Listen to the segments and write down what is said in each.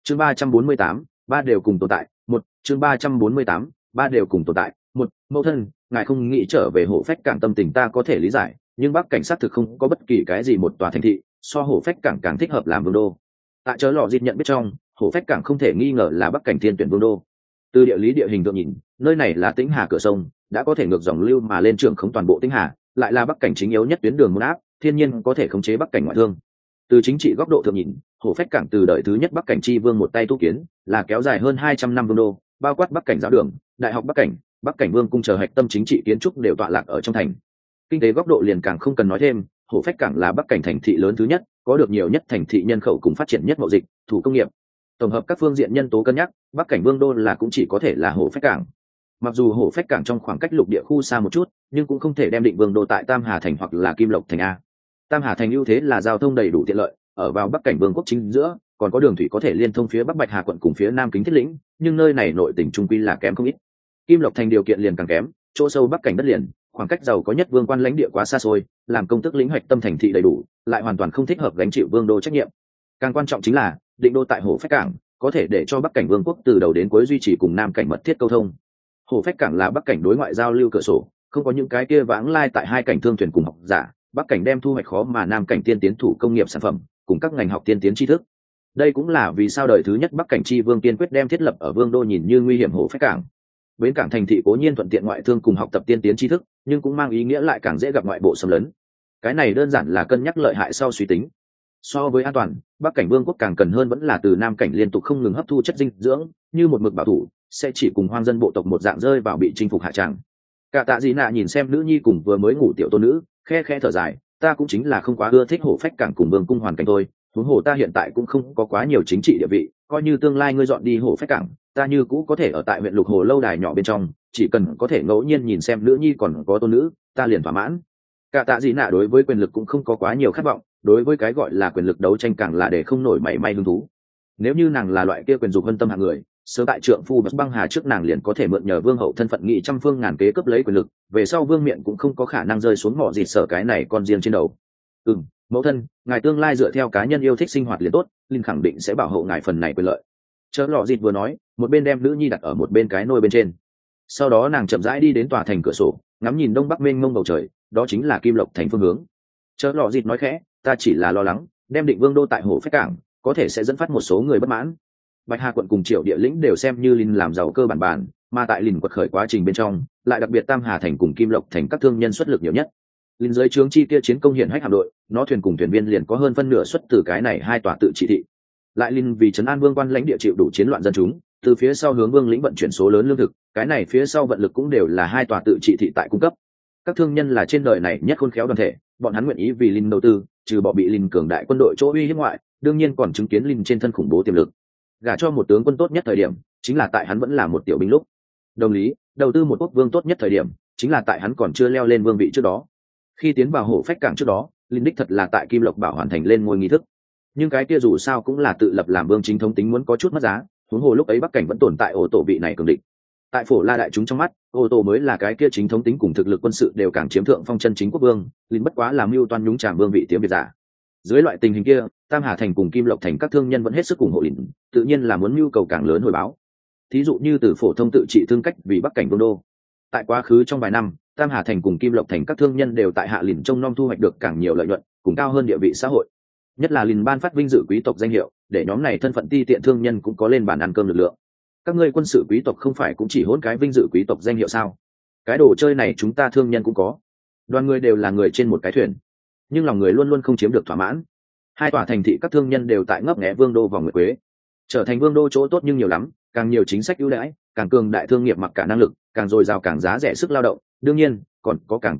Chương 348, ba đều cùng tồn tại. Một chương 348, ba đều cùng tồn tại. Một mẫu thân, ngài không nghĩ trở về Hổ Phách Cảng, tâm tình ta có thể lý giải, nhưng Bắc cảnh sát thực không có bất kỳ cái gì một tòa thành thị so Hổ Phách Cảng càng thích hợp làm vương đô. Tại chớ lò dịt nhận biết trong, Hổ Phách Cảng không thể nghi ngờ là Bắc cảnh thiên tuyển vương đô. Từ địa lý địa hình thượng nhìn, nơi này là Tĩnh Hà cửa sông, đã có thể ngược dòng lưu mà lên trưởng khống toàn bộ Tĩnh Hà, lại là Bắc cảnh chính yếu nhất tuyến đường môn áp, thiên nhiên có thể khống chế Bắc cảnh ngoại thương. Từ chính trị góc độ thượng nhìn, Hổ Phách Cảng từ đời thứ nhất Bắc cảnh chi vương một tay tu kiến, là kéo dài hơn 200 năm vương đô, bao quát Bắc cảnh giáo đường, đại học Bắc cảnh vương cung chờ hạch tâm chính trị kiến trúc đều tọa lạc ở trong thành. Kinh tế góc độ liền càng không cần nói thêm, Hổ Phách Cảng là Bắc cảnh thành thị lớn thứ nhất, có được nhiều nhất thành thị nhân khẩu cùng phát triển nhất mậu dịch, thủ công nghiệp. Tổng hợp các phương diện nhân tố cân nhắc, Bắc cảnh vương đô là cũng chỉ có thể là Hổ Phách Cảng. Mặc dù Hổ Phách Cảng trong khoảng cách lục địa khu xa một chút, nhưng cũng không thể đem định vương đô tại Tam Hà thành hoặc là Kim Lộc thành a. Tam Hà thành ưu thế là giao thông đầy đủ tiện lợi, ở vào Bắc cảnh vương quốc chính giữa, còn có đường thủy có thể liên thông phía Bắc Bạch Hà quận cùng phía Nam Kính Thiết lĩnh, nhưng nơi này nội tỉnh trung quy là kém không ít. Kim Lộc thành điều kiện liền càng kém, chỗ sâu Bắc cảnh đất liền, khoảng cách giàu có nhất vương quan lãnh địa quá xa xôi, làm công tức lĩnh hoạch tâm thành thị đầy đủ, lại hoàn toàn không thích hợp gánh chịu vương đô trách nhiệm. Càng quan trọng chính là, định đô tại Hổ Phách Cảng, có thể để cho Bắc cảnh vương quốc từ đầu đến cuối duy trì cùng Nam cảnh mật thiết câu thông. Hổ Phách Cảng là Bắc cảnh đối ngoại giao lưu cửa sổ, không có những cái kia vãng lai tại hai cảnh thương thuyền cùng học giả, Bắc cảnh đem thu hoạch khó mà Nam cảnh tiên tiến thủ công nghiệp sản phẩm, cùng các ngành học tiên tiến tri thức. Đây cũng là vì sao đời thứ nhất Bắc cảnh chi vương kiên quyết đem thiết lập ở vương đô nhìn như nguy hiểm Hổ Phách Cảng. Bến cảng thành thị cố nhiên thuận tiện ngoại thương cùng học tập tiên tiến tri thức, nhưng cũng mang ý nghĩa lại càng dễ gặp ngoại bộ xâm lấn. Cái này đơn giản là cân nhắc lợi hại sau suy tính. So với an toàn, Bắc cảnh vương quốc càng cần hơn vẫn là từ Nam cảnh liên tục không ngừng hấp thu chất dinh dưỡng, như một mực bảo thủ, sẽ chỉ cùng hoang dân bộ tộc một dạng rơi vào bị chinh phục hạ tràng. Cả Tạ Dị Nạ nhìn xem nữ nhi cùng vừa mới ngủ tiểu tôn nữ, khe khẽ thở dài, ta cũng chính là không quá ưa thích Hổ Phách Cảng cùng vương cung hoàn cảnh thôi, huống hồ ta hiện tại cũng không có quá nhiều chính trị địa vị, coi như tương lai ngươi dọn đi Hổ Phách Cảng, ta như cũ có thể ở tại huyện Lục Hồ lâu đài nhỏ bên trong, chỉ cần có thể ngẫu nhiên nhìn xem nữ nhi còn có tôn nữ, ta liền thỏa mãn. Cả Tạ Dị Nạ đối với quyền lực cũng không có quá nhiều khát vọng, đối với cái gọi là quyền lực đấu tranh càng là để không nổi mảy may hứng thú. Nếu như nàng là loại kia quyền dục vân tâm hạng người, sớm tại trượng phu băng hà trước nàng liền có thể mượn nhờ vương hậu thân phận nghị trăm phương ngàn kế cướp lấy quyền lực, về sau vương miện cũng không có khả năng rơi xuống mỏ dịt sở cái này con riêng trên đầu. Mẫu thân, ngài tương lai dựa theo cá nhân yêu thích sinh hoạt liền tốt, linh khẳng định sẽ bảo hộ ngài phần này quyền lợi. Chớ lọ dịt vừa nói, một bên đem nữ nhi đặt ở một bên cái nôi bên trên. Sau đó nàng chậm rãi đi đến tòa thành cửa sổ, ngắm nhìn đông bắc mênh mông bầu trời, đó chính là Kim Lộc thành phương hướng. Chớ lọ dịt nói khẽ, ta chỉ là lo lắng, đem định vương đô tại Hổ Phách Cảng, có thể sẽ dẫn phát một số người bất mãn. Bạch Hà quận cùng Triệu địa lĩnh đều xem như Linh làm giàu cơ bản, mà tại Linh quật khởi quá trình bên trong, lại đặc biệt Tam Hà thành cùng Kim Lộc thành các thương nhân xuất lực nhiều nhất. Linh dưới trướng chi kia chiến công hiển hách hạm đội, nó thuyền cùng thuyền viên liền có hơn phân nửa xuất từ cái này hai tòa tự trị thị. Lại Linh vì trấn an vương quan lãnh địa chịu đủ chiến loạn dân chúng, từ phía sau hướng vương lĩnh vận chuyển số lớn lương thực, cái này phía sau vận lực cũng đều là hai tòa tự trị thị tại cung cấp. Các thương nhân là trên đời này nhất khôn khéo đoàn thể, bọn hắn nguyện ý vì Linh đầu tư, trừ bỏ bị Linh cường đại quân đội chỗ uy hiếp ngoại, đương nhiên còn chứng kiến Linh trên thân khủng bố tiềm lực. Gả cho một tướng quân tốt nhất thời điểm, chính là tại hắn vẫn là một tiểu binh lúc. Đồng lý, đầu tư một quốc vương tốt nhất thời điểm, chính là tại hắn còn chưa leo lên vương vị trước đó. Khi tiến vào Hổ Phách Cảng trước đó, Linh đích thật là tại Kim Lộc Bảo hoàn thành lên ngôi nghi thức. Nhưng cái kia dù sao cũng là tự lập làm vương chính thống tính muốn có chút mất giá, huống hồ lúc ấy Bắc cảnh vẫn tồn tại ổ tổ vị này cường định. Tại Phổ La đại chúng trong mắt, ổ tổ mới là cái kia chính thống tính cùng thực lực quân sự đều càng chiếm thượng phong chân chính quốc vương, Linh bất quá làm mưu toan nhúng chàm vương vị tiếm biệt giả. Dưới loại tình hình kia, Tam Hà thành cùng Kim Lộc thành các thương nhân vẫn hết sức ủng hộ Linh, tự nhiên là muốn nhu cầu càng lớn hồi báo. Thí dụ như từ phổ thông tự trị thương cách vì Bắc cảnh vương đô. Tại quá khứ trong vài năm, Tam Hà thành cùng Kim Lộc thành các thương nhân đều tại hạ Linh trông nom thu hoạch được càng nhiều lợi nhuận, cùng cao hơn địa vị xã hội. Nhất là Linh ban phát vinh dự quý tộc danh hiệu, để nhóm này thân phận ti tiện thương nhân cũng có lên bàn ăn cơm lực lượng. Các ngươi quân sự quý tộc không phải cũng chỉ hỗn cái vinh dự quý tộc danh hiệu sao? Cái đồ chơi này chúng ta thương nhân cũng có. Đoàn người đều là người trên một cái thuyền, nhưng lòng người luôn luôn không chiếm được thỏa mãn. Hai tòa thành thị các thương nhân đều tại ngấp nghé vương đô vòng nguyệt quế. Trở thành vương đô chỗ tốt nhưng nhiều lắm, càng nhiều chính sách ưu đãi, càng cường đại thương nghiệp mặc cả năng lực, càng dồi dào càng giá rẻ sức lao động, đương nhiên còn có càng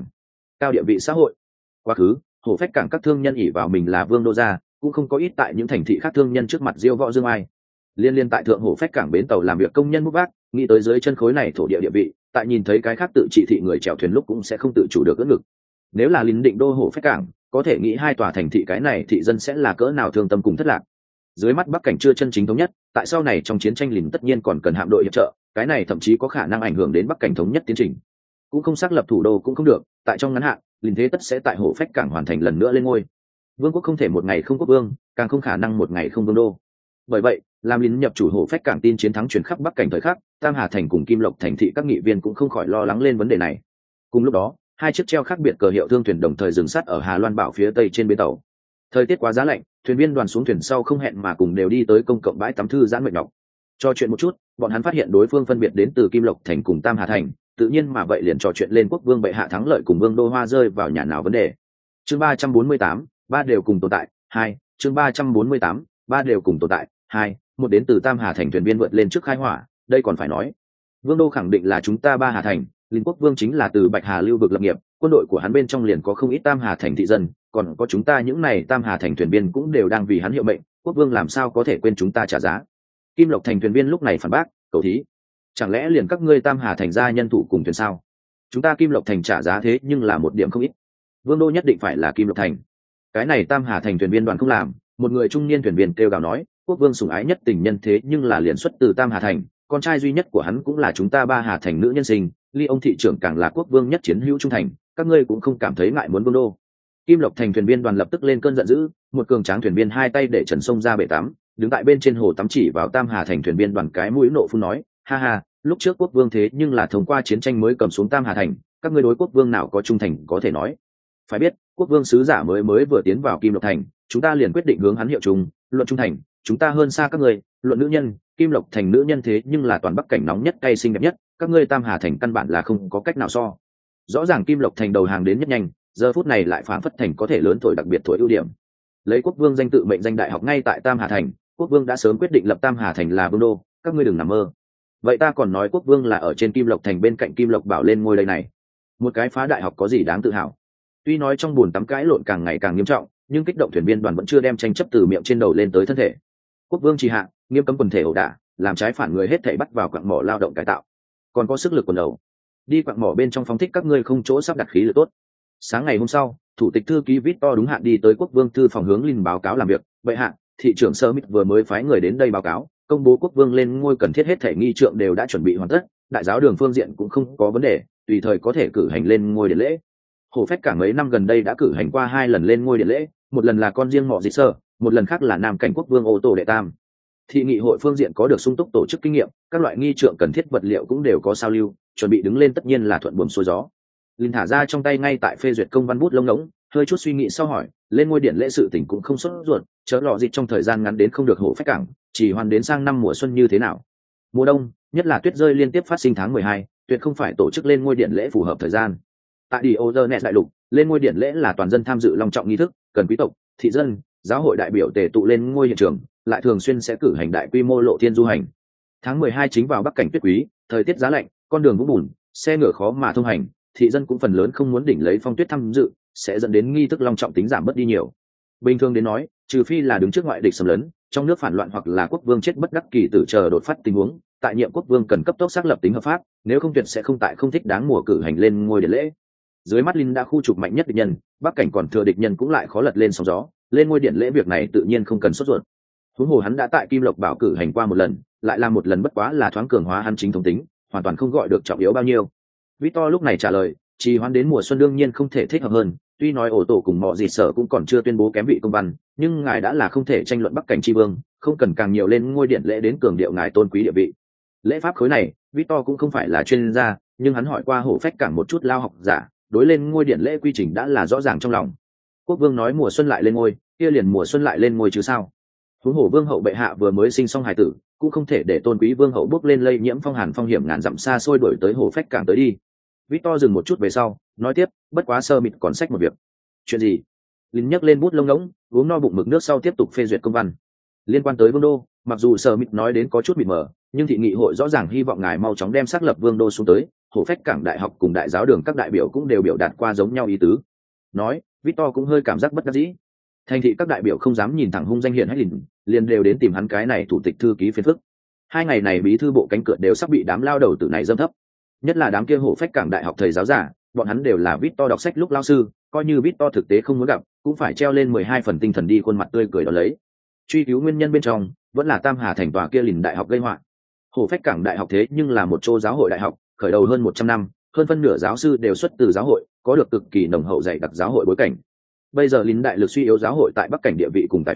cao địa vị xã hội. Quá khứ, Hổ Phách Cảng các thương nhân ỷ vào mình là vương đô gia, cũng không có ít tại những thành thị khác thương nhân trước mặt diêu võ dương ai. Liên tại thượng Hổ Phách Cảng bến tàu làm việc công nhân múc vác, nghĩ tới dưới chân khối này thổ địa địa vị, tại nhìn thấy cái khác tự trị thị người chèo thuyền lúc cũng sẽ không tự chủ được ưỡn ngực. Nếu là Linh định đô Hổ Phách Cảng, có thể nghĩ hai tòa thành thị cái này thị dân sẽ là cỡ nào thương tâm cùng thất lạc. Dưới mắt Bắc cảnh chưa chân chính thống nhất, tại sau này trong chiến tranh Linh tất nhiên còn cần hạm đội hiệp trợ, cái này thậm chí có khả năng ảnh hưởng đến Bắc cảnh thống nhất tiến trình. Cũng không xác lập thủ đô cũng không được, tại trong ngắn hạn, Linh thế tất sẽ tại Hổ Phách Cảng hoàn thành lần nữa lên ngôi. Vương quốc không thể một ngày không quốc vương, càng không khả năng một ngày không vương đô. Bởi vậy, Làm lính nhập chủ hổ phách cảng tin chiến thắng chuyển khắp bắc cảnh thời khắc, Tam Hà thành cùng Kim Lộc thành thị các nghị viên cũng không khỏi lo lắng lên vấn đề này. Cùng lúc đó, hai chiếc treo khác biệt cờ hiệu thương thuyền đồng thời dừng sát ở Hà Loan Bảo phía tây trên bến tàu. Thời tiết quá giá lạnh, thuyền viên đoàn xuống thuyền sau không hẹn mà cùng đều đi tới công cộng bãi tắm thư giãn mệt nhọc. Trò chuyện một chút, bọn hắn phát hiện đối phương phân biệt đến từ Kim Lộc thành cùng Tam Hà thành, tự nhiên mà vậy liền trò chuyện lên quốc vương bệ hạ thắng lợi cùng vương đô hoa rơi vào nhà nào vấn đề. Chương 348, ba đều cùng tồn tại. 2, chương 348, ba đều cùng tồn tại. 2, một đến từ Tam Hà thành thuyền viên vượt lên trước khai hỏa, đây còn phải nói. Vương đô khẳng định là chúng ta Ba Hà thành, Linh quốc vương chính là từ Bạch Hà lưu vực lập nghiệp, quân đội của hắn bên trong liền có không ít Tam Hà thành thị dân, còn có chúng ta những này Tam Hà thành thuyền viên cũng đều đang vì hắn hiệu mệnh, quốc vương làm sao có thể quên chúng ta trả giá. Kim Lộc thành thuyền viên lúc này phản bác, cầu thí, chẳng lẽ liền các ngươi Tam Hà thành ra nhân thủ cùng thuyền sao? Chúng ta Kim Lộc thành trả giá thế nhưng là một điểm không ít, vương đô nhất định phải là Kim Lộc thành. Cái này Tam Hà thành thuyền viên đoàn không làm, một người trung niên thuyền viên kêu gào nói, quốc vương sủng ái nhất tình nhân thế nhưng là liền xuất từ Tam Hà thành, con trai duy nhất của hắn cũng là chúng ta Ba Hà thành nữ nhân sinh, ly ông thị trưởng càng là quốc vương nhất chiến hữu trung thành, các ngươi cũng không cảm thấy ngại muốn vương đô. Kim Lộc thành thuyền viên đoàn lập tức lên cơn giận dữ, một cường tráng thuyền viên hai tay để trần sông ra bể tắm, đứng tại bên trên hồ tắm chỉ vào Tam Hà thành thuyền viên đoàn cái mũi nộ phun nói, ha ha, lúc trước quốc vương thế nhưng là thông qua chiến tranh mới cầm xuống Tam Hà thành, các ngươi đối quốc vương nào có trung thành có thể nói. Phải biết, quốc vương sứ giả mới vừa tiến vào Kim Lộc thành, chúng ta liền quyết định hướng hắn hiệu trùng, luận trung thành, chúng ta hơn xa các ngươi, luận nữ nhân, Kim Lộc thành nữ nhân thế nhưng là toàn Bắc cảnh nóng nhất cay xinh đẹp nhất, các ngươi Tam Hà thành căn bản là không có cách nào so. Rõ ràng Kim Lộc thành đầu hàng đến nhất nhanh, giờ phút này lại phản phất thành có thể lớn thổi đặc biệt thổi ưu điểm. Lấy quốc vương danh tự mệnh danh đại học ngay tại Tam Hà thành, quốc vương đã sớm quyết định lập Tam Hà thành là vương đô, các ngươi đừng nằm mơ. Vậy ta còn nói quốc vương là ở trên Kim Lộc thành bên cạnh Kim Lộc Bảo lên ngôi đây này. Một cái phá đại học có gì đáng tự hào. Tuy nói trong buồn tắm cãi lộn càng ngày càng nghiêm trọng, nhưng kích động thuyền viên đoàn vẫn chưa đem tranh chấp từ miệng trên đầu lên tới thân thể. Quốc vương trì hạ, nghiêm cấm quần thể ẩu đả, làm trái phản người hết thảy bắt vào quặng mỏ lao động cải tạo. Còn có sức lực quần đầu, đi quặng mỏ bên trong phóng thích các ngươi không chỗ sắp đặt khí lực tốt. Sáng ngày hôm sau, thủ tịch thư ký Victor đúng hạn đi tới quốc vương thư phòng hướng Linh báo cáo làm việc. Vậy hạ, thị trưởng Smith vừa mới phái người đến đây báo cáo, công bố quốc vương lên ngôi cần thiết hết thảy nghi trượng đều đã chuẩn bị hoàn tất, đại giáo đường phương diện cũng không có vấn đề, tùy thời có thể cử hành lên ngôi điện lễ. Hồ phách cả mấy năm gần đây đã cử hành qua 2 lần lên ngôi điện lễ, một lần là con riêng Mọ Dị Sơ, một lần khác là nam cảnh quốc vương Ô Tô đệ tam. Thị nghị hội phương diện có được sung túc tổ chức kinh nghiệm, các loại nghi trượng cần thiết vật liệu cũng đều có sao lưu, chuẩn bị đứng lên tất nhiên là thuận buồm xuôi gió. Linh thả ra trong tay ngay tại phê duyệt công văn bút lông ngỗng, hơi chút suy nghĩ sau hỏi, lên ngôi điện lễ sự tình cũng không sốt ruột, chớ lọ dịch trong thời gian ngắn đến không được hổ phách cảng, chỉ hoàn đến sang năm mùa xuân như thế nào. Mùa đông, nhất là tuyết rơi liên tiếp phát sinh tháng 12, tuyệt không phải tổ chức lên ngôi điện lễ phù hợp thời gian. Tại Diogenes đại lục, lên ngôi điện lễ là toàn dân tham dự long trọng nghi thức, cần quý tộc, thị dân, giáo hội đại biểu tề tụ lên ngôi hiện trường, lại thường xuyên sẽ cử hành đại quy mô lộ thiên du hành. Tháng 12 chính vào bắc cảnh tuyết quý, thời tiết giá lạnh, con đường vũng bùn, xe ngựa khó mà thông hành, thị dân cũng phần lớn không muốn đỉnh lấy phong tuyết tham dự, sẽ dẫn đến nghi thức long trọng tính giảm bớt đi nhiều. Bình thường đến nói, trừ phi là đứng trước ngoại địch xâm lấn, trong nước phản loạn hoặc là quốc vương chết bất đắc kỳ tử chờ đột phát tình huống, tại nhiệm quốc vương cần cấp tốc xác lập tính hợp pháp, nếu không tuyệt sẽ không tại không thích đáng mùa cử hành lên ngôi điện lễ. Dưới mắt Linh đã khu trục mạnh nhất địch nhân, bắc cảnh còn thừa địch nhân cũng lại khó lật lên sóng gió, lên ngôi điện lễ việc này tự nhiên không cần sốt ruột. Huống hồ hắn đã tại Kim Lộc Bảo cử hành qua một lần, lại làm một lần bất quá là thoáng cường hóa hắn chính thống tính, hoàn toàn không gọi được trọng yếu bao nhiêu. Victor lúc này trả lời, trì hoãn đến mùa xuân đương nhiên không thể thích hợp hơn, tuy nói ổ tổ cùng Mọ Dị Sở cũng còn chưa tuyên bố kém vị công văn, nhưng ngài đã là không thể tranh luận bắc cảnh tri vương, không cần càng nhiều lên ngôi điện lễ đến cường điệu ngài tôn quý địa vị. Lễ pháp khối này, Victor cũng không phải là chuyên gia, nhưng hắn hỏi qua hổ phách cảng một chút lao học giả, đối lên ngôi điện lễ quy trình đã là rõ ràng trong lòng. Quốc vương nói mùa xuân lại lên ngôi, kia liền mùa xuân lại lên ngôi chứ sao. Huống hồ vương hậu bệ hạ vừa mới sinh xong hài tử, cũng không thể để tôn quý vương hậu bước lên lây nhiễm phong hàn phong hiểm ngàn dặm xa xôi đuổi tới hổ phách cảng tới đi. Victor dừng một chút về sau, nói tiếp, bất quá sơ mịt còn sách một việc. Chuyện gì? Linh nhấc lên bút lông ngỗng, uống no bụng mực nước sau tiếp tục phê duyệt công văn. Liên quan tới vương đô, mặc dù sơ mịt nói đến có chút mịt mờ, nhưng thị nghị hội rõ ràng hy vọng ngài mau chóng đem xác lập vương đô xuống tới. Hổ phách cảng đại học cùng đại giáo đường các đại biểu cũng đều biểu đạt qua giống nhau ý tứ. Nói, Victor cũng hơi cảm giác bất đắc dĩ. Thành thị các đại biểu không dám nhìn thẳng hung danh hiển hách liền đều đến tìm hắn cái này thủ tịch thư ký phiền phức. 2 ngày này bí thư bộ cánh cửa đều sắp bị đám lao đầu tử này dâm thấp. Nhất là đám kia hổ phách cảng đại học thầy giáo giả, bọn hắn đều là Victor đọc sách lúc lao sư, coi như Victor thực tế không muốn gặp, cũng phải treo lên 12 phần tinh thần đi khuôn mặt tươi cười đó lấy. Truy cứu nguyên nhân bên trong, vẫn là Tam Hà thành tòa kia lìn đại học gây họa. Hổ phách cảng đại học thế nhưng là một chỗ giáo hội đại học, khởi đầu hơn 100 năm, hơn phân nửa giáo sư đều xuất từ giáo hội, có được cực kỳ nồng hậu dày đặc giáo hội bối cảnh. Bây giờ lính đại lực suy yếu giáo hội tại bắc cảnh địa vị cùng tài phú,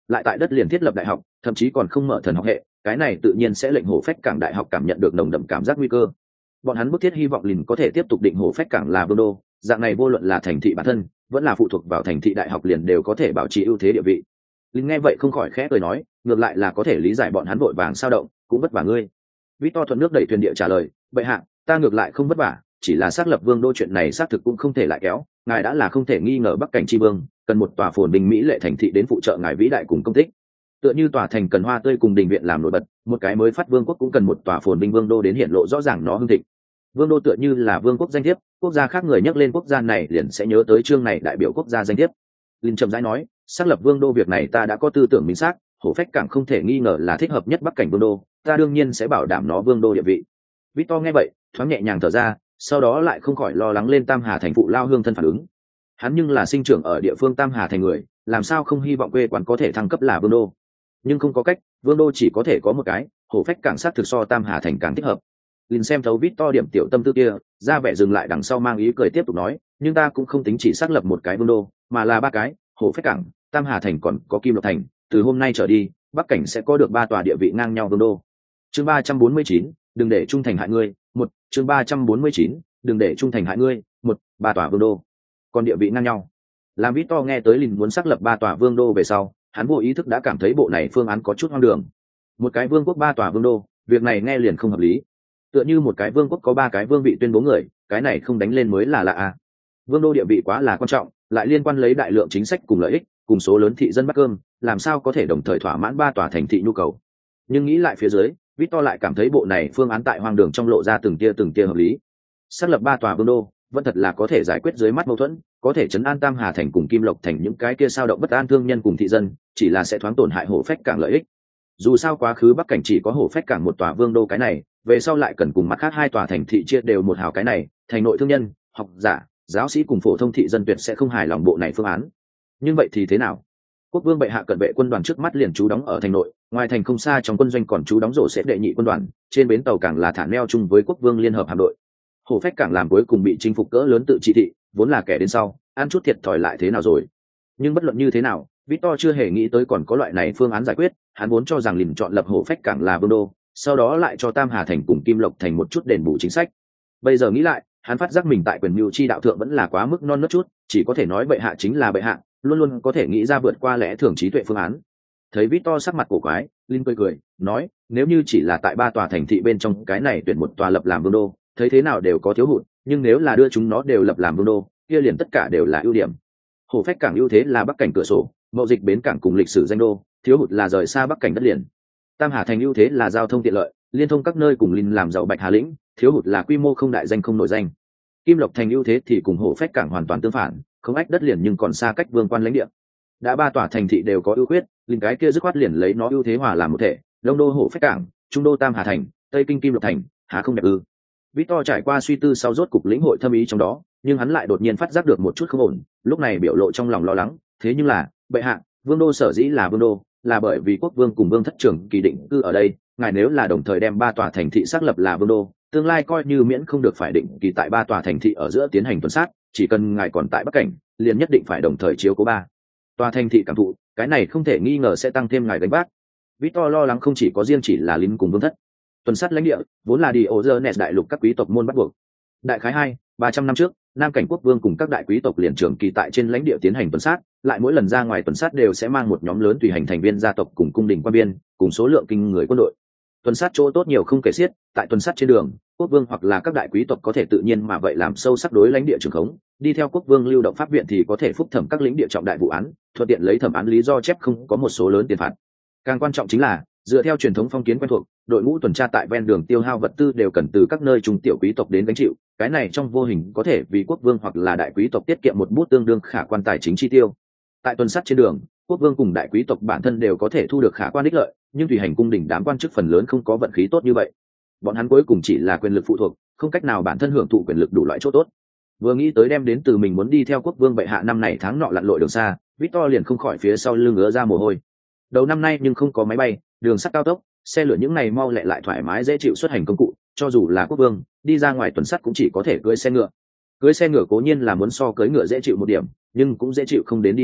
lại tại đất liền thiết lập đại học, thậm chí còn không mở thần học hệ, cái này tự nhiên sẽ lệnh hổ phách cảng đại học cảm nhận được nồng đậm cảm giác nguy cơ. Bọn hắn bức thiết hy vọng liền có thể tiếp tục định hổ phách cảng là vương đô, dạng này vô luận là thành thị bản thân vẫn là phụ thuộc vào thành thị đại học liền đều có thể bảo trì ưu thế địa vị. Linh nghe vậy không khỏi khẽ cười nói, ngược lại là có thể lý giải bọn hắn vội vàng sao động, cũng vất vả ngươi. Victor thuận nước đẩy thuyền địa trả lời, bệ hạ, ta ngược lại không vất vả, chỉ là xác lập vương đô chuyện này xác thực cũng không thể lại kéo, ngài đã là không thể nghi ngờ bắc cảnh tri vương, cần một tòa phồn bình mỹ lệ thành thị đến phụ trợ ngài vĩ đại cùng công tích. Tựa như tòa thành cần hoa tươi cùng đình viện làm nổi bật, một cái mới phát vương quốc cũng cần một tòa phồn bình vương đô đến hiện lộ rõ ràng nó hưng thịnh. Vương đô tựa như là vương quốc danh thiếp, quốc gia khác người nhắc lên quốc gia này liền sẽ nhớ tới chương này đại biểu quốc gia danh thiếp. Linh trầm rãi nói, xác lập vương đô việc này ta đã có tư tưởng minh xác, hổ phách cảng không thể nghi ngờ là thích hợp nhất bắc cảnh vương đô, ta đương nhiên sẽ bảo đảm nó vương đô địa vị. Victor nghe vậy thoáng nhẹ nhàng thở ra, sau đó lại không khỏi lo lắng lên Tam Hà thành phụ lao hương thân phản ứng. Hắn nhưng là sinh trưởng ở địa phương Tam Hà thành người, làm sao không hy vọng quê quán có thể thăng cấp là vương đô. Nhưng không có cách, vương đô chỉ có thể có một cái, hổ phách cảng sát thực so Tam Hà thành càng thích hợp. Linh xem thấu Victor điểm tiểu tâm tư kia, ra vẻ dừng lại đằng sau mang ý cười tiếp tục nói, nhưng ta cũng không tính chỉ xác lập một cái vương đô, mà là ba cái, hổ phách cảng, Tam Hà thành còn có Kim Lộc thành, từ hôm nay trở đi, bắc cảnh sẽ có được ba tòa địa vị ngang nhau vương đô. Chương 349, đừng để trung thành hại ngươi, một. Chương 349, đừng để trung thành hại ngươi, một. Ba tòa vương đô, còn địa vị ngang nhau. Làm Victor nghe tới Linh muốn xác lập ba tòa vương đô về sau, hắn vô ý thức đã cảm thấy bộ này phương án có chút hoang đường. Một cái vương quốc ba tòa vương đô, việc này nghe liền không hợp lý. Tựa như một cái vương quốc có ba cái vương vị tuyên bố người, cái này không đánh lên mới là lạ à. Vương đô địa vị quá là quan trọng, lại liên quan lấy đại lượng chính sách cùng lợi ích, cùng số lớn thị dân bắt cơm, làm sao có thể đồng thời thỏa mãn ba tòa thành thị nhu cầu. Nhưng nghĩ lại phía dưới, Victor lại cảm thấy bộ này phương án tại hoang đường trong lộ ra từng tia hợp lý. Xác lập ba tòa vương đô, vẫn thật là có thể giải quyết dưới mắt mâu thuẫn, có thể trấn an Tam Hà thành cùng Kim Lộc thành những cái kia sao động bất an thương nhân cùng thị dân, chỉ là sẽ thoáng tổn hại hổ phách cảng lợi ích. Dù sao quá khứ bắc cảnh chỉ có hổ phách cảng một tòa vương đô cái này, về sau lại cần cùng mắt khác hai tòa thành thị chia đều một hào cái này, thành nội thương nhân, học giả, giáo sĩ cùng phổ thông thị dân tuyệt sẽ không hài lòng bộ này phương án. Nhưng vậy thì thế nào? Quốc vương bệ hạ cận vệ quân đoàn trước mắt liền trú đóng ở thành nội, ngoài thành không xa trong quân doanh còn trú đóng rổ sẽ đệ nhị quân đoàn, trên bến tàu cảng là thả neo chung với quốc vương liên hợp hạm đội. Hổ phách cảng làm cuối cùng bị chinh phục cỡ lớn tự trị thị, vốn là kẻ đến sau, ăn chút thiệt thòi lại thế nào rồi? Nhưng bất luận như thế nào, Victor chưa hề nghĩ tới còn có loại này phương án giải quyết, hắn vốn cho rằng liền chọn lập hổ phách cảng là vương đô, sau đó lại cho Tam Hà thành cùng Kim Lộc thành một chút đền bù chính sách. Bây giờ nghĩ lại, hắn phát giác mình tại quyền mưu chi đạo thượng vẫn là quá mức non nớt chút, chỉ có thể nói bệ hạ chính là bệ hạ, luôn luôn có thể nghĩ ra vượt qua lẽ thường trí tuệ phương án. Thấy Victor sắc mặt cổ quái, Linh cười, nói, nếu như chỉ là tại ba tòa thành thị bên trong cái này tuyển một tòa lập làm vương đô, thấy thế nào đều có thiếu hụt, nhưng nếu là đưa chúng nó đều lập làm vương đô, kia liền tất cả đều là ưu điểm. Hổ phách cảng ưu thế là bắc cảnh cửa sổ, mậu dịch bến cảng cùng lịch sử danh đô, thiếu hụt là rời xa bắc cảnh đất liền. Tam Hà thành ưu thế là giao thông tiện lợi, liên thông các nơi cùng Linh làm giàu Bạch Hà lĩnh, thiếu hụt là quy mô không đại danh không nổi danh. Kim Lộc thành ưu thế thì cùng hổ phách cảng hoàn toàn tương phản, không ách đất liền nhưng còn xa cách vương quan lãnh địa. Đã ba tòa thành thị đều có ưu khuyết, Linh cái kia dứt khoát liền lấy nó ưu thế hòa làm một thể, đông đô hổ phách cảng, trung đô Tam Hà thành, tây kinh Kim Lộc thành, há không đẹp ư? Victor trải qua suy tư sau rốt cục lĩnh hội thâm ý trong đó, nhưng hắn lại đột nhiên phát giác được một chút không ổn, lúc này biểu lộ trong lòng lo lắng, thế nhưng là, bệ hạ, vương đô sở dĩ là vương đô, là bởi vì quốc vương cùng vương thất trưởng kỳ định cư ở đây, ngài nếu là đồng thời đem ba tòa thành thị xác lập là vương đô, tương lai coi như miễn không được phải định kỳ tại ba tòa thành thị ở giữa tiến hành tuần sát, chỉ cần ngài còn tại bắc cảnh, liền nhất định phải đồng thời chiếu cố ba tòa thành thị cảm thụ, cái này không thể nghi ngờ sẽ tăng thêm ngài gánh vác. Victor lo lắng không chỉ có riêng chỉ là lính cùng vương thất, tuần sát lãnh địa vốn là Diogenes đại lục các quý tộc môn bắt buộc. Đại khái 300 năm trước, Nam cảnh quốc vương cùng các đại quý tộc liền trưởng kỳ tại trên lãnh địa tiến hành tuần sát, lại mỗi lần ra ngoài tuần sát đều sẽ mang một nhóm lớn tùy hành thành viên gia tộc cùng cung đình quan viên, cùng số lượng kinh người quân đội. Tuần sát chỗ tốt nhiều không kể xiết, tại tuần sát trên đường, quốc vương hoặc là các đại quý tộc có thể tự nhiên mà vậy làm sâu sắc đối lãnh địa trường khống, đi theo quốc vương lưu động pháp viện thì có thể phúc thẩm các lĩnh địa trọng đại vụ án, thuận tiện lấy thẩm án lý do chép không có một số lớn tiền phạt. Càng quan trọng chính là, dựa theo truyền thống phong kiến quen thuộc, đội ngũ tuần tra tại ven đường tiêu hao vật tư đều cần từ các nơi trung tiểu quý tộc đến gánh chịu, cái này trong vô hình có thể vì quốc vương hoặc là đại quý tộc tiết kiệm một bút tương đương khả quan tài chính chi tiêu. Tại tuần sát trên đường, quốc vương cùng đại quý tộc bản thân đều có thể thu được khả quan ích lợi, nhưng tùy hành cung đình đám quan chức phần lớn không có vận khí tốt như vậy. Bọn hắn cuối cùng chỉ là quyền lực phụ thuộc, không cách nào bản thân hưởng thụ quyền lực đủ loại chỗ tốt. Vừa nghĩ tới đem đến từ mình muốn đi theo quốc vương bệ hạ năm này tháng nọ lặn lội đường xa, Victor liền không khỏi phía sau lưng ứa ra mồ hôi. Đầu năm nay nhưng không có máy bay, đường sắt cao tốc, xe lửa những này mau lẹ lại thoải mái dễ chịu xuất hành công cụ, cho dù là quốc vương đi ra ngoài tuần sắt cũng chỉ có thể cưỡi xe ngựa. Cưỡi xe ngựa cố nhiên là muốn so cưỡi ngựa dễ chịu một điểm, nhưng cũng dễ chịu không đến đi đâu,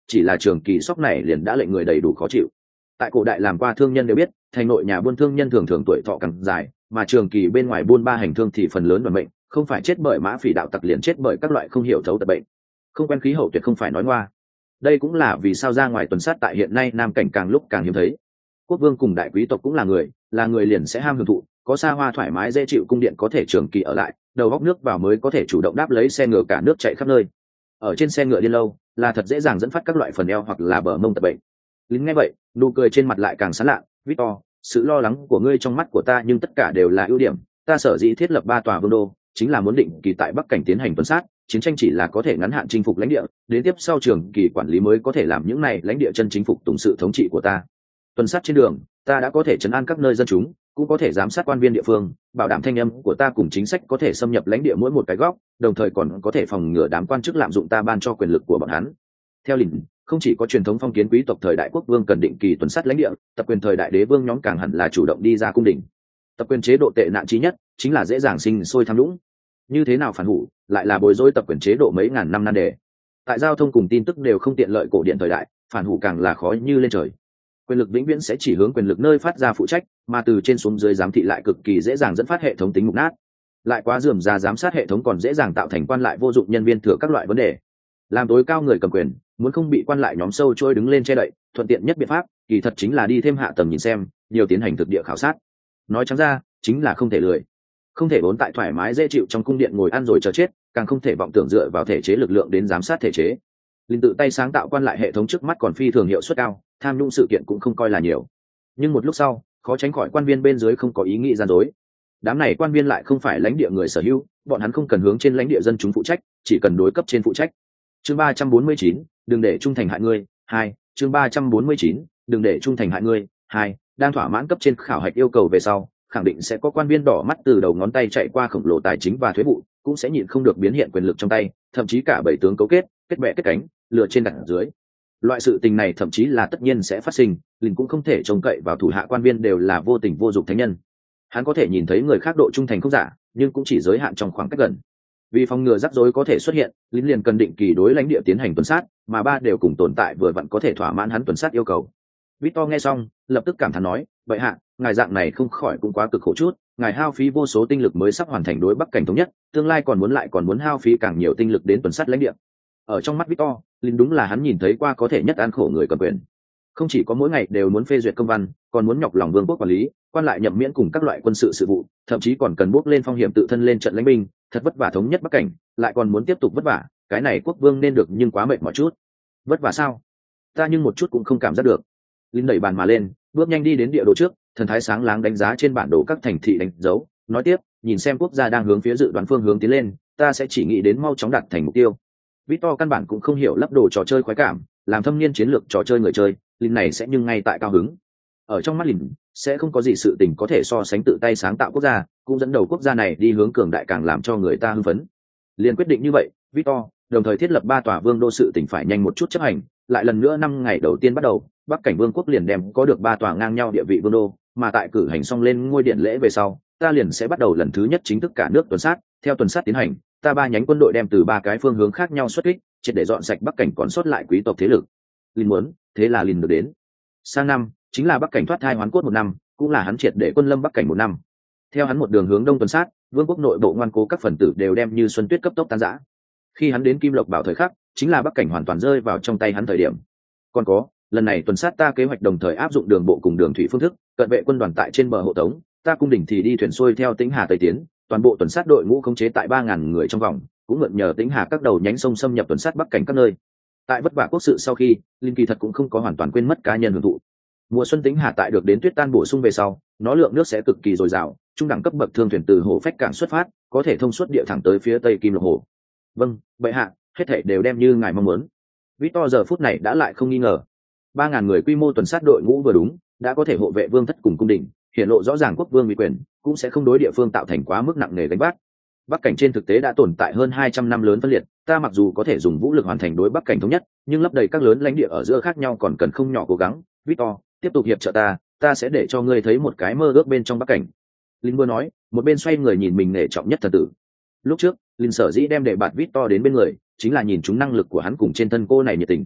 chỉ là trường kỳ sóc này liền đã lệnh người đầy đủ khó chịu. Tại cổ đại làm qua thương nhân đều biết, thành nội nhà buôn thương nhân thường thường tuổi thọ càng dài, mà trường kỳ bên ngoài buôn ba hành thương thì phần lớn đoàn mệnh, không phải chết bởi mã phỉ đạo tặc liền chết bởi các loại không hiểu thấu tật bệnh. Không quen khí hậu tuyệt không phải nói ngoa. Đây cũng là vì sao ra ngoài tuần sát tại hiện nay nam cảnh càng lúc càng hiếm thấy. Quốc vương cùng đại quý tộc cũng là người liền sẽ ham hưởng thụ, có xa hoa thoải mái dễ chịu cung điện có thể trường kỳ ở lại, đầu góc nước vào mới có thể chủ động đáp lấy xe ngựa cả nước chạy khắp nơi. Ở trên xe ngựa đi lâu là thật dễ dàng dẫn phát các loại phần eo hoặc là bờ mông tật bệnh. Lính nghe vậy, nụ cười trên mặt lại càng sán lạ. Victor, sự lo lắng của ngươi trong mắt của ta nhưng tất cả đều là ưu điểm. Ta sở dĩ thiết lập 3 tòa vương đô, chính là muốn định kỳ tại Bắc cảnh tiến hành tuần sát, chiến tranh chỉ là có thể ngắn hạn chinh phục lãnh địa, đến tiếp sau trường kỳ quản lý mới có thể làm những này lãnh địa chân chính phục tùng sự thống trị của ta. Tuần sát trên đường, ta đã có thể trấn an các nơi dân chúng, cũng có thể giám sát quan viên địa phương, bảo đảm thanh âm của ta cùng chính sách có thể xâm nhập lãnh địa mỗi một cái góc, đồng thời còn có thể phòng ngừa đám quan chức lạm dụng ta ban cho quyền lực của bọn hắn. Theo lĩnh, không chỉ có truyền thống phong kiến quý tộc thời đại quốc vương cần định kỳ tuần sát lãnh địa, tập quyền thời đại đế vương nhóm càng hẳn là chủ động đi ra cung đình. Tập quyền chế độ tệ nạn chí nhất chính là dễ dàng sinh sôi tham nhũng. Như thế nào phản hủ, lại là bồi dối tập quyền chế độ mấy ngàn năm nan đề. Tại giao thông cùng tin tức đều không tiện lợi cổ điển thời đại, phản hủ càng là khó như lên trời. Quyền lực vĩnh viễn sẽ chỉ hướng quyền lực nơi phát ra phụ trách, mà từ trên xuống dưới giám thị lại cực kỳ dễ dàng dẫn phát hệ thống tính mục nát. Lại quá rườm rà giám sát hệ thống còn dễ dàng tạo thành quan lại vô dụng nhân viên thừa các loại vấn đề. Làm tối cao người cầm quyền, muốn không bị quan lại nhóm sâu trôi đứng lên che đậy, thuận tiện nhất biện pháp, kỳ thật chính là đi thêm hạ tầng nhìn xem, nhiều tiến hành thực địa khảo sát. Nói trắng ra, chính là không thể lười. Không thể vốn tại thoải mái dễ chịu trong cung điện ngồi ăn rồi chờ chết, càng không thể vọng tưởng dựa vào thể chế lực lượng đến giám sát thể chế. Linh tự tay sáng tạo quan lại hệ thống trước mắt còn phi thường hiệu suất cao, tham nhũng sự kiện cũng không coi là nhiều. Nhưng một lúc sau, khó tránh khỏi quan viên bên dưới không có ý nghĩ gian dối. Đám này quan viên lại không phải lãnh địa người sở hữu, bọn hắn không cần hướng trên lãnh địa dân chúng phụ trách, chỉ cần đối cấp trên phụ trách. Chương 349, đừng để trung thành hại ngươi. 2. Chương 349, đừng để trung thành hại ngươi. 2. Đang thỏa mãn cấp trên khảo hạch yêu cầu về sau, khẳng định sẽ có quan viên đỏ mắt từ đầu ngón tay chạy qua khổng lồ tài chính và thuế vụ, cũng sẽ nhịn không được biến hiện quyền lực trong tay, thậm chí cả bảy tướng cấu kết, kết bè kết cánh, lừa trên đặt dưới. Loại sự tình này thậm chí là tất nhiên sẽ phát sinh, Linh cũng không thể trông cậy vào thủ hạ quan viên đều là vô tình vô dụng thánh nhân. Hắn có thể nhìn thấy người khác độ trung thành không giả, nhưng cũng chỉ giới hạn trong khoảng cách gần. Vì phòng ngừa rắc rối có thể xuất hiện, Linh liền cần định kỳ đối lãnh địa tiến hành tuần sát, mà 3 đều cùng tồn tại vừa vặn có thể thỏa mãn hắn tuần sát yêu cầu. Victor nghe xong, lập tức cảm thán nói, vậy hạ, ngài dạng này không khỏi cũng quá cực khổ chút, ngài hao phí vô số tinh lực mới sắp hoàn thành đối Bắc cảnh thống nhất, tương lai còn muốn hao phí càng nhiều tinh lực đến tuần sát lãnh địa. Ở trong mắt Victor, Linh đúng là hắn nhìn thấy qua có thể nhất an khổ người cầm quyền. Không chỉ có mỗi ngày đều muốn phê duyệt công văn, còn muốn nhọc lòng vương quốc quản lý, quan lại nhậm miễn cùng các loại quân sự sự vụ, thậm chí còn cần bước lên phong hiểm tự thân lên trận lãnh binh, thật vất vả thống nhất Bắc cảnh, lại còn muốn tiếp tục vất vả, cái này quốc vương nên được nhưng quá mệt mỏi chút. Vất vả sao? Ta nhưng một chút cũng không cảm giác được. Linh đẩy bàn mà lên, bước nhanh đi đến địa đồ trước, thần thái sáng láng đánh giá trên bản đồ các thành thị đánh dấu, nói tiếp, nhìn xem quốc gia đang hướng phía dự đoán phương hướng tiến lên, ta sẽ chỉ nghĩ đến mau chóng đạt thành mục tiêu. Victor căn bản cũng không hiểu lắp đồ trò chơi khoái cảm, làm thâm niên chiến lược trò chơi người chơi, Linh này sẽ nhưng ngay tại cao hứng. Ở trong mắt Linh, sẽ không có gì sự tình có thể so sánh tự tay sáng tạo quốc gia, cũng dẫn đầu quốc gia này đi hướng cường đại càng làm cho người ta hưng phấn. Liền quyết định như vậy, Victor, đồng thời thiết lập 3 tòa vương đô sự tỉnh phải nhanh một chút chấp hành, lại lần nữa 5 ngày đầu tiên bắt đầu, Bắc cảnh vương quốc liền đem có được 3 tòa ngang nhau địa vị vương đô, mà tại cử hành xong lên ngôi điện lễ về sau, ta liền sẽ bắt đầu lần thứ nhất chính thức cả nước tuần sát, theo tuần sát tiến hành, ta 3 nhánh quân đội đem từ 3 cái phương hướng khác nhau xuất kích, triệt để dọn sạch Bắc cảnh còn sót lại quý tộc thế lực. Linh muốn, thế là Linh được đến. Sang năm, chính là Bắc cảnh thoát thai hoán cốt 1 năm, cũng là hắn triệt để quân lâm Bắc cảnh 1 năm. Theo hắn một đường hướng đông tuần sát, vương quốc nội bộ ngoan cố các phần tử đều đem như xuân tuyết cấp tốc tan rã. Khi hắn đến Kim Lộc Bảo thời khắc, chính là Bắc cảnh hoàn toàn rơi vào trong tay hắn thời điểm. Còn có, lần này tuần sát ta kế hoạch đồng thời áp dụng đường bộ cùng đường thủy phương thức, cận vệ quân đoàn tại trên bờ hộ tống, ta cung đình thì đi thuyền xuôi theo Tĩnh Hà Tây tiến, toàn bộ tuần sát đội ngũ khống chế tại 3000 người trong vòng, cũng mượn nhờ Tĩnh Hà các đầu nhánh sông xâm nhập tuần sát Bắc cảnh các nơi. Tại vất vả quốc sự sau khi, Linh kỳ thật cũng không có hoàn toàn quên mất cá nhân hưởng thụ. Mùa xuân Tĩnh Hà tại được đến tuyết tan bổ sung về sau, nó lượng nước sẽ cực kỳ dồi dào, trung đẳng cấp bậc thương thuyền từ hồ phách cảng xuất phát, có thể thông suốt địa thẳng tới phía tây Kim Lộc hồ. Vâng, bệ hạ, hết thảy đều đem như ngài mong muốn. Victor giờ phút này đã lại không nghi ngờ. 3000 người quy mô tuần sát đội ngũ vừa đúng, đã có thể hộ vệ vương thất cùng cung đình, hiện lộ rõ ràng quốc vương uy quyền, cũng sẽ không đối địa phương tạo thành quá mức nặng nề gánh vác. Bắc cảnh trên thực tế đã tồn tại hơn 200 năm lớn phân liệt, ta mặc dù có thể dùng vũ lực hoàn thành đối Bắc cảnh thống nhất, nhưng lấp đầy các lớn lãnh địa ở giữa khác nhau còn cần không nhỏ cố gắng. Victor, tiếp tục hiệp trợ ta sẽ để cho ngươi thấy một cái mơ ước bên trong Bắc cảnh. Linh vừa nói, một bên xoay người nhìn mình nể trọng nhất thần tử. Lúc trước, Linh sở dĩ đem để bạt Victor đến bên người, chính là nhìn chúng năng lực của hắn cùng trên thân cô này nhiệt tình.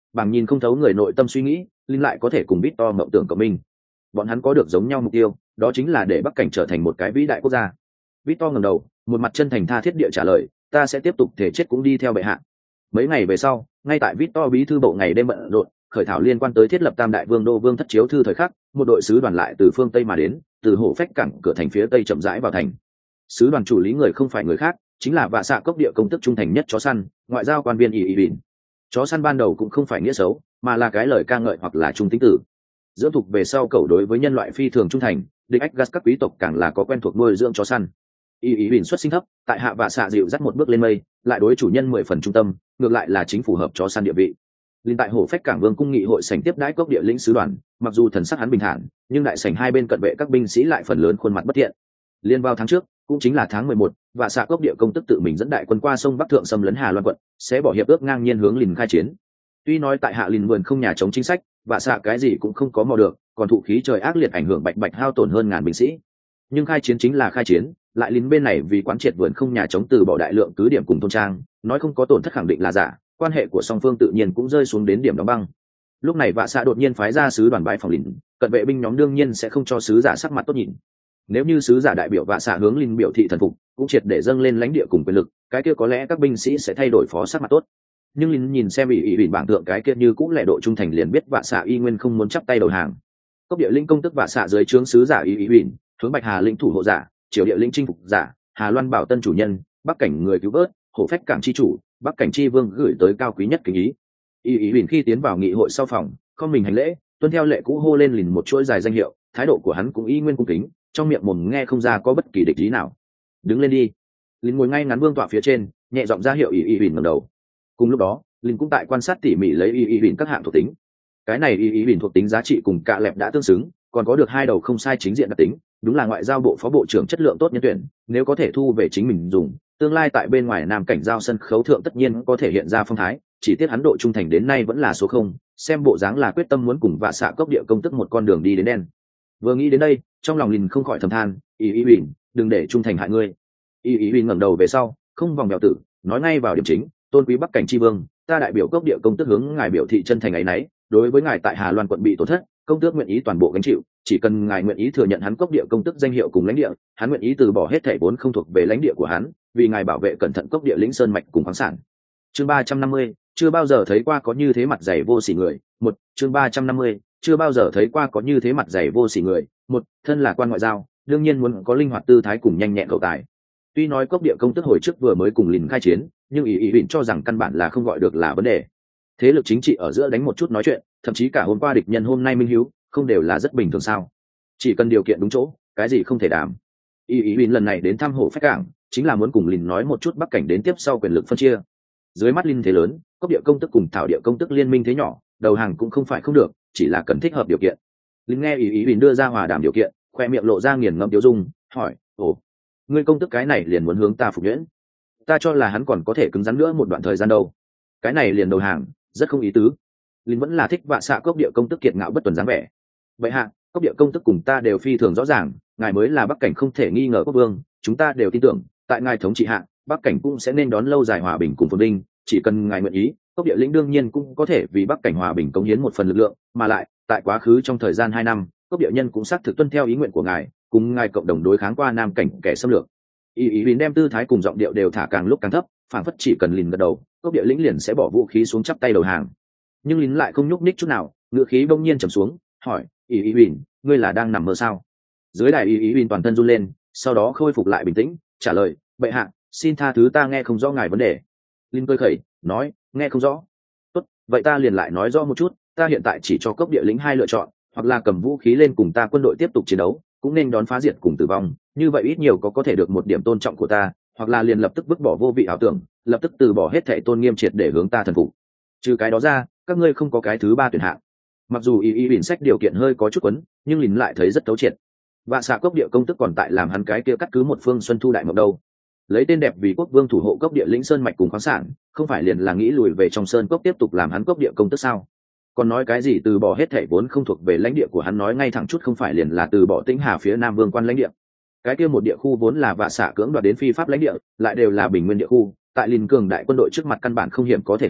Bằng nhìn không thấu người nội tâm suy nghĩ, linh lại có thể cùng Victor mộng tưởng của mình. Bọn hắn có được giống nhau mục tiêu, đó chính là để Bắc Cảnh trở thành một cái vĩ đại quốc gia. Victor ngẩng đầu, một mặt chân thành tha thiết địa trả lời, ta sẽ tiếp tục thể chết cũng đi theo bệ hạ. Mấy ngày về sau, ngay tại Victor bí thư bộ ngày đêm bận rộn khởi thảo liên quan tới thiết lập Tam Đại Vương đô vương thất chiếu thư thời khắc, một đội sứ đoàn lại từ phương Tây mà đến, từ hổ phách cảng cửa thành phía Tây chậm rãi vào thành. Sứ đoàn chủ lý người không phải người khác, chính là Vạ Xạ Cốc địa công tức trung thành nhất chó săn, ngoại giao quan viên Y Bỉn. Chó săn ban đầu cũng không phải nghĩa xấu, mà là cái lời ca ngợi hoặc là trung tính tử. Dưỡng thục về sau cậu đối với nhân loại phi thường trung thành, địch ách gas các quý tộc càng là có quen thuộc nuôi dưỡng chó săn. Y Bỉn xuất sinh thấp, tại hạ Vạ Xạ dịu dắt một bước lên mây, lại đối chủ nhân 10 phần trung tâm, ngược lại là chính phù hợp chó săn địa vị. Liên tại hổ phách cảng vương cung nghị hội sảnh tiếp đãi cốc địa lĩnh sứ đoàn, mặc dù thần sắc hắn bình thản, nhưng đại sảnh hai bên cận vệ các binh sĩ lại phần lớn khuôn mặt bất thiện. Liên vào tháng trước, cũng chính là tháng 11, Vạ Xạ Cốc địa công tức tự mình dẫn đại quân qua sông Bắc thượng xâm lấn Hà Loan quận, sẽ bỏ hiệp ước ngang nhiên hướng Lìn khai chiến. Tuy nói tại hạ Lìn vườn không nhà chống chính sách, Vạ Xạ cái gì cũng không có mò được, còn thụ khí trời ác liệt ảnh hưởng bạch bạch hao tổn hơn ngàn binh sĩ. Nhưng khai chiến chính là khai chiến, lại Lìn bên này vì quán triệt vườn không nhà chống từ bỏ đại lượng cứ điểm cùng thôn trang, nói không có tổn thất khẳng định là giả, quan hệ của song phương tự nhiên cũng rơi xuống đến điểm đóng băng. Lúc này Vạ Xạ đột nhiên phái ra sứ đoàn bãi phòng Lìn, cận vệ binh nhóm đương nhiên sẽ không cho sứ giả sắc mặt tốt nhìn. Nếu như sứ giả đại biểu Vạ Xạ hướng Lìn biểu thị thần phục, cũng triệt để dâng lên lãnh địa cùng quyền lực, cái kia có lẽ các binh sĩ sẽ thay đổi phó sắc mặt tốt. Nhưng Lìn nhìn xem Y Bỉn bảng thượng cái kia như cũng lẻ độ trung thành liền biết Vạ Xạ y nguyên không muốn chắp tay đầu hàng. Cốc địa linh công tức Vạ Xạ dưới trướng sứ giả Y Bỉn, hướng Bạch Hà lĩnh thủ hộ giả, Triều địa lĩnh chinh phục giả, Hà Loan bảo tân chủ nhân, Bắc cảnh người cứu vớt, hổ phách cảng chi chủ, Bắc cảnh chi vương gửi tới cao quý nhất kính ý. Y Bỉn khi tiến vào nghị hội sau phòng, không mình hành lễ, tuân theo lệ cũ hô lên Lìn một chuỗi dài danh hiệu, thái độ của hắn cũng y nguyên cung kính, trong miệng mồm nghe không ra có bất kỳ địch ý nào. Đứng lên đi. Lìn ngồi ngay ngắn vương tọa phía trên, nhẹ giọng ra hiệu Y Bỉn ngẩng đầu. Cùng lúc đó, Lìn cũng tại quan sát tỉ mỉ lấy Y Bỉn các hạng thuộc tính. Cái này Y Bỉn thuộc tính giá trị cùng cạ lẹp đã tương xứng, còn có được hai đầu không sai chính diện đặc tính, đúng là ngoại giao bộ phó bộ trưởng chất lượng tốt nhân tuyển, nếu có thể thu về chính mình dùng, tương lai tại bên ngoài Nam cảnh giao sân khấu thượng tất nhiên có thể hiện ra phong thái, chỉ tiếc hắn độ trung thành đến nay vẫn là số 0, xem bộ dáng là quyết tâm muốn cùng Vạ Xạ Cốc địa công tức một con đường đi đến đen. Vừa nghĩ đến đây, trong lòng Lìn không khỏi thầm than, Y Bỉn, đừng để trung thành hại ngươi. Y Bỉn ngẩng đầu về sau, không vòng vèo tử, nói ngay vào điểm chính, tôn quý Bắc cảnh chi vương, ta đại biểu Cốc địa công tức hướng ngài biểu thị chân thành ấy nấy, đối với ngài tại Hà Loan quận bị tổn thất, công tước nguyện ý toàn bộ gánh chịu, chỉ cần ngài nguyện ý thừa nhận hắn Cốc địa công tức danh hiệu cùng lãnh địa, hắn nguyện ý từ bỏ hết thảy vốn không thuộc về lãnh địa của hắn, vì ngài bảo vệ cẩn thận Cốc địa lĩnh sơn mạch cùng khoáng sản. Chương 350, chưa bao giờ thấy qua có như thế mặt dày vô sỉ người. Chương 350, chưa bao giờ thấy qua có như thế mặt dày vô sỉ người. Thân là quan ngoại giao, đương nhiên muốn có linh hoạt tư thái cùng nhanh nhẹn cầu tài. Tuy nói Cốc địa công tức hồi trước vừa mới cùng Lìn khai chiến, nhưng Y Bỉn cho rằng căn bản là không gọi được là vấn đề. Thế lực chính trị ở giữa đánh một chút nói chuyện, thậm chí cả hôm qua địch nhân hôm nay minh hiếu, không đều là rất bình thường sao? Chỉ cần điều kiện đúng chỗ, cái gì không thể đảm. Y Bỉn lần này đến thăm hổ phách cảng, chính là muốn cùng Lìn nói một chút Bắc cảnh đến tiếp sau quyền lực phân chia. Dưới mắt Lìn thế lớn, Cốc địa công tức cùng Thảo địa công tức liên minh thế nhỏ, đầu hàng cũng không phải không được, chỉ là cần thích hợp điều kiện. Lìn nghe Y Bỉn đưa ra hòa đàm điều kiện, khoe miệng lộ ra nghiền ngẫm tiêu dung, hỏi: "Ồ, ngươi công tức cái này liền muốn hướng ta phục nhuyễn? Ta cho là hắn còn có thể cứng rắn nữa một đoạn thời gian đâu. Cái này liền đầu hàng, rất không ý tứ." Lìn vẫn là thích Vạ Xạ Cốc địa công tức kiệt ngạo bất tuần dáng vẻ. "Vậy hạ, Cốc địa công tức cùng ta đều phi thường rõ ràng, ngài mới là Bắc cảnh không thể nghi ngờ quốc vương, chúng ta đều tin tưởng, tại ngài thống trị hạ, Bắc cảnh cũng sẽ nên đón lâu dài hòa bình cùng phồn vinh, chỉ cần ngài nguyện ý, Cốc địa lĩnh đương nhiên cũng có thể vì Bắc cảnh hòa bình cống hiến một phần lực lượng, mà lại, tại quá khứ trong thời gian 2 năm, Cốc địa nhân cũng xác thực tuân theo ý nguyện của ngài, cùng ngài cộng đồng đối kháng qua Nam cảnh kẻ xâm lược." Y Bỉn đem tư thái cùng giọng điệu đều thả càng lúc càng thấp, phảng phất chỉ cần Lìn gật đầu, Cốc địa lĩnh liền sẽ bỏ vũ khí xuống chắp tay đầu hàng. Nhưng Lìn lại không nhúc nhích chút nào, ngựa khí bỗng nhiên trầm xuống, hỏi: "Y Bỉn, ngươi là đang nằm mơ sao?" Dưới đài Y Bỉn toàn thân run lên, sau đó khôi phục lại bình tĩnh, trả lời: "Bệ hạ, xin tha thứ ta nghe không rõ ngài vấn đề." Lìn cười khẩy, nói: "Nghe không rõ? Tốt, vậy ta liền lại nói rõ một chút, ta hiện tại chỉ cho Cốc địa lĩnh 2 lựa chọn, hoặc là cầm vũ khí lên cùng ta quân đội tiếp tục chiến đấu, cũng nên đón phá diệt cùng tử vong, như vậy ít nhiều có thể được một điểm tôn trọng của ta, hoặc là liền lập tức vứt bỏ vô vị ảo tưởng, lập tức từ bỏ hết thảy tôn nghiêm triệt để hướng ta thần phục. Trừ cái đó ra, các ngươi không có cái thứ 3 tuyển hạng." Mặc dù Y Bỉn sách điều kiện hơi có chút quấn, nhưng Lìn lại thấy rất thấu triệt. Vạ Xạ Cốc địa công tức còn tại làm hắn cái kia cắt cứ một phương xuân thu đại mộng đâu. Lấy tên đẹp vì quốc vương thủ hộ Cốc địa lĩnh sơn mạch cùng khoáng sản, không phải liền là nghĩ lùi về trong sơn cốc tiếp tục làm hắn Cốc địa công tức sao? Còn nói cái gì từ bỏ hết thảy vốn không thuộc về lãnh địa của hắn, nói ngay thẳng chút không phải liền là từ bỏ Tĩnh Hà phía Nam vương quan lãnh địa. Cái kia một địa khu vốn là Vạ Xạ cưỡng đoạt đến phi pháp lãnh địa, lại đều là bình nguyên địa khu, tại Lìn cường đại quân đội trước mặt căn bản không hiểm có thể thủ,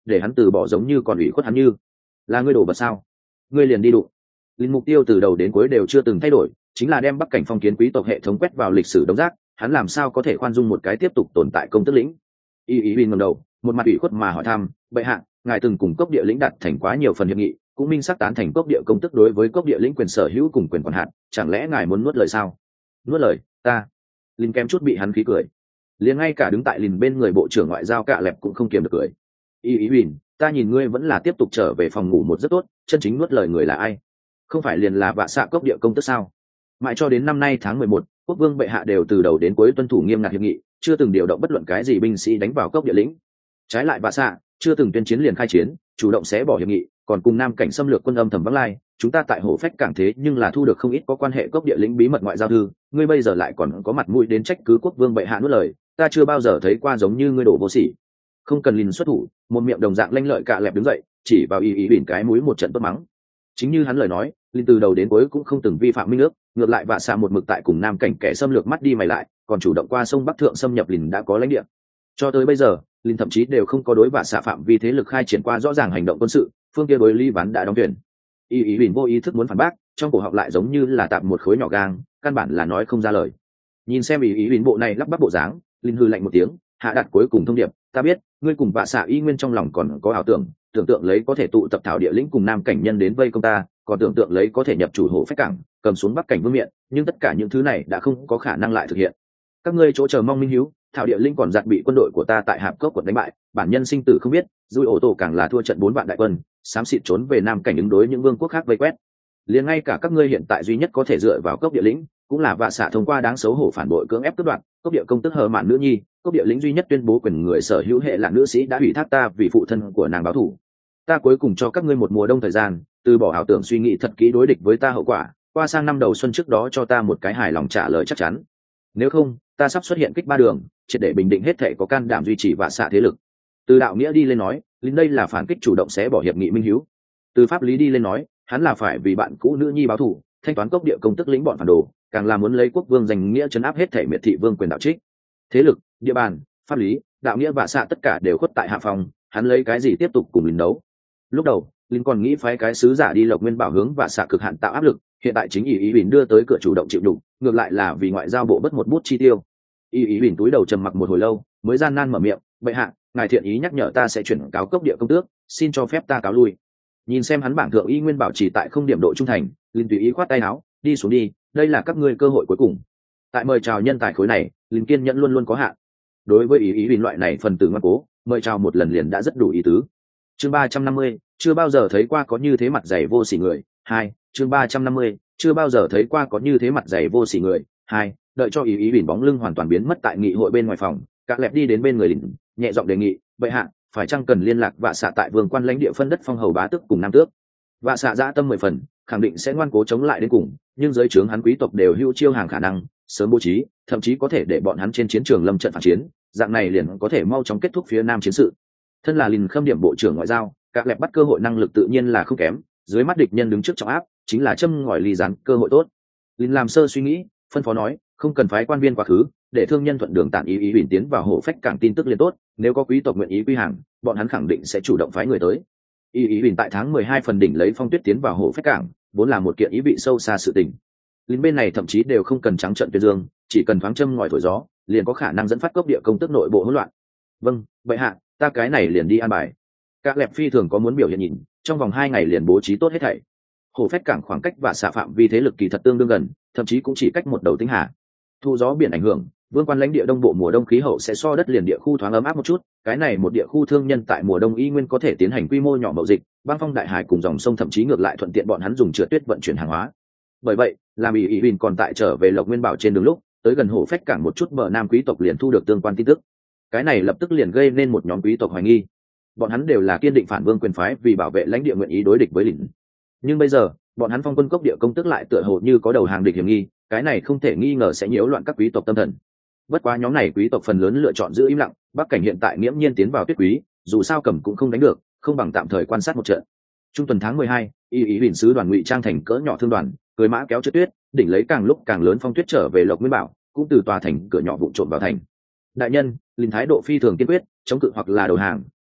để hắn từ bỏ giống như còn ủy khuất hắn như là ngươi đổ vật sao? Ngươi liền đi đụng. Linh mục tiêu từ đầu đến cuối đều chưa từng thay đổi, chính là đem Bắc Cảnh phong kiến quý tộc hệ thống quét vào lịch sử đống rác, hắn làm sao có thể khoan dung một cái tiếp tục tồn tại công tước lĩnh. Y Huỳnh ngẩng đầu, một mặt ủy khuất mà hỏi thăm, bệ hạ, ngài từng cùng cốc địa lĩnh đặt thành quá nhiều phần hiệp nghị, cũng minh xác tán thành cốc địa công tức đối với cốc địa lĩnh quyền sở hữu cùng quyền quản hạt, chẳng lẽ ngài muốn nuốt lời sao? Nuốt lời? Ta. Linh kém chút bị hắn khí cười. Liền ngay cả đứng tại Linh bên người bộ trưởng ngoại giao Cạ Lẹp cũng không kiềm được cười. Y Huỳnh, ta nhìn ngươi vẫn là tiếp tục trở về phòng ngủ một rất tốt, chân chính nuốt lời người là ai? Không phải liền là Vạ Xạ cốc địa công tức sao? Mãi cho đến năm nay tháng 11, quốc vương bệ hạ đều từ đầu đến cuối tuân thủ nghiêm ngặt hiệp nghị, chưa từng điều động bất luận cái gì binh sĩ đánh vào cốc địa lĩnh. Trái lại Vạ Xạ chưa từng tuyên chiến liền khai chiến, chủ động xé bỏ hiệp nghị, còn cùng Nam Cảnh xâm lược quân âm thầm vắng lai, chúng ta tại Hổ Phách cảng thế nhưng là thu được không ít có quan hệ cốc địa lĩnh bí mật ngoại giao thư, ngươi bây giờ lại còn có mặt mũi đến trách cứ quốc vương bệ hạ nuốt lời, ta chưa bao giờ thấy qua giống như ngươi đổ vô sỉ. Không cần Lìn xuất thủ, một miệng đồng dạng lanh lợi Cạ Lẹp đứng dậy, chỉ vào Y Huỳnh cái mũi một trận tốt mắng. Chính như hắn lời nói, Lìn từ đầu đến cuối cũng không từng vi phạm minh ước, ngược lại Vạ Xạ một mực tại cùng Nam Cảnh kẻ xâm lược mắt đi mày lại, còn chủ động qua sông Bắc thượng xâm nhập Lìn đã có lãnh địa. Cho tới bây giờ, Lìn thậm chí đều không có đối Vạ Xạ phạm vi thế lực khai triển qua rõ ràng hành động quân sự, phương kia đối Lý Ván đã đóng thuyền. Y Huỳnh vô ý thức muốn phản bác, trong cổ họng lại giống như là tạm một khối nhỏ gang, căn bản là nói không ra lời. Nhìn xem Y Huỳnh bộ này lắp bắp bộ dáng, Lìn hừ lạnh một tiếng, hạ đặt cuối cùng thông điệp, ta biết, ngươi cùng Vạ Xạ y nguyên trong lòng còn có ảo tưởng, tưởng tượng lấy có thể tụ tập thảo địa lĩnh cùng Nam Cảnh nhân đến vây công ta, còn tưởng tượng lấy có thể nhập chủ Hổ Phách cảng, cầm xuống Bắc Cảnh vương miện, nhưng tất cả những thứ này đã không có khả năng lại thực hiện. Các ngươi chỗ chờ mong minh hiếu, thảo địa linh còn giặt bị quân đội của ta tại Hạp Cốc quận đánh bại, bản nhân sinh tử không biết, Dùi Ổ Tổ càng là thua trận 4 vạn đại quân, xám xịt trốn về Nam Cảnh ứng đối những vương quốc khác vây quét. Liền ngay cả các ngươi hiện tại duy nhất có thể dựa vào cốc địa lĩnh, cũng là Vạ Xạ thông qua đáng xấu hổ phản bội cưỡng ép cướp đoạt cốc địa công tức hờ mạn nữ nhi, cốc địa lĩnh duy nhất tuyên bố quyền người sở hữu hệ là nữ sĩ đã ủy thác ta vì phụ thân của nàng báo thù. Ta cuối cùng cho các ngươi một mùa đông thời gian, từ bỏ ảo tưởng suy nghĩ thật kỹ đối địch với ta hậu quả, qua sang năm đầu xuân trước đó cho ta một cái hài lòng trả lời chắc chắn. Nếu không, ta sắp xuất hiện kích ba đường, triệt để bình định hết thể có can đảm duy trì Vạ Xạ thế lực. Từ đạo nghĩa đi lên nói, Linh đây là phản kích chủ động xé bỏ hiệp nghị minh hiếu. Từ pháp lý đi lên nói, hắn là phải vì bạn cũ nữ nhi báo thù, thanh toán cốc địa công tức lĩnh bọn phản đồ, càng là muốn lấy quốc vương danh nghĩa trấn áp hết thể miệt thị vương quyền đạo trích. Thế lực, địa bàn, pháp lý, đạo nghĩa Vạ Xạ tất cả đều khuất tại hạ phòng, hắn lấy cái gì tiếp tục cùng Linh đấu? Lúc đầu, Linh còn nghĩ phái cái sứ giả đi Lộc Nguyên Bảo hướng Vạ Xạ cực hạn tạo áp lực, hiện tại chính Y Huỳnh đưa tới cửa chủ động chịu đục, ngược lại là vì ngoại giao bộ bất một bút chi tiêu. Y Huỳnh túi đầu trầm mặc một hồi lâu, mới gian nan mở miệng, bệ hạ, ngài thiện ý nhắc nhở ta sẽ chuyển cáo cốc địa công tước, xin cho phép ta cáo lui. Nhìn xem hắn bảng thượng y nguyên bảo trì tại không điểm độ trung thành, Linh tùy ý khoát tay áo, đi xuống đi, đây là các ngươi cơ hội cuối cùng. Tại mời chào nhân tài khối này, Linh kiên nhẫn luôn luôn có hạn. Đối với ý Huỳnh loại này phần tử ngoan cố, mời chào một lần liền đã rất đủ ý tứ. Chương 350, chưa bao giờ thấy qua có như thế mặt dày vô sỉ người. 2, chương 350, chưa bao giờ thấy qua có như thế mặt dày vô sỉ người. 2, đợi cho ý Huỳnh bóng lưng hoàn toàn biến mất tại nghị hội bên ngoài phòng, Cạ Lẹp đi đến bên người Linh, nhẹ giọng đề nghị, bệ hạ, phải chăng cần liên lạc Vạ Xạ tại vương quan lãnh địa phân đất phong hầu bá tước cùng nam tước. Vạ Xạ dã tâm 10 phần, khẳng định sẽ ngoan cố chống lại đến cùng, nhưng dưới trướng hắn quý tộc đều hưu chiêu hàng khả năng, sớm bố trí, thậm chí có thể để bọn hắn trên chiến trường lâm trận phản chiến, dạng này liền có thể mau chóng kết thúc phía nam chiến sự. Thân là Lìn Khâm điểm bộ trưởng ngoại giao, Cạ Lẹp bắt cơ hội năng lực tự nhiên là không kém, dưới mắt địch nhân đứng trước trọng áp, chính là châm ngòi ly rán cơ hội tốt. Lìn làm sơ suy nghĩ, phân phó nói, không cần phái quan viên quá khứ, để thương nhân thuận đường tản ý Huỳnh tiến vào Hổ Phách cảng tin tức liền tốt, nếu có quý tộc nguyện ý quy hàng, bọn hắn khẳng định sẽ chủ động phái người tới. Y Huỳnh tại tháng 12 phần đỉnh lấy phong tuyết tiến vào Hổ Phách cảng, vốn là một kiện ý vị sâu xa sự tình. Lính bên này thậm chí đều không cần trắng trợn tuyên dương, chỉ cần thoáng châm ngòi thổi gió, liền có khả năng dẫn phát cốc địa công tức nội bộ hỗn loạn. Vâng, vậy hạ, ta cái này liền đi an bài. Các Lẹp phi thường có muốn biểu hiện nhìn, trong vòng 2 ngày liền bố trí tốt hết thảy. Hổ Phách cảng khoảng cách và xạ phạm vi thế lực kỳ thật tương đương gần, thậm chí cũng chỉ cách một đầu Tinh Hà. Thu gió biển ảnh hưởng, vương quan lãnh địa đông bộ mùa đông khí hậu sẽ so đất liền địa khu thoáng ấm áp một chút, cái này một địa khu thương nhân tại mùa đông y nguyên có thể tiến hành quy mô nhỏ mậu dịch, băng phong đại hải cùng dòng sông thậm chí ngược lại thuận tiện bọn hắn dùng trượt tuyết vận chuyển hàng hóa. Bởi vậy, làm Y Huỳnh còn tại trở về Lộc Nguyên Bảo trên đường lúc, tới gần Hổ Phách cảng một chút bờ nam quý tộc liền thu được tương quan tin tức. Cái này lập tức liền gây nên một nhóm quý tộc hoài nghi. Bọn hắn đều là kiên định phản vương quyền phái vì bảo vệ lãnh địa nguyện ý đối địch với lĩnh. Nhưng bây giờ, bọn hắn phong quân cốc địa công tức lại tựa hồ như có đầu hàng địch hiểm nghi, cái này không thể nghi ngờ sẽ nhiễu loạn các quý tộc tâm thần. Bất quá nhóm này quý tộc phần lớn lựa chọn giữ im lặng, Bắc cảnh hiện tại nghiễm nhiên tiến vào tuyết quý, dù sao cầm cũng không đánh được, không bằng tạm thời quan sát một trận. Trung tuần tháng 12, Y Huỳnh sứ đoàn ngụy trang thành cỡ nhỏ thương đoàn, cưỡi mã kéo trượt tuyết, đỉnh lấy càng lúc càng lớn phong tuyết trở về Lộc Nguyên Bảo, cũng từ tòa thành cửa nhỏ vụn trộm vào thành. Đại nhân, Linh thái độ phi thường kiên quyết, chống cự hoặc là đầu hàng,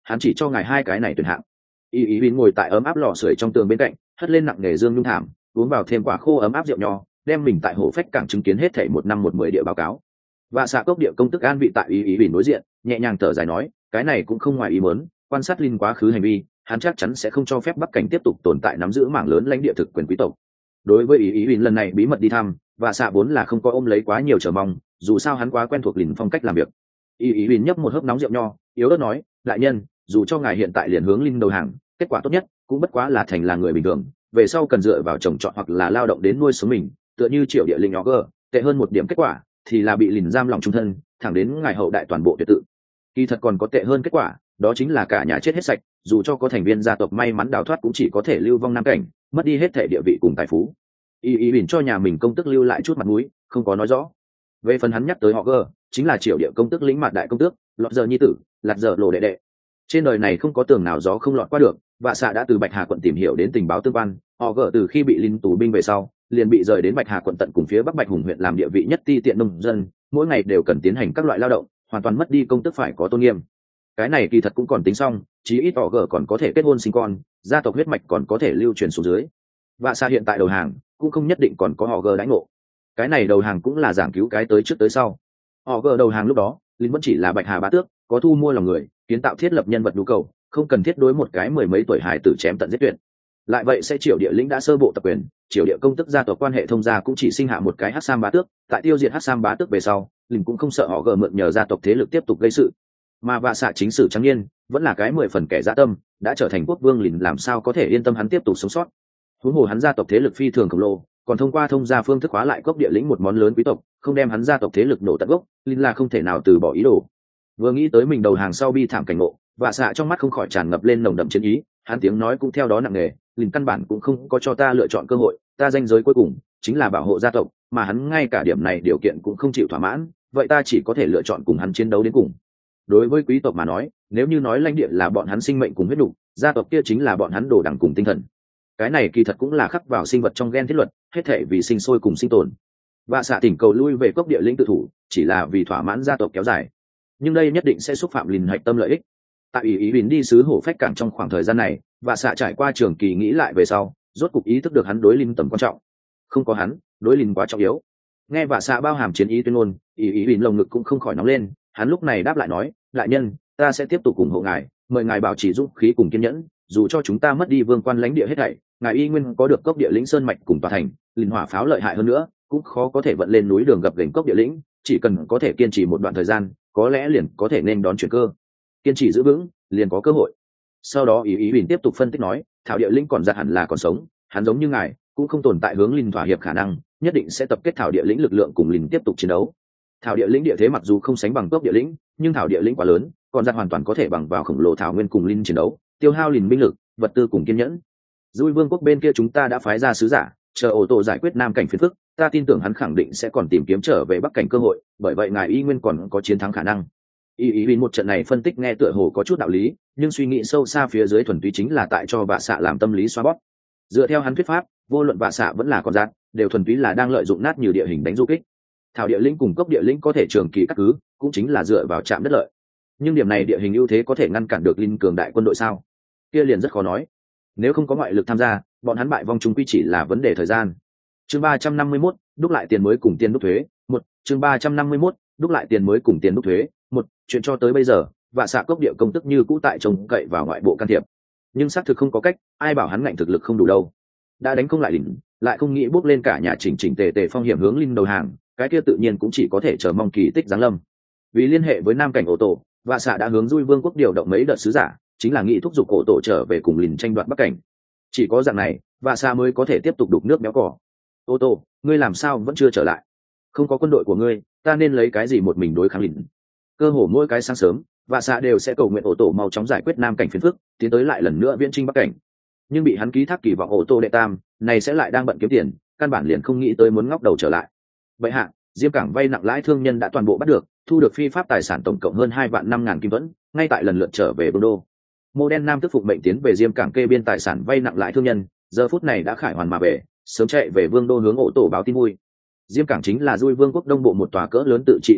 hắn chỉ cho ngài hai cái này tuyển hạng. Y ý ngồi tại ấm áp lò sưởi trong tường bên cạnh, hất lên nặng nghề dương nhung thảm, uống vào thêm quả khô ấm áp rượu nho, đem mình tại hồ phách cảng chứng kiến hết thảy 1 năm 1 10 địa báo cáo. Và xạ cốc địa công tức an vị tại ý đối diện, nhẹ nhàng thở dài nói, cái này cũng không ngoài ý muốn, quan sát Linh quá khứ hành vi, hắn chắc chắn sẽ không cho phép Bắc Cảnh tiếp tục tồn tại nắm giữ mảng lớn lãnh địa thực quyền quý tộc. Đối với ý lần này bí mật đi thăm, và xạ vốn là không có ôm lấy quá nhiều chờ mong, dù sao hắn quá quen thuộc Lìn phong cách làm việc. Ý nhấp một hớp nóng rượu nho, yếu ớt nói, đại nhân, dù cho ngài hiện tại liền hướng Linh đầu hàng, kết quả tốt nhất cũng bất quá là thành là người bình thường, về sau cần dựa vào trồng trọt hoặc là lao động đến nuôi sống mình, tựa như Triệu Địa Linh nhỏ gờ, tệ hơn một điểm kết quả thì là bị Lìn giam lòng trung thân, thẳng đến ngài hậu đại toàn bộ tuyệt tự. Kỳ thật còn có tệ hơn kết quả, đó chính là cả nhà chết hết sạch, dù cho có thành viên gia tộc may mắn đào thoát cũng chỉ có thể lưu vong Nam Cảnh, mất đi hết thể địa vị cùng tài phú. Ý bình cho nhà mình công tức lưu lại chút mặt mũi, không có nói rõ. Về phần hắn nhắc tới họ gờ, chính là Triệu Địa công tức lĩnh mặt đại công tước, lọt giờ nhi tử, lạt giờ lộ đệ đệ. Trên đời này không có tường nào gió không lọt qua được, và xạ đã từ Bạch Hà quận tìm hiểu đến tình báo tương quan, họ gờ từ khi bị Linh tù binh về sau, liền bị rời đến Bạch Hà quận tận cùng phía bắc Bạch Hùng huyện làm địa vị nhất ti tiện nông dân, mỗi ngày đều cần tiến hành các loại lao động, hoàn toàn mất đi công tức phải có tôn nghiêm. Cái này kỳ thật cũng còn tính xong, chí ít họ gờ còn có thể kết hôn sinh con, gia tộc huyết mạch còn có thể lưu truyền xuống dưới. Và xạ hiện tại đầu hàng cũng không nhất định còn có họ gờ đãi ngộ. Cái này đầu hàng cũng là giảng cứu cái tới trước tới sau. Họ gờ đầu hàng lúc đó Linh vẫn chỉ là Bạch Hà bá tước, có thu mua lòng người, kiến tạo thiết lập nhân vật nhu cầu, không cần thiết đối một cái 10 mấy tuổi hài tử chém tận giết tuyệt. Lại vậy sẽ Triệu Địa lĩnh đã sơ bộ tập quyền, Triệu Địa công tức gia tộc quan hệ thông gia cũng chỉ sinh hạ một cái Hắc Sam bá tước, tại tiêu diệt Hắc Sam bá tước về sau, Linh cũng không sợ họ gờ mượn nhờ gia tộc thế lực tiếp tục gây sự. Mà vạ xạ chính sử trắng niên, vẫn là cái 10 phần kẻ dã tâm, đã trở thành quốc vương, Linh làm sao có thể yên tâm hắn tiếp tục sống sót. Huống hồ hắn gia tộc thế lực phi thường khổng lồ, còn thông qua thông gia phương thức hóa lại Cốc Địa lĩnh một món lớn quý tộc, không đem hắn gia tộc thế lực nổ tận gốc, Linh là không thể nào từ bỏ ý đồ. Vừa nghĩ tới mình đầu hàng sau bi thảm cảnh ngộ, vạ xạ trong mắt không khỏi tràn ngập lên nồng đậm chiến ý, hắn tiếng nói cũng theo đó nặng nề, Linh căn bản cũng không có cho ta lựa chọn cơ hội, ta danh giới cuối cùng chính là bảo hộ gia tộc, mà hắn ngay cả điểm này điều kiện cũng không chịu thỏa mãn, vậy ta chỉ có thể lựa chọn cùng hắn chiến đấu đến cùng. Đối với quý tộc mà nói, nếu như nói lãnh địa là bọn hắn sinh mệnh cùng huyết đủ, gia tộc kia chính là bọn hắn đồ đẳng cùng tinh thần. Cái này kỳ thật cũng là khắc vào sinh vật trong gen thiết luật, hết thể vì sinh sôi cùng sinh tồn. Vạ xạ tỉnh cầu lui về Cốc Địa lĩnh tự thủ, chỉ là vì thỏa mãn gia tộc kéo dài, nhưng đây nhất định sẽ xúc phạm Linh hạch tâm lợi ích. Tại ý bình đi sứ hổ phách cảng trong khoảng thời gian này, vạ xạ trải qua trường kỳ nghĩ lại về sau, rốt cục ý thức được hắn đối Linh tầm quan trọng. Không có hắn, đối Linh quá trọng yếu. Nghe vạ xạ bao hàm chiến ý tuyên ngôn, ý bình lồng ngực cũng không khỏi nóng lên, hắn lúc này đáp lại nói, đại nhân, ta sẽ tiếp tục ủng hộ ngài, mời ngài bảo trì dũng khí cùng kiên nhẫn, dù cho chúng ta mất đi vương quan lãnh địa hết thảy, ngài y nguyên có được Cốc Địa lĩnh sơn mạch cùng tòa thành, Linh hỏa pháo lợi hại hơn nữa, cũng khó có thể vận lên núi đường gập ghềnh Cốc Địa lĩnh, chỉ cần có thể kiên trì một đoạn thời gian, có lẽ liền có thể nên đón chuyển cơ. Kiên trì giữ vững, liền có cơ hội. Sau đó ý bình tiếp tục phân tích nói, Thảo Địa lĩnh còn ra hẳn là còn sống, hắn giống như ngài, cũng không tồn tại hướng Linh thỏa hiệp khả năng, nhất định sẽ tập kết Thảo Địa lĩnh lực lượng cùng Linh tiếp tục chiến đấu. Thảo Địa lĩnh địa thế mặc dù không sánh bằng Cốc Địa lĩnh, nhưng Thảo Địa lĩnh quá lớn, còn ra hoàn toàn có thể bằng vào khổng lồ thảo nguyên cùng Linh chiến đấu, tiêu hao Linh binh lực, vật tư cùng kiên nhẫn. Dui vương quốc bên kia chúng ta đã phái ra sứ giả, chờ ô tô giải quyết Nam Cảnh phiền phức, ta tin tưởng hắn khẳng định sẽ còn tìm kiếm trở về Bắc Cảnh cơ hội, bởi vậy ngài y nguyên còn có chiến thắng khả năng. Ý bình một trận này phân tích nghe tựa hồ có chút đạo lý, nhưng suy nghĩ sâu xa phía dưới thuần túy chính là tại cho vạ xạ làm tâm lý xoa bóp. Dựa theo hắn thuyết pháp, vô luận vạ xạ vẫn là con giạt, đều thuần túy là đang lợi dụng nát nhiều địa hình đánh du kích. Thảo Địa lĩnh cùng Cốc Địa lĩnh có thể trường kỳ cắt cứ, cũng chính là dựa vào chạm đất lợi. Nhưng điểm này địa hình ưu thế có thể ngăn cản được Linh cường đại quân đội sao? Kia liền rất khó nói. Nếu không có ngoại lực tham gia, bọn hắn bại vong chung quy chỉ là vấn đề thời gian. Chương 351, đúc lại tiền mới cùng tiền đúc thuế. Chương 351, đúc lại tiền mới cùng tiền đúc thuế. Chuyện cho tới bây giờ, vạ xạ Cốc Địa công tức như cũ tại trông cậy vào ngoại bộ can thiệp. Nhưng xác thực không có cách, ai bảo hắn ngạnh thực lực không đủ đâu. Đã đánh không lại Linh, lại không nghĩ bước lên cả nhà chỉnh chỉnh tề tề phong hiểm hướng Linh đầu hàng, cái kia tự nhiên cũng chỉ có thể chờ mong kỳ tích giáng lâm. Vì liên hệ với Nam Cảnh ô tổ, vạ xạ đã hướng Dui vương quốc điều động mấy đợt sứ giả, chính là nghị thúc giục cổ tổ trở về cùng Linh tranh đoạt Bắc Cảnh. Chỉ có dạng này, vạ xạ mới có thể tiếp tục đục nước béo cỏ. Ô tô, ngươi làm sao vẫn chưa trở lại? Không có quân đội của ngươi, ta nên lấy cái gì một mình đối kháng Linh? Cơ hồ mỗi cái sáng sớm, vạ xạ đều sẽ cầu nguyện ô tổ mau chóng giải quyết Nam Cảnh phiền phức, tiến tới lại lần nữa viễn chinh Bắc Cảnh. Nhưng bị hắn ký thác kỳ vọng ô tô đệ tam, này sẽ lại đang bận kiếm tiền, căn bản liền không nghĩ tới muốn ngóc đầu trở lại. Vậy hạ, Diêm Cảng vay nặng lãi thương nhân đã toàn bộ bắt được, thu được phi pháp tài sản tổng cộng hơn 2.500.000 kim vẫn, ngay tại lần lượt trở về Vương đô. Mô Đen Nam tức phục mệnh tiến về Diêm Cảng kê biên tài sản vay nặng lãi thương nhân, giờ phút này đã khải hoàn mà về, sớm chạy về Vương đô hướng ổ tổ báo tin vui. Diêm Cảng chính là Dui vương quốc đông bộ một tòa cỡ lớn tự trị thành thị,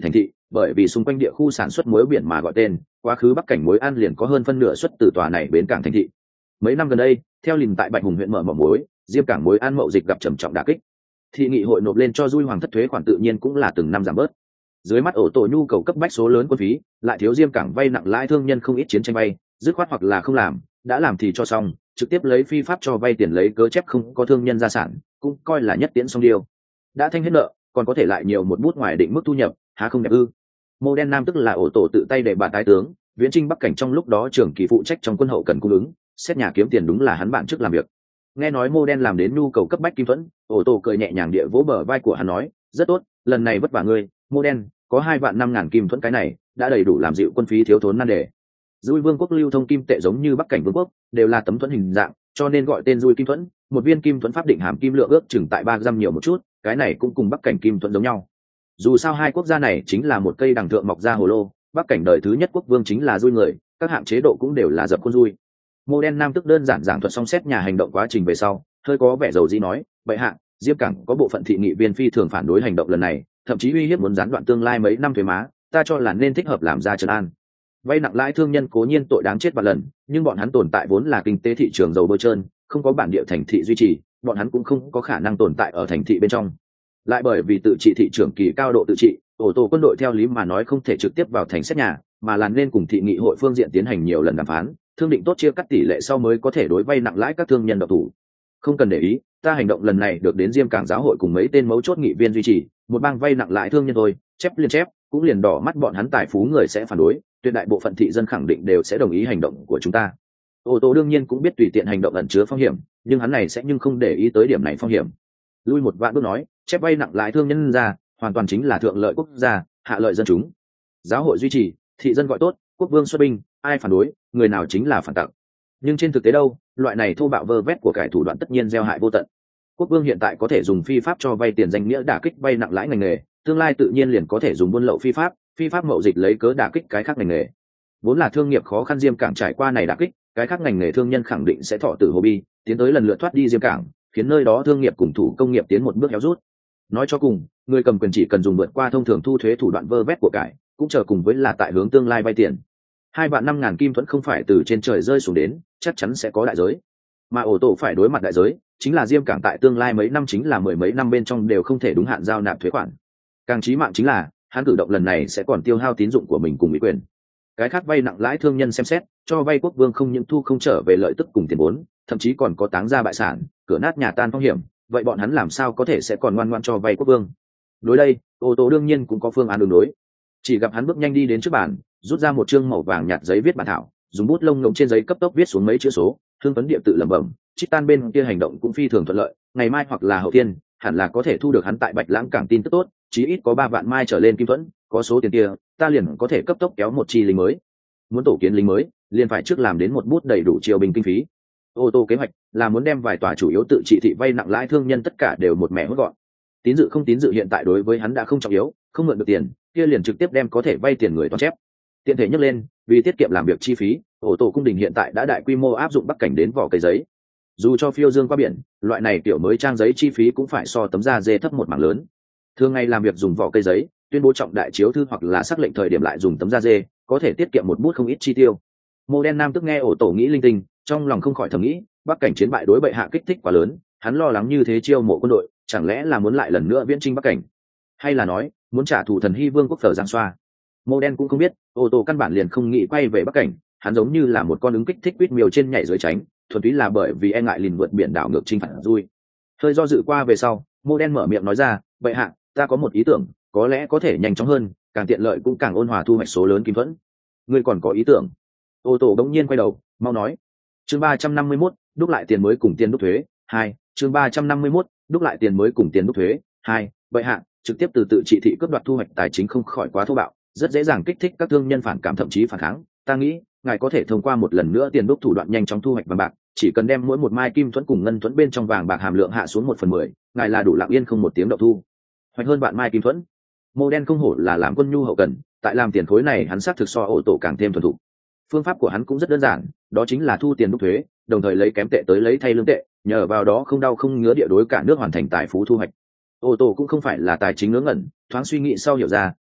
bởi vì xung quanh địa khu sản xuất muối biển mà gọi tên, quá khứ bắc cảnh muối ăn liền có hơn phân nửa xuất từ tòa này bến cảng thành thị. Mấy năm gần đây, theo lìn tại Bạch Hùng huyện mở mỏ muối, diêm cảng muối ăn mậu dịch gặp trầm trọng đả kích. Thị nghị hội nộp lên cho dui hoàng thất thuế khoản tự nhiên cũng là từng năm giảm bớt. Dưới mắt ổ tổ nhu cầu cấp bách số lớn quân phí, lại thiếu diêm cảng vay nặng lãi thương nhân không ít chiến tranh vay, dứt khoát hoặc là không làm, đã làm thì cho xong, trực tiếp lấy phi pháp cho vay tiền lấy cớ chép không có thương nhân gia sản, cũng coi là nhất tiễn xong điều. Đã thanh hết nợ, còn có thể lại nhiều một bút ngoài định mức thu nhập, há không đẹp ư? Mô Đen Nam tức là ổ tổ tự tay để bà tái tướng, viễn trinh bắc cảnh trong lúc đó trưởng kỳ phụ trách trong quân hậu cần cung ứng, xét nhà kiếm tiền đúng là hắn bạn trước làm việc. Nghe nói Mô Đen làm đến nhu cầu cấp bách kim thuẫn, ổ tổ cười nhẹ nhàng địa vỗ bờ vai của hắn nói, rất tốt, lần này vất vả ngươi, Mô Đen, có 2.500.000 kim thuẫn, cái này đã đầy đủ làm dịu quân phí thiếu thốn nan đề. Dui vương quốc lưu thông kim tệ giống như bắc cảnh vương quốc, đều là tấm thuẫn hình dạng, cho nên gọi tên Dui kim thuẫn. Một viên kim thuẫn pháp định hàm kim lượng ước chừng tại 3 gram nhiều một chút, cái này cũng cùng bắc cảnh kim thuẫn giống nhau. Dù sao hai quốc gia này chính là một cây đằng thượng mọc ra hồ lô, bắc cảnh đời thứ nhất quốc vương chính là Dui người, các hạng chế độ cũng đều là dập khuôn Dui. Mô Đen Nam tức đơn giản giảng thuật xong xét nhà hành động quá trình về sau, hơi có vẻ dầu dĩ nói, bệ hạ, diêm cảng có bộ phận thị nghị viên phi thường phản đối hành động lần này, thậm chí uy hiếp muốn gián đoạn tương lai mấy năm thuế má, ta cho là nên thích hợp làm ra trấn an. Vay nặng lãi thương nhân cố nhiên tội đáng chết vạn lần, nhưng bọn hắn tồn tại vốn là kinh tế thị trường dầu bôi trơn, không có bản địa thành thị duy trì, bọn hắn cũng không có khả năng tồn tại ở thành thị bên trong. Lại bởi vì tự trị thị trường kỳ cao độ tự trị, ổ tổ quân đội theo lý mà nói không thể trực tiếp vào thành xét nhà, mà là nên cùng thị nghị hội phương diện tiến hành nhiều lần đàm phán, thương định tốt chia cắt tỷ lệ sau mới có thể đối vay nặng lãi các thương nhân độc thủ. Không cần để ý, ta hành động lần này được đến diêm cảng giáo hội cùng mấy tên mấu chốt nghị viên duy trì, một bang vay nặng lãi thương nhân thôi, chép liên chép cũng liền đỏ mắt bọn hắn tài phú người sẽ phản đối, tuyệt đại bộ phận thị dân khẳng định đều sẽ đồng ý hành động của chúng ta. Ô tô đương nhiên cũng biết tùy tiện hành động ẩn chứa phong hiểm, nhưng hắn này sẽ nhưng không để ý tới điểm này phong hiểm. Lui một vạn bước nói, chép vay nặng lãi thương nhân ra, hoàn toàn chính là thượng lợi quốc gia, hạ lợi dân chúng. Giáo hội duy trì, thị dân gọi tốt, quốc vương xuất binh, ai phản đối, người nào chính là phản tặc. Nhưng trên thực tế đâu, loại này thô bạo vơ vét của cải thủ đoạn tất nhiên gieo hại vô tận. Quốc vương hiện tại có thể dùng phi pháp cho vay tiền danh nghĩa đả kích vay nặng lãi ngành nghề, tương lai tự nhiên liền có thể dùng buôn lậu phi pháp mậu dịch lấy cớ đả kích cái khác ngành nghề. Vốn là thương nghiệp khó khăn diêm cảng trải qua này đả kích, cái khác ngành nghề thương nhân khẳng định sẽ thọ tử hồ bi, tiến tới lần lượt thoát đi diêm cảng, khiến nơi đó thương nghiệp cùng thủ công nghiệp tiến một bước héo rút. Nói cho cùng, người cầm quyền chỉ cần dùng vượt qua thông thường thu thuế thủ đoạn vơ vét của cải, cũng chờ cùng với là tại hướng tương lai vay tiền. 2.500.000 kim thuẫn không phải từ trên trời rơi xuống đến, chắc chắn sẽ có đại giới. Mà ổ tổ phải đối mặt đại giới, chính là diêm cảng tại tương lai mấy năm chính là mười mấy năm bên trong đều không thể đúng hạn giao nạp thuế khoản. Càng chí mạng chính là hắn cử động lần này sẽ còn tiêu hao tín dụng của mình cùng ủy quyền. Cái khác vay nặng lãi thương nhân xem xét, cho vay quốc vương không những thu không trở về lợi tức cùng tiền vốn, thậm chí còn có táng ra bại sản, cửa nát nhà tan phong hiểm, vậy bọn hắn làm sao có thể sẽ còn ngoan ngoãn cho vay quốc vương? Đối đây, ô tô đương nhiên cũng có phương án đường đối. Chỉ gặp hắn bước nhanh đi đến trước bàn, rút ra một chương màu vàng nhạt giấy viết bản thảo, dùng bút lông ngỗng trên giấy cấp tốc viết xuống mấy chữ số, thương vấn địa tự lẩm bẩm, Trích Tan bên kia hành động cũng phi thường thuận lợi, ngày mai hoặc là hậu thiên, hẳn là có thể thu được hắn tại Bạch Lãng cảng tin tức tốt, chí ít có 3 vạn mai trở lên kim thuẫn, có số tiền kia, ta liền có thể cấp tốc kéo một chi lính mới. Muốn tổ kiến lính mới, liền phải trước làm đến một bút đầy đủ triều binh kinh phí. Ô tô kế hoạch là muốn đem vài tòa chủ yếu tự trị thị vay nặng lãi thương nhân tất cả đều một mẻ hốt gọn. Tín dự không tín dự hiện tại đối với hắn đã không trọng yếu, không mượn được tiền, kia liền trực tiếp đem có thể vay tiền người toán chép. Tiện thể nhắc lên, vì tiết kiệm làm việc chi phí, ô tô cung đình hiện tại đã đại quy mô áp dụng bắc cảnh đến vỏ cây giấy. Dù cho phiêu dương qua biển, loại này kiểu mới trang giấy chi phí cũng phải so tấm da dê thấp một mảng lớn. Thường ngày làm việc dùng vỏ cây giấy, tuyên bố trọng đại chiếu thư hoặc là sắc lệnh thời điểm lại dùng tấm da dê, có thể tiết kiệm một bút không ít chi tiêu. Mô Đen Nam tức nghe ổ tổ nghĩ linh tinh, trong lòng không khỏi thầm nghĩ, bắc cảnh chiến bại đối bệ hạ kích thích quá lớn, hắn lo lắng như thế chiêu mộ quân đội, chẳng lẽ là muốn lại lần nữa viễn chinh bắc cảnh, hay là nói muốn trả thù thần hy vương quốc phở giang xoa. Mô Đen cũng không biết, ổ tổ căn bản liền không nghĩ quay về bắc cảnh, hắn giống như là một con ứng kích thích quýt miều trên nhảy dưới tránh, thuần túy là bởi vì e ngại lìn vượt biển đảo ngược chinh phạt vui. Hơi do dự qua về sau, Mô Đen mở miệng nói ra, bệ hạ, ta có một ý tưởng, có lẽ có thể nhanh chóng hơn, càng tiện lợi cũng càng ôn hòa thu hoạch số lớn kim thuẫn. Ngươi còn có ý tưởng? Ô tô đống nhiên quay đầu, mau nói. Chương 351, đúc lại tiền mới cùng tiền đúc thuế 2. Chương 351, đúc lại tiền mới cùng tiền đúc thuế 2. Bệ hạ, trực tiếp từ tự trị thị cướp đoạt thu hoạch tài chính không khỏi quá thô bạo, rất dễ dàng kích thích các thương nhân phản cảm thậm chí phản kháng. Ta nghĩ, ngài có thể thông qua một lần nữa tiền đúc thủ đoạn nhanh chóng thu hoạch vàng bạc, chỉ cần đem mỗi một mai kim thuẫn cùng ngân thuẫn bên trong vàng bạc hàm lượng hạ xuống 1/10, ngài là đủ lặng yên không một tiếng động thu hoạch hơn bạn mai kim thuẫn. Mô Đen không hổ là làm quân nhu hậu cần, tại làm tiền khối này hắn xác thực so ổ tổ càng thêm thuần thục. Phương pháp của hắn cũng rất đơn giản, đó chính là thu tiền đúc thuế, đồng thời lấy kém tệ tới lấy thay lương tệ, nhờ vào đó không đau không ngứa địa đối cả nước hoàn thành tài phú thu hoạch. Ổ tổ cũng không phải là tài chính ngớ ngẩn, thoáng suy nghĩ sau hiểu ra,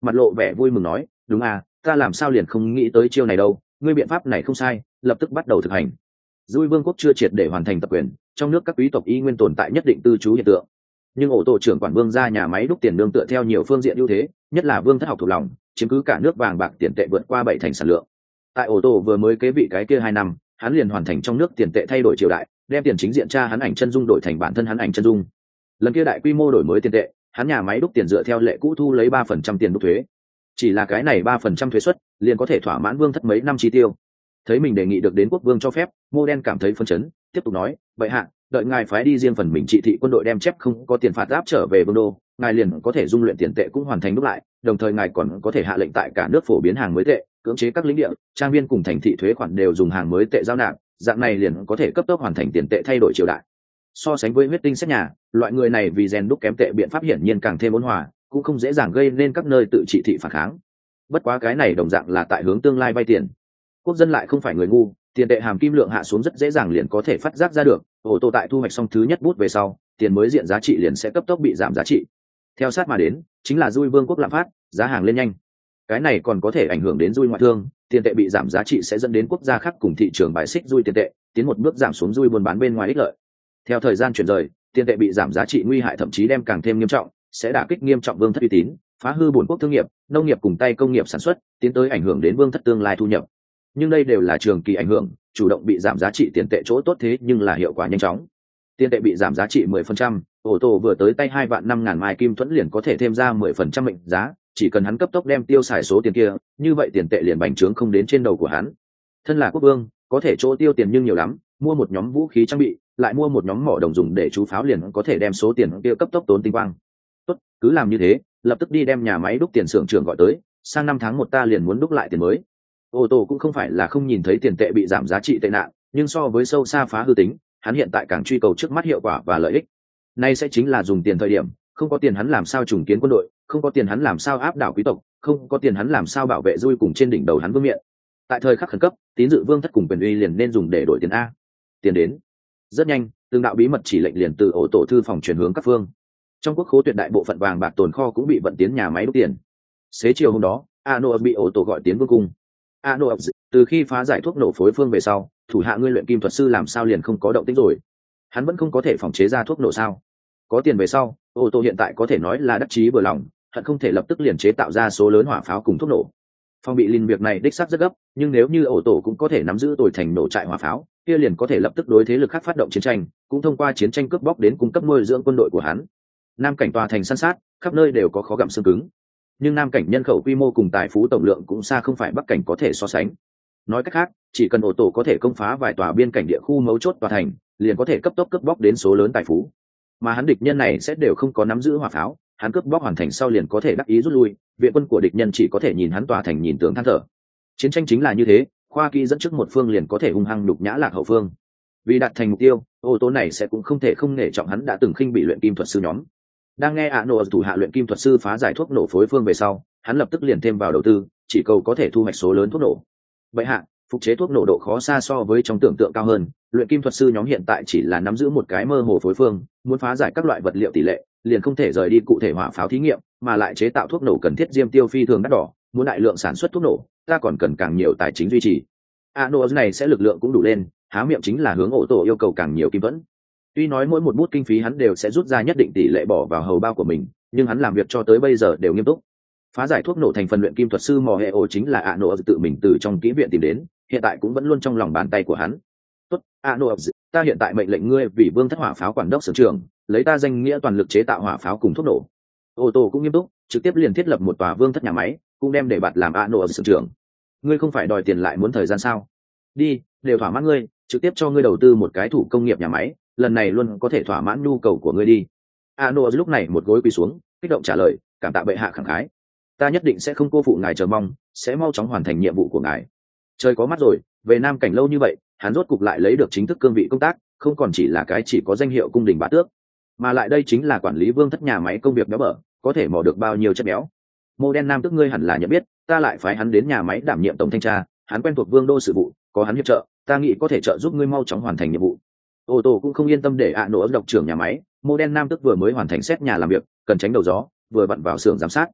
mặt lộ vẻ vui mừng nói, đúng à, ta làm sao liền không nghĩ tới chiêu này đâu, ngươi biện pháp này không sai, lập tức bắt đầu thực hành. Dui vương quốc chưa triệt để hoàn thành tập quyền, trong nước các quý tộc y nguyên tồn tại nhất định tư trú hiện tượng, nhưng ổ tổ trưởng quản vương ra nhà máy đúc tiền nương tựa theo nhiều phương diện ưu thế, nhất là vương thất học thuộc lòng, chiếm cứ cả nước vàng bạc tiền tệ vượt qua 7 thành sản lượng. Tại ổ tổ vừa mới kế vị cái kia 2 năm, hắn liền hoàn thành trong nước tiền tệ thay đổi triều đại, đem tiền chính diện tra hắn ảnh chân dung đổi thành bản thân hắn ảnh chân dung. Lần kia đại quy mô đổi mới tiền tệ, hắn nhà máy đúc tiền dựa theo lệ cũ thu lấy 3% tiền đúc thuế. Chỉ là cái này 3% thuế suất, liền có thể thỏa mãn vương thất mấy năm chi tiêu. Thấy mình đề nghị được đến quốc vương cho phép, Mô Đen cảm thấy phấn chấn, tiếp tục nói, vậy hạ, đợi ngài phái đi riêng phần mình trị thị quân đội đem chép không có tiền phạt áp trở về vương đô, ngài liền có thể dung luyện tiền tệ cũng hoàn thành đúc lại, đồng thời ngài còn có thể hạ lệnh tại cả nước phổ biến hàng mới tệ, cưỡng chế các lĩnh địa, trang viên cùng thành thị thuế khoản đều dùng hàng mới tệ giao nạp, dạng này liền có thể cấp tốc hoàn thành tiền tệ thay đổi triều đại. So sánh với huyết tinh xét nhà, loại người này vì rèn đúc kém tệ biện pháp hiển nhiên càng thêm ôn hòa, cũng không dễ dàng gây nên các nơi tự trị thị phản kháng. Bất quá cái này đồng dạng là tại hướng tương lai vay tiền, quốc dân lại không phải người ngu, tiền tệ hàm kim lượng hạ xuống rất dễ dàng liền có thể phát giác ra được. Ô tô tại thu hoạch xong thứ nhất bút về sau, tiền mới diện giá trị liền sẽ cấp tốc bị giảm giá trị. Theo sát mà đến chính là Dui vương quốc lạm phát, giá hàng lên nhanh. Cái này còn có thể ảnh hưởng đến Dui ngoại thương, tiền tệ bị giảm giá trị sẽ dẫn đến quốc gia khác cùng thị trường bài xích Dui tiền tệ, tiến một bước giảm xuống Dui buôn bán bên ngoài ích lợi. Theo thời gian chuyển rời, tiền tệ bị giảm giá trị nguy hại thậm chí đem càng thêm nghiêm trọng, sẽ đả kích nghiêm trọng vương thất uy tín, phá hư bổn quốc thương nghiệp, nông nghiệp cùng tay công nghiệp sản xuất, tiến tới ảnh hưởng đến vương thất tương lai thu nhập. Nhưng đây đều là trường kỳ ảnh hưởng, chủ động bị giảm giá trị tiền tệ chỗ tốt thế nhưng là hiệu quả nhanh chóng. Tiền tệ bị giảm giá trị 10%, ô tô vừa tới tay 2.500.000 mai kim thuẫn liền có thể thêm ra 10% mệnh giá, chỉ cần hắn cấp tốc đem tiêu xài số tiền kia, như vậy tiền tệ liền bành trướng không đến trên đầu của hắn. Thân là quốc vương, có thể chỗ tiêu tiền nhưng nhiều lắm, mua một nhóm vũ khí trang bị, lại mua một nhóm mỏ đồng dùng để chú pháo liền có thể đem số tiền kia cấp tốc tốn tinh quang. Tốt, cứ làm như thế, lập tức đi đem nhà máy đúc tiền xưởng trưởng gọi tới, sang năm tháng 1 ta liền muốn đúc lại tiền mới. Ô tô cũng không phải là không nhìn thấy tiền tệ bị giảm giá trị tệ nạn, nhưng so với sâu xa phá hư tính, hắn hiện tại càng truy cầu trước mắt hiệu quả và lợi ích. Nay sẽ chính là dùng tiền thời điểm, không có tiền hắn làm sao trùng kiến quân đội, không có tiền hắn làm sao áp đảo quý tộc, không có tiền hắn làm sao bảo vệ Dui cùng trên đỉnh đầu hắn vương miện. Tại thời khắc khẩn cấp, tín dự vương thất cùng quyền uy liền nên dùng để đổi tiền a. Tiền đến. Rất nhanh, từng đạo bí mật chỉ lệnh liền từ ổ tổ thư phòng chuyển hướng các phương. Trong quốc khố tuyệt đại bộ phận vàng bạc tồn kho cũng bị vận tiến nhà máy đúc tiền. Xế chiều hôm đó, Ano bị ổ tổ gọi tiến vương cung. Ano, từ khi phá giải thuốc nổ phối phương về sau, thủ hạ ngươi luyện kim thuật sư làm sao liền không có động tĩnh rồi? Hắn vẫn không có thể phòng chế ra thuốc nổ sao? Có tiền về sau, ô tô hiện tại có thể nói là đắc chí vừa lòng, hận không thể lập tức liền chế tạo ra số lớn hỏa pháo cùng thuốc nổ. Phong bị linh việc này đích xác rất gấp, nhưng nếu như ổ tổ cũng có thể nắm giữ tồi thành nổ trại hỏa pháo, kia liền có thể lập tức đối thế lực khác phát động chiến tranh, cũng thông qua chiến tranh cướp bóc đến cung cấp nuôi dưỡng quân đội của hắn. Nam cảnh tòa thành san sát, khắp nơi đều có khó gặm xương cứng, nhưng nam cảnh nhân khẩu quy mô cùng tài phú tổng lượng cũng xa không phải bắc cảnh có thể so sánh. Nói cách khác, chỉ cần ổ tổ có thể công phá vài tòa biên cảnh địa khu mấu chốt tòa thành, liền có thể cấp tốc cướp bóc đến số lớn tài phú. Mà hắn địch nhân này sẽ đều không có nắm giữ hỏa pháo, hắn cướp bóc hoàn thành sau liền có thể đắc ý rút lui, viện quân của địch nhân chỉ có thể nhìn hắn tòa thành nhìn tường than thở. Chiến tranh chính là như thế, khoa kỹ dẫn trước một phương liền có thể hung hăng đục nhã lạc hậu phương. Vì đạt thành mục tiêu, ô tô này sẽ cũng không thể không nể trọng hắn đã từng khinh bị luyện kim thuật sư nhóm. Đang nghe Ano thủ hạ luyện kim thuật sư phá giải thuốc nổ phối phương về sau, hắn lập tức liền thêm vào đầu tư, chỉ cầu có thể thu hoạch số lớn thuốc nổ. Vậy hạ, phục chế thuốc nổ độ khó xa so với trong tưởng tượng cao hơn, luyện kim thuật sư nhóm hiện tại chỉ là nắm giữ một cái mơ hồ phối phương, muốn phá giải các loại vật liệu tỷ lệ, liền không thể rời đi cụ thể hỏa pháo thí nghiệm, mà lại chế tạo thuốc nổ cần thiết diêm tiêu phi thường đắt đỏ, muốn đại lượng sản xuất thuốc nổ, ta còn cần càng nhiều tài chính duy trì. Ano này sẽ lực lượng cũng đủ lên, há miệng chính là hướng ổ tổ yêu cầu càng nhiều kim vẫn. Tuy nói mỗi một bút kinh phí hắn đều sẽ rút ra nhất định tỷ lệ bỏ vào hầu bao của mình, nhưng hắn làm việc cho tới bây giờ đều nghiêm túc. Phá giải thuốc nổ thành phần luyện kim thuật sư mò hệ ổ chính là Ano tự mình từ trong kỹ viện tìm đến, hiện tại cũng vẫn luôn trong lòng bàn tay của hắn. Tốt, Ano, ta hiện tại mệnh lệnh ngươi vì vương thất hỏa pháo quản đốc sở trường, lấy ta danh nghĩa toàn lực chế tạo hỏa pháo cùng thuốc nổ. Ô tô cũng nghiêm túc, trực tiếp liền thiết lập một tòa vương thất nhà máy, cũng đem để bạt làm Ano sở trường. Ngươi không phải đòi tiền lại muốn thời gian sao? Đi, đều thỏa mãn ngươi, trực tiếp cho ngươi đầu tư một cái thủ công nghiệp nhà máy, lần này luôn có thể thỏa mãn nhu cầu của ngươi đi. Ano lúc này một gối quỳ xuống, kích động trả lời, cảm tạ bệ hạ khẳng khái. Ta nhất định sẽ không cô phụ ngài chờ mong, sẽ mau chóng hoàn thành nhiệm vụ của ngài. Trời có mắt rồi, về Nam cảnh lâu như vậy, hắn rốt cục lại lấy được chính thức cương vị công tác, không còn chỉ là cái chỉ có danh hiệu cung đình bá tước, mà lại đây chính là quản lý vương thất nhà máy công việc béo bở, có thể mò được bao nhiêu chất béo. Mô Đen Nam tức ngươi hẳn là nhận biết, ta lại phái hắn đến nhà máy đảm nhiệm tổng thanh tra, hắn quen thuộc vương đô sự vụ, có hắn hiệp trợ, ta nghĩ có thể trợ giúp ngươi mau chóng hoàn thành nhiệm vụ. Ô tô cũng không yên tâm để Ano độc trưởng nhà máy, Mô Đen Nam tức vừa mới hoàn thành xét nhà làm việc, cần tránh đầu gió, vừa bận vào xưởng giám sát.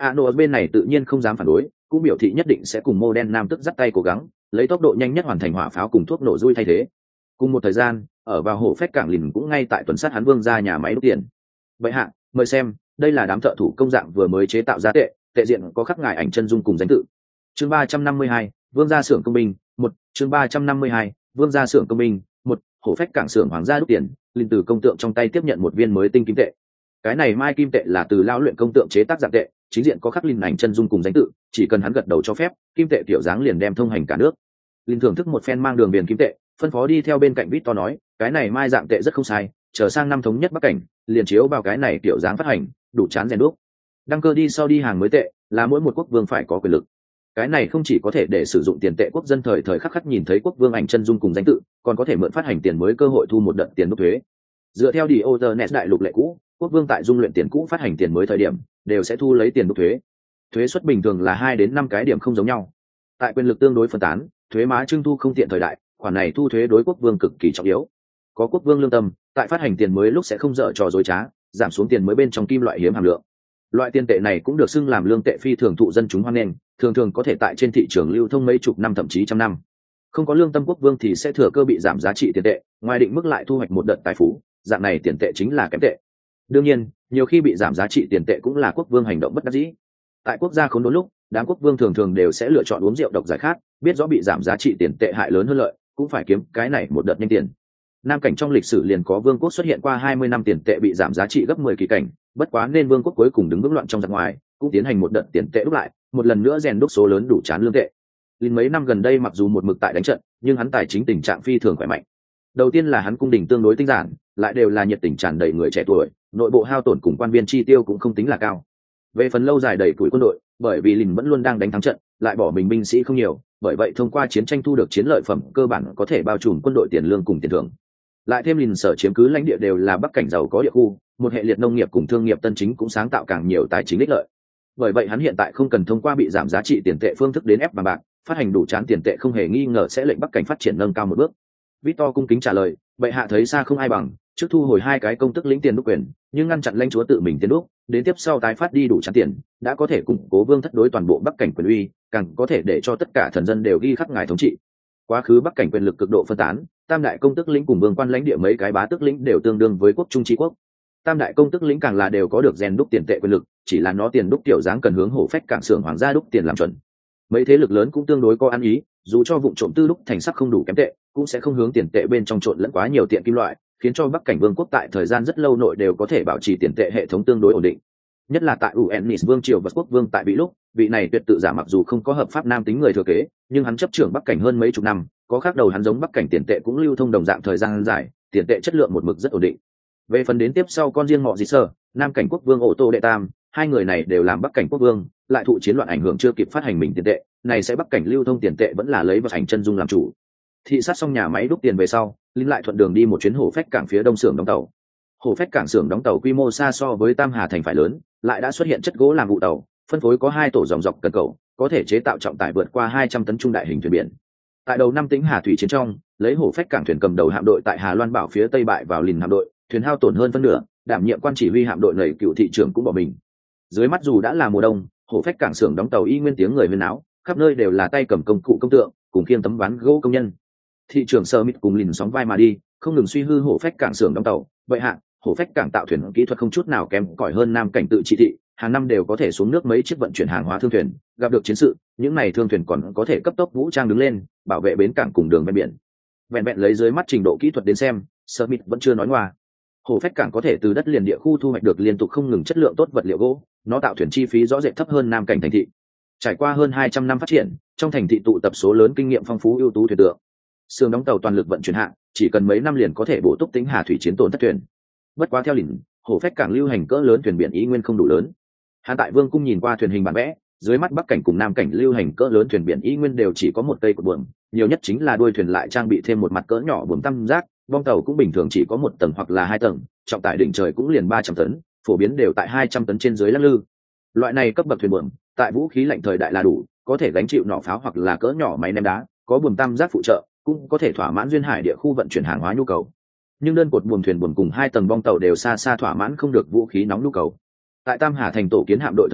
Ano ở bên này tự nhiên không dám phản đối, cũng biểu thị nhất định sẽ cùng Modern Nam tức dắt tay cố gắng lấy tốc độ nhanh nhất hoàn thành hỏa pháo cùng thuốc nổ dui thay thế. Cùng một thời gian, ở vào hồ phách cảng lìn cũng ngay tại tuần sát hắn vương ra nhà máy đúc tiền. Vậy hạ, mời xem, đây là đám thợ thủ công dạng vừa mới chế tạo ra tệ diện có khắc ngài ảnh chân dung cùng danh tự. Chương 352, vương gia xưởng công binh, 1, chương 352, vương gia xưởng công binh, 1, hồ phách cảng xưởng hoàng gia đúc tiền, lìn từ công tượng trong tay tiếp nhận một viên mới tinh kim tệ. Cái này mai kim tệ là từ lao luyện công tượng chế tác dạng tệ, chính diện có khắc lìn ảnh chân dung cùng danh tự, chỉ cần hắn gật đầu cho phép, kim tệ tiểu dáng liền đem thông hành cả nước. Lìn thưởng thức một phen mang đường viền kim tệ, phân phó đi theo bên cạnh Victor nói, cái này mai dạng tệ rất không sai, chờ sang năm thống nhất Bắc cảnh, liền chiếu vào cái này tiểu dáng phát hành, đủ chán rèn đúc. Đăng cơ đi sau đi hàng mới tệ, là mỗi một quốc vương phải có quyền lực. Cái này không chỉ có thể để sử dụng tiền tệ quốc dân thời thời khắc khắc nhìn thấy quốc vương ảnh chân dung cùng danh tự, còn có thể mượn phát hành tiền mới cơ hội thu một đợt tiền đúc thuế. Dựa theo Diogenes đại lục lệ cũ, quốc vương tại dung luyện tiền cũ phát hành tiền mới thời điểm, đều sẽ thu lấy tiền đúc thuế. Thuế suất bình thường là 2 đến 5 cái điểm không giống nhau. Tại quyền lực tương đối phân tán, thuế má trưng thu không tiện thời đại, khoản này thu thuế đối quốc vương cực kỳ trọng yếu. Có quốc vương lương tâm, tại phát hành tiền mới lúc sẽ không dở trò dối trá, giảm xuống tiền mới bên trong kim loại hiếm hàm lượng. Loại tiền tệ này cũng được xưng làm lương tệ phi thường thụ dân chúng hoan nghênh, thường thường có thể tại trên thị trường lưu thông mấy chục năm thậm chí trăm năm. Không có lương tâm quốc vương thì sẽ thừa cơ bị giảm giá trị tiền tệ, ngoài định mức lại thu hoạch một đợt tài phú, dạng này tiền tệ chính là kém tệ. Đương nhiên, nhiều khi bị giảm giá trị tiền tệ cũng là quốc vương hành động bất đắc dĩ. Tại quốc gia khốn đốn lúc, đám quốc vương thường thường đều sẽ lựa chọn uống rượu độc giải khát, biết rõ bị giảm giá trị tiền tệ hại lớn hơn lợi, cũng phải kiếm cái này một đợt nhanh tiền. Nam cảnh trong lịch sử liền có vương quốc xuất hiện qua 20 năm tiền tệ bị giảm giá trị gấp 10 kỳ cảnh, bất quá nên vương quốc cuối cùng đứng vững loạn trong giặc ngoài, cũng tiến hành một đợt tiền tệ đúc lại, một lần nữa rèn đúc số lớn đủ chán lương tệ. Linh mấy năm gần đây mặc dù một mực tại đánh trận, nhưng hắn tài chính tình trạng phi thường khỏe mạnh. Đầu tiên là hắn cung đình tương đối tinh giản, lại đều là nhiệt tình tràn đầy người trẻ tuổi, nội bộ hao tổn cùng quan viên chi tiêu cũng không tính là cao. Về phần lâu dài đầy tuổi quân đội, bởi vì Linh vẫn luôn đang đánh thắng trận, lại bỏ mình binh sĩ không nhiều, bởi vậy thông qua chiến tranh thu được chiến lợi phẩm cơ bản có thể bao trùm quân đội tiền lương cùng tiền thưởng. Lại thêm Linh sở chiếm cứ lãnh địa đều là bắc cảnh giàu có địa khu, một hệ liệt nông nghiệp cùng thương nghiệp tân chính cũng sáng tạo càng nhiều tài chính ích lợi. Bởi vậy hắn hiện tại không cần thông qua bị giảm giá trị tiền tệ phương thức đến ép bằng bạc, phát hành đủ chán tiền tệ không hề nghi ngờ sẽ lệnh bắc cảnh phát triển nâng cao một bước. Victor cung kính trả lời, bệ hạ thấy xa không ai bằng, trước thu hồi 2 cái công tức lĩnh tiền đúc quyền, nhưng ngăn chặn lãnh chúa tự mình tiền đúc, đến tiếp sau tái phát đi đủ chán tiền, đã có thể củng cố vương thất đối toàn bộ bắc cảnh quyền uy, càng có thể để cho tất cả thần dân đều ghi khắc ngài thống trị. Quá khứ bắc cảnh quyền lực cực độ phân tán, tam đại công tức lĩnh cùng vương quan lãnh địa mấy cái bá tước lĩnh đều tương đương với quốc trung chi quốc. Tam đại công tức lĩnh càng là đều có được rèn đúc tiền tệ quyền lực, chỉ là nó tiền đúc tiểu dáng cần hướng hổ phách cảng xưởng hoàng gia đúc tiền làm chuẩn. Mấy thế lực lớn cũng tương đối có ăn ý, dù cho vụ trộm tư đúc thành sắc không đủ kém tệ, cũng sẽ không hướng tiền tệ bên trong trộn lẫn quá nhiều tiện kim loại, khiến cho bắc cảnh vương quốc tại thời gian rất lâu nội đều có thể bảo trì tiền tệ hệ thống tương đối ổn định. Nhất là tại Uennis vương triều và quốc vương tại bị lúc, vị này tuyệt tự giả mặc dù không có hợp pháp nam tính người thừa kế, nhưng hắn chấp trưởng bắc cảnh hơn mấy chục năm, có khác đầu hắn giống bắc cảnh tiền tệ cũng lưu thông đồng dạng thời gian dài, tiền tệ chất lượng một mực rất ổn định. Về phần đến tiếp sau con riêng họ gì sơ, nam cảnh quốc vương Ô Tô đệ tam, hai người này đều làm bắc cảnh quốc vương, lại thụ chiến loạn ảnh hưởng chưa kịp phát hành mình tiền tệ, này sẽ bắc cảnh lưu thông tiền tệ vẫn là lấy vào ảnh chân dung làm chủ. Thị sát xong nhà máy đúc tiền về sau, Linh lại thuận đường đi một chuyến hổ phách cảng phía đông xưởng đóng tàu. Hổ phách cảng xưởng đóng tàu quy mô xa so với Tam Hà thành phải lớn, lại đã xuất hiện chất gỗ làm vụ tàu, phân phối có 2 tổ dòng dọc cần cầu, có thể chế tạo trọng tải vượt qua 200 tấn trung đại hình thuyền biển. Tại đầu năm Tĩnh Hà thủy chiến trong, lấy hổ phách cảng thuyền cầm đầu hạm đội tại Hà Loan Bảo phía tây bại vào Lìn hạm đội, thuyền hao tổn hơn phân nửa, đảm nhiệm quan chỉ huy hạm đội nảy cựu thị trưởng cũng bỏ mình. Dưới mắt dù đã là mùa đông, hổ phách cảng xưởng đóng tàu y nguyên tiếng người huyên náo, khắp nơi đều là tay cầm công cụ công tượng, cùng khiêng tấm ván gỗ công nhân. Thị trưởng Smith cùng Lìn sóng vai mà đi, không ngừng suy hư hổ phách cảng xưởng đóng tàu. Vậy hạ, hổ phách cảng tạo thuyền kỹ thuật không chút nào kém cỏi hơn nam cảnh tự trị thị, hàng năm đều có thể xuống nước mấy chiếc vận chuyển hàng hóa thương thuyền, gặp được chiến sự, những này thương thuyền còn có thể cấp tốc vũ trang đứng lên, bảo vệ bến cảng cùng đường ven biển. Vẹn vẹn lấy dưới mắt trình độ kỹ thuật đến xem, Smith vẫn chưa nói ngoa. Hổ phách cảng có thể từ đất liền địa khu thu hoạch được liên tục không ngừng chất lượng tốt vật liệu gỗ, nó tạo thuyền chi phí rõ rệt thấp hơn nam cảnh thành thị. Trải qua hơn 200 năm phát triển, trong thành thị tụ tập số lớn kinh nghiệm phong phú ưu tú thuyền tượng. Xưởng đóng tàu toàn lực vận chuyển hạng, chỉ cần mấy năm liền có thể bổ túc Tĩnh Hà thủy chiến tổn thất thuyền. Bất quá theo Lìn, hổ phách cảng lưu hành cỡ lớn thuyền biển ý nguyên không đủ lớn. Hạ tại Vương cung nhìn qua thuyền hình bản vẽ, dưới mắt bắc cảnh cùng nam cảnh lưu hành cỡ lớn thuyền biển ý nguyên đều chỉ có một cây cột buồm, nhiều nhất chính là đuôi thuyền lại trang bị thêm một mặt cỡ nhỏ buồm tam giác, bong tàu cũng bình thường chỉ có 1 tầng hoặc là 2 tầng, trọng tải đỉnh trời cũng liền 300 tấn, phổ biến đều tại 200 tấn trên dưới lắc lư. Loại này cấp bậc thuyền buồm, tại vũ khí lạnh thời đại là đủ, có thể gánh chịu nỏ pháo hoặc là cỡ nhỏ máy ném đá, có buồm tam giác phụ trợ, cũng có thể thỏa mãn duyên hải địa khu vận chuyển hàng hóa nhu cầu. Nhưng đơn cột buồm thuyền buồm cùng 2 tầng bong tàu đều xa xa thỏa mãn không được vũ khí nóng nhu cầu. Tại Tam Hà thành tổ kiến hạm đội thời điểm,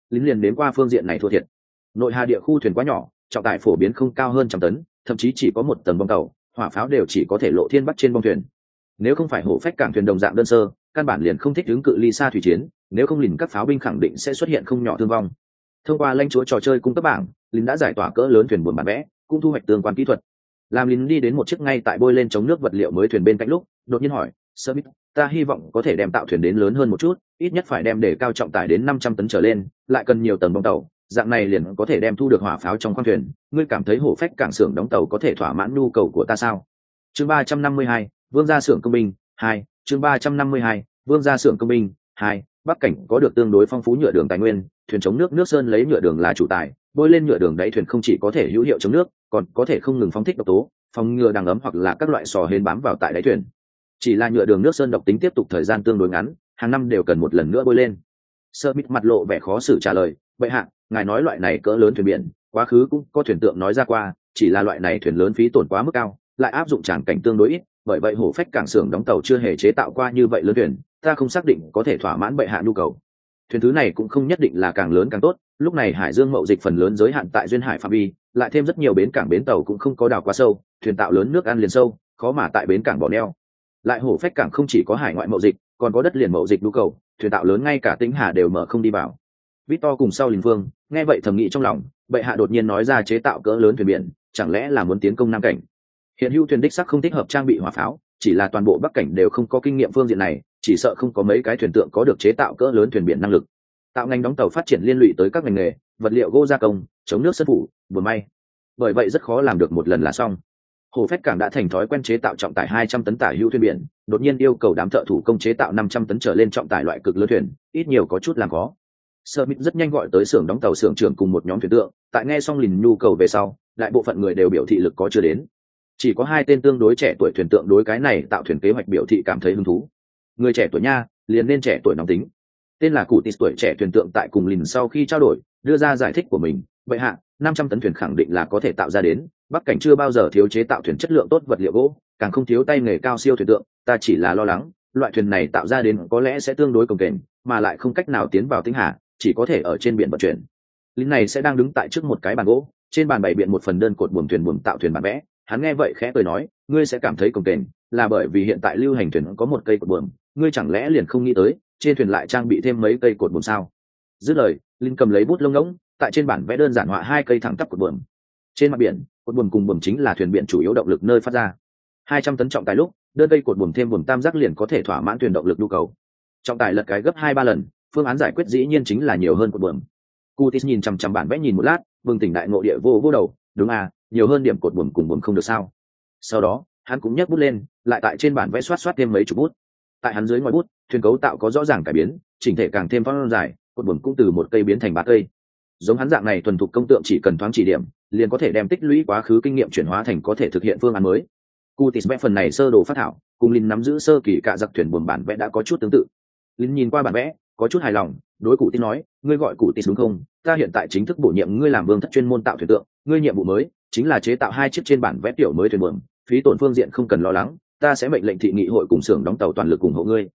lính liền đến qua phương diện này thua thiệt. Nội hà địa khu thuyền quá nhỏ, trọng tải phổ biến không cao hơn 100 tấn, thậm chí chỉ có một tầng bong tàu, hỏa pháo đều chỉ có thể lộ thiên bắt trên bong thuyền. Nếu không phải hổ phách cảng thuyền đồng dạng đơn sơ, căn bản liền không thích ứng cự ly xa thủy chiến, nếu không liền các pháo binh khẳng định sẽ xuất hiện không nhỏ thương vong. Thông qua lãnh chúa trò chơi cung cấp bảng, lính đã giải tỏa cỡ lớn thuyền buồm bản vẽ, cũng thu hoạch tương quan kỹ thuật. Làm lính đi đến một chiếc ngay tại bôi lên chống nước vật liệu mới thuyền bên cạnh lúc, đột nhiên hỏi, Smith, ta hy vọng có thể đem tạo thuyền đến lớn hơn một chút, ít nhất phải đem để cao trọng tải đến 500 tấn trở lên, lại cần nhiều tầng bong tàu, dạng này liền có thể đem thu được hỏa pháo trong khoang thuyền. Ngươi cảm thấy hổ phách cảng xưởng đóng tàu có thể thỏa mãn nhu cầu của ta sao? Chương 352, Vương gia xưởng công binh 2, chương 352, Vương gia xưởng công binh 2. Bắc cảnh có được tương đối phong phú nhựa đường tài nguyên, thuyền chống nước nước sơn lấy nhựa đường là chủ tài, bôi lên nhựa đường đáy thuyền không chỉ có thể hữu hiệu chống nước, còn có thể không ngừng phóng thích độc tố, phòng ngừa đằng ấm hoặc là các loại sò hên bám vào tại đáy thuyền. Chỉ là nhựa đường nước sơn độc tính tiếp tục thời gian tương đối ngắn, hàng năm đều cần một lần nữa bôi lên. Smith mặt lộ vẻ khó xử trả lời, vậy hạ, ngài nói loại này cỡ lớn thuyền biển, quá khứ cũng có thuyền tượng nói ra qua, chỉ là loại này thuyền lớn phí tổn quá mức cao, lại áp dụng tràng cảnh tương đối ít, bởi vậy hổ phách cảng xưởng đóng tàu chưa hề chế tạo qua như vậy lớn thuyền, ta không xác định có thể thỏa mãn bệ hạ nhu cầu. Thuyền thứ này cũng không nhất định là càng lớn càng tốt, lúc này hải dương mậu dịch phần lớn giới hạn tại duyên hải phạm vi, lại thêm rất nhiều bến cảng bến tàu cũng không có đào quá sâu, thuyền tạo lớn nước ăn liền sâu, khó mà tại bến cảng bỏ neo. Lại hổ phách cảng không chỉ có hải ngoại mậu dịch, còn có đất liền mậu dịch nhu cầu, thuyền tạo lớn ngay cả Tĩnh Hà đều mở không đi vào. Victor cùng sau Linh Vương nghe vậy thầm nghĩ trong lòng, bệ hạ đột nhiên nói ra chế tạo cỡ lớn thuyền biển, chẳng lẽ là muốn tiến công Nam cảnh? Hiện hữu thuyền đích sắc không thích hợp trang bị hỏa pháo, chỉ là toàn bộ Bắc cảnh đều không có kinh nghiệm phương diện này, chỉ sợ không có mấy cái thuyền tượng có được chế tạo cỡ lớn thuyền biển năng lực. Tạo ngành đóng tàu phát triển liên lụy tới các ngành nghề, vật liệu gỗ gia công, chống nước sơn phủ, buồm may. Bởi vậy rất khó làm được một lần là xong. Hồ Phách Cảng đã thành thói quen chế tạo trọng tải 200 tấn tả hữu thuyền biển, đột nhiên yêu cầu đám thợ thủ công chế tạo 500 tấn trở lên trọng tải loại cực lớn thuyền, ít nhiều có chút làm khó. Smith rất nhanh gọi tới xưởng đóng tàu xưởng trưởng cùng một nhóm thuyền tượng, tại nghe xong liền nhu cầu về sau, đại bộ phận người đều biểu thị lực có chưa đến. Chỉ có 2 tên tương đối trẻ tuổi thuyền tượng đối cái này tạo thuyền kế hoạch biểu thị cảm thấy hứng thú. Người trẻ tuổi nha, liền nên trẻ tuổi nóng tính. Tên là Cụ Tít tuổi trẻ thuyền tượng tại cùng Lìn sau khi trao đổi, đưa ra giải thích của mình, vậy hạ, 500 tấn thuyền khẳng định là có thể tạo ra đến, Bắc cảnh chưa bao giờ thiếu chế tạo thuyền chất lượng tốt vật liệu gỗ, càng không thiếu tay nghề cao siêu thuyền tượng, ta chỉ là lo lắng, loại thuyền này tạo ra đến có lẽ sẽ tương đối cồng kềnh, mà lại không cách nào tiến vào Tĩnh Hà, chỉ có thể ở trên biển vận chuyển. Lìn này sẽ đang đứng tại trước một cái bàn gỗ, trên bàn bày biện một phần đơn cột buồm thuyền buồm tạo thuyền bản vẽ, hắn nghe vậy khẽ cười nói, ngươi sẽ cảm thấy cồng kềnh, là bởi vì hiện tại lưu hành thuyền có một cây cột buồm, ngươi chẳng lẽ liền không nghĩ tới trên thuyền lại trang bị thêm mấy cây cột buồm sao? Dứt lời, Linh cầm lấy bút lông ngỗng, tại trên bản vẽ đơn giản họa 2 cây thẳng tắp cột buồm. Trên mặt biển, cột buồm cùng buồm chính là thuyền biển chủ yếu động lực nơi phát ra. 200 tấn trọng tải lúc, đơn cây cột buồm thêm buồm tam giác liền có thể thỏa mãn thuyền động lực nhu cầu. Trọng tải lật cái gấp 2-3 lần, phương án giải quyết dĩ nhiên chính là nhiều hơn cột buồm. Curtis nhìn chằm chằm bản vẽ nhìn một lát, bừng tỉnh đại ngộ địa vô đầu, đúng à, nhiều hơn điểm cột buồm cùng buồm không được sao? Sau đó, hắn cũng nhấc bút lên, lại tại trên bản vẽ xoát thêm mấy chục bút. Tại hắn dưới ngòi bút, thuyền cấu tạo có rõ ràng cải biến, chỉnh thể càng thêm phong dài, cột buồm cũng từ 1 cây biến thành 3 cây. Giống hắn dạng này thuần thục công tượng chỉ cần thoáng chỉ điểm, liền có thể đem tích lũy quá khứ kinh nghiệm chuyển hóa thành có thể thực hiện phương án mới. Curtis vẽ phần này sơ đồ phát thảo, cùng Linh nắm giữ sơ kỳ cả giặc thuyền buồm bản vẽ đã có chút tương tự. Linh nhìn qua bản vẽ, có chút hài lòng, đối Curtis nói, ngươi gọi Curtis đúng không? Ta hiện tại chính thức bổ nhiệm ngươi làm vương thất chuyên môn tạo thuyền tượng, ngươi nhiệm vụ mới chính là chế tạo 2 chiếc trên bản vẽ tiểu mới thuyền buồm, phí tổn phương diện không cần lo lắng, ta sẽ mệnh lệnh thị nghị hội cùng xưởng đóng tàu toàn lực ủng hộ ngươi.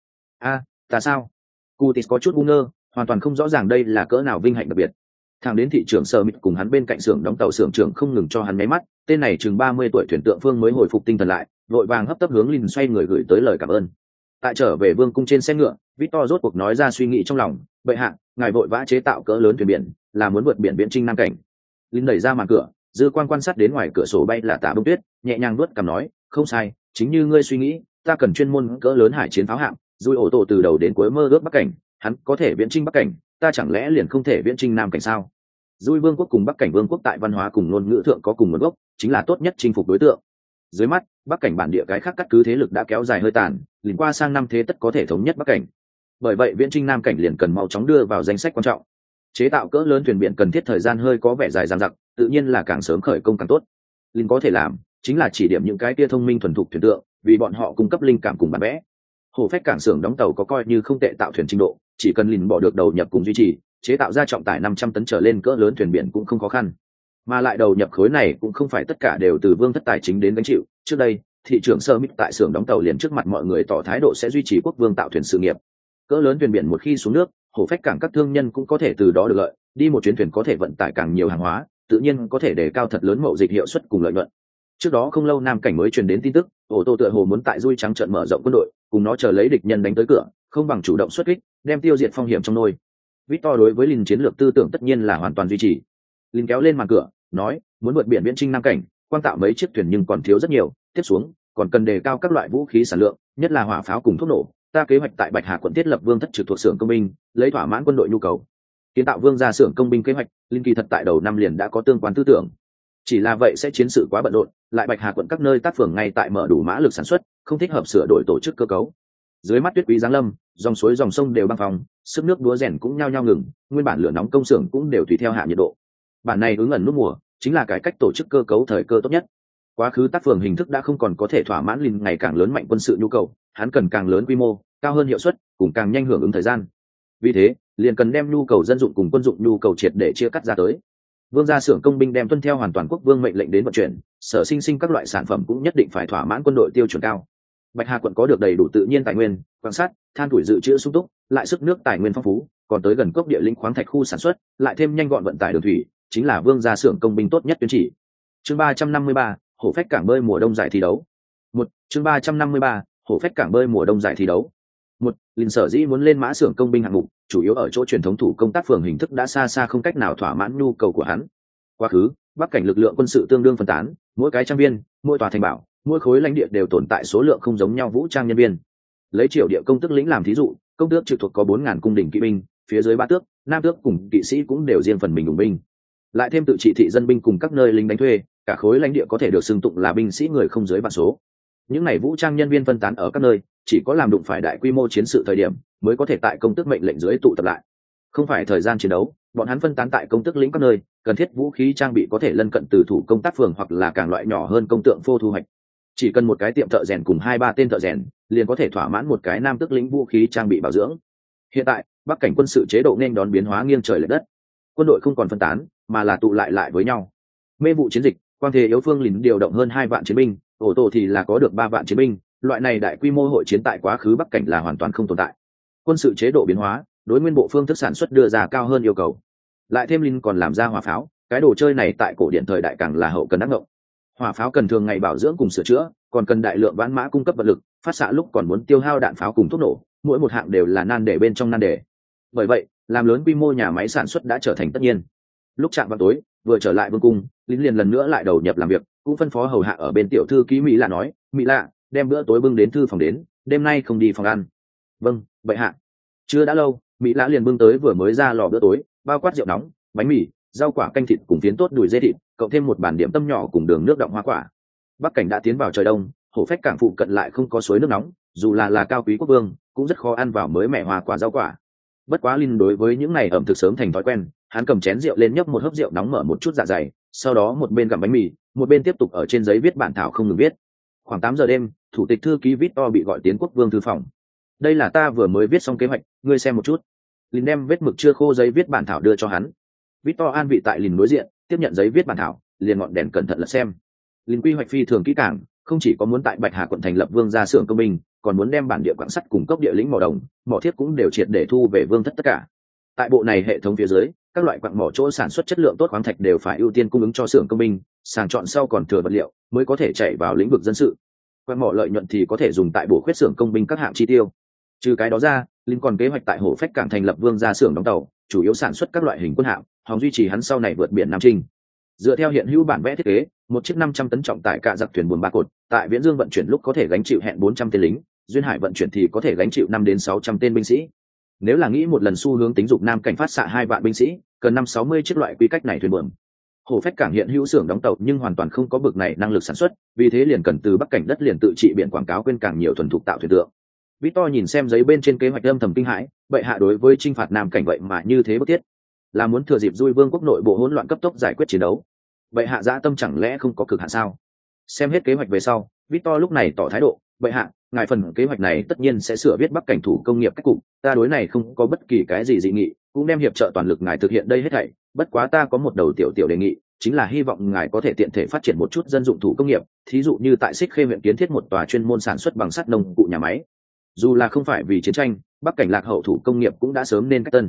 Ta sao? Curtis có chút ngu ngơ, hoàn toàn không rõ ràng đây là cỡ nào vinh hạnh đặc biệt. Thằng đến thị trưởng Smith cùng hắn bên cạnh xưởng đóng tàu xưởng trưởng không ngừng cho hắn nháy mắt, tên này chừng 30 tuổi thuyền tượng phương mới hồi phục tinh thần lại, vội vàng hấp tấp hướng Linh xoay người gửi tới lời cảm ơn. Tại trở về vương cung trên xe ngựa, Victor rốt cuộc nói ra suy nghĩ trong lòng, bệ hạ, ngài vội vã chế tạo cỡ lớn thuyền biển, là muốn vượt biển viễn chinh Nam cảnh. Linh đẩy ra màn cửa, dư quan sát đến ngoài cửa sổ bay là tả bông tuyết, nhẹ nhàng nuốt cằm nói, không sai, chính như ngươi suy nghĩ, ta cần chuyên môn cỡ lớn hải chiến pháo hạm, dùi ổ tổ từ đầu đến cuối mơ ước Bắc cảnh, hắn có thể viễn chinh Bắc cảnh, ta chẳng lẽ liền không thể viễn chinh Nam cảnh sao? Dùi vương quốc cùng Bắc cảnh vương quốc tại văn hóa cùng ngôn ngữ thượng có cùng nguồn gốc, chính là tốt nhất chinh phục đối tượng. Dưới mắt, Bắc cảnh bản địa cái khác cắt cứ thế lực đã kéo dài hơi tàn, liền qua sang năm thế tất có thể thống nhất Bắc cảnh. Bởi vậy viễn chinh Nam cảnh liền cần mau chóng đưa vào danh sách quan trọng. Chế tạo cỡ lớn thuyền biển cần thiết thời gian hơi có vẻ dài dằng dặc, tự nhiên là càng sớm khởi công càng tốt. Linh có thể làm chính là chỉ điểm những cái tia thông minh thuần thục thuyền tượng, vì bọn họ cung cấp linh cảm cùng bản vẽ. Hồ Phách cảng xưởng đóng tàu có coi như không tệ tạo thuyền trình độ, chỉ cần Linh bỏ được đầu nhập cùng duy trì, chế tạo ra trọng tải 500 tấn trở lên cỡ lớn thuyền biển cũng không khó khăn. Mà lại đầu nhập khối này cũng không phải tất cả đều từ vương thất tài chính đến gánh chịu. Trước đây, thị trưởng Smith tại xưởng đóng tàu liền trước mặt mọi người tỏ thái độ sẽ duy trì quốc vương tạo thuyền sự nghiệp. Cỡ lớn thuyền biển một khi xuống nước, Hồ Phách cảng các thương nhân cũng có thể từ đó được lợi, đi một chuyến thuyền có thể vận tải càng nhiều hàng hóa, tự nhiên có thể đề cao thật lớn mậu dịch hiệu suất cùng lợi nhuận. Trước đó không lâu Nam Cảnh mới truyền đến tin tức, ô tô tựa hồ muốn tại Dui Trắng trận mở rộng quân đội, cùng nó chờ lấy địch nhân đánh tới cửa, không bằng chủ động xuất kích, đem tiêu diệt phong hiểm trong nôi. Victor đối với Lin chiến lược tư tưởng tất nhiên là hoàn toàn duy trì. Lin kéo lên màn cửa, nói, muốn vượt biển viễn chinh Nam Cảnh, quang tạo mấy chiếc thuyền nhưng còn thiếu rất nhiều, tiếp xuống còn cần đề cao các loại vũ khí sản lượng, nhất là hỏa pháo cùng thuốc nổ. Ta kế hoạch tại Bạch Hà quận thiết lập vương thất trực thuộc xưởng công binh, lấy thỏa mãn quân đội nhu cầu. Kiến tạo vương gia xưởng công binh kế hoạch, Linh kỳ thật tại đầu năm liền đã có tương quan tư tưởng. Chỉ là vậy sẽ chiến sự quá bận rộn, lại Bạch Hà quận các nơi tác phường ngay tại mở đủ mã lực sản xuất, không thích hợp sửa đổi tổ chức cơ cấu. Dưới mắt tuyết quý giáng lâm, dòng suối dòng sông đều băng phòng, sức nước đúa rèn cũng nhao nhao ngừng, nguyên bản lửa nóng công xưởng cũng đều tùy theo hạ nhiệt độ. Bản này ứng ẩn nút mùa, chính là cải cách tổ chức cơ cấu thời cơ tốt nhất. Quá khứ tác phường hình thức đã không còn có thể thỏa mãn Linh ngày càng lớn mạnh quân sự nhu cầu, hắn cần càng lớn quy mô, cao hơn hiệu suất, cùng càng nhanh hưởng ứng thời gian. Vì thế, liền cần đem nhu cầu dân dụng cùng quân dụng nhu cầu triệt để chia cắt ra tới. Vương gia xưởng công binh đem tuân theo hoàn toàn quốc vương mệnh lệnh đến vận chuyển, sở sinh sinh các loại sản phẩm cũng nhất định phải thỏa mãn quân đội tiêu chuẩn cao. Bạch Hà quận có được đầy đủ tự nhiên tài nguyên, quan sát, than tuổi dự trữ sung túc, lại sức nước tài nguyên phong phú, còn tới gần cốc địa linh khoáng thạch khu sản xuất, lại thêm nhanh gọn vận tải đường thủy, chính là vương gia xưởng công binh tốt nhất tuyến chỉ. Chương 353, hổ phách cảng bơi mùa đông giải thi đấu. Chương 353, hổ phách cảng bơi mùa đông giải thi đấu. Linh sở dĩ muốn lên mã xưởng công binh hạng mục, chủ yếu ở chỗ truyền thống thủ công tác phường hình thức đã xa xa không cách nào thỏa mãn nhu cầu của hắn. Quá khứ, Bắc cảnh lực lượng quân sự tương đương phân tán, mỗi cái trang viên, mỗi tòa thành bảo, mỗi khối lãnh địa đều tồn tại số lượng không giống nhau vũ trang nhân viên. Lấy Triều địa công tước lĩnh làm thí dụ, công tước trực thuộc có 4000 cung đình kỵ binh, phía dưới ba tước, nam tước cùng kỵ sĩ cũng đều riêng phần mình đủng binh. Lại thêm tự trị thị dân binh cùng các nơi lính đánh thuê, cả khối lãnh địa có thể được xưng tụng là binh sĩ người không dưới vạn số. Những này vũ trang nhân viên phân tán ở các nơi, chỉ có làm đụng phải đại quy mô chiến sự thời điểm mới có thể tại công tước mệnh lệnh dưới tụ tập lại. Không phải thời gian chiến đấu, bọn hắn phân tán tại công tước lĩnh các nơi, cần thiết vũ khí trang bị có thể lân cận từ thủ công tác phường hoặc là càng loại nhỏ hơn công tượng phô thu hoạch. Chỉ cần một cái tiệm thợ rèn cùng 2-3 tên thợ rèn, liền có thể thỏa mãn một cái nam tước lĩnh vũ khí trang bị bảo dưỡng. Hiện tại, Bắc cảnh quân sự chế độ nên đón biến hóa nghiêng trời lệch đất. Quân đội không còn phân tán, mà là tụ lại với nhau. Mê vụ chiến dịch, Quang Thế Yếu Phương lính điều động hơn 2 vạn chiến binh, ổ tổ thì là có được 3 vạn chiến binh. Loại này đại quy mô hội chiến tại quá khứ Bắc cảnh là hoàn toàn không tồn tại. Quân sự chế độ biến hóa, đối nguyên bộ phương thức sản xuất đưa ra cao hơn yêu cầu. Lại thêm Linh còn làm ra hỏa pháo, cái đồ chơi này tại cổ điển thời đại càng là hậu cần ác ngộng. Hỏa pháo cần thường ngày bảo dưỡng cùng sửa chữa, còn cần đại lượng vãn mã cung cấp vật lực, phát xạ lúc còn muốn tiêu hao đạn pháo cùng thuốc nổ, mỗi một hạng đều là nan đề bên trong nan đề. Bởi vậy, làm lớn quy mô nhà máy sản xuất đã trở thành tất nhiên. Lúc chạm vào tối, vừa trở lại vương cung, Linh liền lần nữa lại đầu nhập làm việc, cũng phân phó hầu hạ ở bên tiểu thư ký Mỹ Lạ nói, Mỹ Lạ, đem bữa tối bưng đến thư phòng đến, đêm nay không đi phòng ăn. Vâng, vậy hạ. Chưa đã lâu, Mỹ Lạ liền bưng tới vừa mới ra lò bữa tối, bao quát rượu nóng, bánh mì, rau quả canh thịt cùng phiến tốt đùi dê thịt, cộng thêm một bản điểm tâm nhỏ cùng đường nước đọng hoa quả. Bắc cảnh đã tiến vào trời đông, hổ phách cảng phụ cận lại không có suối nước nóng, dù là cao quý quốc vương, cũng rất khó ăn vào mới mẻ hoa quả rau quả. Bất quá Linh đối với những này ẩm thực sớm thành thói quen, hắn cầm chén rượu lên nhấp một hớp rượu nóng mở một chút dạ dày, sau đó một bên gặm bánh mì, một bên tiếp tục ở trên giấy viết bản thảo không ngừng viết. Khoảng 8 giờ đêm, thủ tịch thư ký Victor bị gọi tiến quốc vương thư phòng. Đây là ta vừa mới viết xong kế hoạch, ngươi xem một chút. Linh đem vết mực chưa khô giấy viết bản thảo đưa cho hắn. Victor an vị tại Linh đối diện, tiếp nhận giấy viết bản thảo, liền ngọn đèn cẩn thận lật xem. Linh quy hoạch phi thường kỹ càng, không chỉ có muốn tại Bạch Hà quận thành lập vương gia xưởng công binh, còn muốn đem bản địa quặng sắt cùng cốc địa lĩnh mỏ đồng, mỏ thiết cũng đều triệt để thu về vương thất tất cả. Tại bộ này hệ thống phía dưới, các loại quặng mỏ chỗ sản xuất chất lượng tốt khoáng thạch đều phải ưu tiên cung ứng cho xưởng công binh, sàng chọn sau còn thừa vật liệu mới có thể chạy vào lĩnh vực dân sự. Quặng mỏ lợi nhuận thì có thể dùng tại bổ khuyết xưởng công binh các hạng chi tiêu. Trừ cái đó ra, Linh còn kế hoạch tại Hổ Phách cảng thành lập vương gia xưởng đóng tàu, chủ yếu sản xuất các loại hình quân hạm, hòng duy trì hắn sau này vượt biển Nam Trinh. Dựa theo hiện hữu bản vẽ thiết kế, một chiếc 500 tấn trọng tải cạ giặc thuyền buồm 3 cột, tại Viễn Dương vận chuyển lúc có thể gánh chịu hẹn 400 tên lính, duyên hải vận chuyển thì có thể gánh chịu 5 đến 600 tên binh sĩ. Nếu là nghĩ một lần xu hướng tính dục Nam cảnh phát xạ 2 vạn binh sĩ, cần 560 chiếc loại quy cách này thuyền buồm. Hổ Phách cảng hiện hữu xưởng đóng tàu nhưng hoàn toàn không có bực này năng lực sản xuất, vì thế liền cần từ Bắc cảnh đất liền tự trị biển quảng cáo quên càng nhiều thuần thục tạo thuyền tượng. Victor nhìn xem giấy bên trên kế hoạch âm thầm kinh hãi, vậy hạ đối với chinh phạt Nam cảnh vậy mà như thế bức thiết, là muốn thừa dịp Dui Vương quốc nội bộ hỗn loạn cấp tốc giải quyết chiến đấu. Vậy hạ dã tâm chẳng lẽ không có cực hạn sao? Xem hết kế hoạch về sau, Victor lúc này tỏ thái độ, vậy hạ, ngài phần kế hoạch này tất nhiên sẽ sửa viết Bắc cảnh thủ công nghiệp cách cục, ta đối này không có bất kỳ cái gì dị nghị, cũng đem hiệp trợ toàn lực ngài thực hiện đây hết thảy. Bất quá ta có một đầu tiểu đề nghị, chính là hy vọng ngài có thể tiện thể phát triển một chút dân dụng thủ công nghiệp, thí dụ như tại Xích Khê huyện kiến thiết một tòa chuyên môn sản xuất bằng sắt nông cụ nhà máy. Dù là không phải vì chiến tranh, Bắc cảnh lạc hậu thủ công nghiệp cũng đã sớm nên cách tân.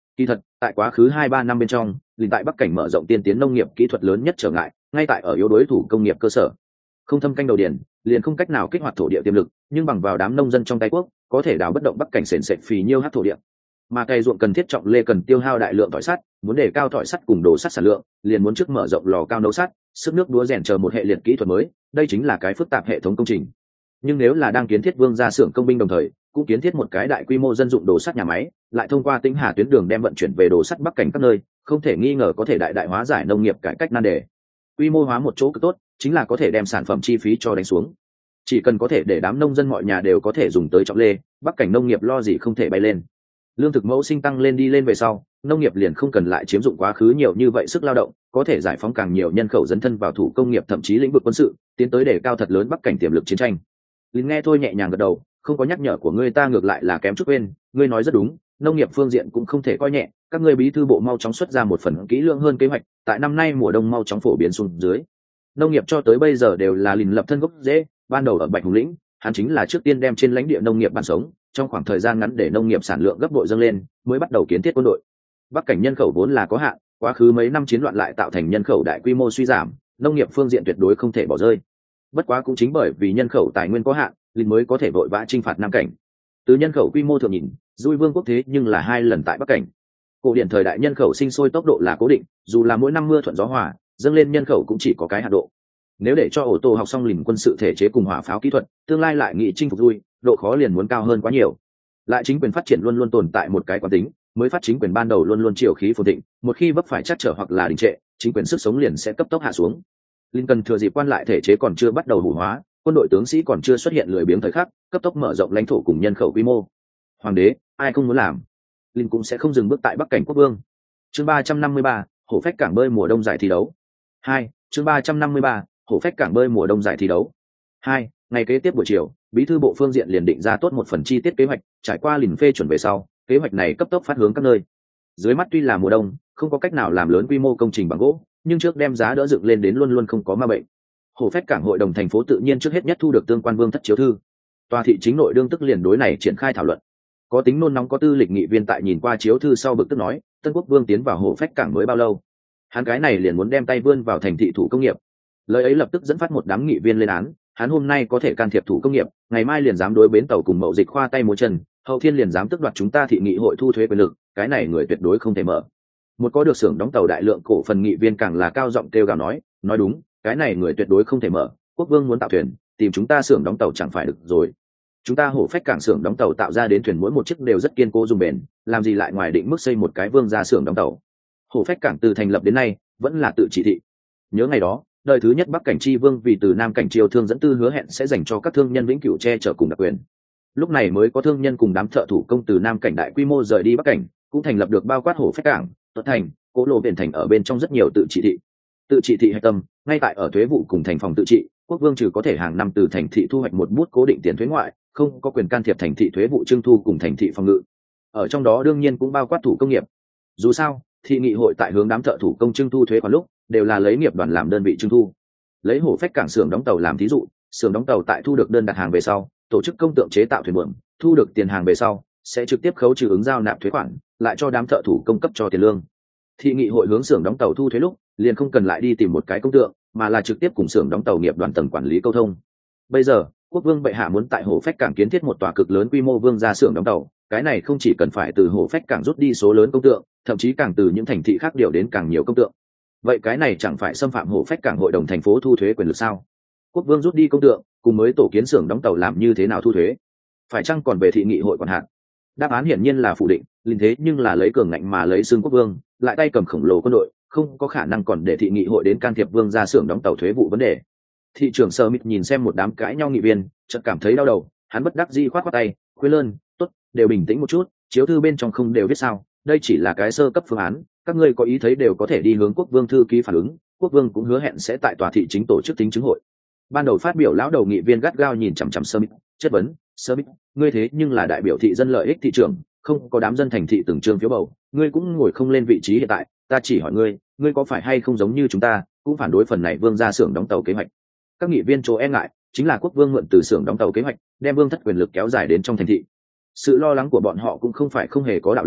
Kỳ thật, tại quá khứ 2-3 năm bên trong, liền tại Bắc Cảnh mở rộng tiên tiến nông nghiệp kỹ thuật lớn nhất trở ngại, ngay tại ở yếu đối thủ công nghiệp cơ sở. Không thâm canh đầu điển, liền không cách nào kích hoạt thổ địa tiềm lực, nhưng bằng vào đám nông dân trong tay quốc, có thể đào bất động Bắc Cảnh sền sệt phì nhiêu hát thổ địa. Mà cày ruộng cần thiết trọng lê cần tiêu hao đại lượng tỏi sắt, muốn đề cao tỏi sắt cùng đồ sắt sản lượng, liền muốn trước mở rộng lò cao nấu sắt, sức nước đúa rèn chờ một hệ liệt kỹ thuật mới, đây chính là cái phức tạp hệ thống công trình. Nhưng nếu là đang kiến thiết vương gia xưởng công binh đồng thời cũng kiến thiết một cái đại quy mô dân dụng đồ sắt nhà máy, lại thông qua Tĩnh Hà tuyến đường đem vận chuyển về đồ sắt Bắc Cảnh các nơi, không thể nghi ngờ có thể đại hóa giải nông nghiệp cải cách nan đề. Quy mô hóa một chỗ cực tốt, chính là có thể đem sản phẩm chi phí cho đánh xuống. Chỉ cần có thể để đám nông dân mọi nhà đều có thể dùng tới trọng lê, Bắc Cảnh nông nghiệp lo gì không thể bay lên. Lương thực mẫu sinh tăng lên đi lên về sau, nông nghiệp liền không cần lại chiếm dụng quá khứ nhiều như vậy sức lao động, có thể giải phóng càng nhiều nhân khẩu dấn thân vào thủ công nghiệp thậm chí lĩnh vực quân sự, tiến tới để cao thật lớn Bắc Cảnh tiềm lực chiến tranh. Lín nghe thôi nhẹ nhàng gật đầu, không có nhắc nhở của ngươi ta ngược lại là kém chút quên, ngươi nói rất đúng, nông nghiệp phương diện cũng không thể coi nhẹ, các ngươi bí thư bộ mau chóng xuất ra một phần kỹ lưỡng hơn kế hoạch, tại năm nay mùa đông mau chóng phổ biến xuống dưới. Nông nghiệp cho tới bây giờ đều là Lín lập thân gốc rễ, ban đầu ở Bạch Hùng lĩnh, hắn chính là trước tiên đem trên lãnh địa nông nghiệp bản sống, trong khoảng thời gian ngắn để nông nghiệp sản lượng gấp bội dâng lên, mới bắt đầu kiến thiết quân đội. Bắc Cảnh nhân khẩu vốn là có hạn, quá khứ mấy năm chiến loạn lại tạo thành nhân khẩu đại quy mô suy giảm, nông nghiệp phương diện tuyệt đối không thể bỏ rơi. Bất quá cũng chính bởi vì nhân khẩu tài nguyên có hạn, Lín mới có thể vội vã chinh phạt Nam Cảnh. Từ nhân khẩu quy mô thượng nhìn, Dui Vương quốc thế nhưng là 2 lần tại Bắc Cảnh. Cổ điển thời đại nhân khẩu sinh sôi tốc độ là cố định, dù là mỗi năm mưa thuận gió hòa, dâng lên nhân khẩu cũng chỉ có cái hạ độ. Nếu để cho ô tô học xong Lín quân sự thể chế cùng hỏa pháo kỹ thuật, tương lai lại nghị chinh phục Dui, độ khó liền muốn cao hơn quá nhiều. Lại chính quyền phát triển luôn luôn tồn tại một cái quán tính, mới phát chính quyền ban đầu luôn luôn chiều khí phồn thịnh, một khi vấp phải trắc trở hoặc là đình trệ, chính quyền sức sống liền sẽ cấp tốc hạ xuống. Lín cần thừa dịp quan lại thể chế còn chưa bắt đầu hủ hóa, quân đội tướng sĩ còn chưa xuất hiện lười biếng thời khắc, cấp tốc mở rộng lãnh thổ cùng nhân khẩu quy mô. Hoàng đế, ai không muốn làm, Lín cũng sẽ không dừng bước tại Bắc Cảnh quốc vương. Chương 353, hổ phách cảng bơi mùa đông giải thi đấu. 2. Chương 353, hổ phách cảng bơi mùa đông giải thi đấu. 2. Ngày kế tiếp buổi chiều, bí thư bộ phương diện liền định ra tốt một phần chi tiết kế hoạch, trải qua Lín phê chuẩn về sau, kế hoạch này cấp tốc phát hướng các nơi. Dưới mắt tuy là mùa đông, không có cách nào làm lớn quy mô công trình bằng gỗ, nhưng trước đem giá đỡ dựng lên đến luôn luôn không có ma bệnh. Hổ phách cảng hội đồng thành phố tự nhiên trước hết nhất thu được tương quan vương thất chiếu thư. Tòa thị chính nội đương tức liền đối này triển khai thảo luận. Có tính nôn nóng có tư lịch nghị viên tại nhìn qua chiếu thư sau bực tức nói, Tân Quốc vương tiến vào hổ phách cảng mới bao lâu, hắn cái này liền muốn đem tay vươn vào thành thị thủ công nghiệp. Lời ấy lập tức dẫn phát một đám nghị viên lên án, hắn hôm nay có thể can thiệp thủ công nghiệp, ngày mai liền dám đối bến tàu cùng mậu dịch khoa tay múa chân, hậu thiên liền dám tước đoạt chúng ta thị nghị hội thu thuế quyền lực, cái này người tuyệt đối không thể mở. Một có được xưởng đóng tàu đại lượng cổ phần nghị viên càng là cao giọng kêu gào nói đúng, cái này người tuyệt đối không thể mở, quốc vương muốn tạo thuyền, tìm chúng ta xưởng đóng tàu chẳng phải được rồi. Chúng ta hổ phách cảng xưởng đóng tàu tạo ra đến thuyền mỗi một chiếc đều rất kiên cố dùng bền, làm gì lại ngoài định mức xây một cái vương gia xưởng đóng tàu. Hổ phách cảng từ thành lập đến nay vẫn là tự chỉ thị. Nhớ ngày đó, đời thứ nhất Bắc Cảnh chi vương vì từ Nam Cảnh triều thương dẫn tư hứa hẹn sẽ dành cho các thương nhân vĩnh cửu che chở cùng đặc quyền. Lúc này mới có thương nhân cùng đám thợ thủ công từ Nam Cảnh đại quy mô rời đi Bắc Cảnh, cũng thành lập được bao quát hổ phách cảng, tuất thành, cố lộ biển thành ở bên trong rất nhiều tự chỉ thị. Tự chỉ thị hạch tâm ngay tại ở thuế vụ cùng thành phòng tự trị, quốc vương trừ có thể hàng năm từ thành thị thu hoạch một bút cố định tiền thuế ngoại, không có quyền can thiệp thành thị thuế vụ trưng thu cùng thành thị phòng ngự. Ở trong đó đương nhiên cũng bao quát thủ công nghiệp. Dù sao, thị nghị hội tại hướng đám thợ thủ công trưng thu thuế khoản lúc đều là lấy nghiệp đoàn làm đơn vị trưng thu. Lấy hổ phách cảng xưởng đóng tàu làm thí dụ, xưởng đóng tàu tại thu được đơn đặt hàng về sau, tổ chức công tượng chế tạo thuyền buồm, thu được tiền hàng về sau sẽ trực tiếp khấu trừ ứng giao nạp thuế khoản, lại cho đám thợ thủ công cấp cho tiền lương. Thị nghị hội hướng xưởng đóng tàu thu thuế lúc liền không cần lại đi tìm một cái công tượng, mà là trực tiếp cùng xưởng đóng tàu nghiệp đoàn tầng quản lý câu thông. Bây giờ quốc vương bệ hạ muốn tại hổ phách cảng kiến thiết một tòa cực lớn quy mô vương gia xưởng đóng tàu, cái này không chỉ cần phải từ hổ phách cảng rút đi số lớn công tượng, thậm chí càng từ những thành thị khác điều đến càng nhiều công tượng. Vậy cái này chẳng phải xâm phạm hổ phách cảng hội đồng thành phố thu thuế quyền lực sao? Quốc vương rút đi công tượng, cùng mới tổ kiến xưởng đóng tàu làm như thế nào thu thuế? Phải chăng còn về thị nghị hội quản hạt? Đáp án hiển nhiên là phủ định, linh thế nhưng là lấy cường ngạnh mà lấy xương quốc vương, lại tay cầm khổng lồ quân đội, không có khả năng còn để thị nghị hội đến can thiệp vương ra xưởng đóng tàu thuế vụ vấn đề. Thị trưởng Smith nhìn xem một đám cãi nhau nghị viên, chợt cảm thấy đau đầu, hắn bất đắc dĩ khoát khoát tay, khuyên lơn, tốt, đều bình tĩnh một chút, chiếu thư bên trong không đều viết sao, đây chỉ là cái sơ cấp phương án, các ngươi có ý thấy đều có thể đi hướng quốc vương thư ký phản ứng, quốc vương cũng hứa hẹn sẽ tại tòa thị chính tổ chức tính chứng hội. Ban đầu phát biểu lão đầu nghị viên gắt gao nhìn chằm chằm Smith, chất vấn, Smith, ngươi thế nhưng là đại biểu thị dân lợi ích thị trưởng, không có đám dân thành thị từng trương phiếu bầu, ngươi cũng ngồi không lên vị trí hiện tại, ta chỉ hỏi ngươi có phải hay không giống như chúng ta, cũng phản đối phần này vương ra xưởng đóng tàu kế hoạch. Các nghị viên chỗ e ngại chính là quốc vương mượn từ xưởng đóng tàu kế hoạch đem vương thất quyền lực kéo dài đến trong thành thị. Sự lo lắng của bọn họ cũng không phải không hề có đạo lý,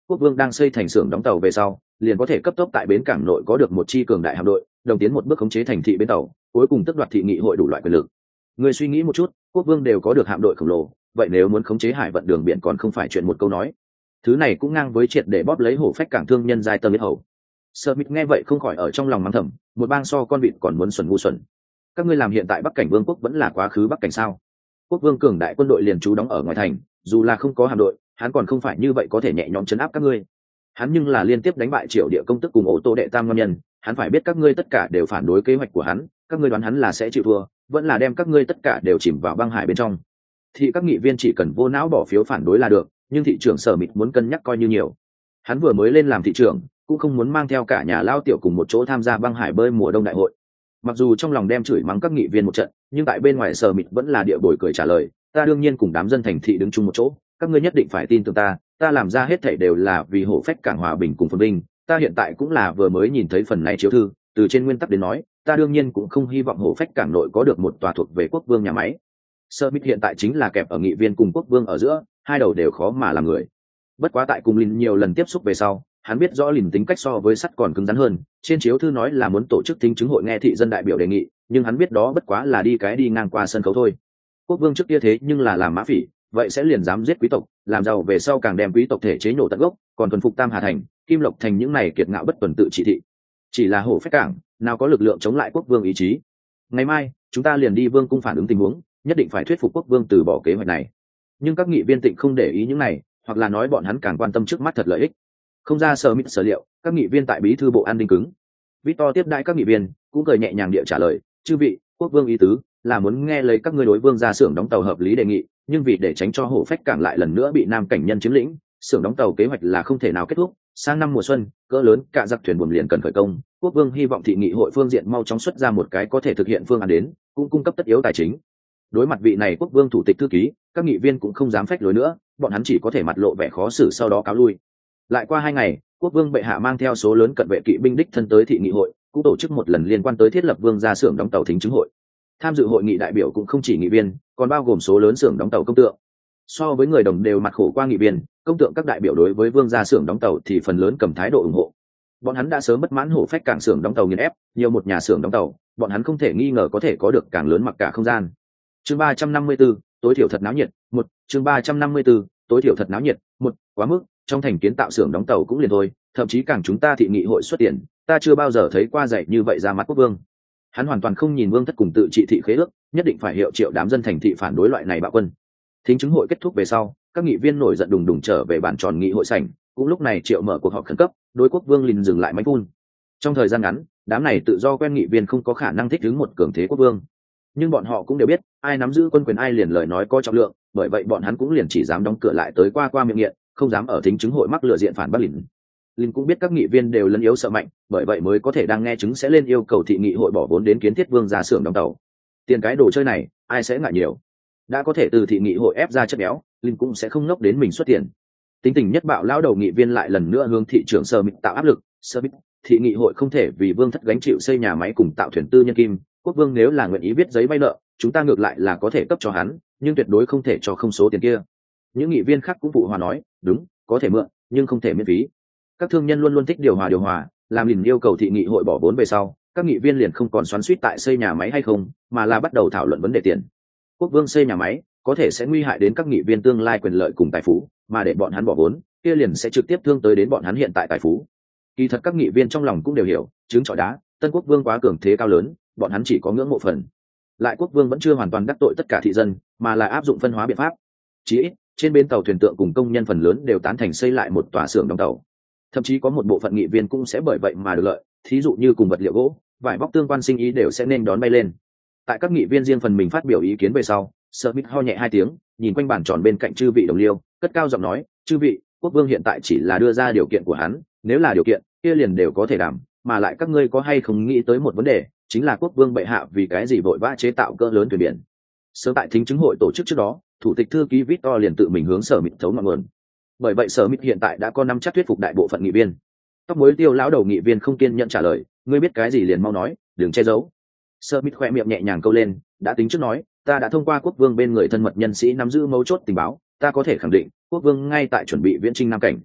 quốc vương đang xây thành xưởng đóng tàu về sau liền có thể cấp tốc tại bến cảng nội có được một chi cường đại hạm đội, đồng tiến một bước khống chế thành thị bến tàu, cuối cùng tước đoạt thị nghị hội đủ loại quyền lực. Người suy nghĩ một chút, quốc vương đều có được hạm đội khổng lồ, vậy nếu muốn khống chế hải vận đường biển còn không phải chuyện một câu nói. Thứ này cũng ngang với triệt để bóp lấy hổ phách cảng thương nhân giai tầng biết hầu. Smith nghe vậy không khỏi ở trong lòng mắng thầm, một bang so con vịt còn muốn xuẩn ngu xuẩn. Các ngươi làm hiện tại Bắc cảnh vương quốc vẫn là quá khứ Bắc cảnh sao? Quốc vương cường đại quân đội liền trú đóng ở ngoài thành, dù là không có hạm đội, hắn còn không phải như vậy có thể nhẹ nhõm trấn áp các ngươi. Hắn nhưng là liên tiếp đánh bại Triệu Địa công tức cùng Ô Tô đệ tam ngon nhân, hắn phải biết các ngươi tất cả đều phản đối kế hoạch của hắn, các ngươi đoán hắn là sẽ chịu thua, vẫn là đem các ngươi tất cả đều chìm vào băng hải bên trong. Thì các nghị viên chỉ cần vô não bỏ phiếu phản đối là được, nhưng thị trưởng Sở Mịt muốn cân nhắc coi như nhiều. Hắn vừa mới lên làm thị trưởng, cũng không muốn mang theo cả nhà lao tiểu cùng một chỗ tham gia băng hải bơi mùa đông đại hội. Mặc dù trong lòng đem chửi mắng các nghị viên một trận, nhưng tại bên ngoài Sở Mịt vẫn là địa bồi cười trả lời, ta đương nhiên cùng đám dân thành thị đứng chung một chỗ, các ngươi nhất định phải tin tưởng ta làm ra hết thảy đều là vì hổ phách cảng hòa bình cùng phồn vinh. Ta hiện tại cũng là vừa mới nhìn thấy phần này chiếu thư, từ trên nguyên tắc đến nói, ta đương nhiên cũng không hy vọng hổ phách cảng nội có được một tòa thuộc về quốc vương nhà máy. Smith hiện tại chính là kẹp ở nghị viên cùng quốc vương ở giữa, hai đầu đều khó mà làm người. Bất quá tại cùng Lin nhiều lần tiếp xúc về sau, hắn biết rõ Lin tính cách so với sắt còn cứng rắn hơn, trên chiếu thư nói là muốn tổ chức thính chứng hội nghe thị dân đại biểu đề nghị, nhưng hắn biết đó bất quá là đi ngang qua sân khấu thôi. Quốc vương trước kia thế nhưng là làm mã phỉ, vậy sẽ liền dám giết quý tộc, làm giàu về sau càng đem quý tộc thể chế nổ tận gốc, còn thuần phục Tam Hà thành, Kim Lộc thành những này kiệt ngạo bất tuần tự trị thị. Chỉ là hổ phách cảng, nào có lực lượng chống lại quốc vương ý chí. Ngày mai, chúng ta liền đi vương cung phản ứng tình huống, nhất định phải thuyết phục quốc vương từ bỏ kế hoạch này. Nhưng các nghị viên tịnh không để ý những này, hoặc là nói bọn hắn càng quan tâm trước mắt thật lợi ích. Không ra Smith sở liệu, các nghị viên tại bí thư bộ an ninh cứng. Victor tiếp đãi các nghị viên, cũng cười nhẹ nhàng địa trả lời, chư vị, quốc vương ý tứ là muốn nghe lấy các ngươi đối vương ra xưởng đóng tàu hợp lý đề nghị, nhưng vì để tránh cho hổ phách cảng lại lần nữa bị nam cảnh nhân chiếm lĩnh, xưởng đóng tàu kế hoạch là không thể nào kết thúc. Sang năm mùa xuân, cỡ lớn cả giặc thuyền buồm liền cần khởi công, quốc vương hy vọng thị nghị hội phương diện mau chóng xuất ra một cái có thể thực hiện phương án đến, cũng cung cấp tất yếu tài chính. Đối mặt vị này quốc vương thủ tịch thư ký, các nghị viên cũng không dám phách lối nữa, bọn hắn chỉ có thể mặt lộ vẻ khó xử sau đó cáo lui. Lại qua 2 ngày, quốc vương bệ hạ mang theo số lớn cận vệ kỵ binh đích thân tới thị nghị hội, cũng tổ chức một lần liên quan tới thiết lập vương gia xưởng đóng tàu thính chứng hội. Tham dự hội nghị đại biểu cũng không chỉ nghị viên, còn bao gồm số lớn xưởng đóng tàu công tượng. So với người đồng đều mặt khổ qua nghị viên, công tượng các đại biểu đối với vương gia xưởng đóng tàu thì phần lớn cầm thái độ ủng hộ. Bọn hắn đã sớm bất mãn hổ phách cảng xưởng đóng tàu nghiền ép, nhiều một nhà xưởng đóng tàu, bọn hắn không thể nghi ngờ có thể có được càng lớn mặc cả không gian. Chương 354, tối thiểu thật náo nhiệt, 1, chương 354, tối thiểu thật náo nhiệt, 1, quá mức, trong thành kiến tạo xưởng đóng tàu cũng liền thôi, thậm chí càng chúng ta thị nghị hội xuất tiền, ta chưa bao giờ thấy qua dạy như vậy ra mắt quốc vương. Hắn hoàn toàn không nhìn vương thất cùng tự trị thị khế ước, nhất định phải hiệu triệu đám dân thành thị phản đối loại này bạo quân. Thính chứng hội kết thúc về sau, các nghị viên nổi giận đùng đùng trở về bàn tròn nghị hội sảnh, cũng lúc này triệu mở cuộc họp khẩn cấp, đối quốc vương liền dừng lại máy phun. Trong thời gian ngắn, đám này tự do quen nghị viên không có khả năng thích ứng một cường thế quốc vương, nhưng bọn họ cũng đều biết ai nắm giữ quân quyền ai liền lời nói có trọng lượng, bởi vậy bọn hắn cũng liền chỉ dám đóng cửa lại tới qua miệng nghiện, không dám ở thính chứng hội mắc lựa diện phản bác lìn. Linh cũng biết các nghị viên đều lấn yếu sợ mạnh, bởi vậy mới có thể đang nghe chứng sẽ lên yêu cầu thị nghị hội bỏ vốn đến kiến thiết vương ra xưởng đóng tàu. Tiền cái đồ chơi này, ai sẽ ngại nhiều. Đã có thể từ thị nghị hội ép ra chất béo, Linh cũng sẽ không ngốc đến mình xuất tiền. Tính tình nhất bạo lão đầu nghị viên lại lần nữa hướng thị trưởng Smith tạo áp lực. Smith, thị nghị hội không thể vì vương thất gánh chịu xây nhà máy cùng tạo thuyền tư nhân kim, quốc vương nếu là nguyện ý viết giấy vay nợ, chúng ta ngược lại là có thể cấp cho hắn, nhưng tuyệt đối không thể cho không số tiền kia. Những nghị viên khác cũng phụ hòa nói, đúng, có thể mượn, nhưng không thể miễn phí. Các thương nhân luôn luôn thích điều hòa, làm Lìn yêu cầu thị nghị hội bỏ vốn về sau, các nghị viên liền không còn xoắn xuýt tại xây nhà máy hay không, mà là bắt đầu thảo luận vấn đề tiền. Quốc vương xây nhà máy có thể sẽ nguy hại đến các nghị viên tương lai quyền lợi cùng tài phú, mà để bọn hắn bỏ vốn, kia liền sẽ trực tiếp thương tới đến bọn hắn hiện tại tài phú. Kỳ thật các nghị viên trong lòng cũng đều hiểu, trứng trọi đá, tân quốc vương quá cường thế cao lớn, bọn hắn chỉ có ngưỡng mộ phần. Lại quốc vương vẫn chưa hoàn toàn đắc tội tất cả thị dân, mà là áp dụng phân hóa biện pháp. Chỉ ít, trên bến tàu thuyền tượng cùng công nhân phần lớn đều tán thành xây lại một tòa xưởng đóng tàu. Thậm chí có một bộ phận nghị viên cũng sẽ bởi vậy mà được lợi, thí dụ như cùng vật liệu gỗ, vải vóc tương quan sinh ý đều sẽ nên đón bay lên. Tại các nghị viên riêng phần mình phát biểu ý kiến về sau, Smith ho nhẹ 2 tiếng, nhìn quanh bàn tròn bên cạnh chư vị đồng liêu, cất cao giọng nói, chư vị, quốc vương hiện tại chỉ là đưa ra điều kiện của hắn, nếu là điều kiện kia liền đều có thể đảm, mà lại các ngươi có hay không nghĩ tới một vấn đề, chính là quốc vương bệ hạ vì cái gì vội vã chế tạo cỡ lớn thuyền biển. Sớm tại thính chứng hội tổ chức trước đó, thủ tịch thư ký Victor liền tự mình hướng Smith thấu ngọn nguồn. Bởi vậy Smith hiện tại đã có năm chắc thuyết phục đại bộ phận nghị viên. Tóc mối tiêu lão đầu nghị viên không kiên nhẫn trả lời, ngươi biết cái gì liền mau nói, đừng che giấu. Smith khẽ miệng nhẹ nhàng câu lên, đã tính trước nói, ta đã thông qua quốc vương bên người thân mật nhân sĩ nắm giữ mấu chốt tình báo, ta có thể khẳng định, quốc vương ngay tại chuẩn bị viễn chinh nam cảnh.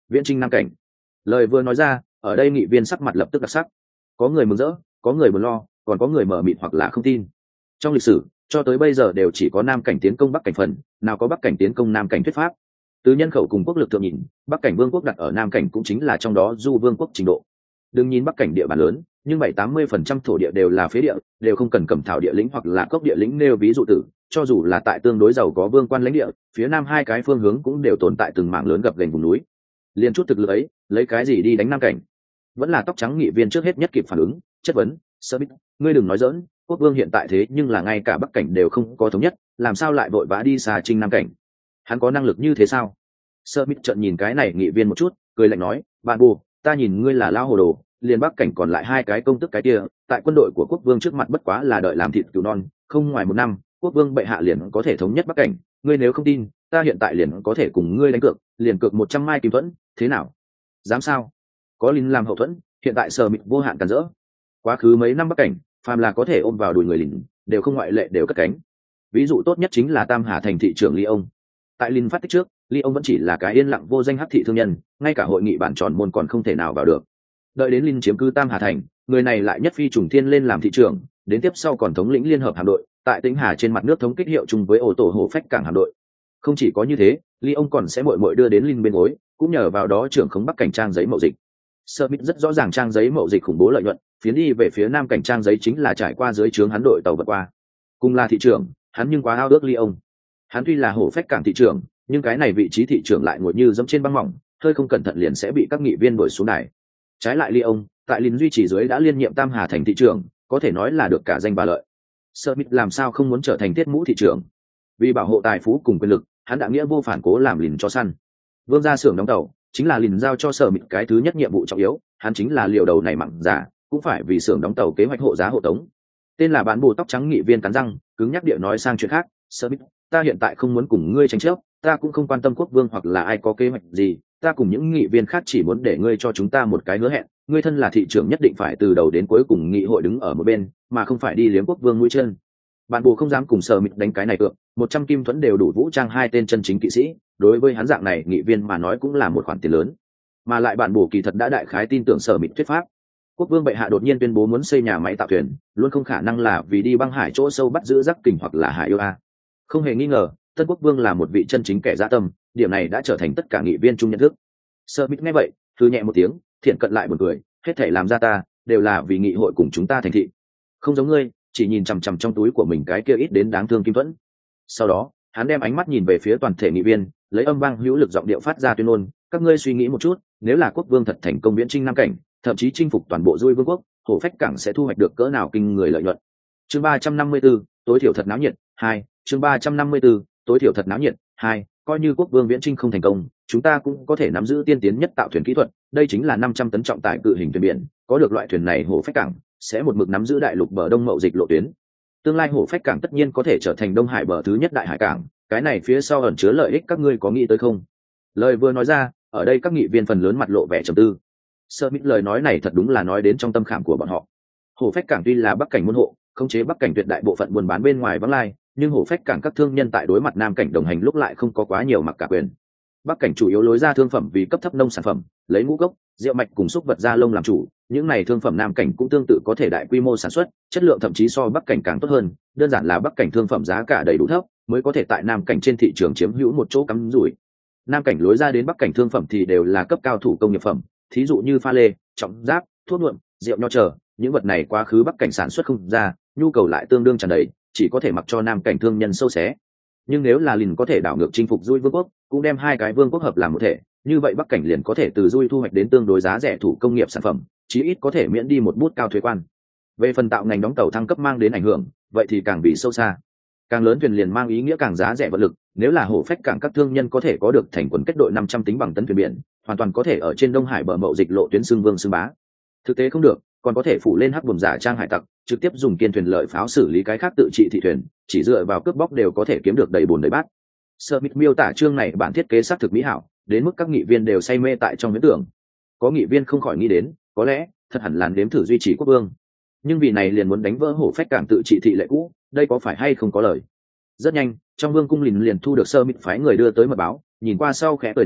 viễn trinh nam cảnh. Lời vừa nói ra, ở đây nghị viên sắc mặt lập tức đặc sắc, có người mừng rỡ, có người buồn lo, còn có người mờ mịt hoặc là không tin. Trong lịch sử cho tới bây giờ đều chỉ có nam cảnh tiến công bắc cảnh phần, nào có bắc cảnh tiến công nam cảnh thuyết pháp. Từ nhân khẩu cùng quốc lực thượng nhìn, bắc cảnh vương quốc đặt ở nam cảnh cũng chính là trong đó du vương quốc trình độ. Đừng nhìn bắc cảnh địa bàn lớn, nhưng 70-80% thổ địa đều là phế địa, đều không cần cầm thảo địa lĩnh hoặc là cốc địa lĩnh nêu ví dụ tử. Cho dù là tại tương đối giàu có vương quan lãnh địa, phía nam hai cái phương hướng cũng đều tồn tại từng mảng lớn gập ghềnh vùng núi. Liên chút thực lực ấy, lấy cái gì đi đánh nam cảnh? Vẫn là tóc trắng nghị viên trước hết nhất kịp phản ứng, chất vấn, sơ bít, ngươi đừng nói dỡn, quốc vương hiện tại thế nhưng là ngay cả bắc cảnh đều không có thống nhất, làm sao lại vội vã đi xa trinh nam cảnh? Hắn có năng lực như thế sao? Sơ bít trợn nhìn cái này nghị viên một chút, cười lạnh nói, bạn bù, ta nhìn ngươi là lao hồ đồ, liền bắc cảnh còn lại hai cái công tức cái kia, tại quân đội của quốc vương trước mặt bất quá là đợi làm thịt cừu non, không ngoài một năm, quốc vương bệ hạ liền có thể thống nhất bắc cảnh, ngươi nếu không tin, ta hiện tại liền có thể cùng ngươi đánh cược, liền cược 100 mai kim thuẫn, thế nào? Dám sao? Có lính làm hậu thuẫn, hiện tại Sở Mịt vô hạn cản rỡ. Quá khứ mấy năm bắc cảnh, phàm là có thể ôm vào đùi người lính, đều không ngoại lệ đều cất cánh. Ví dụ tốt nhất chính là Tam Hà thành thị trưởng Ly ông. Tại lính phát tích trước, Ly ông vẫn chỉ là cái yên lặng vô danh hắc thị thương nhân, ngay cả hội nghị bản tròn môn còn không thể nào vào được. Đợi đến lính chiếm cứ Tam Hà thành, người này lại nhất phi trùng thiên lên làm thị trưởng, đến tiếp sau còn thống lĩnh liên hợp hạm đội, tại Tĩnh Hà trên mặt nước thống kích hiệu chung với ổ tổ hổ phách cảng hạm đội. Không chỉ có như thế, Ly ông còn sẽ muội muội đưa đến lính bên gối, cũng nhờ vào đó trưởng khống bắc cảnh trang giấy mậu dịch. Smith rất rõ ràng trang giấy mậu dịch khủng bố lợi nhuận, phiến đi về phía nam cảnh trang giấy chính là trải qua dưới trướng hắn đội tàu vượt qua. Cùng là thị trưởng, hắn nhưng quá ao ước Ly ông. Hắn tuy là hổ phách cảng thị trưởng, nhưng cái này vị trí thị trưởng lại ngồi như dẫm trên băng mỏng, hơi không cẩn thận liền sẽ bị các nghị viên đuổi xuống đài. Trái lại Ly ông, tại lính duy trì dưới đã liên nhiệm Tam Hà thành thị trưởng, có thể nói là được cả danh và lợi. Smith làm sao không muốn trở thành tiết mũ thị trưởng? Vì bảo hộ tài phú cùng quyền lực, hắn đã nghĩa vô phản cố làm lính cho săn. Vương ra xưởng đóng tàu, chính là lính giao cho Sở Mịt cái thứ nhất nhiệm vụ trọng yếu, hắn chính là liều đầu này mặn giả, cũng phải vì xưởng đóng tàu kế hoạch hộ giá hộ tống. Tên là bán bù tóc trắng nghị viên cắn răng, cứng nhắc địa nói sang chuyện khác, Sở Mịt, ta hiện tại không muốn cùng ngươi tranh chấp, ta cũng không quan tâm quốc vương hoặc là ai có kế hoạch gì, ta cùng những nghị viên khác chỉ muốn để ngươi cho chúng ta một cái hứa hẹn, ngươi thân là thị trưởng nhất định phải từ đầu đến cuối cùng nghị hội đứng ở một bên, mà không phải đi liếm quốc vương mũi chân. Bạn bù không dám cùng Sở Mịt đánh cái này cược, 100 kim thuẫn đều đủ vũ trang hai tên chân chính kỵ sĩ, đối với hắn dạng này nghị viên mà nói cũng là một khoản tiền lớn. Mà lại bạn bù kỳ thật đã đại khái tin tưởng Sở Mịt thuyết pháp. Quốc vương bệ hạ đột nhiên tuyên bố muốn xây nhà máy tạo thuyền, luôn không khả năng là vì đi băng hải chỗ sâu bắt giữ Giác Kình hoặc là Hải Yêu a. Không hề nghi ngờ, Tân Quốc vương là một vị chân chính kẻ dã tâm, điểm này đã trở thành tất cả nghị viên chung nhận thức. Sở Mịt nghe vậy, thư nhẹ một tiếng, thiện cận lại buồn cười, hết thảy làm ra ta, đều là vì nghị hội cùng chúng ta thành thị. Không giống ngươi, chỉ nhìn chằm chằm trong túi của mình cái kia ít đến đáng thương kim thuẫn. Sau đó, hắn đem ánh mắt nhìn về phía toàn thể nghị viên, lấy âm vang hữu lực giọng điệu phát ra tuyên ngôn, các ngươi suy nghĩ một chút, nếu là quốc vương thật thành công viễn chinh nam cảnh, thậm chí chinh phục toàn bộ Dui vương quốc, hổ phách cảng sẽ thu hoạch được cỡ nào kinh người lợi nhuận. Chương 354, tối thiểu thật náo nhiệt 2, chương 354, tối thiểu thật náo nhiệt 2, coi như quốc vương viễn chinh không thành công, chúng ta cũng có thể nắm giữ tiên tiến nhất tạo thuyền kỹ thuật, đây chính là 500 tấn trọng tải cự hình thuyền biển, có được loại thuyền này hổ phách cảng sẽ một mực nắm giữ đại lục bờ đông mậu dịch lộ tuyến. Tương lai hổ phách cảng tất nhiên có thể trở thành Đông Hải bờ thứ nhất đại hải cảng, cái này phía sau ẩn chứa lợi ích các ngươi có nghĩ tới không? Lời vừa nói ra, ở đây các nghị viên phần lớn mặt lộ vẻ trầm tư. Smith lời nói này thật đúng là nói đến trong tâm khảm của bọn họ. Hổ phách cảng tuy là bắc cảnh môn hộ, khống chế bắc cảnh tuyệt đại bộ phận buôn bán bên ngoài vắng lai, nhưng hổ phách cảng các thương nhân tại đối mặt nam cảnh đồng hành lúc lại không có quá nhiều mặc cả quyền. Bắc cảnh chủ yếu lối ra thương phẩm vì cấp thấp nông sản phẩm, lấy ngũ cốc, rượu mạch cùng xúc vật da lông làm chủ, những này thương phẩm nam cảnh cũng tương tự có thể đại quy mô sản xuất, chất lượng thậm chí so bắc cảnh càng tốt hơn, đơn giản là bắc cảnh thương phẩm giá cả đầy đủ thấp, mới có thể tại nam cảnh trên thị trường chiếm hữu một chỗ cắm rủi. Nam cảnh lối ra đến bắc cảnh thương phẩm thì đều là cấp cao thủ công nghiệp phẩm, thí dụ như pha lê, trọng giáp, thuốc nhuộm, rượu nho chờ, những vật này quá khứ bắc cảnh sản xuất không ra, nhu cầu lại tương đương tràn đầy, chỉ có thể mặc cho nam cảnh thương nhân sâu xé. Nhưng nếu là liền có thể đảo ngược chinh phục Dui vương quốc, cũng đem hai cái vương quốc hợp làm một thể, như vậy bắc cảnh liền có thể từ Dui thu hoạch đến tương đối giá rẻ thủ công nghiệp sản phẩm, chí ít có thể miễn đi một bút cao thuế quan. Về phần tạo ngành đóng tàu thăng cấp mang đến ảnh hưởng, vậy thì càng bị sâu xa. Càng lớn thuyền liền mang ý nghĩa càng giá rẻ vật lực, nếu là hổ phách cảng các thương nhân có thể có được thành quần kết đội 500 tính bằng tấn thuyền biển, hoàn toàn có thể ở trên Đông Hải bờ mậu dịch lộ tuyến xương vương xương bá. Thực tế không được, còn có thể phủ lên hắc buồm giả trang hải tặc, trực tiếp dùng kiên thuyền lợi pháo xử lý cái khác tự trị thị thuyền, chỉ dựa vào cướp bóc đều có thể kiếm được đầy bồn đầy bát. Smith miêu tả chương này bản thiết kế xác thực mỹ hảo, đến mức các nghị viên đều say mê tại trong viễn tưởng. Có nghị viên không khỏi nghĩ đến, có lẽ thật hẳn là nếm thử duy trì quốc vương, nhưng vì này liền muốn đánh vỡ hổ phách cảng tự trị thị lệ cũ, đây có phải hay không có lời. Rất nhanh, trong vương cung liền thu được Smith phái người đưa tới mật báo, nhìn qua sau khẽ cười nói,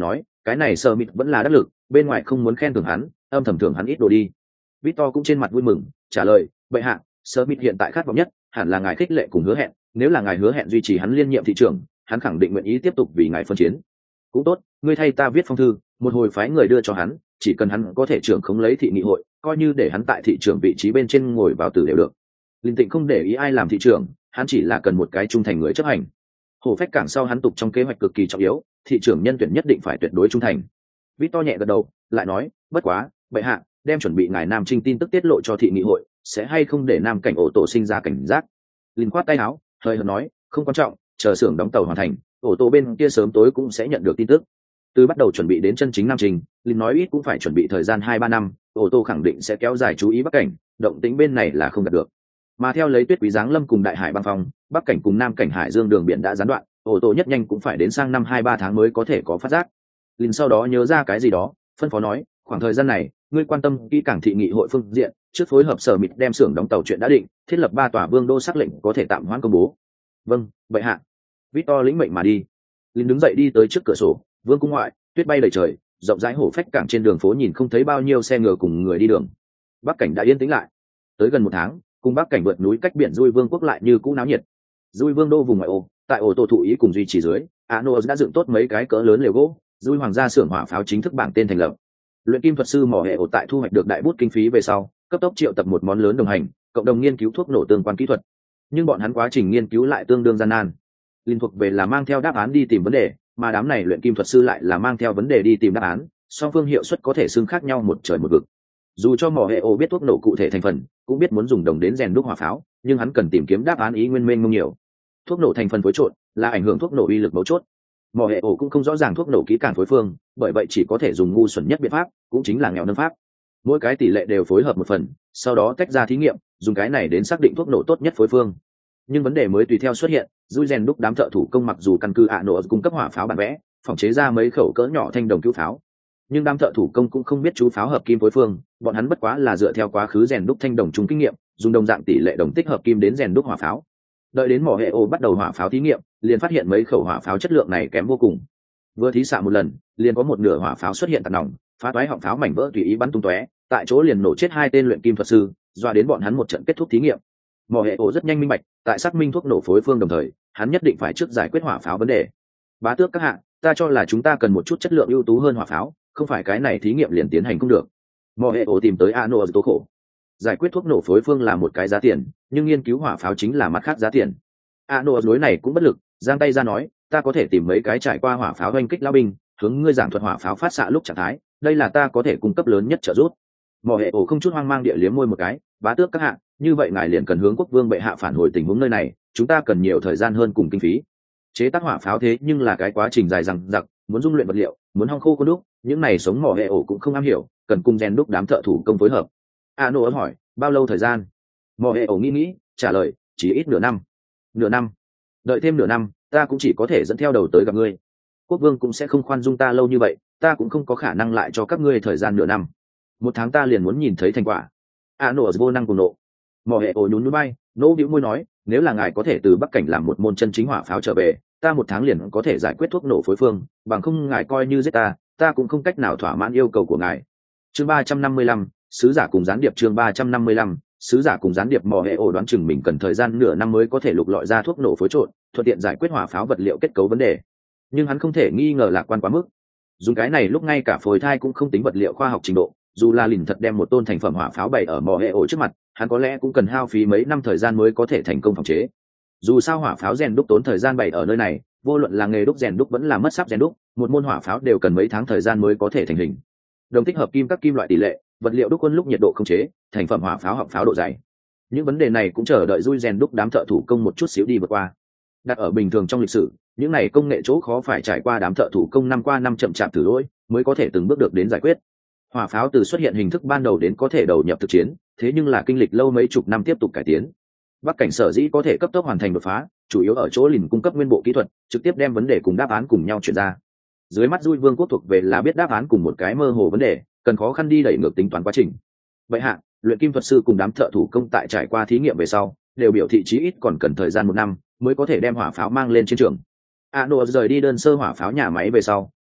cái này Sở Mịt vẫn là đắc lực, bên ngoài không muốn khen thưởng hắn, âm thầm thưởng hắn ít đồ đi. Victor cũng trên mặt vui mừng, trả lời, bệ hạ, Sở Mịt hiện tại khát vọng nhất, hẳn là ngài khích lệ cùng hứa hẹn, nếu là ngài hứa hẹn duy trì hắn liên nhiệm thị trưởng, hắn khẳng định nguyện ý tiếp tục vì ngài phân chiến. Cũng tốt, ngươi thay ta viết phong thư, một hồi phái người đưa cho hắn, chỉ cần hắn có thể trưởng khống lấy thị nghị hội, coi như để hắn tại thị trưởng vị trí bên trên ngồi vào tử đều được. Linh Tịnh không để ý ai làm thị trưởng, hắn chỉ là cần một cái trung thành người chấp hành. Hổ phách cảng sau hắn tục trong kế hoạch cực kỳ trọng yếu, thị trưởng nhân tuyển nhất định phải tuyệt đối trung thành. Victor nhẹ gật đầu, lại nói, bất quá, bệ hạ, đem chuẩn bị ngài Nam Trinh tin tức tiết lộ cho thị nghị hội, sẽ hay không để Nam cảnh ổ tổ sinh ra cảnh giác. Linh khoát tay áo, hơi hợt nói, không quan trọng, chờ xưởng đóng tàu hoàn thành, ổ tổ bên kia sớm tối cũng sẽ nhận được tin tức. Từ bắt đầu chuẩn bị đến chân chính Nam Trình, Linh nói ít cũng phải chuẩn bị thời gian 2-3 năm, ổ tổ khẳng định sẽ kéo dài chú ý Bắc cảnh, động tĩnh bên này là không đạt được. Mà theo lấy Tuyết Quý Giáng Lâm cùng Đại Hải băng phong, Bắc cảnh cùng Nam cảnh Hải Dương đường biển đã gián đoạn, ổ tổ nhất nhanh cũng phải đến sang năm 2-3 tháng mới có thể có phát giác. Linh sau đó nhớ ra cái gì đó, phân phó nói, khoảng thời gian này, ngươi quan tâm kỹ cảng thị nghị hội phương diện, trước phối hợp Sở Mịt đem xưởng đóng tàu chuyện đã định, thiết lập 3 tòa vương đô sắc lệnh có thể tạm hoãn công bố. Vâng, bệ hạ. Victor lĩnh mệnh mà đi. Linh đứng dậy đi tới trước cửa sổ, vương cung ngoại, tuyết bay đầy trời, rộng rãi hổ phách cảng trên đường phố nhìn không thấy bao nhiêu xe ngựa cùng người đi đường. Bắc cảnh đã yên tĩnh lại. Tới gần 1 tháng, cùng Bắc cảnh vượt núi cách biển Dui Vương quốc lại như cũ náo nhiệt. Dui Vương đô vùng ngoại ô, tại ô tô thụ ý cùng duy trì dưới, Anos đã dựng tốt mấy cái cỡ lớn lều gỗ, Dui hoàng gia xưởng hỏa pháo chính thức bảng tên thành lập. Luyện kim thuật sư mỏ hệ ổ tại thu hoạch được đại bút kinh phí về sau, cấp tốc triệu tập một món lớn đồng hành, cộng đồng nghiên cứu thuốc nổ tương quan kỹ thuật. Nhưng bọn hắn quá trình nghiên cứu lại tương đương gian nan. Liên thuộc về là mang theo đáp án đi tìm vấn đề, mà đám này luyện kim thuật sư lại là mang theo vấn đề đi tìm đáp án, song phương hiệu suất có thể xưng khác nhau một trời một vực. Dù cho mỏ hệ ổ biết thuốc nổ cụ thể thành phần, cũng biết muốn dùng đồng đến rèn đúc hỏa pháo, nhưng hắn cần tìm kiếm đáp án ý nguyên mênh mông nhiều. Thuốc nổ thành phần phối trộn là ảnh hưởng thuốc nổ uy lực mấu chốt. Mỏ hệ ổ cũng không rõ ràng thuốc nổ kỹ càng phối phương, bởi vậy chỉ có thể dùng ngu xuẩn nhất biện pháp, cũng chính là nghèo nâng pháp. Mỗi cái tỷ lệ đều phối hợp một phần, sau đó tách ra thí nghiệm, dùng cái này đến xác định thuốc nổ tốt nhất phối phương. Nhưng vấn đề mới tùy theo xuất hiện, Dui rèn đúc đám thợ thủ công mặc dù căn cứ nổ cung cấp hỏa pháo bản vẽ, phòng chế ra mấy khẩu cỡ nhỏ thanh đồng cứu pháo, nhưng đám thợ thủ công cũng không biết chú pháo hợp kim phối phương, bọn hắn bất quá là dựa theo quá khứ rèn đúc thanh đồng chung kinh nghiệm, dùng đồng dạng tỷ lệ đồng tích hợp kim đến rèn đúc hỏa pháo. Đợi đến mỏ hệ ổ bắt đầu hỏa pháo thí nghiệm, liền phát hiện mấy khẩu hỏa pháo chất lượng này kém vô cùng. Vừa thí xạ một lần, liền có một nửa hỏa pháo xuất hiện tạt nòng, phá toái họng pháo mảnh vỡ tùy ý bắn tung tóe, tại chỗ liền nổ chết 2 tên luyện kim thuật sư, dọa đến bọn hắn một trận kết thúc thí nghiệm. Mỏ hệ ổ rất nhanh minh bạch, tại xác minh thuốc nổ phối phương đồng thời, hắn nhất định phải trước giải quyết hỏa pháo vấn đề. Bá tước các hạ, ta cho là chúng ta cần một chút chất lượng ưu tú hơn hỏa pháo, không phải cái này thí nghiệm liền tiến hành không được. Mỏ hệ ổ tìm tới Ano tố khổ. Giải quyết thuốc nổ phối phương là một cái giá tiền, nhưng nghiên cứu hỏa pháo chính là mặt khác giá tiền. Ano đối này cũng bất lực, giang tay ra nói, ta có thể tìm mấy cái trải qua hỏa pháo oanh kích lao binh, hướng ngươi giảng thuật hỏa pháo phát xạ lúc trạng thái, đây là ta có thể cung cấp lớn nhất trợ giúp. Mỏ hệ ổ không chút hoang mang địa liếm môi một cái, bá tước các hạ, như vậy ngài liền cần hướng quốc vương bệ hạ phản hồi tình huống nơi này, chúng ta cần nhiều thời gian hơn cùng kinh phí. Chế tác hỏa pháo thế nhưng là cái quá trình dài dằng dặc, muốn dung luyện vật liệu, muốn hong khô con đúc, những này sống mỏ hệ ổ cũng không am hiểu, cần cùng rèn đúc đám thợ thủ công phối hợp. Ano hỏi, bao lâu thời gian? Mỏ hệ ổ nghĩ, trả lời, chỉ ít nửa năm. Nửa năm? Đợi thêm nửa năm, ta cũng chỉ có thể dẫn theo đầu tới gặp ngươi. Quốc vương cũng sẽ không khoan dung ta lâu như vậy, ta cũng không có khả năng lại cho các ngươi thời gian nửa năm. 1 tháng ta liền muốn nhìn thấy thành quả. Ano vô năng cùng nộ. Mỏ hệ ổ nhún nhún bay, nỗ bĩu môi nói, nếu là ngài có thể từ Bắc cảnh làm một môn chân chính hỏa pháo trở về, ta 1 tháng liền có thể giải quyết thuốc nổ phối phương, bằng không ngài coi như giết ta cũng không cách nào thỏa mãn yêu cầu của ngài. Chương 355, sứ giả cùng gián điệp. Chương 355, sứ giả cùng gián điệp. Mỏ hệ ổ đoán chừng mình cần thời gian nửa năm mới có thể lục lọi ra thuốc nổ phối trộn, thuận tiện giải quyết hỏa pháo vật liệu kết cấu vấn đề. Nhưng hắn không thể nghi ngờ lạc quan quá mức. Dùng cái này lúc ngay cả phôi thai cũng không tính vật liệu khoa học trình độ, dù là lìn thật đem một tôn thành phẩm hỏa pháo bày ở mỏ hệ ổ trước mặt, hắn có lẽ cũng cần hao phí mấy năm thời gian mới có thể thành công phòng chế. Dù sao hỏa pháo rèn đúc tốn thời gian bày ở nơi này, vô luận là nghề đúc rèn đúc vẫn là mất sắp rèn đúc, một môn hỏa pháo đều cần mấy tháng thời gian mới có thể thành hình. Đồng tích hợp kim các kim loại tỷ lệ, vật liệu đúc quân lúc nhiệt độ không chế, thành phẩm hỏa pháo họng pháo độ dày. Những vấn đề này cũng chờ đợi Dui rèn đúc đám thợ thủ công một chút xíu đi vượt qua. Đặt ở bình thường trong lịch sử, những này công nghệ chỗ khó phải trải qua đám thợ thủ công năm qua năm chậm chạp thử lỗi, mới có thể từng bước được đến giải quyết. Hỏa pháo từ xuất hiện hình thức ban đầu đến có thể đầu nhập thực chiến, thế nhưng là kinh lịch lâu mấy chục năm tiếp tục cải tiến. Bắc cảnh sở dĩ có thể cấp tốc hoàn thành đột phá, chủ yếu ở chỗ lìn cung cấp nguyên bộ kỹ thuật, trực tiếp đem vấn đề cùng đáp án cùng nhau chuyển ra. Dưới mắt Dui vương quốc thuộc về là biết đáp án cùng một cái mơ hồ vấn đề, cần khó khăn đi đẩy ngược tính toán quá trình. Vậy hạ, luyện kim thuật sư cùng đám thợ thủ công tại trải qua thí nghiệm về sau, đều biểu thị chí ít còn cần thời gian 1 năm mới có thể đem hỏa pháo mang lên chiến trường. Ano rời đi đơn sơ hỏa pháo nhà máy về sau,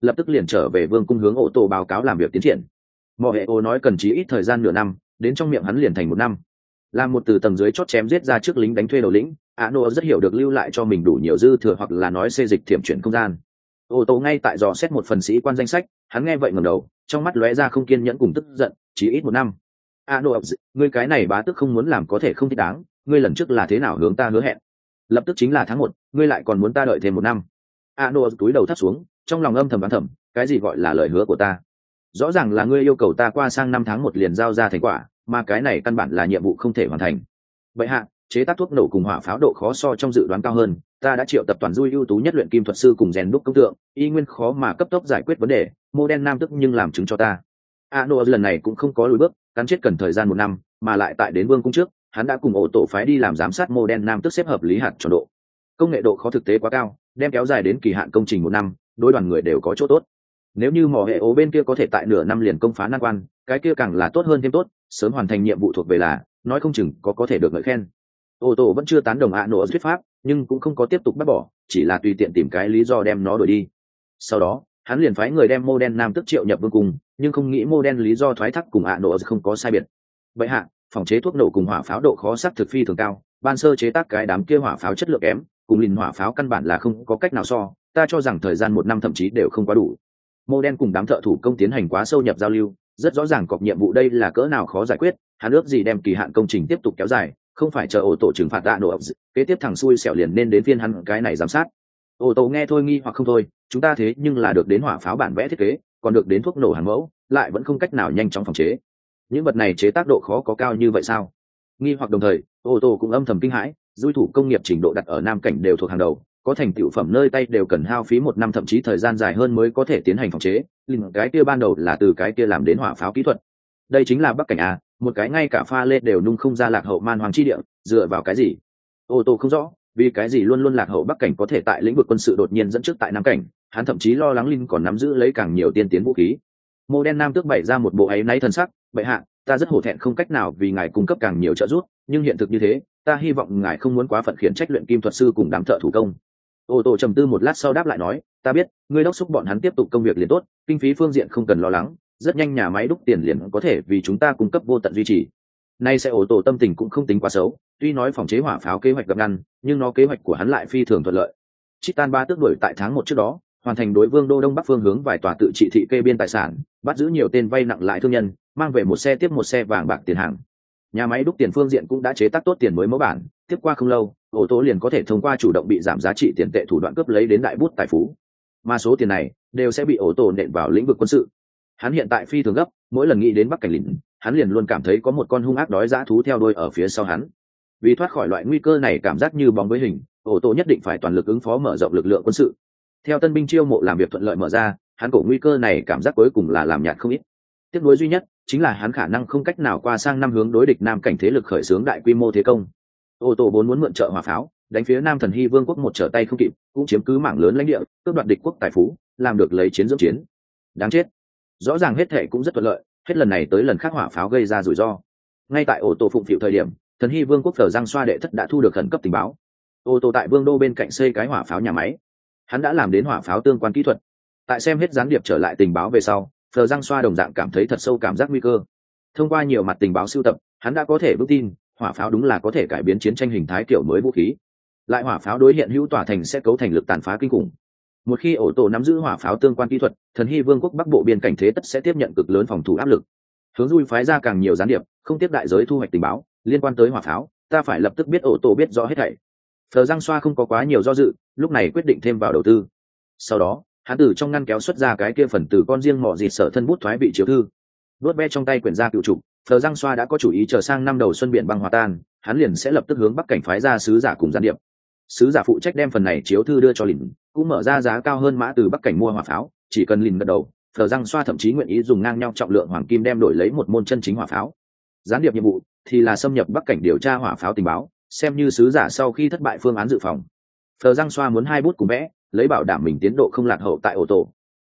lập tức liền trở về vương cung hướng ô tô báo cáo làm việc tiến triển. Mọ hệ ô nói cần chí ít thời gian nửa năm, đến trong miệng hắn liền thành 1 năm. Làm một từ tầng dưới chót chém giết ra trước lính đánh thuê đầu lĩnh, Ano rất hiểu được lưu lại cho mình đủ nhiều dư thừa hoặc là nói xê dịch thiểm chuyển không gian. Ô tô ngay tại dò xét một phần sĩ quan danh sách, hắn nghe vậy ngẩng đầu, trong mắt lóe ra không kiên nhẫn cùng tức giận, chí ít 1 năm. Ano, ngươi cái này bá tức không muốn làm có thể không thích đáng, ngươi lần trước là thế nào hướng ta hứa hẹn? Lập tức chính là tháng 1, ngươi lại còn muốn ta đợi thêm 1 năm. Ano túi đầu thấp xuống, trong lòng âm thầm đoán thầm, cái gì gọi là lời hứa của ta? Rõ ràng là ngươi yêu cầu ta qua sang năm tháng 1 liền giao ra thành quả, mà cái này căn bản là nhiệm vụ không thể hoàn thành. Vậy hạ, chế tác thuốc nổ cùng hỏa pháo độ khó so trong dự đoán cao hơn, ta đã triệu tập toàn dui ưu tú nhất luyện kim thuật sư cùng rèn đúc công tượng, y nguyên khó mà cấp tốc giải quyết vấn đề, Modern Nam tức nhưng làm chứng cho ta. Ano lần này cũng không có lùi bước, cắn chết cần thời gian 1 năm, mà lại tại đến vương cung trước, hắn đã cùng ổ tổ phái đi làm giám sát Modern Nam tức xếp hợp lý hạt tròn độ. Công nghệ độ khó thực tế quá cao, đem kéo dài đến kỳ hạn công trình 1 năm, đối đoàn người đều có chỗ tốt. Nếu như mỏ hệ ố bên kia có thể tại nửa năm liền công phá nan quan, cái kia càng là tốt hơn thêm tốt, sớm hoàn thành nhiệm vụ thuộc về là, nói không chừng có thể được ngợi khen. Ô tô vẫn chưa tán đồng Ano thuyết pháp, nhưng cũng không có tiếp tục bác bỏ, chỉ là tùy tiện tìm cái lý do đem nó đuổi đi. Sau đó, hắn liền phái người đem Modern Nam tức triệu nhập vương cung, nhưng không nghĩ Modern lý do thoái thác cùng Ano không có sai biệt. Vậy hạ, phòng chế thuốc nổ cùng hỏa pháo độ khó sắc thực phi thường cao, ban sơ chế tác cái đám kia hỏa pháo chất lượng kém, cùng lìn hỏa pháo căn bản là không có cách nào so, ta cho rằng thời gian 1 năm thậm chí đều không quá đủ. Modern cùng đám thợ thủ công tiến hành quá sâu nhập giao lưu, rất rõ ràng cọc nhiệm vụ đây là cỡ nào khó giải quyết, hắn ước gì đem kỳ hạn công trình tiếp tục kéo dài, không phải chờ ô tô trừng phạt Ano, kế tiếp thằng xui xẻo liền nên đến phiên hắn cái này giám sát. Ô tô nghe thôi nghi hoặc không thôi, chúng ta thế nhưng là được đến hỏa pháo bản vẽ thiết kế, còn được đến thuốc nổ hàng mẫu, lại vẫn không cách nào nhanh chóng phòng chế. Những vật này chế tác độ khó có cao như vậy sao? Nghi hoặc đồng thời, ô tô cũng âm thầm kinh hãi, dui thủ công nghiệp trình độ đặt ở Nam cảnh đều thuộc hàng đầu, có thành tựu phẩm nơi tay đều cần hao phí 1 năm thậm chí thời gian dài hơn mới có thể tiến hành phòng chế, liền cái kia ban đầu là từ cái kia làm đến hỏa pháo kỹ thuật. Đây chính là Bắc cảnh a, một cái ngay cả pha lê đều nung không ra lạc hậu man hoàng chi địa, dựa vào cái gì? Ô tô không rõ, vì cái gì luôn luôn lạc hậu Bắc cảnh có thể tại lĩnh vực quân sự đột nhiên dẫn trước tại Nam cảnh, hắn thậm chí lo lắng Linh còn nắm giữ lấy càng nhiều tiên tiến vũ khí. Modern Nam tước bày ra một bộ áy náy thân sắc, bệ hạ, ta rất hổ thẹn không cách nào vì ngài cung cấp càng nhiều trợ giúp, nhưng hiện thực như thế, ta hy vọng ngài không muốn quá phận khiển trách luyện kim thuật sư cùng đám thợ thủ công. Ô tô trầm tư một lát sau đáp lại nói, ta biết, ngươi đốc thúc bọn hắn tiếp tục công việc liền tốt, kinh phí phương diện không cần lo lắng, rất nhanh nhà máy đúc tiền liền có thể vì chúng ta cung cấp vô tận duy trì. Nay sẽ ô tô tâm tình cũng không tính quá xấu, tuy nói phòng chế hỏa pháo kế hoạch gặp ngăn, nhưng nó kế hoạch của hắn lại phi thường thuận lợi. Chitan ba tước đuổi tại tháng 1 trước đó, hoàn thành đối vương đô đông bắc phương hướng vài tòa tự trị thị kê biên tài sản, bắt giữ nhiều tên vay nặng lãi thương nhân, mang về một xe tiếp một xe vàng bạc tiền hàng. Nhà máy đúc tiền phương diện cũng đã chế tác tốt tiền mới mẫu bản, tiếp qua không lâu, ô tô liền có thể thông qua chủ động bị giảm giá trị tiền tệ thủ đoạn cướp lấy đến đại bút tài phú, mà số tiền này đều sẽ bị ô tô nện vào lĩnh vực quân sự. Hắn hiện tại phi thường gấp, mỗi lần nghĩ đến Bắc cảnh lĩnh, hắn liền luôn cảm thấy có một con hung ác đói dã thú theo đuôi ở phía sau hắn. Vì thoát khỏi loại nguy cơ này cảm giác như bóng với hình, ô tô nhất định phải toàn lực ứng phó mở rộng lực lượng quân sự. Theo tân binh chiêu mộ làm việc thuận lợi mở ra, hắn cổ nguy cơ này cảm giác cuối cùng là làm nhạt không ít. Tiếc nuối duy nhất chính là hắn khả năng không cách nào qua sang năm hướng đối địch Nam cảnh thế lực khởi xướng đại quy mô thế công. Ô tô muốn mượn trợ hỏa pháo, đánh phía Nam thần Hy Vương quốc một trở tay không kịp, cũng chiếm cứ mảng lớn lãnh địa, cướp đoạt địch quốc tài phú, làm được lấy chiến dưỡng chiến. Đáng chết. Rõ ràng hết thệ cũng rất thuận lợi, hết lần này tới lần khác hỏa pháo gây ra rủi ro. Ngay tại ô tô phụng phịu thời điểm, thần Hy Vương quốc Phở Giang Xoa đệ thất đã thu được khẩn cấp tình báo. Ô tô tại Vương đô bên cạnh xây cái hỏa pháo nhà máy. Hắn đã làm đến hỏa pháo tương quan kỹ thuật. Tại xem hết gián điệp trở lại tình báo về sau, Phở Giang Xoa đồng dạng cảm thấy thật sâu cảm giác nguy cơ. Thông qua nhiều mặt tình báo sưu tập, hắn đã có thể vững tin hỏa pháo đúng là có thể cải biến chiến tranh hình thái kiểu mới vũ khí. Lại hỏa pháo đối hiện hữu tòa thành sẽ cấu thành lực tàn phá kinh khủng. Một khi ổ tổ nắm giữ hỏa pháo tương quan kỹ thuật, thần Hy Vương quốc bắc bộ biên cảnh thế tất sẽ tiếp nhận cực lớn phòng thủ áp lực. Hướng Dui phái ra càng nhiều gián điệp, không tiếp đại giới thu hoạch tình báo liên quan tới hỏa pháo, ta phải lập tức biết ổ tổ biết rõ hết thảy. Phở Giang Xoa không có quá nhiều do dự, lúc này quyết định thêm vào đầu tư. Sau đó, hắn từ trong ngăn kéo xuất ra cái kia phần từ con riêng mỏ dịt sở thân bút thoái vị chiếu thư. Đốt ve trong tay quyển gia cựu trục, Phở Giang Xoa đã có chủ ý chờ sang năm đầu xuân biển băng hòa tan, hắn liền sẽ lập tức hướng bắc cảnh phái ra sứ giả cùng gián điệp. Sứ giả phụ trách đem phần này chiếu thư đưa cho Lìn, cũng mở ra giá cao hơn mã từ bắc cảnh mua hỏa pháo, chỉ cần Lìn gật đầu, Phở Giang Xoa thậm chí nguyện ý dùng ngang nhau trọng lượng hoàng kim đem đổi lấy một môn chân chính hỏa pháo. Gián điệp nhiệm vụ thì là xâm nhập bắc cảnh điều tra hỏa pháo tình báo, xem như sứ giả sau khi thất bại phương án dự phòng. Phở Giang Xoa muốn 2 bút cùng vẽ, lấy bảo đảm mình tiến độ không lạc hậu tại ô tô.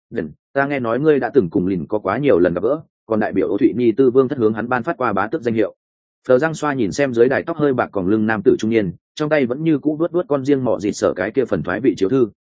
Ta nghe nói ngươi đã từng cùng Lìn có quá nhiều lần gặp gỡ, còn đại biểu Ô Thụy Nhi Tư Vương thất hướng hắn ban phát qua bá tước danh hiệu. Phở Giang Xoa nhìn xem dưới đài tóc hơi bạc còn lưng nam tử trung niên, trong tay vẫn như cũ vuốt con riêng mọ dịt sở cái kia phần thoái vị chiếu thư.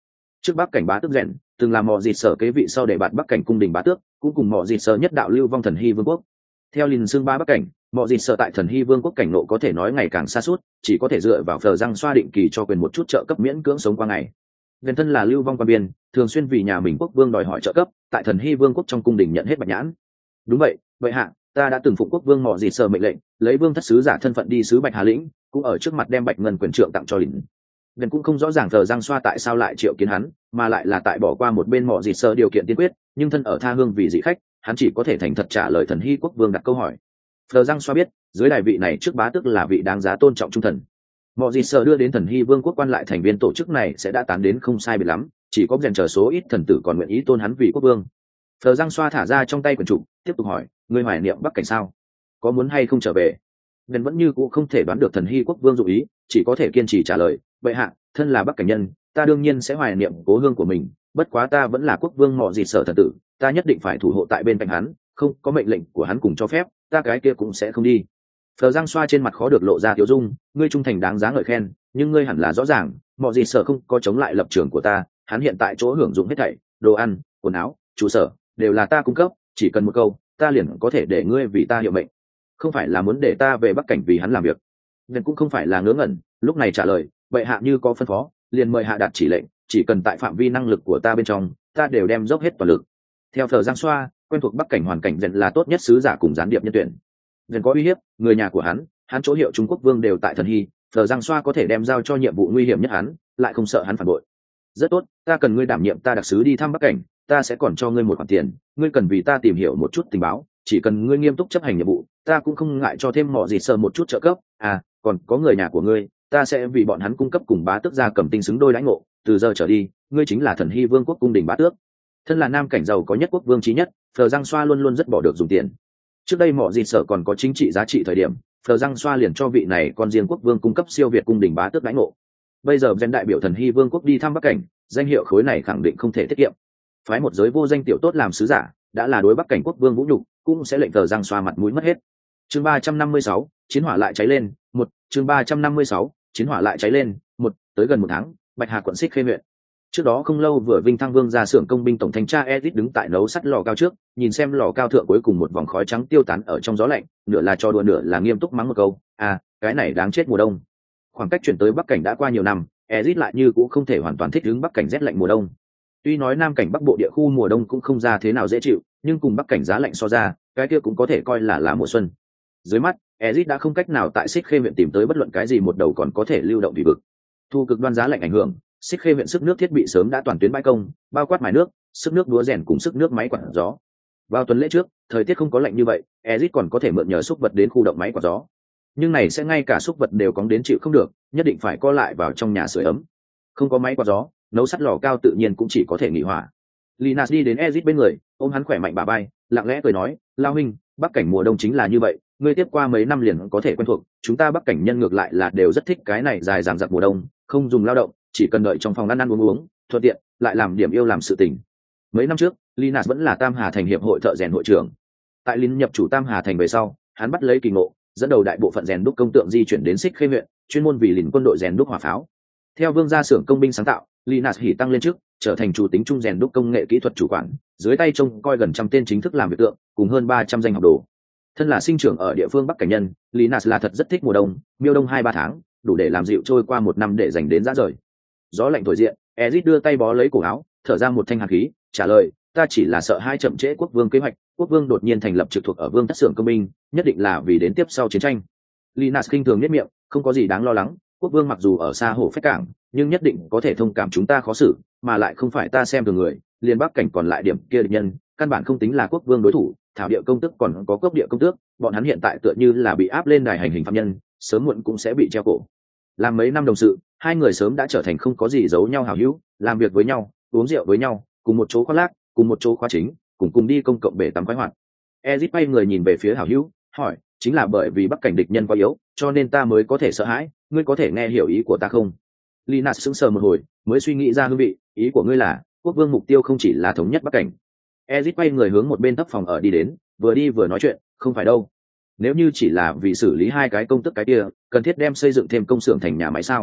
Trước Bắc cảnh bá tước rèn từng làm mọ dịt sở kế vị sau để bạn Bắc cảnh cung đình bá tước, cũng cùng mọ dịt sở nhất đạo lưu vong thần hy vương quốc. Theo Lìn xương ba Bắc cảnh, mọ dịt sở tại thần hy vương quốc cảnh nộ có thể nói ngày càng xa suốt, chỉ có thể dựa vào phờ răng xoa định kỳ cho quyền một chút trợ cấp miễn cưỡng sống qua ngày. Gần thân là lưu vong quan biên, thường xuyên vì nhà mình quốc vương đòi hỏi trợ cấp, tại thần hy vương quốc trong cung đình nhận hết bạch nhãn. Đúng vậy, vậy hạ, ta đã từng phụng quốc vương mọ dịt sở mệnh lệnh, lấy vương thất sứ giả thân phận đi sứ Bạch Hà lĩnh, cũng ở trước mặt đem bạch ngân quyền trượng tặng cho Lìn. Gần cũng không rõ ràng thờ răng xoa tại sao lại triệu kiến hắn, mà lại là tại bỏ qua một bên mọ dịt sở điều kiện tiên quyết, nhưng thân ở tha hương vì dị khách, hắn chỉ có thể thành thật trả lời thần hy quốc vương đặt câu hỏi. Thờ răng xoa biết, dưới đài vị này trước bá tước là vị đáng giá tôn trọng trung thần. Mọ dịt sở đưa đến thần hy vương quốc quan lại thành viên tổ chức này sẽ đã tán đến không sai biệt lắm, chỉ có rèn chờ số ít thần tử còn nguyện ý tôn hắn vì quốc vương. Thờ răng xoa thả ra trong tay quyển trục, tiếp tục hỏi, ngươi hoài niệm Bắc cảnh sao? Có muốn hay không trở về? Gần vẫn như cũ không thể đoán được thần hy quốc vương dụ ý, chỉ có thể kiên trì trả lời, bệ hạ, thân là Bắc cảnh nhân, ta đương nhiên sẽ hoài niệm cố hương của mình, bất quá ta vẫn là quốc vương mọ dịt sở thần tử, ta nhất định phải thủ hộ tại bên cạnh hắn, không có mệnh lệnh của hắn cùng cho phép, ta cái kia cũng sẽ không đi. Phờ Giang xoa trên mặt khó được lộ ra tiểu dung, ngươi trung thành đáng giá ngợi khen, nhưng ngươi hẳn là rõ ràng, mọ dịt sở không có chống lại lập trường của ta, hắn hiện tại chỗ hưởng dụng hết thảy, đồ ăn, quần áo, trụ sở, đều là ta cung cấp, chỉ cần một câu, ta liền có thể để ngươi vì ta hiệu mệnh, không phải là muốn để ta về Bắc cảnh vì hắn làm việc. Nên cũng không phải là ngớ ngẩn, lúc này trả lời, bệ hạ như có phân phó, liền mời hạ đạt chỉ lệnh, chỉ cần tại phạm vi năng lực của ta bên trong, ta đều đem dốc hết toàn lực. Theo Phờ Giang xoa, quen thuộc Bắc cảnh hoàn cảnh Dần là tốt nhất sứ giả cùng gián điệp nhân tuyển. Dần có uy hiếp, người nhà của hắn chỗ hiệu Trung Quốc vương đều tại thần hy, Phờ Giang xoa có thể đem giao cho nhiệm vụ nguy hiểm nhất hắn, lại không sợ hắn phản bội. Rất tốt, ta cần ngươi đảm nhiệm ta đặc sứ đi thăm Bắc cảnh, ta sẽ còn cho ngươi một khoản tiền, ngươi cần vì ta tìm hiểu một chút tình báo, chỉ cần ngươi nghiêm túc chấp hành nhiệm vụ, ta cũng không ngại cho thêm mọ dịt sở một chút trợ cấp. À, còn có người nhà của ngươi, ta sẽ vì bọn hắn cung cấp cùng bá tước gia cầm tinh xứng đôi đãi ngộ, từ giờ trở đi, ngươi chính là thần hy vương quốc cung đình bá tước. Thân là nam cảnh giàu có nhất quốc vương chí nhất, Phờ Giang xoa luôn luôn rất bỏ được dùng tiền. Trước đây mọ dịt sở còn có chính trị giá trị thời điểm, Phờ Giang xoa liền cho vị này con riêng quốc vương cung cấp siêu việt cung đình bá tước đãi ngộ. Bây giờ gen đại biểu thần hy vương quốc đi thăm Bắc cảnh, danh hiệu khối này khẳng định không thể tiết kiệm. Phái một giới vô danh tiểu tốt làm sứ giả, đã là đối Bắc cảnh quốc vương vũ nhục, cũng sẽ lệnh Phờ Giang xoa mặt mũi mất hết. Chương 356, chiến hỏa lại cháy lên, một chương 356, chiến hỏa lại cháy lên, một tới gần một tháng, Bạch Hà quận Xích Khê huyện. Trước đó không lâu vừa vinh thăng vương ra xưởng công binh tổng thanh tra Edith đứng tại nấu sắt lò cao trước, nhìn xem lò cao thượng cuối cùng một vòng khói trắng tiêu tán ở trong gió lạnh, nửa là cho đùa nửa là nghiêm túc mắng một câu, à, cái này đáng chết mùa đông. Khoảng cách chuyển tới Bắc cảnh đã qua nhiều năm, Edith lại như cũng không thể hoàn toàn thích ứng Bắc cảnh rét lạnh mùa đông. Tuy nói Nam cảnh Bắc bộ địa khu mùa đông cũng không ra thế nào dễ chịu, nhưng cùng Bắc cảnh giá lạnh so ra, cái kia cũng có thể coi là mùa xuân. Dưới mắt, Ezit đã không cách nào tại Xích Khê huyện tìm tới bất luận cái gì một đầu còn có thể lưu động thủy vực. Thu cực đoan giá lạnh ảnh hưởng, Xích Khê huyện sức nước thiết bị sớm đã toàn tuyến bãi công, bao quát mài nước, sức nước đúa rèn cùng sức nước máy quạt gió. Vào tuần lễ trước, thời tiết không có lạnh như vậy, Ezit còn có thể mượn nhờ xúc vật đến khu động máy quạt gió. Nhưng này sẽ ngay cả xúc vật đều cóng đến chịu không được, nhất định phải co lại vào trong nhà sưởi ấm. Không có máy quạt gió, nấu sắt lò cao tự nhiên cũng chỉ có thể nghỉ hỏa. Linas đi đến Ezit bên người, ôm hắn khỏe mạnh bả vai, lặng lẽ cười nói, "Lao huynh, Bắc cảnh mùa đông chính là như vậy, ngươi tiếp qua mấy năm liền có thể quen thuộc, chúng ta Bắc cảnh nhân ngược lại là đều rất thích cái này dài dằng dặc mùa đông, không dùng lao động, chỉ cần đợi trong phòng ăn ăn uống uống, thuận tiện lại làm điểm yêu làm sự tình." Mấy năm trước, Linas vẫn là Tam Hà thành hiệp hội thợ rèn hội trưởng. Tại Linh nhập chủ Tam Hà thành về sau, hắn bắt lấy kỳ ngộ, dẫn đầu đại bộ phận rèn đúc công tượng di chuyển đến Xích Khê huyện, chuyên môn vì Lìn quân đội rèn đúc hỏa pháo. Theo vương gia xưởng công binh sáng tạo, Linas hỉ tăng lên trước, trở thành chủ tính trung rèn đúc công nghệ kỹ thuật chủ quản, dưới tay trông coi gần trăm tên chính thức làm việc tượng, cùng hơn 300 danh học đồ. Thân là sinh trưởng ở địa phương Bắc cảnh nhân, Linas là thật rất thích mùa đông, miêu đông 2-3 tháng, đủ để làm dịu trôi qua một năm để dành đến rã rời. Gió lạnh thổi diện, Ezit đưa tay bó lấy cổ áo, thở ra một thanh hàn khí, trả lời, ta chỉ là sợ hai chậm trễ quốc vương kế hoạch, quốc vương đột nhiên thành lập trực thuộc ở vương thất xưởng công binh, nhất định là vì đến tiếp sau chiến tranh. Linas kinh thường nhất miệng, không có gì đáng lo lắng, quốc vương mặc dù ở xa hồ phách cảng, nhưng nhất định có thể thông cảm chúng ta khó xử, mà lại không phải ta xem thường người, liền Bắc cảnh còn lại điểm kia địch nhân, căn bản không tính là quốc vương đối thủ, thảo địa công tước còn có cốc địa công tước, bọn hắn hiện tại tựa như là bị áp lên đài hành hình phạm nhân, sớm muộn cũng sẽ bị treo cổ. Làm mấy năm đồng sự, hai người sớm đã trở thành không có gì giấu nhau hảo hữu, làm việc với nhau, uống rượu với nhau, cùng một chỗ khoác lác, cùng một chỗ khóa chính, cùng đi công cộng bể tắm khoái hoạt. Ezit quay người nhìn về phía hảo hữu, hỏi, chính là bởi vì Bắc cảnh địch nhân quá yếu, cho nên ta mới có thể sợ hãi, ngươi có thể nghe hiểu ý của ta không? Linas sững sờ một hồi, mới suy nghĩ ra hương vị, ý của ngươi là, quốc vương mục tiêu không chỉ là thống nhất Bắc cảnh. Ezit quay người hướng một bên thấp phòng ở đi đến, vừa đi vừa nói chuyện, không phải đâu. Nếu như chỉ là vì xử lý hai cái công tức cái kia, cần thiết đem xây dựng thêm công xưởng thành nhà máy sao?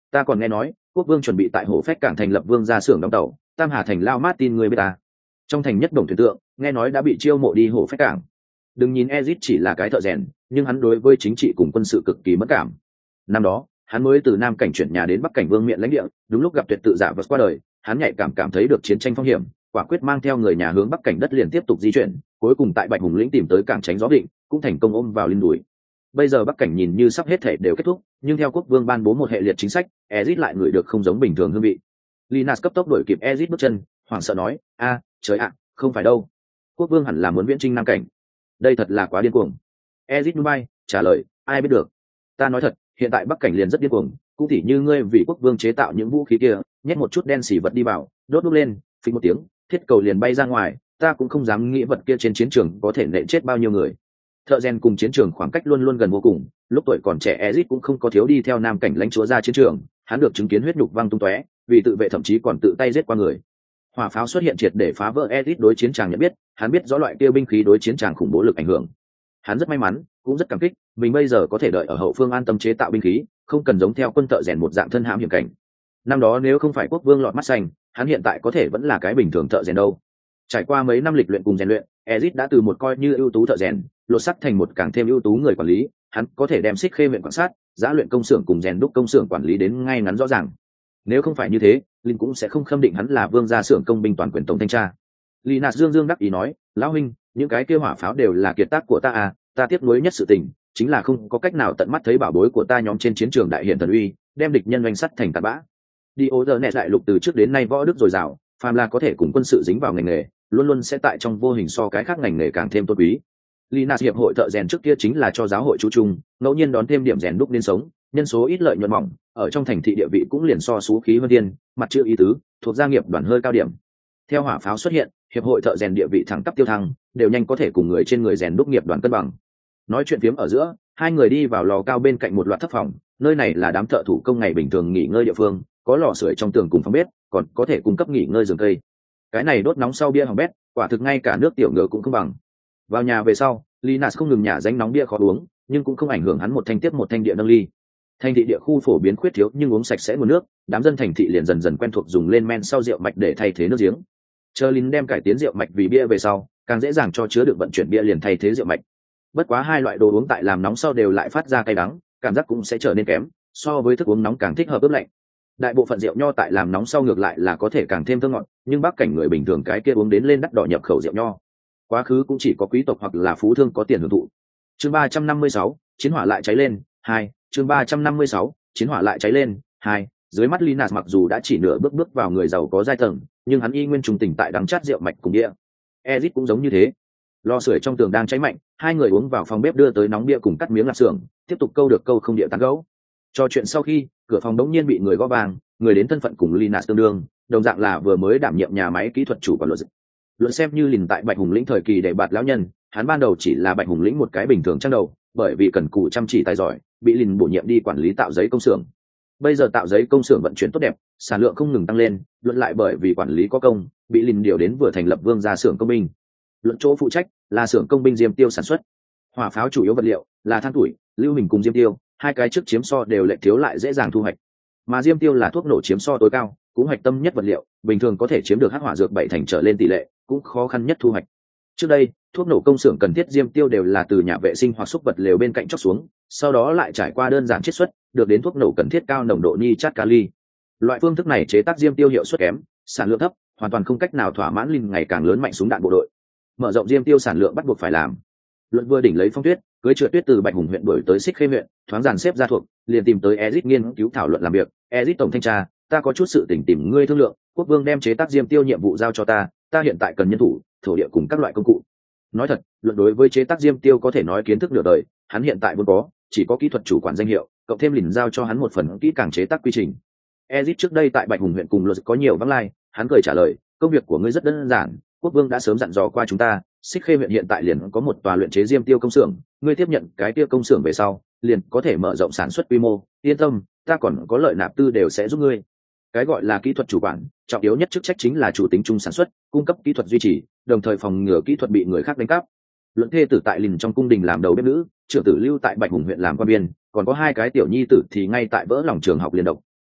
Ta còn nghe nói quốc vương chuẩn bị tại hồ phách cảng thành lập vương gia xưởng đóng tàu, tam hà thành lao Martin người biết ta. Trong thành nhất đồng thuyền tượng nghe nói đã bị chiêu mộ đi hồ phách cảng. Đừng nhìn Ezit chỉ là cái thợ rèn, nhưng hắn đối với chính trị cùng quân sự cực kỳ mất cảm. Năm đó hắn mới từ nam cảnh chuyển nhà đến bắc cảnh vương miện lãnh địa, đúng lúc gặp tuyệt tự giả vượt qua đời, hắn nhạy cảm thấy được chiến tranh phong hiểm, quả quyết mang theo người nhà hướng bắc cảnh đất liền tiếp tục di chuyển, cuối cùng tại bạch hùng lĩnh tìm tới cảng tránh gió định, cũng thành công ôm vào linh đùi. Bây giờ bắc cảnh nhìn như sắp hết thể đều kết thúc, nhưng theo quốc vương ban bố một hệ liệt chính sách, Ezit lại ngửi được không giống bình thường hương vị. Linas cấp tốc đuổi kịp Ezit bước chân, hoảng sợ nói: "A, trời ạ, không phải đâu. Quốc vương hẳn là muốn viễn chinh nam cảnh. Đây thật là quá điên cuồng." Ezit núi bay, trả lời: "Ai biết được. Ta nói thật, hiện tại bắc cảnh liền rất điên cuồng, cũng tỉ như ngươi vì quốc vương chế tạo những vũ khí kia, nhét một chút đen xỉ vật đi vào, đốt đúc lên, phình một tiếng, thiết cầu liền bay ra ngoài, ta cũng không dám nghĩ vật kia trên chiến trường có thể nện chết bao nhiêu người." Thợ rèn cùng chiến trường khoảng cách luôn luôn gần vô cùng, lúc tuổi còn trẻ Ezit cũng không có thiếu đi theo nam cảnh lãnh chúa ra chiến trường, hắn được chứng kiến huyết nhục văng tung tóe, vì tự vệ thậm chí còn tự tay giết qua người. Hỏa pháo xuất hiện triệt để phá vỡ Ezit đối chiến tràng nhận biết, hắn biết rõ loại kia binh khí đối chiến tràng khủng bố lực ảnh hưởng. Hắn rất may mắn, cũng rất cảm kích, mình bây giờ có thể đợi ở hậu phương an tâm chế tạo binh khí, không cần giống theo quân thợ rèn một dạng thân hãm hiểm cảnh. Năm đó nếu không phải quốc vương lọt mắt xanh, hắn hiện tại có thể vẫn là cái bình thường thợ rèn đâu. Trải qua mấy năm lịch luyện cùng rèn luyện, Ezit đã từ một coi như ưu tú thợ rèn, lột sắc thành một càng thêm ưu tú người quản lý. Hắn có thể đem xích khê huyện quan sát, giá luyện công xưởng cùng rèn đúc công xưởng quản lý đến ngay ngắn rõ ràng. Nếu không phải như thế, Linh cũng sẽ không khâm định hắn là vương gia xưởng công binh toàn quyền tổng thanh tra. Linas dương dương đắc ý nói: "Lão huynh, những cái kia hỏa pháo đều là kiệt tác của ta à, ta tiếc nuối nhất sự tình chính là không có cách nào tận mắt thấy bảo bối của ta nhóm trên chiến trường đại hiện thần uy, đem địch nhân oanh sắt thành tạt bã." Đi ô giờ nẹt đại lục từ trước đến nay võ đức dồi dào, phàm là có thể cùng quân sự dính vào ngành nghề, luôn luôn sẽ tại trong vô hình so cái khác ngành nghề càng thêm tôn quý. Linas hiệp hội thợ rèn trước kia chính là cho giáo hội chú trung, ngẫu nhiên đón thêm điểm rèn đúc nên sống, nhân số ít lợi nhuận mỏng, ở trong thành thị địa vị cũng liền so xú khí hơn tiên, mặt chữ ý tứ, thuộc gia nghiệp đoàn hơi cao điểm. Theo hỏa pháo xuất hiện, hiệp hội thợ rèn địa vị thẳng tắp tiêu thăng, đều nhanh có thể cùng người trên người rèn đúc nghiệp đoàn cân bằng. Nói chuyện phiếm ở giữa, hai người đi vào lò cao bên cạnh một loạt thất phòng, nơi này là đám thợ thủ công ngày bình thường nghỉ ngơi địa phương, có lò sưởi trong tường cùng phòng bếp, còn có thể cung cấp nghỉ ngơi giường cây. Cái này đốt nóng sau bia hỏng bét, quả thực ngay cả nước tiểu ngựa cũng không bằng. Vào nhà về sau, Linas không ngừng nhả danh nóng bia khó uống, nhưng cũng không ảnh hưởng hắn một thanh tiếp một thanh địa nâng ly. Thành thị địa khu phổ biến khuyết thiếu nhưng uống sạch sẽ nguồn nước, đám dân thành thị liền dần dần quen thuộc dùng lên men sau rượu mạch để thay thế nước giếng. Chờ Lin đem cải tiến rượu mạch vì bia về sau, càng dễ dàng cho chứa được vận chuyển bia liền thay thế rượu mạch. Bất quá hai loại đồ uống tại làm nóng sau đều lại phát ra cay đắng, cảm giác cũng sẽ trở nên kém, so với thức uống nóng càng thích hợp ướp lạnh. Đại bộ phận rượu nho tại làm nóng sau ngược lại là có thể càng thêm thơm ngọt, nhưng bắc cảnh người bình thường cái kia uống đến lên đắt đỏ nhập khẩu rượu nho. Quá khứ cũng chỉ có quý tộc hoặc là phú thương có tiền hưởng thụ. Chương 356, chiến hỏa lại cháy lên, 2, chương 356, chiến hỏa lại cháy lên, 2. Dưới mắt Linas mặc dù đã chỉ nửa bước vào người giàu có giai tầng, nhưng hắn y nguyên trùng tình tại đắng chát rượu mạch cùng bia. Ezit cũng giống như thế. Lò sưởi trong tường đang cháy mạnh, hai người uống vào phòng bếp đưa tới nóng bia cùng cắt miếng lạp xưởng, tiếp tục câu được câu không địa tán gấu. Trò chuyện sau khi, cửa phòng đống nhiên bị người gõ vang, người đến thân phận cùng Linas tương đương, đồng dạng là vừa mới đảm nhiệm nhà máy kỹ thuật chủ quản luận xem như Lìn tại Bạch Hùng lĩnh thời kỳ để bạt lão nhân, hắn ban đầu chỉ là Bạch Hùng lĩnh một cái bình thường trang đầu, bởi vì cần cù chăm chỉ tài giỏi, bị Lìn bổ nhiệm đi quản lý tạo giấy công xưởng. Bây giờ tạo giấy công xưởng vận chuyển tốt đẹp, sản lượng không ngừng tăng lên, luận lại bởi vì quản lý có công, bị Lìn điều đến vừa thành lập vương gia xưởng công binh. Luận chỗ phụ trách là xưởng công binh diêm tiêu sản xuất. Hỏa pháo chủ yếu vật liệu là than tuổi, lưu huỳnh cùng diêm tiêu, hai cái trước chiếm so đều lệch thiếu lại dễ dàng thu hoạch. Mà diêm tiêu là thuốc nổ chiếm so tối cao, cũng hoạch tâm nhất vật liệu, bình thường có thể chiếm được hắc hỏa dược 7 thành trở lên tỷ lệ, cũng khó khăn nhất thu hoạch. Trước đây, thuốc nổ công xưởng cần thiết diêm tiêu đều là từ nhà vệ sinh hoặc xúc vật lều bên cạnh chóc xuống, sau đó lại trải qua đơn giản chiết xuất, được đến thuốc nổ cần thiết cao nồng độ nitrat kali. Loại phương thức này chế tác diêm tiêu hiệu suất kém, sản lượng thấp, hoàn toàn không cách nào thỏa mãn Linh ngày càng lớn mạnh súng đạn bộ đội. Mở rộng diêm tiêu sản lượng bắt buộc phải làm. Luận vừa đỉnh lấy phong tuyết, cưới trượt tuyết từ Bạch Hùng huyện đuổi tới Xích Khê huyện, thoáng dàn xếp ra thuộc, liền tìm tới Ezit nghiên cứu thảo luận làm việc. Ezit tổng thanh tra, ta có chút sự tình tìm ngươi thương lượng, quốc vương đem chế tác diêm tiêu nhiệm vụ giao cho ta hiện tại cần nhân thủ, thổ địa cùng các loại công cụ. Nói thật, luận đối với chế tác diêm tiêu có thể nói kiến thức nửa đời, hắn hiện tại vốn có chỉ có kỹ thuật chủ quản danh hiệu, cộng thêm Lìn giao cho hắn một phần kỹ càng chế tác quy trình. Ezit trước đây tại Bạch Hùng huyện cùng luật có nhiều vắng lai, hắn cười trả lời, công việc của ngươi rất đơn giản, quốc vương đã sớm dặn dò qua chúng ta, Xích Khê huyện hiện tại liền có một tòa luyện chế diêm tiêu công xưởng, ngươi tiếp nhận cái tiêu công xưởng về sau, liền có thể mở rộng sản xuất quy mô, yên tâm, ta còn có lợi nạp tư đều sẽ giúp ngươi. Cái gọi là kỹ thuật chủ quản, trọng yếu nhất chức trách chính là chủ tính chung sản xuất, cung cấp kỹ thuật duy trì, đồng thời phòng ngừa kỹ thuật bị người khác đánh cắp. Luận thê tử tại Lìn trong cung đình làm đầu bếp nữ, trưởng tử lưu tại Bạch Hùng huyện làm quan viên, còn có hai cái tiểu nhi tử thì ngay tại vỡ lòng trường học liên độc,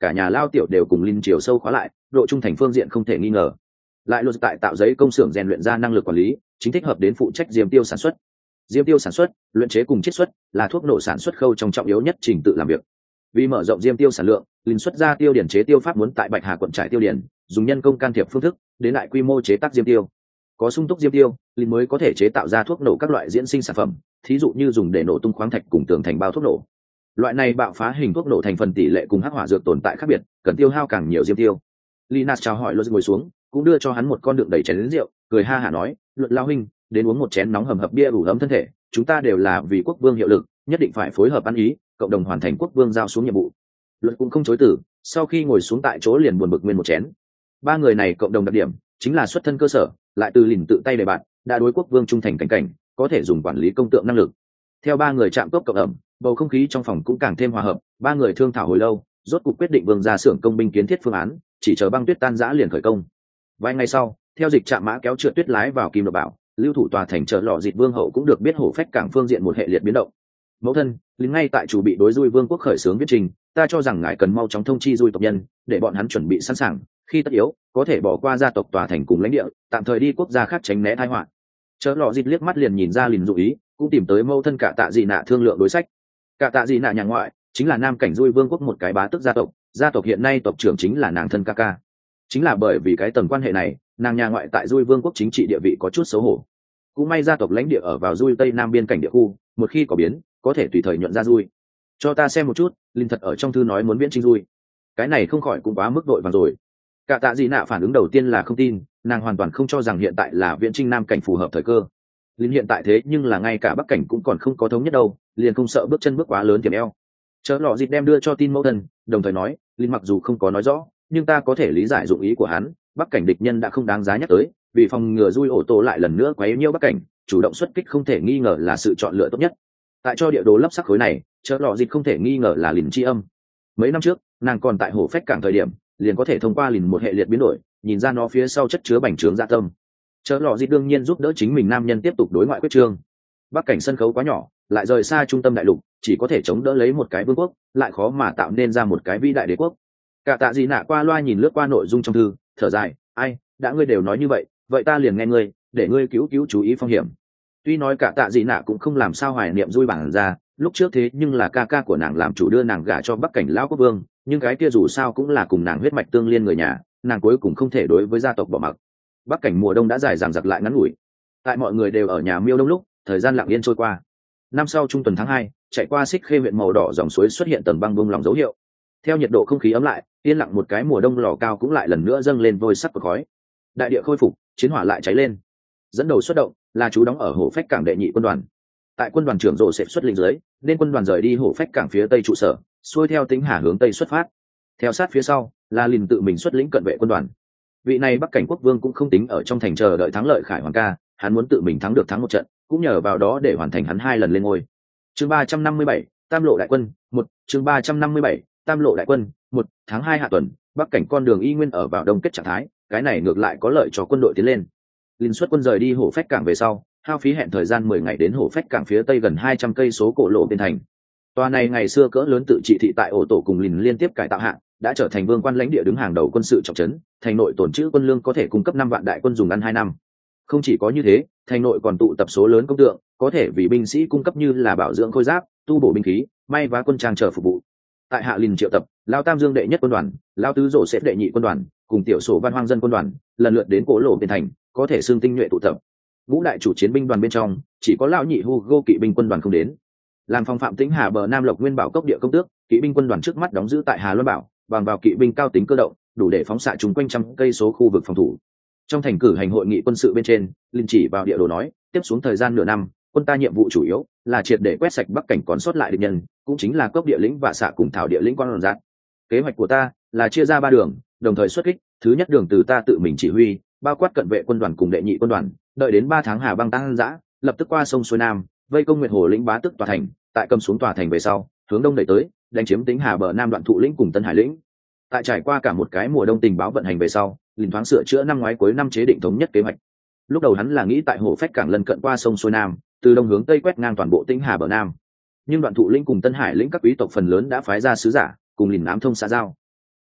cả nhà lao tiểu đều cùng linh chiều sâu khóa lại, độ trung thành phương diện không thể nghi ngờ. Lại luật tại tạo giấy công xưởng rèn luyện ra năng lực quản lý, chính thích hợp đến phụ trách diêm tiêu sản xuất. Diêm tiêu sản xuất, luyện chế cùng chiết xuất là thuốc nổ sản xuất khâu trong trọng yếu nhất trình tự làm việc. Vì mở rộng diêm tiêu sản lượng, linh xuất ra tiêu điển chế tiêu pháp muốn tại Bạch Hà quận trải tiêu điển, dùng nhân công can thiệp phương thức, đến lại quy mô chế tác diêm tiêu. Có sung túc diêm tiêu, linh mới có thể chế tạo ra thuốc nổ các loại diễn sinh sản phẩm, thí dụ như dùng để nổ tung khoáng thạch cùng tường thành bao thuốc nổ. Loại này bạo phá hình thuốc nổ thành phần tỷ lệ cùng hắc hỏa dược tồn tại khác biệt, cần tiêu hao càng nhiều diêm tiêu. Linas chào hỏi Luật ngồi xuống, cũng đưa cho hắn một con đựng đầy chén rượu, cười ha hả nói, Luật lao huynh, đến uống một chén nóng hầm hập bia ủ ấm thân thể, chúng ta đều là vì quốc vương hiệu lực, nhất định phải phối hợp ăn ý, cộng đồng hoàn thành quốc vương giao xuống nhiệm vụ. Luật cũng không chối từ, sau khi ngồi xuống tại chỗ liền buồn bực nguyên một chén. Ba người này cộng đồng đặc điểm chính là xuất thân cơ sở, lại từ lìn tự tay đề bạn, đã đối quốc vương trung thành cảnh cảnh, có thể dùng quản lý công tượng năng lực. Theo ba người chạm cốc cộng ẩm, bầu không khí trong phòng cũng càng thêm hòa hợp. Ba người thương thảo hồi lâu, rốt cuộc quyết định vương ra xưởng công binh kiến thiết phương án, chỉ chờ băng tuyết tan rã liền khởi công. Vài ngày sau, theo dịch trạm mã kéo trượt tuyết lái vào Kim Nộp Bảo, lưu thủ tòa thành chợ lọ dịt vương hậu cũng được biết hổ phách cảng phương diện một hệ liệt biến động. Mẫu thân, lính ngay tại chủ bị đối Dui vương quốc khởi xướng viết trình, ta cho rằng ngài cần mau chóng thông chi Dui tộc nhân, để bọn hắn chuẩn bị sẵn sàng, khi tất yếu có thể bỏ qua gia tộc tòa thành cùng lãnh địa, tạm thời đi quốc gia khác tránh né tai họa. Chợ lọ dịt liếc mắt liền nhìn ra lìn dụ ý, cũng tìm tới mẫu thân cả tạ dị nạ thương lượng đối sách. Cả tạ dị nạ nhà ngoại chính là nam cảnh Dui vương quốc một cái bá tước gia tộc hiện nay tộc trưởng chính là nàng thân ca ca. Chính là bởi vì cái tầng quan hệ này, nàng nhà ngoại tại Dui vương quốc chính trị địa vị có chút xấu hổ. Cũng may gia tộc lãnh địa ở vào Dui tây nam biên cảnh địa khu, một khi có biến có thể tùy thời nhuận ra Dui. Cho ta xem một chút, linh thật ở trong thư nói muốn viễn trinh Dui, cái này không khỏi cũng quá mức vội vàng rồi. Cả tạ dị nạ phản ứng đầu tiên là không tin, nàng hoàn toàn không cho rằng hiện tại là viễn trinh nam cảnh phù hợp thời cơ. Linh hiện tại thế nhưng là ngay cả bắc cảnh cũng còn không có thống nhất đâu, liền không sợ bước chân bước quá lớn tiềm eo. Chớ lọ dịt đem đưa cho tin mẫu thân, đồng thời nói, Linh mặc dù không có nói rõ, nhưng ta có thể lý giải dụng ý của hắn. Bắc cảnh địch nhân đã không đáng giá nhắc tới, vì phòng ngừa Dui ổ tổ lại lần nữa quấy nhiễu bắc cảnh, chủ động xuất kích không thể nghi ngờ là sự chọn lựa tốt nhất. Tại cho địa đồ lấp sắc khối này, chớ lọ dịt không thể nghi ngờ là lìn chi âm. Mấy năm trước, nàng còn tại hổ phách cảng thời điểm, liền có thể thông qua lìn một hệ liệt biến đổi, nhìn ra nó phía sau chất chứa bành trướng dạ tâm. Chớ lọ dịt đương nhiên giúp đỡ chính mình nam nhân tiếp tục đối ngoại quyết trương. Bắc cảnh sân khấu quá nhỏ, lại rời xa trung tâm đại lục, chỉ có thể chống đỡ lấy một cái vương quốc, lại khó mà tạo nên ra một cái vĩ đại đế quốc. Cả tạ dị nạ qua loa nhìn lướt qua nội dung trong thư, thở dài, ai, đã ngươi đều nói như vậy, vậy ta liền nghe ngươi, để ngươi cứu chú ý phong hiểm. Tuy nói cả tạ dị nạ cũng không làm sao hoài niệm Dui bản ra, lúc trước thế nhưng là ca ca của nàng làm chủ đưa nàng gả cho Bắc cảnh lão quốc vương, nhưng cái kia dù sao cũng là cùng nàng huyết mạch tương liên người nhà, nàng cuối cùng không thể đối với gia tộc bỏ mặc. Bắc cảnh mùa đông đã dài dằng dặc lại ngắn ngủi, tại mọi người đều ở nhà miêu đông lúc, thời gian lặng yên trôi qua. Năm sau trung tuần tháng 2, chạy qua Xích Khê huyện màu đỏ dòng suối xuất hiện tầng băng bông lòng dấu hiệu. Theo nhiệt độ không khí ấm lại, yên lặng một cái mùa đông lò cao cũng lại lần nữa dâng lên vôi sắc của khói. Đại địa khôi phục, chiến hỏa lại cháy lên. Dẫn đầu xuất động là chú đóng ở hổ phách cảng đệ nhị quân đoàn. Tại quân đoàn trưởng rộ sẽ xuất lĩnh dưới, nên quân đoàn rời đi hổ phách cảng phía tây trụ sở, xuôi theo Tĩnh Hà hướng tây xuất phát. Theo sát phía sau là Lìn tự mình xuất lĩnh cận vệ quân đoàn. Vị này Bắc cảnh quốc vương cũng không tính ở trong thành chờ đợi thắng lợi Khải Hoàng ca, hắn muốn tự mình thắng được thắng một trận, cũng nhờ vào đó để hoàn thành hắn 2 lần lên ngôi. Chương 357, Tam lộ đại quân, 1, chương 357, Tam lộ đại quân, 1, tháng 2 hạ tuần, Bắc cảnh con đường y nguyên ở vào đông kết trạng thái, cái này ngược lại có lợi cho quân đội tiến lên. Lìn xuất quân rời đi hổ phách cảng về sau, hao phí hẹn thời gian 10 ngày đến hổ phách cảng phía tây gần 200 cây số cổ lộ bên thành. Tòa này ngày xưa cỡ lớn tự trị thị tại ổ tổ cùng Lìn liên tiếp cải tạo hạng, đã trở thành vương quan lãnh địa đứng hàng đầu quân sự trọng trấn, thành nội tồn trữ quân lương có thể cung cấp 5 vạn đại quân dùng ăn 2 năm. Không chỉ có như thế, thành nội còn tụ tập số lớn công tượng, có thể vì binh sĩ cung cấp như là bảo dưỡng khôi giáp, tu bổ binh khí, may vá quân trang chờ phục vụ. Tại hạ Lìn triệu tập Lao Tam Dương đệ nhất quân đoàn, Lao Tứ Rổ xếp đệ nhị quân đoàn, cùng tiểu sổ văn hoang dân quân đoàn, lần lượt đến cổ lộ bên thành, có thể xương tinh nhuệ tụ tập. Ngũ đại chủ chiến binh đoàn bên trong, chỉ có lão nhị Hugo kỵ binh quân đoàn không đến. Làm phong phạm Tĩnh Hà bờ Nam Lộc Nguyên Bảo cốc địa công tước, kỵ binh quân đoàn trước mắt đóng giữ tại Hà Luân Bảo, bằng vào kỵ binh cao tính cơ động, đủ để phóng xạ chúng quanh trăm cây số khu vực phòng thủ. Trong thành cử hành hội nghị quân sự bên trên, Linh chỉ vào địa đồ nói, tiếp xuống thời gian nửa năm, quân ta nhiệm vụ chủ yếu là triệt để quét sạch Bắc cảnh còn sót lại địch nhân, cũng chính là cốc địa lĩnh và xạ cùng thảo địa lĩnh quan giạt. Kế hoạch của ta là chia ra 3 đường, đồng thời xuất kích. Thứ nhất đường từ ta tự mình chỉ huy, bao quát cận vệ quân đoàn cùng đệ nhị quân đoàn, đợi đến 3 tháng Hà băng tăng dã, lập tức qua sông xuôi nam, vây công Nguyệt Hồ lĩnh bá tức tòa thành, tại cầm xuống tòa thành về sau, hướng đông đẩy tới, đánh chiếm Tĩnh Hà bờ Nam đoạn thụ lĩnh cùng Tân Hải lĩnh. Tại trải qua cả một cái mùa đông tình báo vận hành về sau, Lìn thoáng sửa chữa năm ngoái cuối năm chế định thống nhất kế hoạch. Lúc đầu hắn là nghĩ tại hồ phách cảng lân cận qua sông xuôi nam, từ đông hướng tây quét ngang toàn bộ Tĩnh Hà bờ Nam. Nhưng đoạn thụ lĩnh cùng Tân Hải lĩnh các quý tộc phần lớn đã phái ra sứ giả, cùng Lìn ám thông xã giao.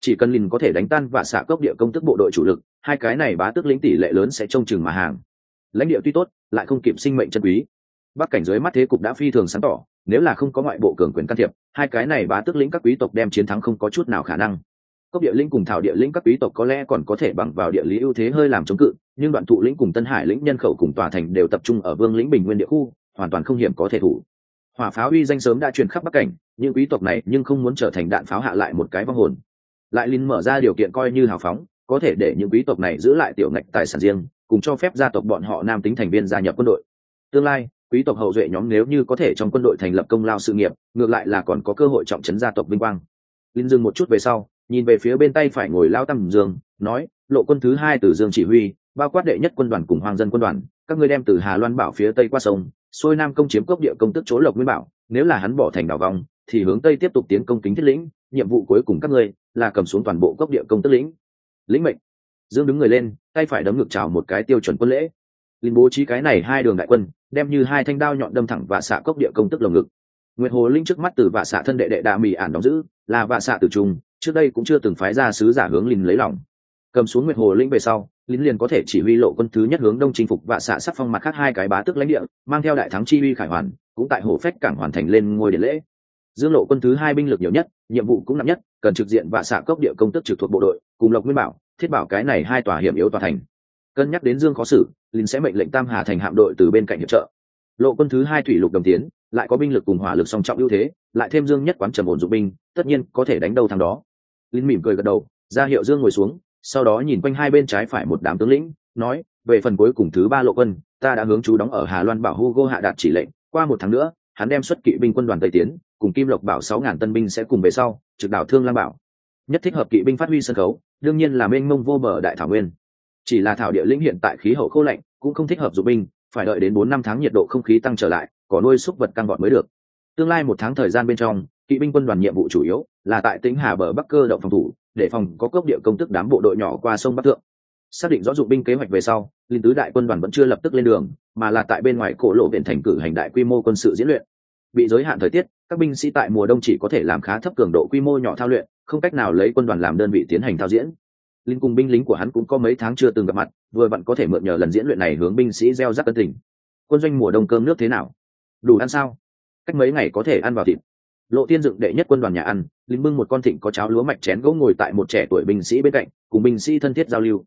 chỉ cần lìn có thể đánh tan và xạ cốc địa công tức bộ đội chủ lực, hai cái này bá tước lĩnh tỷ lệ lớn sẽ trông chừng mà hàng. Lãnh địa tuy tốt, lại không kịp sinh mệnh chân quý. Bắc cảnh dưới mắt thế cục đã phi thường sáng tỏ, nếu là không có ngoại bộ cường quyền can thiệp, hai cái này bá tước lĩnh các quý tộc đem chiến thắng không có chút nào khả năng. Cốc địa lĩnh cùng thảo địa lĩnh các quý tộc có lẽ còn có thể bằng vào địa lý ưu thế hơi làm chống cự, nhưng đoạn thụ lĩnh cùng Tân Hải lĩnh nhân khẩu cùng tòa thành đều tập trung ở vương lĩnh bình nguyên địa khu, hoàn toàn không hiểm có thể thủ. Hỏa pháo uy danh sớm đã truyền khắp Bắc cảnh, những quý tộc này nhưng không muốn trở thành đạn pháo hạ lại một cái vong hồn. Lại Linh mở ra điều kiện coi như hào phóng, có thể để những quý tộc này giữ lại tiểu ngạch tài sản riêng, cùng cho phép gia tộc bọn họ nam tính thành viên gia nhập quân đội. Tương lai, quý tộc hậu duệ nhóm nếu như có thể trong quân đội thành lập công lao sự nghiệp, ngược lại là còn có cơ hội trọng trấn gia tộc vinh quang. Linh dừng một chút về sau, nhìn về phía bên tay phải ngồi lao Tam Dương, nói: Lộ quân thứ 2 từ Dương chỉ huy, bao quát đệ nhất quân đoàn cùng hoàng dân quân đoàn, các ngươi đem từ Hà Loan bảo phía tây qua sông, xuôi nam công chiếm cốc địa công tức chỗ Lộc Nguyên Bảo, nếu là hắn bỏ thành đảo vòng, thì hướng tây tiếp tục tiến công Kính Thiết lĩnh, nhiệm vụ cuối cùng các ngươi là cầm xuống toàn bộ cốc địa công tức lĩnh. Lĩnh mệnh. Dương đứng người lên, tay phải đấm ngực chào một cái tiêu chuẩn quân lễ. Linh bố trí cái này 2 đường đại quân, đem như 2 thanh đao nhọn đâm thẳng và xạ cốc địa công tức lồng ngực. Nguyệt Hồ Linh trước mắt từ vạ xạ thân đệ đệ Đạ Mị ản đóng giữ, là vạ xạ tử trung, trước đây cũng chưa từng phái ra sứ giả hướng Linh lấy lòng. Cầm xuống Nguyệt Hồ Linh về sau, Linh liền có thể chỉ huy lộ quân thứ nhất hướng đông chinh phục vạ xạ sắc phong mặt khác 2 cái bá tước lãnh địa, mang theo đại thắng chi uy khải hoàn, cũng tại Hồ Phách cảng hoàn thành lên ngôi điện lễ. Dương lộ quân thứ 2 binh lực nhiều nhất, nhiệm vụ cũng nặng nhất, cần trực diện vạ xạ cốc địa công tức trực thuộc bộ đội, cùng Lộc Nguyên Bảo, Thiết Bảo cái này 2 tòa hiểm yếu tòa thành. Cân nhắc đến Dương khó xử, Linh sẽ mệnh lệnh Tam Hà thành hạm đội từ bên cạnh hiệp trợ. Lộ quân thứ 2 thủy lục đồng tiến, lại có binh lực cùng hỏa lực song trọng ưu thế, lại thêm Dương nhất quán trầm ổn dụng binh, tất nhiên có thể đánh đâu thắng đó. Linh mỉm cười gật đầu, ra hiệu Dương ngồi xuống, sau đó nhìn quanh hai bên trái phải một đám tướng lĩnh, nói: về phần cuối cùng thứ 3 lộ quân, ta đã hướng chú đóng ở Hà Loan Bảo Hugo hạ đạt chỉ lệnh, qua 1 tháng nữa, hắn đem xuất kỵ binh quân đoàn tây tiến, cùng Kim Lộc Bảo 6.000 tân binh sẽ cùng về sau, trực đảo Thương Lam Bảo. Nhất thích hợp kỵ binh phát huy sân khấu, đương nhiên là mênh mông vô bờ đại thảo nguyên. Chỉ là thảo địa lĩnh hiện tại khí hậu khô lạnh, cũng không thích hợp dụng binh, phải đợi đến 4-5 tháng nhiệt độ không khí tăng trở lại, có nuôi súc vật căng vọt mới được. Tương lai 1 tháng thời gian bên trong, kỵ binh quân đoàn nhiệm vụ chủ yếu là tại Tĩnh Hà bờ bắc cơ động phòng thủ, để phòng có cốc địa công tức đám bộ đội nhỏ qua sông Bắc Thượng. Xác định rõ dụng binh kế hoạch về sau, Linh tứ đại quân đoàn vẫn chưa lập tức lên đường, mà là tại bên ngoài cổ lộ viện thành cử hành đại quy mô quân sự diễn luyện. Bị giới hạn thời tiết, các binh sĩ tại mùa đông chỉ có thể làm khá thấp cường độ quy mô nhỏ thao luyện, không cách nào lấy quân đoàn làm đơn vị tiến hành thao diễn. Linh cùng binh lính của hắn cũng có mấy tháng chưa từng gặp mặt, vừa vặn có thể mượn nhờ lần diễn luyện này hướng binh sĩ gieo rắc ân tình. Quân doanh mùa đông cơm nước thế nào? Đủ ăn sao? Cách mấy ngày có thể ăn vào thịt. Lộ Tiên dựng đệ nhất quân đoàn nhà ăn, Linh bưng một con thịnh có cháo lúa mạch chén gỗ ngồi tại một trẻ tuổi binh sĩ bên cạnh, cùng binh sĩ thân thiết giao lưu.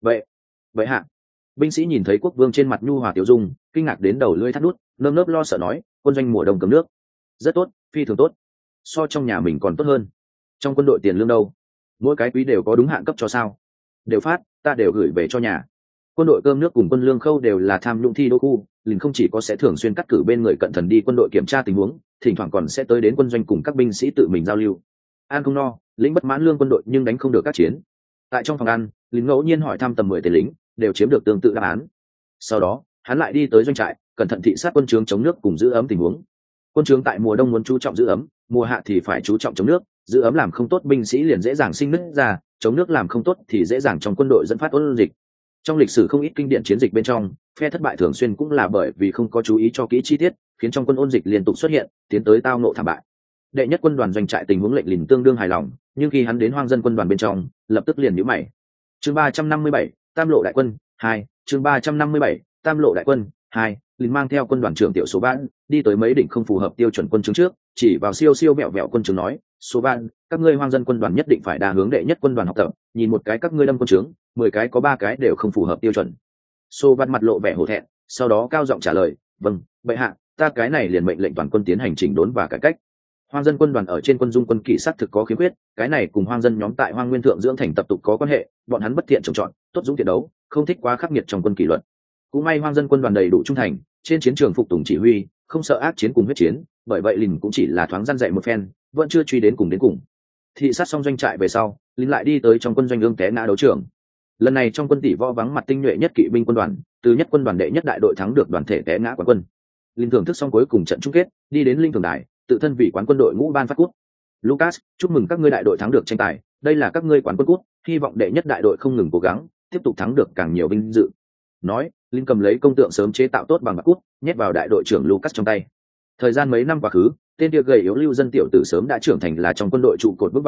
Vậy hạ. Binh sĩ nhìn thấy quốc vương trên mặt nhu hòa tiểu dung, kinh ngạc đến đầu lưỡi thắt nút, nơm nớp lo sợ nói: quân doanh mùa đông cơm nước rất tốt, phi thường tốt, so trong nhà mình còn tốt hơn. Trong quân đội tiền lương đâu? Mỗi cái quý đều có đúng hạn cấp cho sao? Đều phát, ta đều gửi về cho nhà. Quân đội cơm nước cùng quân lương khâu đều là tham nhũng thi đô khu, Linh không chỉ có sẽ thường xuyên cắt cử bên người cận thần đi quân đội kiểm tra tình huống, thỉnh thoảng còn sẽ tới đến quân doanh cùng các binh sĩ tự mình giao lưu. An không no, lính bất mãn lương quân đội nhưng đánh không được các chiến. Tại trong phòng ăn, Linh ngẫu nhiên hỏi thăm tầm 10 tên lính, đều chiếm được tương tự đáp án. Sau đó, hắn lại đi tới doanh trại, cẩn thận thị sát quân trướng chống nước cùng giữ ấm tình huống. Quân trướng tại mùa đông muốn chú trọng giữ ấm, mùa hạ thì phải chú trọng chống nước, giữ ấm làm không tốt binh sĩ liền dễ dàng sinh nứt ra, chống nước làm không tốt thì dễ dàng trong quân đội dẫn phát ôn dịch. Trong lịch sử không ít kinh điển chiến dịch bên trong, phe thất bại thường xuyên cũng là bởi vì không có chú ý cho kỹ chi tiết, khiến trong quân ôn dịch liên tục xuất hiện, tiến tới tao nộ thảm bại. Đệ nhất quân đoàn doanh trại tình huống lệnh Lìn tương đương hài lòng, nhưng khi hắn đến hoang dân quân đoàn bên trong, lập tức liền nhíu mày. Chương 357, Tam lộ đại quân 2, chương 357, Tam lộ đại quân 2, Lìn mang theo quân đoàn trưởng tiểu số Vãn, đi tới mấy đỉnh không phù hợp tiêu chuẩn quân chứng trước, chỉ vào siêu siêu vẹo vẹo quân chứng nói: "Số Vãn, các ngươi hoang dân quân đoàn nhất định phải đa hướng đệ nhất quân đoàn học tập, nhìn một cái các ngươi đâm quân chứng, 10 cái có 3 cái đều không phù hợp tiêu chuẩn." Số Vãn mặt lộ vẻ hổ thẹn, sau đó cao giọng trả lời: "Vâng, bệ hạ, ta cái này liền mệnh lệnh toàn quân tiến hành chỉnh đốn và cải cách." Hoang dân quân đoàn ở trên quân dung quân kỵ xác thực có khiếm khuyết, cái này cùng hoang dân nhóm tại hoang nguyên thượng dưỡng thành tập tục có quan hệ, bọn hắn bất thiện trồng trọt, tốt dũng thiện đấu, không thích quá khắc nghiệt trong quân kỷ luật. Cũng may hoang dân quân đoàn đầy đủ trung thành, trên chiến trường phục tùng chỉ huy, không sợ ác chiến cùng huyết chiến, bởi vậy Lìn cũng chỉ là thoáng răn dạy một phen, vẫn chưa truy đến cùng. Thị sát xong doanh trại về sau, Lìn lại đi tới trong quân doanh ương té ngã đấu trường. Lần này trong quân tỷ võ vắng mặt tinh nhuệ nhất kỵ binh quân đoàn, từ nhất quân đoàn đệ nhất đại đội thắng được đoàn thể té ngã quán quân. Lìn thưởng thức xong cuối cùng trận chung kết, đi đến linh thường đài, tự thân vì quán quân đội ngũ ban phát cúp. Lucas, chúc mừng các ngươi đại đội thắng được tranh tài, đây là các ngươi quán quân cúp, hy vọng đệ nhất đại đội không ngừng cố gắng, tiếp tục thắng được càng nhiều vinh dự. Nói, Linh cầm lấy công tượng sớm chế tạo tốt bằng bạc cúp, nhét vào đại đội trưởng Lucas trong tay. Thời gian mấy năm quá khứ, tên kia gầy yếu lưu dân tiểu tử sớm đã trưởng thành là trong quân đội trụ cột vững vàng,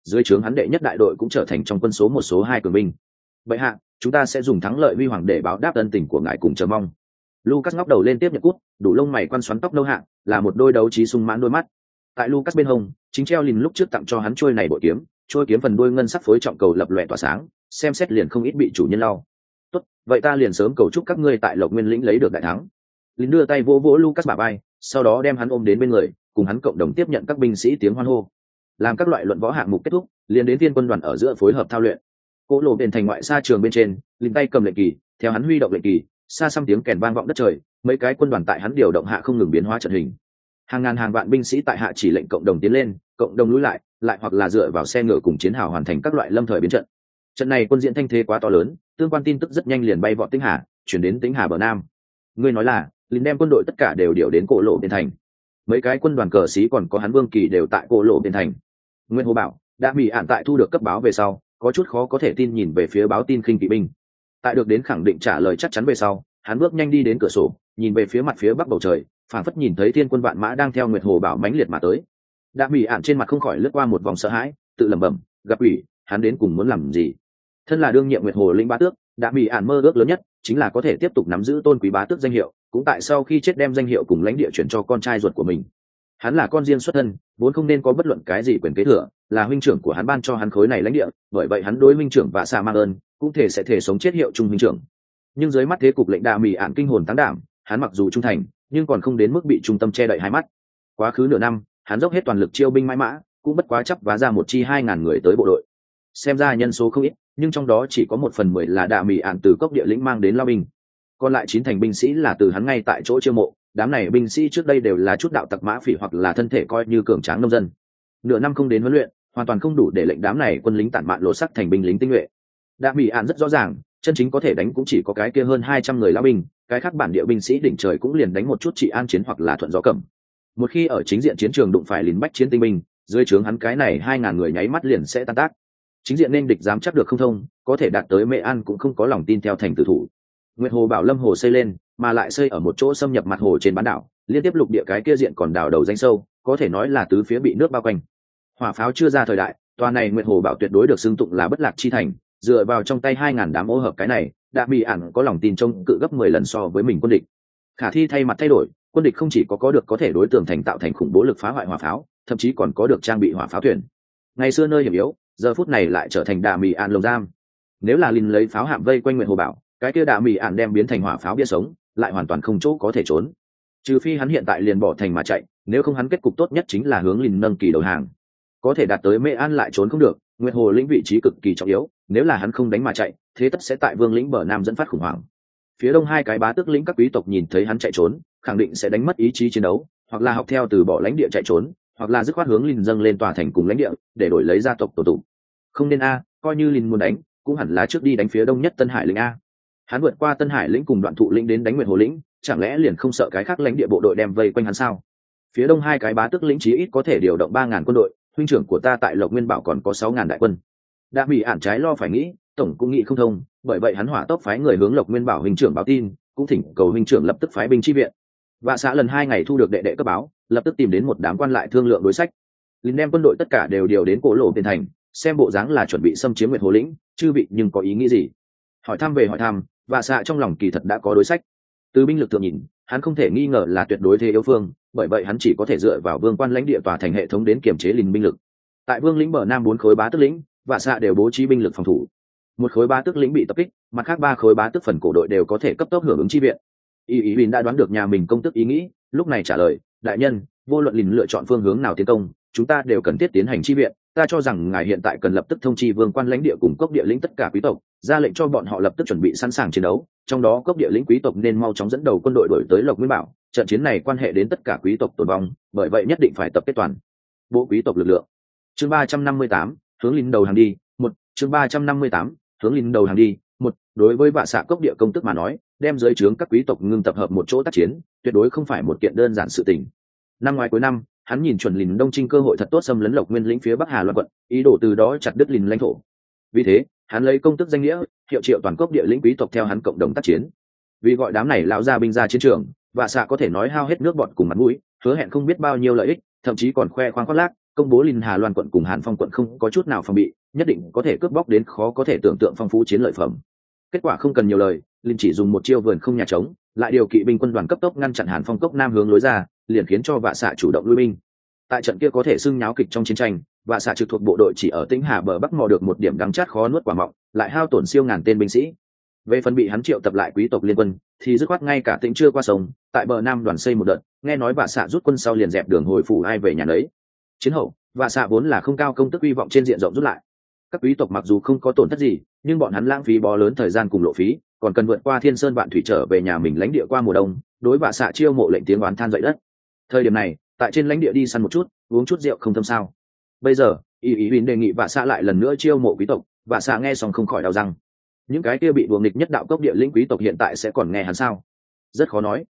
dưới trướng hắn đệ nhất đại đội cũng trở thành trong quân số một số hai cường binh. Vậy hạ, chúng ta sẽ dùng thắng lợi huy hoàng để báo đáp ân tình của ngài cùng chờ mong. Lucas ngóc đầu lên tiếp nhận cút, đủ lông mày quan xoắn tóc nâu hạ, là một đôi đấu trí sung mãn đôi mắt. Tại Lucas bên hông, chính treo lìn lúc trước tặng cho hắn trôi này bội kiếm, trôi kiếm phần đuôi ngân sắc phối trọng cầu lập lòe tỏa sáng, xem xét liền không ít bị chủ nhân lau. Tốt, vậy ta liền sớm cầu chúc các ngươi tại Lộc Nguyên lĩnh lấy được đại thắng. Lính đưa tay vỗ vỗ Lucas bả vai, sau đó đem hắn ôm đến bên người, cùng hắn cộng đồng tiếp nhận các binh sĩ tiếng hoan hô. Làm các loại luận võ hạng mục kết thúc, liền đến viên quân đoàn ở giữa phối hợp thao luyện. Cỗ lộ bên thành ngoại xa trường bên trên, lính tay cầm lệnh kỳ, theo hắn huy động lệnh kỳ, xa xăm tiếng kèn vang vọng đất trời, mấy cái quân đoàn tại hắn điều động hạ không ngừng biến hóa trận hình. Hàng ngàn hàng vạn binh sĩ tại hạ chỉ lệnh cộng đồng tiến lên, cộng đồng lùi lại, lại hoặc là dựa vào xe ngựa cùng chiến hào hoàn thành các loại lâm thời biến trận. Trận này quân diễn thanh thế quá to lớn, tương quan tin tức rất nhanh liền bay vọt Tĩnh Hà, chuyển đến Tĩnh Hà bờ nam. Ngươi nói là, lính đem quân đội tất cả đều điều đến Cổ Lộ bên thành. Mấy cái quân đoàn cờ sĩ còn có hắn Vương Kỳ đều tại Cổ Lộ bên thành. Nguyên Hồ bảo, đã bị ản tại thu được cấp báo về sau, có chút khó có thể tin nhìn về phía báo tin khinh kỵ binh. Tại được đến khẳng định trả lời chắc chắn về sau, hắn bước nhanh đi đến cửa sổ, nhìn về phía mặt phía bắc bầu trời, phảng phất nhìn thấy thiên quân vạn mã đang theo Nguyệt Hồ bảo mãnh liệt mà tới. Đã bị ản trên mặt không khỏi lướt qua một vòng sợ hãi, tự lẩm bẩm, gặp ủy, hắn đến cùng muốn làm gì? Thân là đương nhiệm Nguyệt Hồ lĩnh bá tước, đã bị ản mơ ước lớn nhất chính là có thể tiếp tục nắm giữ tôn quý bá tước danh hiệu, cũng tại sau khi chết đem danh hiệu cùng lãnh địa chuyển cho con trai ruột của mình. Hắn là con riêng xuất thân, vốn không nên có bất luận cái gì quyền kế thừa, là huynh trưởng của hắn ban cho hắn khối này lãnh địa, bởi vậy hắn đối huynh trưởng Vạ Xạ mang ơn, cũng thể sẽ thể sống chết hiệu chung huynh trưởng. Nhưng dưới mắt thế cục lệnh Đạ Mỉ ản kinh hồn táng đảm, hắn mặc dù trung thành, nhưng còn không đến mức bị trung tâm che đậy hai mắt. Quá khứ nửa năm, hắn dốc hết toàn lực chiêu binh mãi mã, cũng bất quá chấp vá ra một chi 2000 người tới bộ đội. Xem ra nhân số không ít, nhưng trong đó chỉ có 1/10 là Đạ Mỉ ản từ cốc địa lĩnh mang đến lao binh, còn lại 9 thành binh sĩ là từ hắn ngay tại chỗ chiêu mộ. Đám này binh sĩ trước đây đều là chút đạo tặc mã phỉ hoặc là thân thể coi như cường tráng nông dân. Nửa năm không đến huấn luyện, hoàn toàn không đủ để lệnh đám này quân lính tản mạn lộ sắc thành binh lính tinh nhuệ. Đạ Mỉ ản rất rõ ràng, chân chính có thể đánh cũng chỉ có cái kia hơn 200 người lão binh, cái khác bản địa binh sĩ đỉnh trời cũng liền đánh một chút trị an chiến hoặc là thuận gió cầm. Một khi ở chính diện chiến trường đụng phải lính bách chiến tinh binh, dưới trướng hắn cái này 2000 người nháy mắt liền sẽ tan tác. Chính diện nên địch dám chắc được không thông, có thể đạt tới Mệ An cũng không có lòng tin theo thành tử thủ. Nguyệt Hồ bảo Lâm hồ xây lên, mà lại xây ở một chỗ xâm nhập mặt hồ trên bán đảo, liên tiếp lục địa cái kia diện còn đảo đầu danh sâu, có thể nói là tứ phía bị nước bao quanh. Hỏa pháo chưa ra thời đại, tòa này Nguyệt Hồ bảo tuyệt đối được xưng tụng là bất lạc chi thành, dựa vào trong tay 2000 đám ô hợp cái này, Đạ Mỉ ản có lòng tin trông cự gấp 10 lần so với mình quân địch. Khả thi thay mặt thay đổi, quân địch không chỉ có được có thể đối tượng thành tạo thành khủng bố lực phá hoại hỏa pháo, thậm chí còn có được trang bị hỏa pháo thuyền. Ngày xưa nơi hiểm yếu, giờ phút này lại trở thành Đạ Mỉ ản lồng giam. Nếu là lính lấy pháo hạm vây quanh Nguyệt Hồ bảo, cái kia Đạ Mỉ ản đem biến thành hỏa pháo bia sống, lại hoàn toàn không chỗ có thể trốn. Trừ phi hắn hiện tại liền bỏ thành mà chạy, nếu không hắn kết cục tốt nhất chính là hướng lính nâng kỳ đầu hàng. Có thể đạt tới Mê An lại trốn không được, Nguyệt Hồ lĩnh vị trí cực kỳ trọng yếu, nếu là hắn không đánh mà chạy, thế tất sẽ tại Vương lĩnh bờ nam dẫn phát khủng hoảng. Phía đông hai cái bá tước lĩnh các quý tộc nhìn thấy hắn chạy trốn, khẳng định sẽ đánh mất ý chí chiến đấu, hoặc là học theo từ bỏ lãnh địa chạy trốn, hoặc là dứt khoát hướng lính dâng lên tòa thành cùng lãnh địa, để đổi lấy gia tộc tổ tụ. Không nên a, coi như lính muốn đánh, cũng hẳn là trước đi đánh phía đông nhất Tân Hải lĩnh a. Hắn vượt qua Tân Hải lĩnh cùng Đoạn Thụ lĩnh đến đánh Nguyệt Hồ lĩnh, chẳng lẽ liền không sợ cái khác lãnh địa bộ đội đem vây quanh hắn sao? Phía đông hai cái bá tước lĩnh chí ít có thể điều động 3000 quân đội, huynh trưởng của ta tại Lộc Nguyên Bảo còn có 6000 đại quân. Đã bị ản trái lo phải nghĩ, tổng cũng nghĩ không thông, bởi vậy hắn hỏa tốc phái người hướng Lộc Nguyên Bảo huynh trưởng báo tin, cũng thỉnh cầu huynh trưởng lập tức phái binh chi viện. Vạ Xạ lần 2 ngày thu được đệ đệ cấp báo, lập tức tìm đến một đám quan lại thương lượng đối sách. Lính đem quân đội tất cả đều điều đến Cổ Lộ bên thành, xem bộ dáng là chuẩn bị xâm chiếm Nguyệt Hồ lĩnh, chư vị nhưng có ý nghĩ gì? Hỏi thăm về hỏi thăm, Vạ Xạ trong lòng kỳ thật đã có đối sách. Từ binh lực thượng nhìn, hắn không thể nghi ngờ là tuyệt đối thế yếu phương, bởi vậy hắn chỉ có thể dựa vào vương quan lãnh địa tòa thành hệ thống đến kiểm chế lính binh lực. Tại vương lĩnh bờ nam 4 khối bá tước lĩnh, Vạ Xạ đều bố trí binh lực phòng thủ. Một khối bá tước lĩnh bị tập kích, mặt khác 3 khối bá tước phần cổ đội đều có thể cấp tốc hưởng ứng chi viện. Y Bình đã đoán được nhà mình công tức ý nghĩ, lúc này trả lời, đại nhân, vô luận lính lựa chọn phương hướng nào tiến công, chúng ta đều cần thiết tiến hành chi viện. Ta cho rằng ngài hiện tại cần lập tức thông chi vương quan lãnh địa cùng cốc địa lĩnh tất cả quý tộc, ra lệnh cho bọn họ lập tức chuẩn bị sẵn sàng chiến đấu, trong đó cốc địa lĩnh quý tộc nên mau chóng dẫn đầu quân đội đổi tới Lộc Nguyên Bảo. Trận chiến này quan hệ đến tất cả quý tộc tồn vong, bởi vậy nhất định phải tập kết toàn bộ quý tộc lực lượng. Chương 358, hướng lính đầu hàng đi. Chương 358, hướng lính đầu hàng đi. Đối với Vạ Xạ cốc địa công tức mà nói, đem dưới trướng các quý tộc ngưng tập hợp một chỗ tác chiến, tuyệt đối không phải một kiện đơn giản sự tình. Năm ngoái cuối năm, hắn nhìn chuẩn lính đông trinh cơ hội thật tốt xâm lấn Lộc Nguyên lĩnh phía Bắc Hà Loan quận, ý đồ từ đó chặt đứt lính lãnh thổ. Vì thế, hắn lấy công tức danh nghĩa, hiệu triệu toàn cốc địa lĩnh quý tộc theo hắn cộng đồng tác chiến. Vì gọi đám này lão gia binh ra chiến trường, Vạ Xạ có thể nói hao hết nước bọt cùng mặt mũi, hứa hẹn không biết bao nhiêu lợi ích, thậm chí còn khoe khoang khoác lác, công bố Linh Hà Loan quận cùng Hàn Phong quận không có chút nào phòng bị, nhất định có thể cướp bóc đến khó có thể tưởng tượng phong phú chiến lợi phẩm. Kết quả không cần nhiều lời, Linh chỉ dùng một chiêu vườn không nhà trống, lại điều kỵ binh quân đoàn cấp tốc ngăn chặn Hàn Phong cốc nam hướng lối ra, liền khiến cho Vạ Xạ chủ động lui binh. Tại trận kia có thể xưng nháo kịch trong chiến tranh, Vạ Xạ trực thuộc bộ đội chỉ ở Tĩnh Hà bờ bắc mò được một điểm đắng chát khó nuốt quả mọng, lại hao tổn siêu ngàn tên binh sĩ. Về phần bị hắn triệu tập lại quý tộc liên quân, thì dứt khoát ngay cả Tĩnh chưa qua sông, tại bờ nam đoàn xây một đợt, nghe nói Vạ Xạ rút quân sau liền dẹp đường hồi phủ ai về nhà nấy. Chiến hậu, Vạ Xạ vốn là không cao công tức hy vọng trên diện rộng rút lại. Các quý tộc mặc dù không có tổn thất gì, nhưng bọn hắn lãng phí bó lớn thời gian cùng lộ phí, còn cần vượt qua thiên sơn vạn thủy trở về nhà mình lãnh địa qua mùa đông, đối Vạ Xạ chiêu mộ lệnh tiếng oán than dậy đất. Thời điểm này, tại trên lãnh địa đi săn một chút, uống chút rượu không thâm sao. Bây giờ, ý đề nghị Vạ Xạ lại lần nữa chiêu mộ quý tộc, Vạ Xạ nghe xong không khỏi đau răng. Những cái kia bị đuổi nghịch nhất đạo cốc địa lĩnh quý tộc hiện tại sẽ còn nghe hắn sao? Rất khó nói.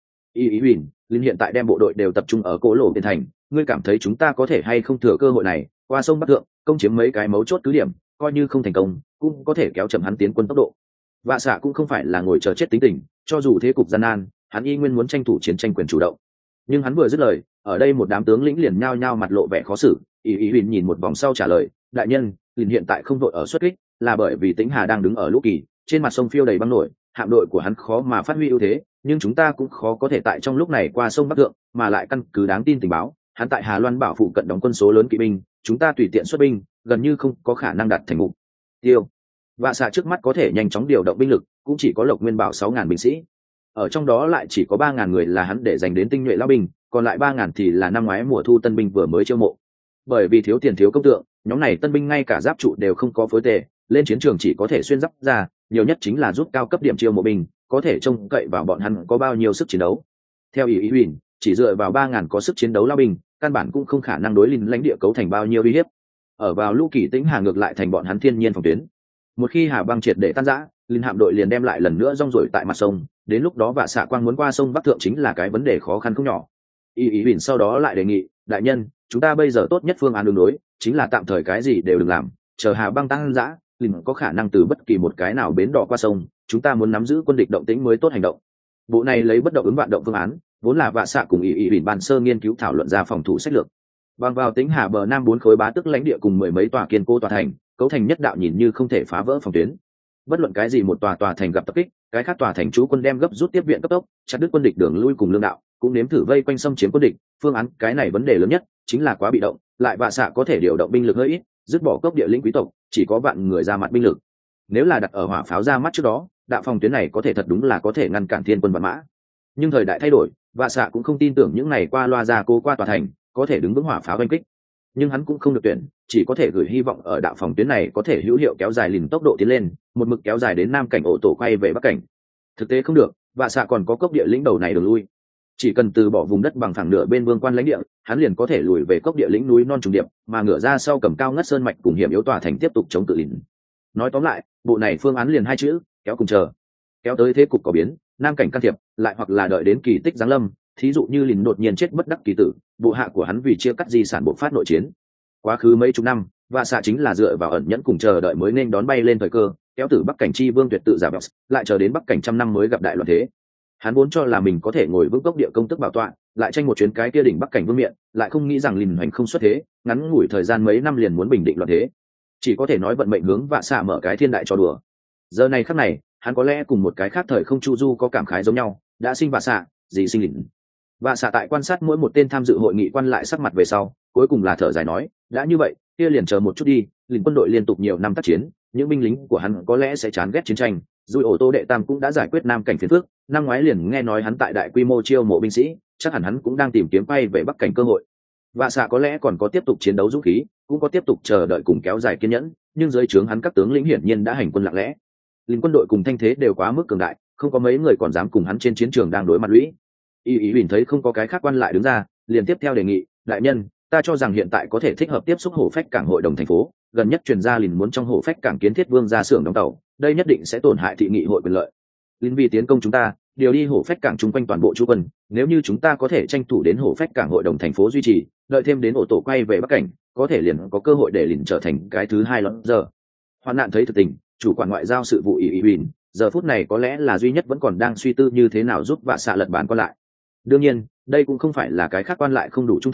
Linh hiện tại đem bộ đội đều tập trung ở Cố Lộ Tiền thành, ngươi cảm thấy chúng ta có thể hay không thừa cơ hội này qua sông Bắc Thượng, công chiếm mấy cái mấu chốt cứ điểm, coi như không thành công, cũng có thể kéo chậm hắn tiến quân tốc độ. Vạ Xạ cũng không phải là ngồi chờ chết tính tình, cho dù thế cục gian nan, hắn y nguyên muốn tranh thủ chiến tranh quyền chủ động. Nhưng hắn vừa dứt lời, ở đây một đám tướng lĩnh liền nhao nhao mặt lộ vẻ khó xử. Nhìn một vòng sau trả lời, đại nhân, Linh hiện tại không đội ở xuất kích, là bởi vì Tĩnh Hà đang đứng ở lũ kỳ, trên mặt sông phiêu đầy băng nổi, hạm đội của hắn khó mà phát huy ưu thế, nhưng chúng ta cũng khó có thể tại trong lúc này qua sông Bắc Thượng, mà lại căn cứ đáng tin tình báo, hắn tại Hà Loan bảo phụ cận đóng quân số lớn kỵ binh, chúng ta tùy tiện xuất binh, gần như không có khả năng đạt thành mục tiêu. Vạ Xạ trước mắt có thể nhanh chóng điều động binh lực, cũng chỉ có Lộc Nguyên Bảo 6.000 binh sĩ. Ở trong đó lại chỉ có 3.000 người là hắn để dành đến tinh nhuệ lao binh, còn lại 3.000 thì là năm ngoái mùa thu tân binh vừa mới chiêu mộ. Bởi vì thiếu tiền thiếu công tượng, nhóm này tân binh ngay cả giáp trụ đều không có phối tề, lên chiến trường chỉ có thể xuyên giáp ra, nhiều nhất chính là rút cao cấp điểm chiêu mộ binh, có thể trông cậy vào bọn hắn có bao nhiêu sức chiến đấu. Theo ý Huỳnh, chỉ dựa vào 3.000 có sức chiến đấu lao binh, căn bản cũng không khả năng đối Linh lãnh địa cấu thành bao nhiêu uy hiếp. Ở vào lũ kỳ Tĩnh Hà ngược lại thành bọn hắn thiên nhiên phòng tuyến. Một khi Hà băng triệt để tan rã, Linh hạm đội liền đem lại lần nữa rong ruổi tại mặt sông, đến lúc đó Vạ Xạ quang muốn qua sông Bắc Thượng chính là cái vấn đề khó khăn không nhỏ. Ý Huỳnh sau đó lại đề nghị, đại nhân, chúng ta bây giờ tốt nhất phương án đường đối chính là tạm thời cái gì đều đừng làm, chờ Hà băng tan rã, Linh có khả năng từ bất kỳ một cái nào bến đỏ qua sông, chúng ta muốn nắm giữ quân địch động tĩnh mới tốt hành động. Bộ này lấy bất động ứng vạn động phương án, vốn là Vạ Xạ cùng Ý Huỳnh ban sơ nghiên cứu thảo luận ra phòng thủ sách lược. Bằng vào Tĩnh Hà bờ nam 4 khối bá tức lãnh địa cùng mười mấy tòa kiên cố tòa thành, cấu thành nhất đạo nhìn như không thể phá vỡ phòng tuyến. Bất luận cái gì một tòa thành gặp tập kích, cái khác tòa thành trú quân đem gấp rút tiếp viện cấp tốc, chặt đứt quân địch đường lui cùng lương đạo, cũng nếm thử vây quanh xâm chiếm quân địch. Phương án cái này vấn đề lớn nhất chính là quá bị động, lại Vạ Xạ có thể điều động binh lực hơi ít, dứt bỏ cốc địa lĩnh quý tộc, chỉ có vạn người ra mặt binh lực. Nếu là đặt ở hỏa pháo ra mắt trước đó, đạo phòng tuyến này có thể thật đúng là có thể ngăn cản thiên quân vạn mã. Nhưng thời đại thay đổi, Vạ Xạ cũng không tin tưởng những này qua loa ra cố qua tòa thành có thể đứng vững hỏa pháo đánh kích. Nhưng hắn cũng không được tuyển, chỉ có thể gửi hy vọng ở đạo phòng tuyến này có thể hữu hiệu kéo dài Linh tốc độ tiến lên, một mực kéo dài đến nam cảnh ổ tổ quay về bắc cảnh. Thực tế không được, Vạ Xạ còn có cốc địa lĩnh đầu này đường lui. Chỉ cần từ bỏ vùng đất bằng phẳng nửa bên vương quan lãnh địa, hắn liền có thể lùi về cốc địa lĩnh núi non trùng điệp, mà ngửa ra sau cầm cao ngất sơn mạch cùng hiểm yếu tòa thành tiếp tục chống cự Linh. Nói tóm lại, bộ này phương án liền hai chữ, kéo cùng chờ. Kéo tới thế cục có biến, nam cảnh can thiệp, lại hoặc là đợi đến kỳ tích giáng lâm, thí dụ như Linh đột nhiên chết bất đắc kỳ tử, bộ hạ của hắn vì chia cắt di sản bộ phát nội chiến. Quá khứ mấy chục năm, Vạ Xạ chính là dựa vào ẩn nhẫn cùng chờ đợi mới nên đón bay lên thời cơ, kéo từ bắc cảnh chi vương tuyệt tự giả bẹo, lại chờ đến bắc cảnh trăm năm mới gặp đại loạn thế. Hắn vốn cho là mình có thể ngồi vững cốc địa công tức bảo tọa, lại tranh một chuyến cái kia đỉnh bắc cảnh vương miện, lại không nghĩ rằng Linh hoành không xuất thế, ngắn ngủi thời gian mấy năm liền muốn bình định loạn thế. Chỉ có thể nói vận mệnh hướng Vạ Xạ mở cái thiên đại cho đùa. Giờ này khắc này, hắn có lẽ cùng một cái khác thời không chu du có cảm khái giống nhau, đã sinh Vạ Xạ, gì sinh Linh. Vạ Xạ tại quan sát mỗi một tên tham dự hội nghị quan lại sắc mặt về sau, cuối cùng là thở dài nói, đã như vậy, kia liền chờ một chút đi. Linh quân đội liên tục nhiều năm tác chiến, những binh lính của hắn có lẽ sẽ chán ghét chiến tranh. Dùi ổ Tô đệ tam cũng đã giải quyết nam cảnh phiền phước, năm ngoái liền nghe nói hắn tại đại quy mô chiêu mộ binh sĩ, chắc hẳn hắn cũng đang tìm kiếm quay về bắc cảnh cơ hội. Vạ Xạ có lẽ còn có tiếp tục chiến đấu dũng khí, cũng có tiếp tục chờ đợi cùng kéo dài kiên nhẫn, nhưng dưới trướng hắn các tướng lĩnh hiển nhiên đã hành quân lặng lẽ. Linh quân đội cùng thanh thế đều quá mức cường đại, không có mấy người còn dám cùng hắn trên chiến trường đang đối mặt lũy. Ý Huỳnh thấy không có cái khác quan lại đứng ra, liền tiếp theo đề nghị, đại nhân, ta cho rằng hiện tại có thể thích hợp tiếp xúc hổ phách cảng hội đồng thành phố, gần nhất truyền ra Linh muốn trong hổ phách cảng kiến thiết vương ra xưởng đóng tàu, đây nhất định sẽ tổn hại thị nghị hội quyền lợi. Linh vì tiến công chúng ta, điều đi hổ phách cảng chung quanh toàn bộ chú quân, nếu như chúng ta có thể tranh thủ đến hổ phách cảng hội đồng thành phố duy trì, đợi thêm đến ổ tổ quay về bắc cảnh, có thể liền có cơ hội để Linh trở thành cái thứ hai lọt giờ. Hoạn nạn thấy thực tình, chủ quản ngoại giao sự vụ Ý Huỳnh, giờ phút này có lẽ là duy nhất vẫn còn đang suy tư như thế nào giúp Vạ Xạ lật bàn qua lại. Đương nhiên, đây cũng không phải là cái khác quan lại không đủ trung thành,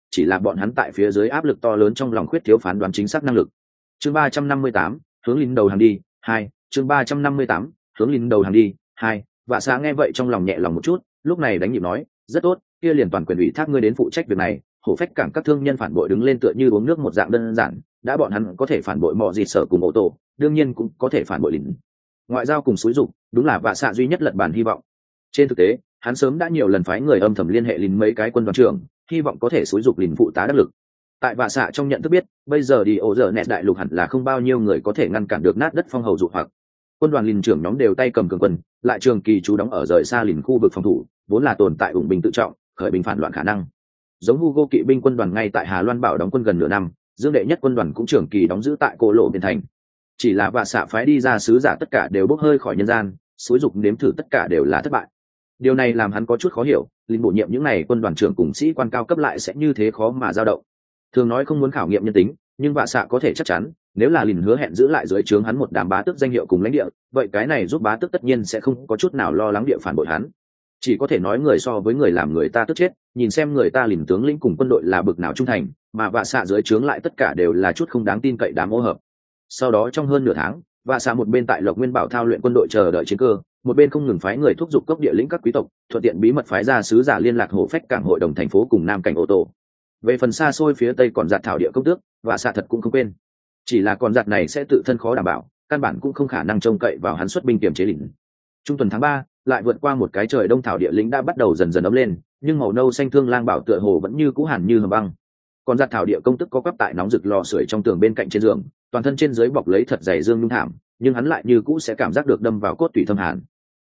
chỉ là bọn hắn tại phía dưới áp lực to lớn trong lòng khuyết thiếu phán đoán chính xác năng lực. Chương 358, hướng lính đầu hàng đi, 2, chương 358, hướng lính đầu hàng đi, 2. Vạ xạ nghe vậy trong lòng nhẹ lòng một chút, lúc này đánh nhịp nói, rất tốt, kia liền toàn quyền ủy thác ngươi đến phụ trách việc này. Hổ phách cảng các thương nhân phản bội đứng lên tựa như uống nước một dạng đơn giản, đã bọn hắn có thể phản bội mọi gì sở cùng ô tô, đương nhiên cũng có thể phản bội lính. Ngoại giao cùng xúi dục, đúng là vạ xạ duy nhất lật bàn hy vọng. Trên thực tế, hắn sớm đã nhiều lần phái người âm thầm liên hệ lính mấy cái quân đoàn trưởng, hy vọng có thể xúi dục lính phụ tá đắc lực. Tại vạ xạ trong nhận thức biết, bây giờ đi ổ giờ nẹt đại lục hẳn là không bao nhiêu người có thể ngăn cản được nát đất phong hầu dụ hoặc. Quân đoàn lính trưởng nhóm đều tay cầm cường quân, lại trường kỳ trú đóng ở rời xa lính khu vực phòng thủ, vốn là tồn tại ủng binh tự trọng, khởi binh phản loạn khả năng. Giống Hugo kỵ binh quân đoàn ngay tại Hà Loan Bảo đóng quân gần nửa năm, Dương đệ nhất quân đoàn cũng trưởng kỳ đóng giữ tại Cô Lộ Biên Thành. Chỉ là vạ xạ phái đi ra sứ giả tất cả đều bốc hơi khỏi nhân gian, xúi dục nếm thử tất cả đều là thất bại. Điều này làm hắn có chút khó hiểu, lính bổ nhiệm những này quân đoàn trưởng cùng sĩ quan cao cấp lại sẽ như thế khó mà dao động. Thường nói không muốn khảo nghiệm nhân tính, nhưng vạ xạ có thể chắc chắn, nếu là lính hứa hẹn giữ lại dưới trướng hắn một đám bá tước danh hiệu cùng lãnh địa, vậy cái này giúp bá tước tất nhiên sẽ không có chút nào lo lắng địa phản bội hắn. Chỉ có thể nói người so với người làm người ta tức chết, nhìn xem người ta lính tướng lĩnh cùng quân đội là bực nào trung thành, mà vạ xạ dưới trướng lại tất cả đều là chút không đáng tin cậy đám ô hợp. Sau đó trong hơn nửa tháng, vạ xạ một bên tại Lộc Nguyên Bảo thao luyện quân đội chờ đợi chiến cơ, một bên không ngừng phái người thúc giục cốc địa lĩnh các quý tộc, thuận tiện bí mật phái ra sứ giả liên lạc hổ phách cảng hội đồng thành phố cùng nam cảnh ô tô. Về phần xa xôi phía tây còn giặt thảo địa công tước, vạ xạ thật cũng không quên. Chỉ là con giặt này sẽ tự thân khó đảm bảo, căn bản cũng không khả năng trông cậy vào hắn xuất binh kiềm chế lính. Trung tuần tháng 3, lại vượt qua một cái trời đông thảo địa lĩnh đã bắt đầu dần dần ấm lên, nhưng màu nâu xanh thương lang bảo tựa hồ vẫn như cũ hẳn như hầm băng. Còn giặt thảo địa công tức có quắp tại nóng rực lò sưởi trong tường bên cạnh trên giường, toàn thân trên dưới bọc lấy thật dày dương nhung thảm, nhưng hắn lại như cũ sẽ cảm giác được đâm vào cốt tủy thâm hàn.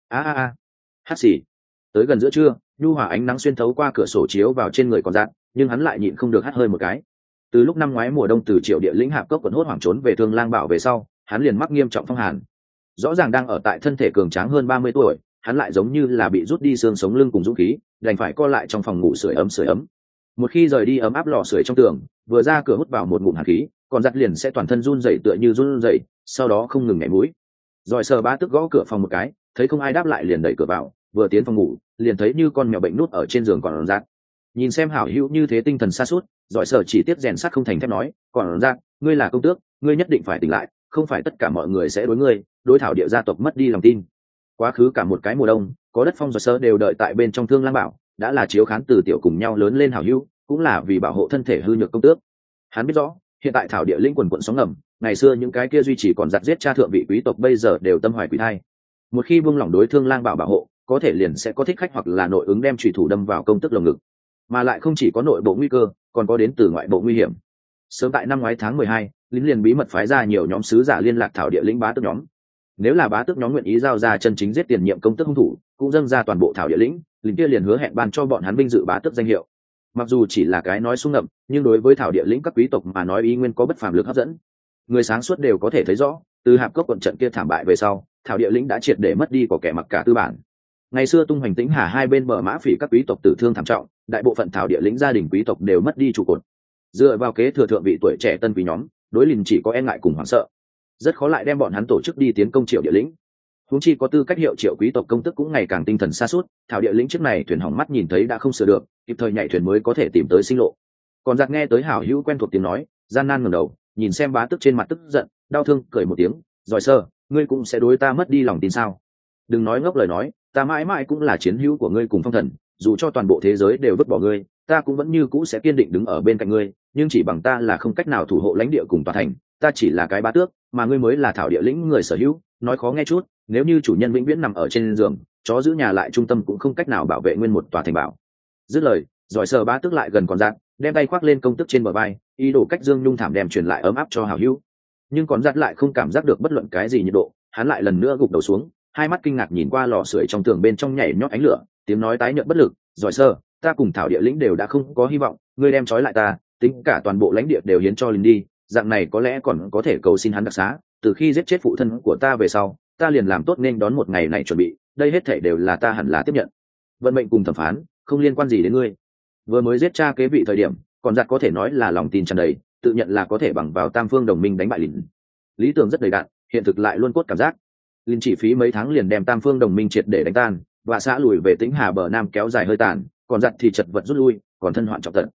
Hát xì. Tới gần giữa trưa, nhu hòa ánh nắng xuyên thấu qua cửa sổ chiếu vào trên người con giặt, nhưng hắn lại nhịn không được hắt hơi một cái. Từ lúc năm ngoái mùa đông từ Triệu địa lĩnh hạp cốc quần hốt hoảng trốn về thương lang bảo về sau, hắn liền mắc nghiêm trọng phong hàn. Rõ ràng đang ở tại thân thể cường tráng hơn 30 tuổi, hắn lại giống như là bị rút đi xương sống lưng cùng dũng khí, đành phải co lại trong phòng ngủ sưởi ấm. Một khi rời đi ấm áp lò sưởi trong tường, vừa ra cửa hút vào một ngụm hàn khí, còn giặt liền sẽ toàn thân run rẩy tựa như run rẩy, sau đó không ngừng nhảy mũi. Rồi sờ bá tức gõ cửa phòng một cái, thấy không ai đáp lại liền đẩy cửa vào, vừa tiến phòng ngủ, liền thấy như con mèo bệnh nút ở trên giường còn giặt. Nhìn xem hảo hữu như thế tinh thần sa sút, giỏi sở chỉ tiếp rèn sắt không thành thép nói, còn giặt, ngươi là công tước, ngươi nhất định phải tỉnh lại, không phải tất cả mọi người sẽ đối ngươi, đối thảo địa gia tộc mất đi lòng tin. Quá khứ cả một cái mùa đông, có đất phong giỏi sơ đều đợi tại bên trong thương lang bảo, đã là chiếu khán từ tiểu cùng nhau lớn lên hảo hữu, cũng là vì bảo hộ thân thể hư nhược công tước. Hắn biết rõ, hiện tại thảo địa lĩnh quần quận sóng ngầm, ngày xưa những cái kia duy trì còn giặt giết cha thượng vị quý tộc bây giờ đều tâm hoài quỷ thai. Một khi buông lỏng đối thương lang bảo hộ, có thể liền sẽ có thích khách hoặc là nội ứng đem chủy thủ đâm vào công tước lồng ngực, mà lại không chỉ có nội bộ nguy cơ, còn có đến từ ngoại bộ nguy hiểm. Sớm tại năm ngoái tháng 12, lính liền bí mật phái ra nhiều nhóm sứ giả liên lạc thảo địa lĩnh bá tước nhóm. Nếu là bá tước nhóm nguyện ý giao ra chân chính giết tiền nhiệm công tước hung thủ, cũng dâng ra toàn bộ thảo địa lĩnh, lính kia liền hứa hẹn ban cho bọn hắn vinh dự bá tước danh hiệu. Mặc dù chỉ là cái nói sung ngậm, nhưng đối với thảo địa lĩnh các quý tộc mà nói ý nguyên có bất phàm lực hấp dẫn. Người sáng suốt đều có thể thấy rõ, từ hạp cốc quận trận kia thảm bại về sau, thảo địa lĩnh đã triệt để mất đi có kẻ mặc cả tư bản. Ngày xưa tung hoành tĩnh hà hai bên bờ mã phỉ các quý tộc tử thương thảm trọng, đại bộ phận thảo địa lĩnh gia đình quý tộc đều mất đi trụ cột. Dựa vào kế thừa thượng vị tuổi trẻ tân quý nhóm, đối lìn chỉ có e ngại cùng hoảng sợ, rất khó lại đem bọn hắn tổ chức đi tiến công Triệu địa lĩnh. Huống chi có tư cách hiệu Triệu quý tộc công tức cũng ngày càng tinh thần sa sút, thảo địa lĩnh trước này thuyền hỏng mắt nhìn thấy đã không sửa được, kịp thời nhảy thuyền mới có thể tìm tới sinh lộ. Còn giặc nghe tới hảo hữu quen thuộc tiếng nói, gian nan ngẩng đầu, nhìn xem bá tước trên mặt tức giận, đau thương cười một tiếng, "Giỏi sơ, ngươi cũng sẽ đối ta mất đi lòng tin sao? Đừng nói ngốc lời nói, ta mãi mãi cũng là chiến hữu của ngươi cùng Phong Thần, dù cho toàn bộ thế giới đều vứt bỏ ngươi, ta cũng vẫn như cũ sẽ kiên định đứng ở bên cạnh ngươi, nhưng chỉ bằng ta là không cách nào thủ hộ lãnh địa cùng tòa thành, ta chỉ là cái bá tước, mà ngươi mới là thảo địa lĩnh người sở hữu." Nói khó nghe chút, nếu như chủ nhân vĩnh viễn nằm ở trên giường, chó giữ nhà lại trung tâm cũng không cách nào bảo vệ nguyên một tòa thành bảo. Dứt lời, giỏi sờ bá tước lại gần còn giặt, đem tay khoác lên công tước trên bờ vai, ý đồ cách dương nhung thảm đem truyền lại ấm áp cho hảo hữu. Nhưng còn giặt lại không cảm giác được bất luận cái gì nhiệt độ, hắn lại lần nữa gục đầu xuống, hai mắt kinh ngạc nhìn qua lò sưởi trong tường bên trong nhảy nhót ánh lửa, tiếng nói tái nhợt bất lực, "Giỏi sơ, ta cùng thảo địa lĩnh đều đã không có hy vọng, ngươi đem trói lại ta, tính cả toàn bộ lãnh địa đều hiến cho lính đi, dạng này có lẽ còn có thể cầu xin hắn đặc xá, từ khi giết chết phụ thân của ta về sau, ta liền làm tốt nên đón một ngày này chuẩn bị, đây hết thảy đều là ta hẳn là tiếp nhận. Vận mệnh cùng thẩm phán, không liên quan gì đến ngươi." Vừa mới giết cha kế vị thời điểm, còn giặt có thể nói là lòng tin tràn đầy, tự nhận là có thể bằng vào tam phương đồng minh đánh bại lính. Lý tưởng rất đầy đặn, hiện thực lại luôn cốt cảm giác. Linh chỉ phí mấy tháng liền đem tam phương đồng minh triệt để đánh tan, và xã lùi về Tĩnh Hà bờ nam kéo dài hơi tàn, còn giặt thì chật vật rút lui, còn thân hoạn trọng tận.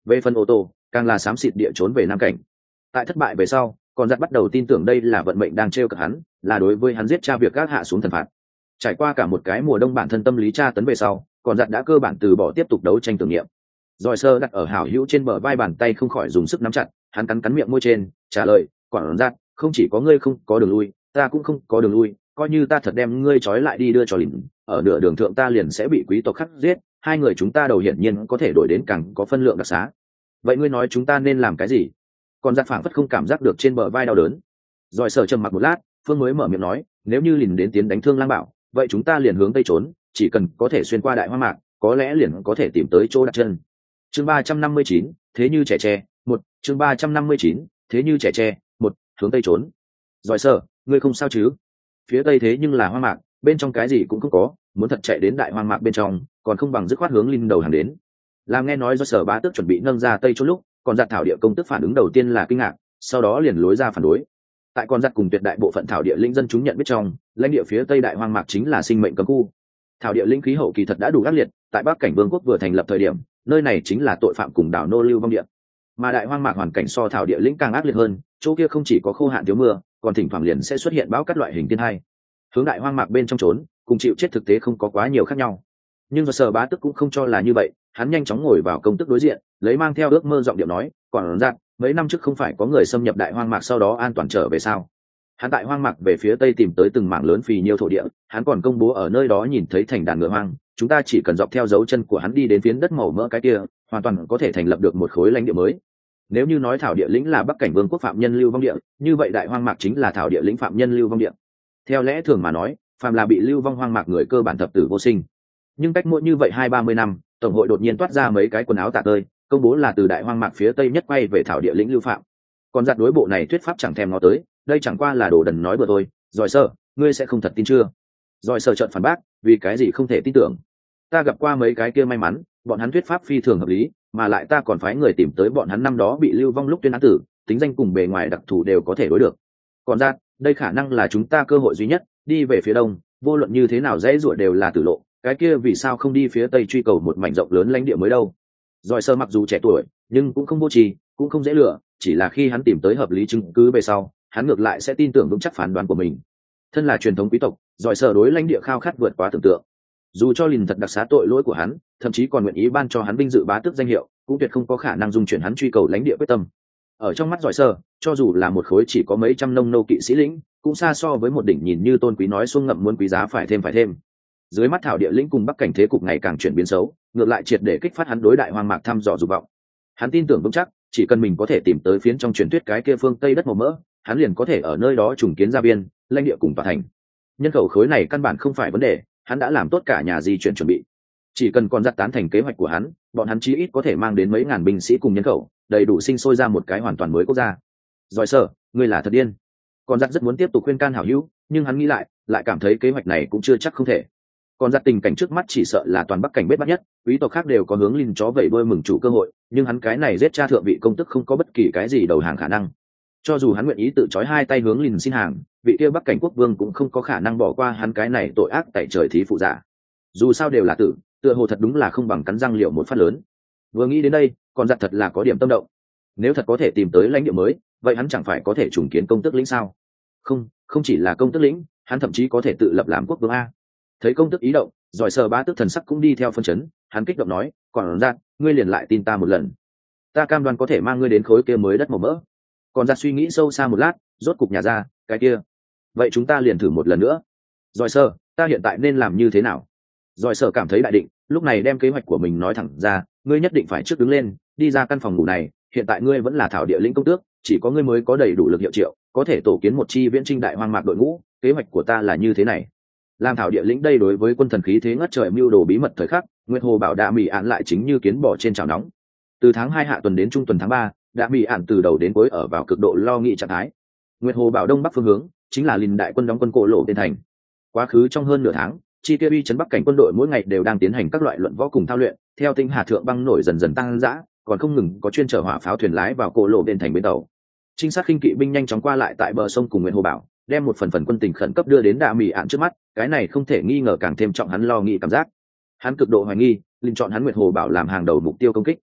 Về phần ô tô càng là xám xịt địa trốn về nam cảnh. Tại thất bại về sau, còn giặt bắt đầu tin tưởng đây là vận mệnh đang trêu cợt hắn, là đối với hắn giết cha việc gác hạ xuống thần phạt. Trải qua cả một cái mùa đông bản thân tâm lý tra tấn về sau, còn giặt đã cơ bản từ bỏ tiếp tục đấu tranh tưởng niệm. Rồi sơ đặt ở hảo hữu trên bờ vai, bàn tay không khỏi dùng sức nắm chặt, hắn cắn miệng môi trên trả lời, còn giặt, không chỉ có ngươi không có đường lui, ta cũng không có đường lui, coi như ta thật đem ngươi trói lại đi đưa cho lính, ở nửa đường thượng ta liền sẽ bị quý tộc khắc giết, hai người chúng ta đầu hiển nhiên có thể đổi đến càng có phân lượng đặc xá. Vậy ngươi nói chúng ta nên làm cái gì? Còn giặt phảng phất không cảm giác được trên bờ vai đau đớn. Rồi sở trầm mặc một lát, phương mới mở miệng nói, nếu như lìn đến tiến đánh Thương Lang Bảo, vậy chúng ta liền hướng tây trốn, chỉ cần có thể xuyên qua đại hoang mạc, có lẽ liền có thể tìm tới chỗ đặt chân. Chương 359, thế như trẻ tre, một. Chương 359, thế như trẻ tre, một. Hướng tây trốn. Rồi sở, ngươi không sao chứ? Phía tây thế nhưng là hoang mạc, bên trong cái gì cũng không có, muốn thật chạy đến đại hoang mạc bên trong, còn không bằng dứt khoát hướng lìn đầu hàng đến. Làm nghe nói do sở bá tước chuẩn bị nâng ra tây trốn lúc, còn giặt thảo địa công tức phản ứng đầu tiên là kinh ngạc, sau đó liền lối ra phản đối. Tại con giặt cùng tuyệt đại bộ phận thảo địa linh dân chúng nhận biết trong, lãnh địa phía tây đại hoang mạc chính là sinh mệnh cấm khu. Thảo địa linh khí hậu kỳ thật đã đủ ác liệt, tại Bắc Cảnh Vương quốc vừa thành lập thời điểm, nơi này chính là tội phạm cùng đảo nô lưu vong địa. Mà đại hoang mạc hoàn cảnh so thảo địa linh càng ác liệt hơn, chỗ kia không chỉ có khô hạn thiếu mưa, còn thỉnh thoảng liền sẽ xuất hiện bão cát loại hình thiên hai. Hướng đại hoang mạc bên trong trốn, cùng chịu chết thực tế không có quá nhiều khác nhau. Nhưng do sở bá tước cũng không cho là như vậy, hắn nhanh chóng ngồi vào công tức đối diện, lấy mang theo ước mơ giọng điệu nói, còn giặt, mấy năm trước không phải có người xâm nhập đại hoang mạc sau đó an toàn trở về sao? Hắn tại hoang mạc về phía tây tìm tới từng mảng lớn phì nhiêu thổ địa, hắn còn công bố ở nơi đó nhìn thấy thành đàn ngựa hoang, chúng ta chỉ cần dọc theo dấu chân của hắn đi đến phiến đất màu mỡ cái kia, hoàn toàn có thể thành lập được một khối lãnh địa mới. Nếu như nói thảo địa lĩnh là Bắc Cảnh Vương quốc phạm nhân lưu vong địa, như vậy đại hoang mạc chính là thảo địa lĩnh phạm nhân lưu vong địa. Theo lẽ thường mà nói, phàm là bị lưu vong hoang mạc người cơ bản thập tử vô sinh. Nhưng cách mỗi như vậy 20-30 năm, tổng hội đột nhiên toát ra mấy cái quần áo tả tơi, công bố là từ đại hoang mạc phía tây nhất quay về thảo địa lĩnh lưu phạm. Còn giặt đối bộ này thuyết pháp chẳng thèm ngó tới, đây chẳng qua là đồ đần nói bừa thôi. Rồi sơ, ngươi sẽ không thật tin chưa? Rồi sơ trợn phản bác, vì cái gì không thể tin tưởng? Ta gặp qua mấy cái kia may mắn, bọn hắn thuyết pháp phi thường hợp lý, mà lại ta còn phái người tìm tới bọn hắn năm đó bị lưu vong lúc tuyên án tử, tính danh cùng bề ngoài đặc thù đều có thể đối được. Còn giặt, đây khả năng là chúng ta cơ hội duy nhất, đi về phía đông, vô luận như thế nào dễ dụa đều là tử lộ, cái kia vì sao không đi phía tây truy cầu một mảnh rộng lớn lãnh địa mới đâu? Rồi sơ mặc dù trẻ tuổi, nhưng cũng không vô tri, cũng không dễ lừa, chỉ là khi hắn tìm tới hợp lý chứng cứ về sau, hắn ngược lại sẽ tin tưởng vững chắc phán đoán của mình. Thân là truyền thống quý tộc, rồi sơ đối lãnh địa khao khát vượt quá tưởng tượng. Dù cho lìn thật đặc xá tội lỗi của hắn, thậm chí còn nguyện ý ban cho hắn vinh dự bá tước danh hiệu, cũng tuyệt không có khả năng dung chuyển hắn truy cầu lãnh địa quyết tâm. Ở trong mắt giỏi sơ, cho dù là một khối chỉ có mấy trăm nông nô kỵ sĩ lĩnh, cũng xa so với một đỉnh nhìn như tôn quý nói xuông ngậm muốn quý giá phải thêm. Dưới mắt thảo địa lĩnh cùng Bắc Cảnh thế cục ngày càng chuyển biến xấu, ngược lại triệt để kích phát hắn đối đại hoang mạc thăm dò dục vọng. Hắn tin tưởng vững chắc, chỉ cần mình có thể tìm tới phiến trong truyền thuyết cái kia phương tây đất màu mỡ, hắn liền có thể ở nơi đó trùng kiến gia viên, lãnh địa cùng tòa thành. Nhân khẩu khối này căn bản không phải vấn đề, hắn đã làm tốt cả nhà di chuyển chuẩn bị. Chỉ cần còn giặt tán thành kế hoạch của hắn, bọn hắn chí ít có thể mang đến mấy ngàn binh sĩ cùng nhân khẩu, đầy đủ sinh sôi ra một cái hoàn toàn mới quốc gia. Rồi sở, ngươi là thật điên. Còn giặt rất muốn tiếp tục khuyên can hảo hữu, nhưng hắn nghĩ lại cảm thấy kế hoạch này cũng chưa chắc không thể. Còn giặt tình cảnh trước mắt chỉ sợ là toàn Bắc Cảnh bết bát nhất, quý tộc khác đều có hướng linh chó vẩy đuôi mừng chủ cơ hội, nhưng hắn cái này giết cha thượng vị công tức không có bất kỳ cái gì đầu hàng khả năng. Cho dù hắn nguyện ý tự trói hai tay hướng linh xin hàng, vị kia Bắc Cảnh quốc vương cũng không có khả năng bỏ qua hắn cái này tội ác tại trời thí phụ giả. Dù sao đều là tử, tựa hồ thật đúng là không bằng cắn răng liệu một phát lớn. Vừa nghĩ đến đây, còn giặt thật là có điểm tâm động. Nếu thật có thể tìm tới lãnh địa mới, vậy hắn chẳng phải có thể trùng kiến công tước lĩnh sao? Không chỉ là công tước lĩnh, hắn thậm chí có thể tự lập làm quốc vương a. Thấy công tước ý động, giỏi sờ bá tước thần sắc cũng đi theo phân chấn, hắn kích động nói, còn giặt, ngươi liền lại tin ta một lần. Ta cam đoan có thể mang ngươi đến khối kia mới đất màu mỡ. Còn giặt suy nghĩ sâu xa một lát, rốt cục nhà ra, cái kia. Vậy chúng ta liền thử một lần nữa. Giỏi sờ, ta hiện tại nên làm như thế nào? Giỏi sờ cảm thấy đại định, lúc này đem kế hoạch của mình nói thẳng ra, ngươi nhất định phải trước đứng lên, đi ra căn phòng ngủ này, hiện tại ngươi vẫn là thảo địa lĩnh công tước, chỉ có ngươi mới có đầy đủ lực hiệu triệu, có thể tổ kiến một chi viễn trinh đại hoang mạc đội ngũ, kế hoạch của ta là như thế này. Làm thảo địa lĩnh đây đối với quân thần khí thế ngất trời mưu đồ bí mật thời khắc, Nguyệt Hồ Bảo Đạ Mỹ Án lại chính như kiến bò trên chảo nóng. Từ tháng 2 hạ tuần đến trung tuần tháng 3, Đạ Mỹ Án từ đầu đến cuối ở vào cực độ lo nghĩ trạng thái. Nguyệt Hồ Bảo đông bắc phương hướng, chính là Lìn đại quân đóng quân cổ lộ tên thành. Quá khứ trong hơn nửa tháng, chi kia uy trấn Bắc Cảnh quân đội mỗi ngày đều đang tiến hành các loại luận võ cùng thao luyện, theo tinh hà thượng băng nổi dần dần tăng dã, còn không ngừng có chuyên chở hỏa pháo thuyền lái vào cổ lộ tên thành bến tàu. Trinh sát khinh kỵ binh nhanh chóng qua lại tại bờ sông cùng Nguyệt Hồ Bảo, đem một phần quân tình khẩn cấp đưa đến Đạ Mỹ Án trước mắt, cái này không thể nghi ngờ càng thêm trọng hắn lo nghĩ cảm giác. Hắn cực độ hoài nghi, Linh chọn hắn Nguyệt Hồ Bảo làm hàng đầu mục tiêu công kích.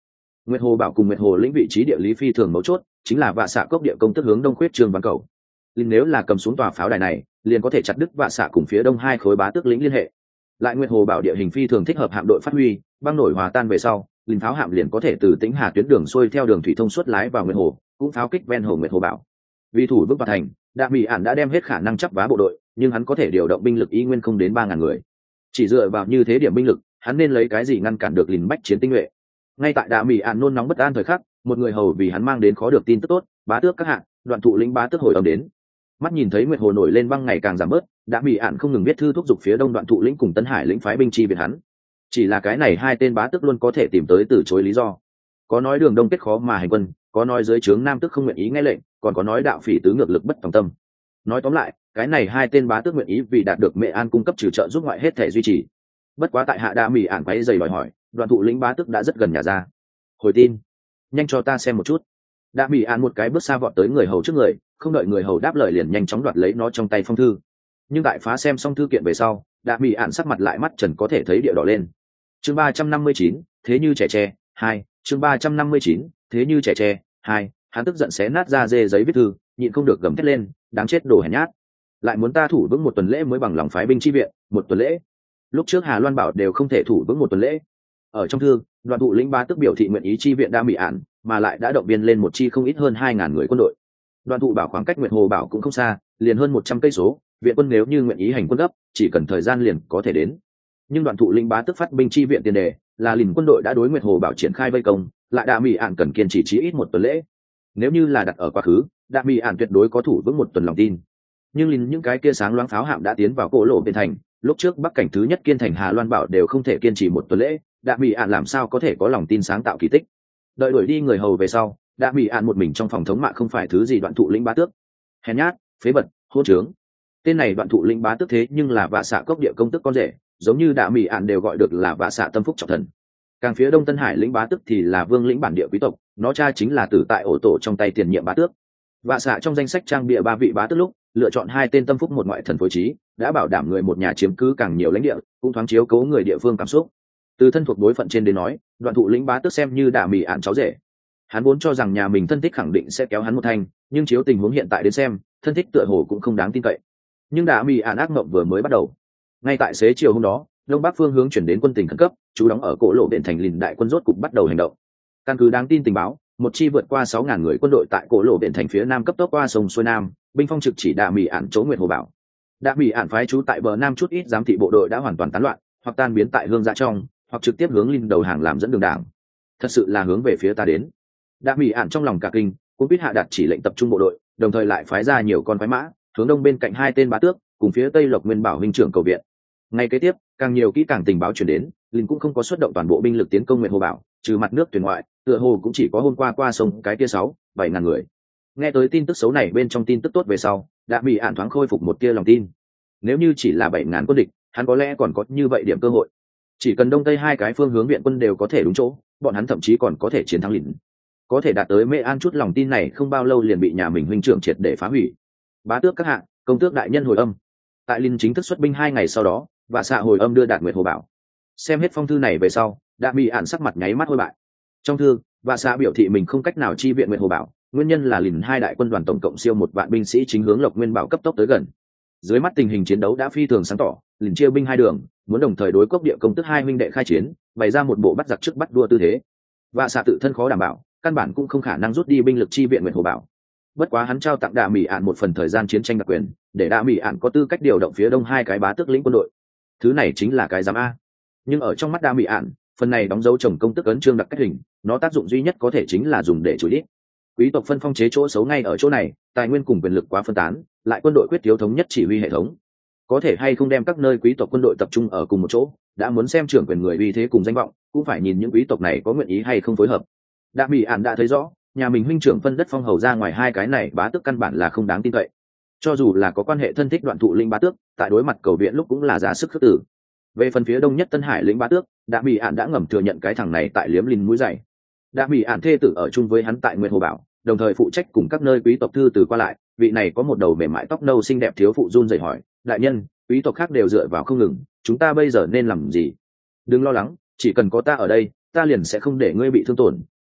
Nguyệt Hồ Bảo cùng Nguyệt Hồ lĩnh vị trí địa lý phi thường mấu chốt, chính là vạ xạ cốc địa công tức hướng đông khuyết trương văn cầu. Nếu là cầm xuống tòa pháo đài này, liền có thể chặt đứt vạ xạ cùng phía đông hai khối bá tước lĩnh liên hệ. Lại Nguyệt Hồ Bảo địa hình phi thường thích hợp hạm đội phát huy, băng nổi hòa tan về sau, lính pháo hạm liền có thể từ Tĩnh Hà tuyến đường xuôi theo đường thủy thông suốt lái vào Nguyệt Hồ, cũng pháo kích ven hồ Nguyệt Hồ Bảo. Vì thủ vững Tòa thành, Đạ Mỹ Ản đã đem hết khả năng chấp vá bộ đội, nhưng hắn có thể điều động binh lực y nguyên không đến 3.000 người. Chỉ dựa vào như thế điểm binh lực, hắn nên lấy cái gì ngăn cản được lính bách chiến tinh nhuệ? Ngay tại Đạ Mỹ Ản nôn nóng bất an thời khắc, một người hầu vì hắn mang đến khó được tin tức tốt, bá tước các hạng, Đoạn Thụ lĩnh bá tước hồi âm đến. Mắt nhìn thấy Nguyệt Hồ nổi lên băng ngày càng giảm bớt, Đạ Mỹ Ản không ngừng viết thư thúc giục phía đông Đoạn Thụ lĩnh cùng Tân Hải lĩnh phái binh chi viện hắn. Chỉ là cái này hai tên bá tước luôn có thể tìm tới từ chối lý do. Có nói đường đông kết khó mà hành quân, có nói dưới trướng nam tước không nguyện ý nghe lệnh, còn có nói đạo phỉ tứ ngược lực bất tòng tâm. Nói tóm lại, cái này hai tên bá tước nguyện ý vì đạt được Mẹ An cung cấp trừ trợ giúp ngoại hết thể duy trì. Bất quá tại hạ Đạ Mỹ Ản quấy giày đòi hỏi, Đoạn Thụ lĩnh bá tước đã rất gần nhà ra. Hồi tin, nhanh cho ta xem một chút. Đạ Mỹ Ản một cái bước xa vọt tới người hầu trước người, không đợi người hầu đáp lời liền nhanh chóng đoạt lấy nó trong tay phong thư. Nhưng tại phá xem xong thư kiện về sau, Đạ Mỹ Ản sắc mặt lại mắt trần có thể thấy địa đỏ lên. Chương 359, thế như trẻ tre 2, chương 359, thế như trẻ tre 2, hắn tức giận xé nát ra dê giấy viết thư, nhịn không được gầm thét lên, đáng chết đồ hèn nhát. Lại muốn ta thủ vững một tuần lễ mới bằng lòng phái binh chi viện, một tuần lễ. Lúc trước Hà Loan bảo đều không thể thủ vững một tuần lễ. Ở trong thư, Đoạn Thụ lĩnh bá tước biểu thị nguyện ý chi viện Đạ Mỹ Ản, mà lại đã động viên lên một chi không ít hơn 2.000 người quân đội. Đoạn Thụ bảo khoảng cách Nguyệt Hồ Bảo cũng không xa, liền hơn 100 cây số, viện quân nếu như nguyện ý hành quân gấp, chỉ cần thời gian liền có thể đến. Nhưng Đoạn Thụ lĩnh bá tước phát binh chi viện tiền đề là lìn quân đội đã đối Nguyệt Hồ Bảo triển khai vây công, lại Đạ Mỹ Ản cần kiên trì chí ít một tuần lễ. Nếu như là đặt ở quá khứ, Đạ Mỹ Ản tuyệt đối có thủ vững một tuần lòng tin. Nhưng lìn những cái kia sáng loáng pháo hạm đã tiến vào cổ lộ bên thành, lúc trước bắc cảnh thứ nhất kiên thành Hà Loan Bảo đều không thể kiên trì một tuần lễ, Đạ Mỹ Ản làm sao có thể có lòng tin sáng tạo kỳ tích. Đợi đuổi đi người hầu về sau, Đạ Mỹ Ản một mình trong phòng thống mạ không phải thứ gì Đoạn Thụ lĩnh bá tước. Hèn nhát, phế vật, hỗn trướng. Tên này Đoạn Thụ lĩnh bá tước thế nhưng là vạ xạ cốc địa công tức con rể, giống như Đạ Mỹ Ản đều gọi được là vạ xạ tâm phúc trọng thần. Càng phía đông Tân Hải lĩnh bá tước thì là vương lĩnh bản địa quý tộc, nó cha chính là tử tại ổ tổ trong tay tiền nhiệm bá tước. Vạ xạ trong danh sách trang bịa 3 vị bá tước lúc lựa chọn 2 tên tâm phúc một ngoại thần phối trí, đã bảo đảm người một nhà chiếm cứ càng nhiều lãnh địa, cũng thoáng chiếu cố người địa phương cảm xúc. Từ thân thuộc đối phận trên đến nói, Đoạn Thụ lĩnh bá tước xem như Đạ Mỹ Ản cháu rể. Hắn vốn cho rằng nhà mình thân thích khẳng định sẽ kéo hắn một thanh, nhưng chiếu tình huống hiện tại đến xem, thân thích tựa hồ cũng không đáng tin cậy. Nhưng Đạ Mỹ Ản ác mộng vừa mới bắt đầu. Ngay tại xế chiều hôm đó, đông bắc phương hướng chuyển đến quân tình khẩn cấp, chú đóng ở cổ lộ điện thành lìn đại quân rốt cục bắt đầu hành động. Căn cứ đáng tin tình báo, một chi vượt qua 6.000 người quân đội tại cổ lộ điện thành phía nam cấp tốc qua sông xuôi nam, binh phong trực chỉ Đạ Mỹ Ản chỗ Nguyệt Hồ Bảo. Đạ Mỹ Ản phái trú tại bờ nam chút ít giám thị bộ đội đã hoàn toàn tán loạn, hoặc tan biến tại hương dạ trong, hoặc trực tiếp hướng lìn đầu hàng làm dẫn đường đảng. Thật sự là hướng về phía ta đến. Đạ Mỹ Ản trong lòng cả kinh, cũng biết hạ đạt chỉ lệnh tập trung bộ đội, đồng thời lại phái ra nhiều con phái mã, hướng đông bên cạnh 2 tên bá tước, cùng phía tây Lộc Nguyên Bảo huynh trưởng cầu viện. Ngay kế tiếp, càng nhiều kỹ càng tình báo truyền đến, lìn cũng không có xuất động toàn bộ binh lực tiến công Nguyệt Hồ Bảo, trừ mặt nước thuyền ngoại, tựa hồ cũng chỉ có hôm qua sông cái kia 6-7 ngàn người. Nghe tới tin tức xấu này bên trong tin tức tốt về sau, Đạ Mỹ Ản thoáng khôi phục một tia lòng tin. Nếu như chỉ là 7.000 quân địch, hắn có lẽ còn có như vậy điểm cơ hội. Chỉ cần đông tây 2 cái phương hướng viện quân đều có thể đúng chỗ, bọn hắn thậm chí còn có thể chiến thắng lìn. Có thể đạt tới Mẹ An chút lòng tin này không bao lâu liền bị nhà mình huynh trưởng triệt để phá hủy. Bá tước các hạng, công tước đại nhân hồi âm. Tại lìn chính thức xuất binh 2 ngày sau đó, và xạ hồi âm đưa đạt Nguyệt Hồ Bảo. Xem hết phong thư này về sau, Đạ Mỹ Ản sắc mặt nháy mắt hôi bại. Trong thư, và xạ biểu thị mình không cách nào chi viện Nguyệt Hồ Bảo, nguyên nhân là lìn 2 đại quân đoàn tổng cộng siêu 1 vạn binh sĩ chính hướng Lộc Nguyên Bảo cấp tốc tới gần. Dưới mắt tình hình chiến đấu đã phi thường sáng tỏ, lìn chia binh 2 đường, muốn đồng thời đối cốc địa công tức 2 huynh đệ khai chiến, bày ra một bộ bắt giặc trước bắt đua tư thế. Và xạ tự thân khó đảm bảo, căn bản cũng không khả năng rút đi binh lực chi viện Nguyệt Hồ Bảo. Bất quá hắn trao tặng Đạ Mỹ Ản một phần thời gian chiến tranh đặc quyền, để Đạ Mỹ Ản có tư cách điều động phía đông 2 cái bá tước lĩnh quân đội. Thứ này chính là cái giám a. Nhưng ở trong mắt Đạ Mỹ Ản, phần này đóng dấu chồng công tức ấn chương đặc cách hình, nó tác dụng duy nhất có thể chính là dùng để chửi đít. Quý tộc phân phong chế chỗ xấu ngay ở chỗ này, tài nguyên cùng quyền lực quá phân tán, lại quân đội quyết thiếu thống nhất chỉ huy hệ thống. Có thể hay không đem các nơi quý tộc quân đội tập trung ở cùng một chỗ, đã muốn xem trưởng quyền người uy thế cùng danh vọng, cũng phải nhìn những quý tộc này có nguyện ý hay không phối hợp. Đạ Mỹ Ản đã thấy rõ, nhà mình huynh trưởng phân đất phong hầu ra ngoài 2 cái này bá tước căn bản là không đáng tin cậy. Cho dù là có quan hệ thân thích Đoạn Thụ lĩnh bá tước, tại đối mặt cầu viện lúc cũng là giá sức khước tử. Về phần phía đông nhất Tân Hải lĩnh bá tước, Đạ Mỹ Ản đã ngầm thừa nhận cái thằng này tại liếm lìn mũi dày. Đạ Mỹ Ản thê tử ở chung với hắn tại Nguyệt Hồ Bảo, đồng thời phụ trách cùng các nơi quý tộc thư từ qua lại. Vị này có một đầu mềm mại tóc nâu xinh đẹp thiếu phụ run rẩy hỏi, đại nhân, quý tộc khác đều dựa vào không ngừng, chúng ta bây giờ nên làm gì? Đừng lo lắng, chỉ cần có ta ở đây, ta liền sẽ không để ngươi bị thương tổn,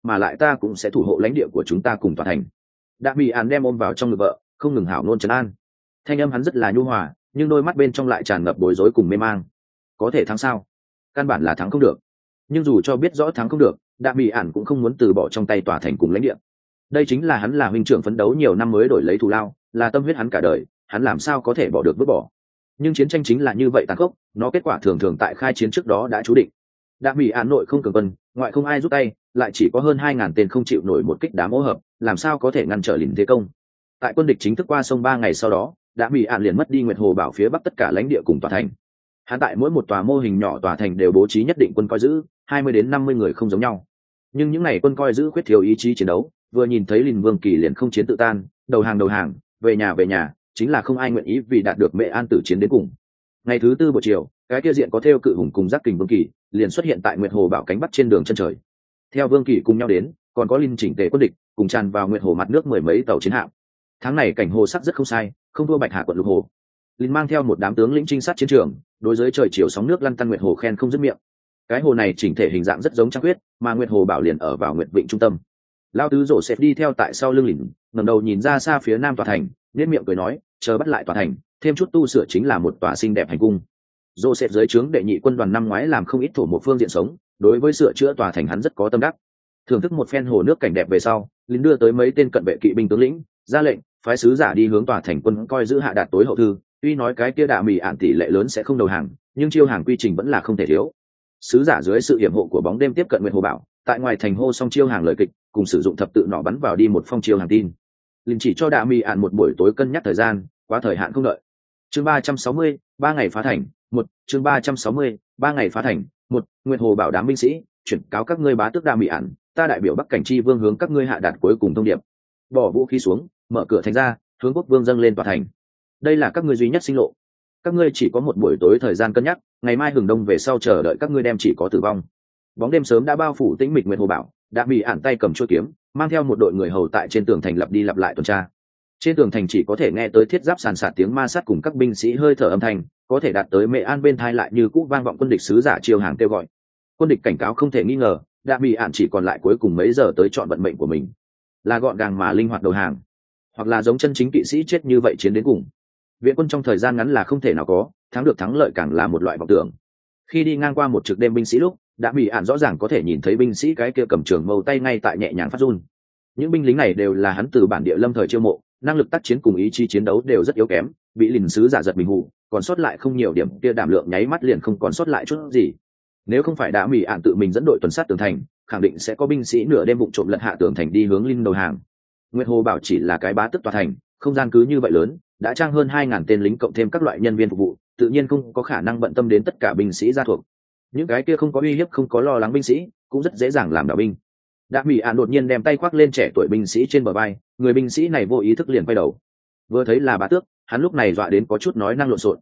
mà lại ta cũng sẽ thủ hộ lãnh địa của chúng ta cùng tòa thành. Đạ Mỹ ạn đem ôm vào trong ngực vợ, không ngừng hảo ngôn trấn an. Thanh âm hắn rất là nhu hòa, nhưng đôi mắt bên trong lại tràn ngập bối rối cùng mê mang. Có thể thắng sao? Căn bản là thắng không được. Nhưng dù cho biết rõ thắng không được, Đạ Mỹ ạn cũng không muốn từ bỏ trong tay tòa thành cùng lãnh địa. Đây chính là hắn là huynh trưởng phấn đấu nhiều năm mới đổi lấy thù lao, là tâm huyết hắn cả đời, hắn làm sao có thể bỏ được vứt bỏ. Nhưng chiến tranh chính là như vậy tàn khốc, nó kết quả thường thường tại khai chiến trước đó đã chú định. Đạ Mỹ ạn nội không cường quân, ngoại không ai rút tay, lại chỉ có hơn 2.000 tên không chịu nổi một kích đá mỗ hợp, làm sao có thể ngăn trở lính thế công. Tại quân địch chính thức qua sông 3 ngày sau đó, Đạ Mỹ ạn liền mất đi Nguyệt Hồ Bảo phía bắc tất cả lãnh địa cùng tòa thành. Hắn tại mỗi một tòa mô hình nhỏ tòa thành đều bố trí nhất định quân coi giữ, 20 đến 50 người không giống nhau. Nhưng những ngày quân coi giữ khuyết thiếu ý chí chiến đấu, vừa nhìn thấy Lìn Vương Kỳ liền không chiến tự tan, đầu hàng, về nhà, chính là không ai nguyện ý vì đạt được Mẹ An tử chiến đến cùng. Ngày thứ tư buổi chiều, cái kia diện có theo cự hùng cùng giác kình Vương Kỳ liền xuất hiện tại Nguyệt Hồ Bảo cánh bắc trên đường chân trời. Theo Vương Kỳ cùng nhau đến, còn có Lìn chỉnh tề quân địch, cùng tràn vào Nguyệt Hồ mặt nước mười mấy tàu chiến hạm. Tháng này cảnh hồ sắc rất không sai, không thua Bạch Hà quận Lục Hồ. Lìn mang theo một đám tướng lĩnh trinh sát chiến trường, đối với trời chiều sóng nước lăn tăn Nguyệt Hồ khen không dứt miệng. Cái hồ này chỉnh thể hình dạng rất giống trăng khuyết, mà Nguyệt Hồ Bảo liền ở vào Nguyệt Vịnh trung tâm. Lao tứ rổ xẹp đi theo tại sau lưng Lìn, ngẩng đầu nhìn ra xa phía nam tòa thành, nhếch miệng cười nói, chờ bắt lại tòa thành, thêm chút tu sửa chính là một tòa xinh đẹp hành cung. Rổ xẹp dưới trướng đệ nhị quân đoàn năm ngoái làm không ít thổ một phương diện sống, đối với sửa chữa tòa thành hắn rất có tâm đắc. Thưởng thức một phen hồ nước cảnh đẹp về sau, Lìn đưa tới mấy tên cận vệ kỵ binh tướng lĩnh, ra lệnh phái sứ giả đi hướng tòa thành quân coi giữ hạ đạt tối hậu thư. Tuy nói cái kia Đạ Mỹ ạn tỷ lệ lớn sẽ không đầu hàng, nhưng chiêu hàng quy trình vẫn là không thể thiếu. Sứ giả dưới sự hiểm hộ của bóng đêm tiếp cận Nguyệt Hồ Bảo, tại ngoài thành hô xong chiêu hàng lời kịch, cùng sử dụng thập tự nỏ bắn vào đi một phong chiêu hàng tin. Lìn chỉ cho Đạ Mỹ ạn một buổi tối cân nhắc thời gian, quá thời hạn không đợi. Chương 360, 3 ngày phá thành, 1, chương 360, 3 ngày phá thành, 1, Nguyệt Hồ Bảo đám binh sĩ, chuyển cáo các ngươi bá tước Đạ Mỹ ạn, ta đại biểu Bắc Cảnh Chi Vương hướng các ngươi hạ đạt cuối cùng thông điệp. Bỏ vũ khí xuống, mở cửa thành ra, hướng quốc vương dâng lên tòa thành. Đây là các ngươi duy nhất sinh lộ. Các ngươi chỉ có một buổi tối thời gian cân nhắc, ngày mai hừng đông về sau chờ đợi các ngươi đem chỉ có tử vong. Bóng đêm sớm đã bao phủ tĩnh mịch Nguyệt Hồ Bảo, Đạ Mỹ ạn tay cầm chuôi kiếm, mang theo một đội người hầu tại trên tường thành lặp đi lặp lại tuần tra. Trên tường thành chỉ có thể nghe tới thiết giáp sàn sạt tiếng ma sát cùng các binh sĩ hơi thở âm thanh, có thể đạt tới Mẹ An bên thai lại như cũ vang vọng quân địch sứ giả chiêu hàng kêu gọi. Quân địch cảnh cáo không thể nghi ngờ, Đạ Mỹ ạn chỉ còn lại cuối cùng mấy giờ tới chọn vận mệnh của mình, là gọn gàng mà linh hoạt đầu hàng, hoặc là giống chân chính kỵ sĩ chết như vậy chiến đến cùng. Viện quân trong thời gian ngắn là không thể nào có, thắng được thắng lợi càng là một loại vọng tưởng. Khi đi ngang qua một trực đêm binh sĩ lúc, Đạ Mỹ ạn rõ ràng có thể nhìn thấy binh sĩ cái kia cầm trường mâu tay ngay tại nhẹ nhàng phát run. Những binh lính này đều là hắn từ bản địa lâm thời chiêu mộ, năng lực tác chiến cùng ý chí chiến đấu đều rất yếu kém, bị Lìn sứ giả giật mình hụ, còn sót lại không nhiều điểm, kia đảm lượng nháy mắt liền không còn sót lại chút gì. Nếu không phải Đạ Mỹ ạn tự mình dẫn đội tuần sát tường thành, khẳng định sẽ có binh sĩ nửa đêm vụng trộm lật hạ tường thành đi hướng Lìn đầu hàng. Nguyệt Hồ Bảo chỉ là cái bá tước tòa thành, không gian cứ như vậy lớn, đã trang hơn 2.000 tên lính cộng thêm các loại nhân viên phục vụ, tự nhiên không có khả năng bận tâm đến tất cả binh sĩ gia thuộc. Những cái kia không có uy hiếp không có lo lắng binh sĩ, cũng rất dễ dàng làm đạo binh. Đạ Mỹ ạn đột nhiên đem tay khoác lên trẻ tuổi binh sĩ trên bờ vai, người binh sĩ này vô ý thức liền quay đầu. Vừa thấy là bá tước, hắn lúc này dọa đến có chút nói năng lộn xộn,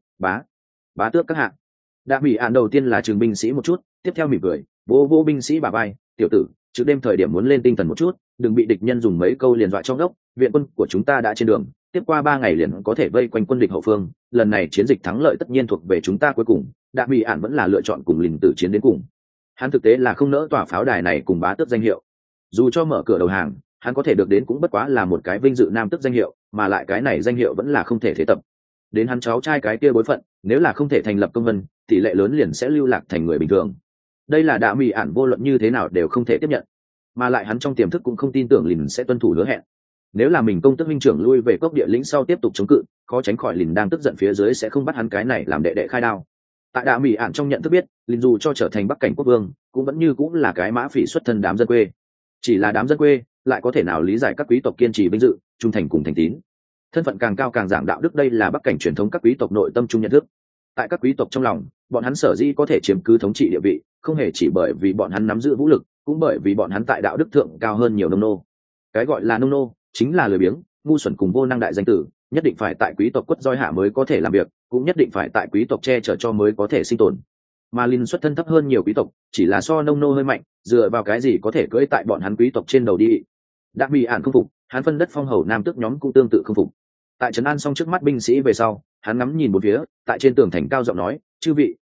bá tước các hạ. Đạ Mỹ ạn đầu tiên là trừng binh sĩ một chút, tiếp theo mỉm cười, vô binh sĩ bả vai, tiểu tử, trước đêm thời điểm muốn lên tinh thần một chút, đừng bị địch nhân dùng mấy câu liền dọa trong đốc, viện quân của chúng ta đã trên đường, tiếp qua 3 ngày liền có thể vây quanh quân địch hậu phương, lần này chiến dịch thắng lợi tất nhiên thuộc về chúng ta cuối cùng. Đạ Mỹ ạn vẫn là lựa chọn cùng Lìn tử chiến đến cùng. Hắn thực tế là không nỡ tỏa pháo đài này cùng bá tước danh hiệu. Dù cho mở cửa đầu hàng, hắn có thể được đến cũng bất quá là một cái vinh dự nam tước danh hiệu, mà lại cái này danh hiệu vẫn là không thể thế tập. Đến hắn cháu trai cái kia bối phận, nếu là không thể thành lập công vân, tỷ lệ lớn liền sẽ lưu lạc thành người bình thường. Đây là Đạ Mỹ ạn vô luận như thế nào đều không thể tiếp nhận, mà lại hắn trong tiềm thức cũng không tin tưởng Lìn sẽ tuân thủ hứa hẹn. Nếu là mình công tước huynh trưởng lui về cốc địa lĩnh sau tiếp tục chống cự, khó tránh khỏi Lìn đang tức giận phía dưới sẽ không bắt hắn cái này làm đệ đệ khai đao. Tại Đạ Mỹ ạn trong nhận thức biết, Lìn dù cho trở thành Bắc Cảnh quốc vương, cũng vẫn như cũng là cái mã phỉ xuất thân đám dân quê. Chỉ là đám dân quê, lại có thể nào lý giải các quý tộc kiên trì vinh dự, trung thành cùng thành tín. Thân phận càng cao càng giảng đạo đức, đây là Bắc Cảnh truyền thống các quý tộc nội tâm trung nhận thức. Tại các quý tộc trong lòng, bọn hắn sở dĩ có thể chiếm cứ thống trị địa vị, không hề chỉ bởi vì bọn hắn nắm giữ vũ lực, cũng bởi vì bọn hắn tại đạo đức thượng cao hơn nhiều nông nô. Cái gọi là nông nô chính là lười biếng, ngu xuẩn cùng vô năng đại danh tử, nhất định phải tại quý tộc quất roi hạ mới có thể làm việc, cũng nhất định phải tại quý tộc che chở cho mới có thể sinh tồn. Mà Lìn xuất thân thấp hơn nhiều quý tộc, chỉ là so nông nô hơi mạnh, dựa vào cái gì có thể cưỡi tại bọn hắn quý tộc trên đầu đi. Đạ Mỹ ạn không phục, hắn phân đất phong hầu nam tước nhóm cũng tương tự không phục. Tại trấn an xong trước mắt binh sĩ về sau, hắn ngắm nhìn một phía, tại trên tường thành cao giọng nói, chư vị,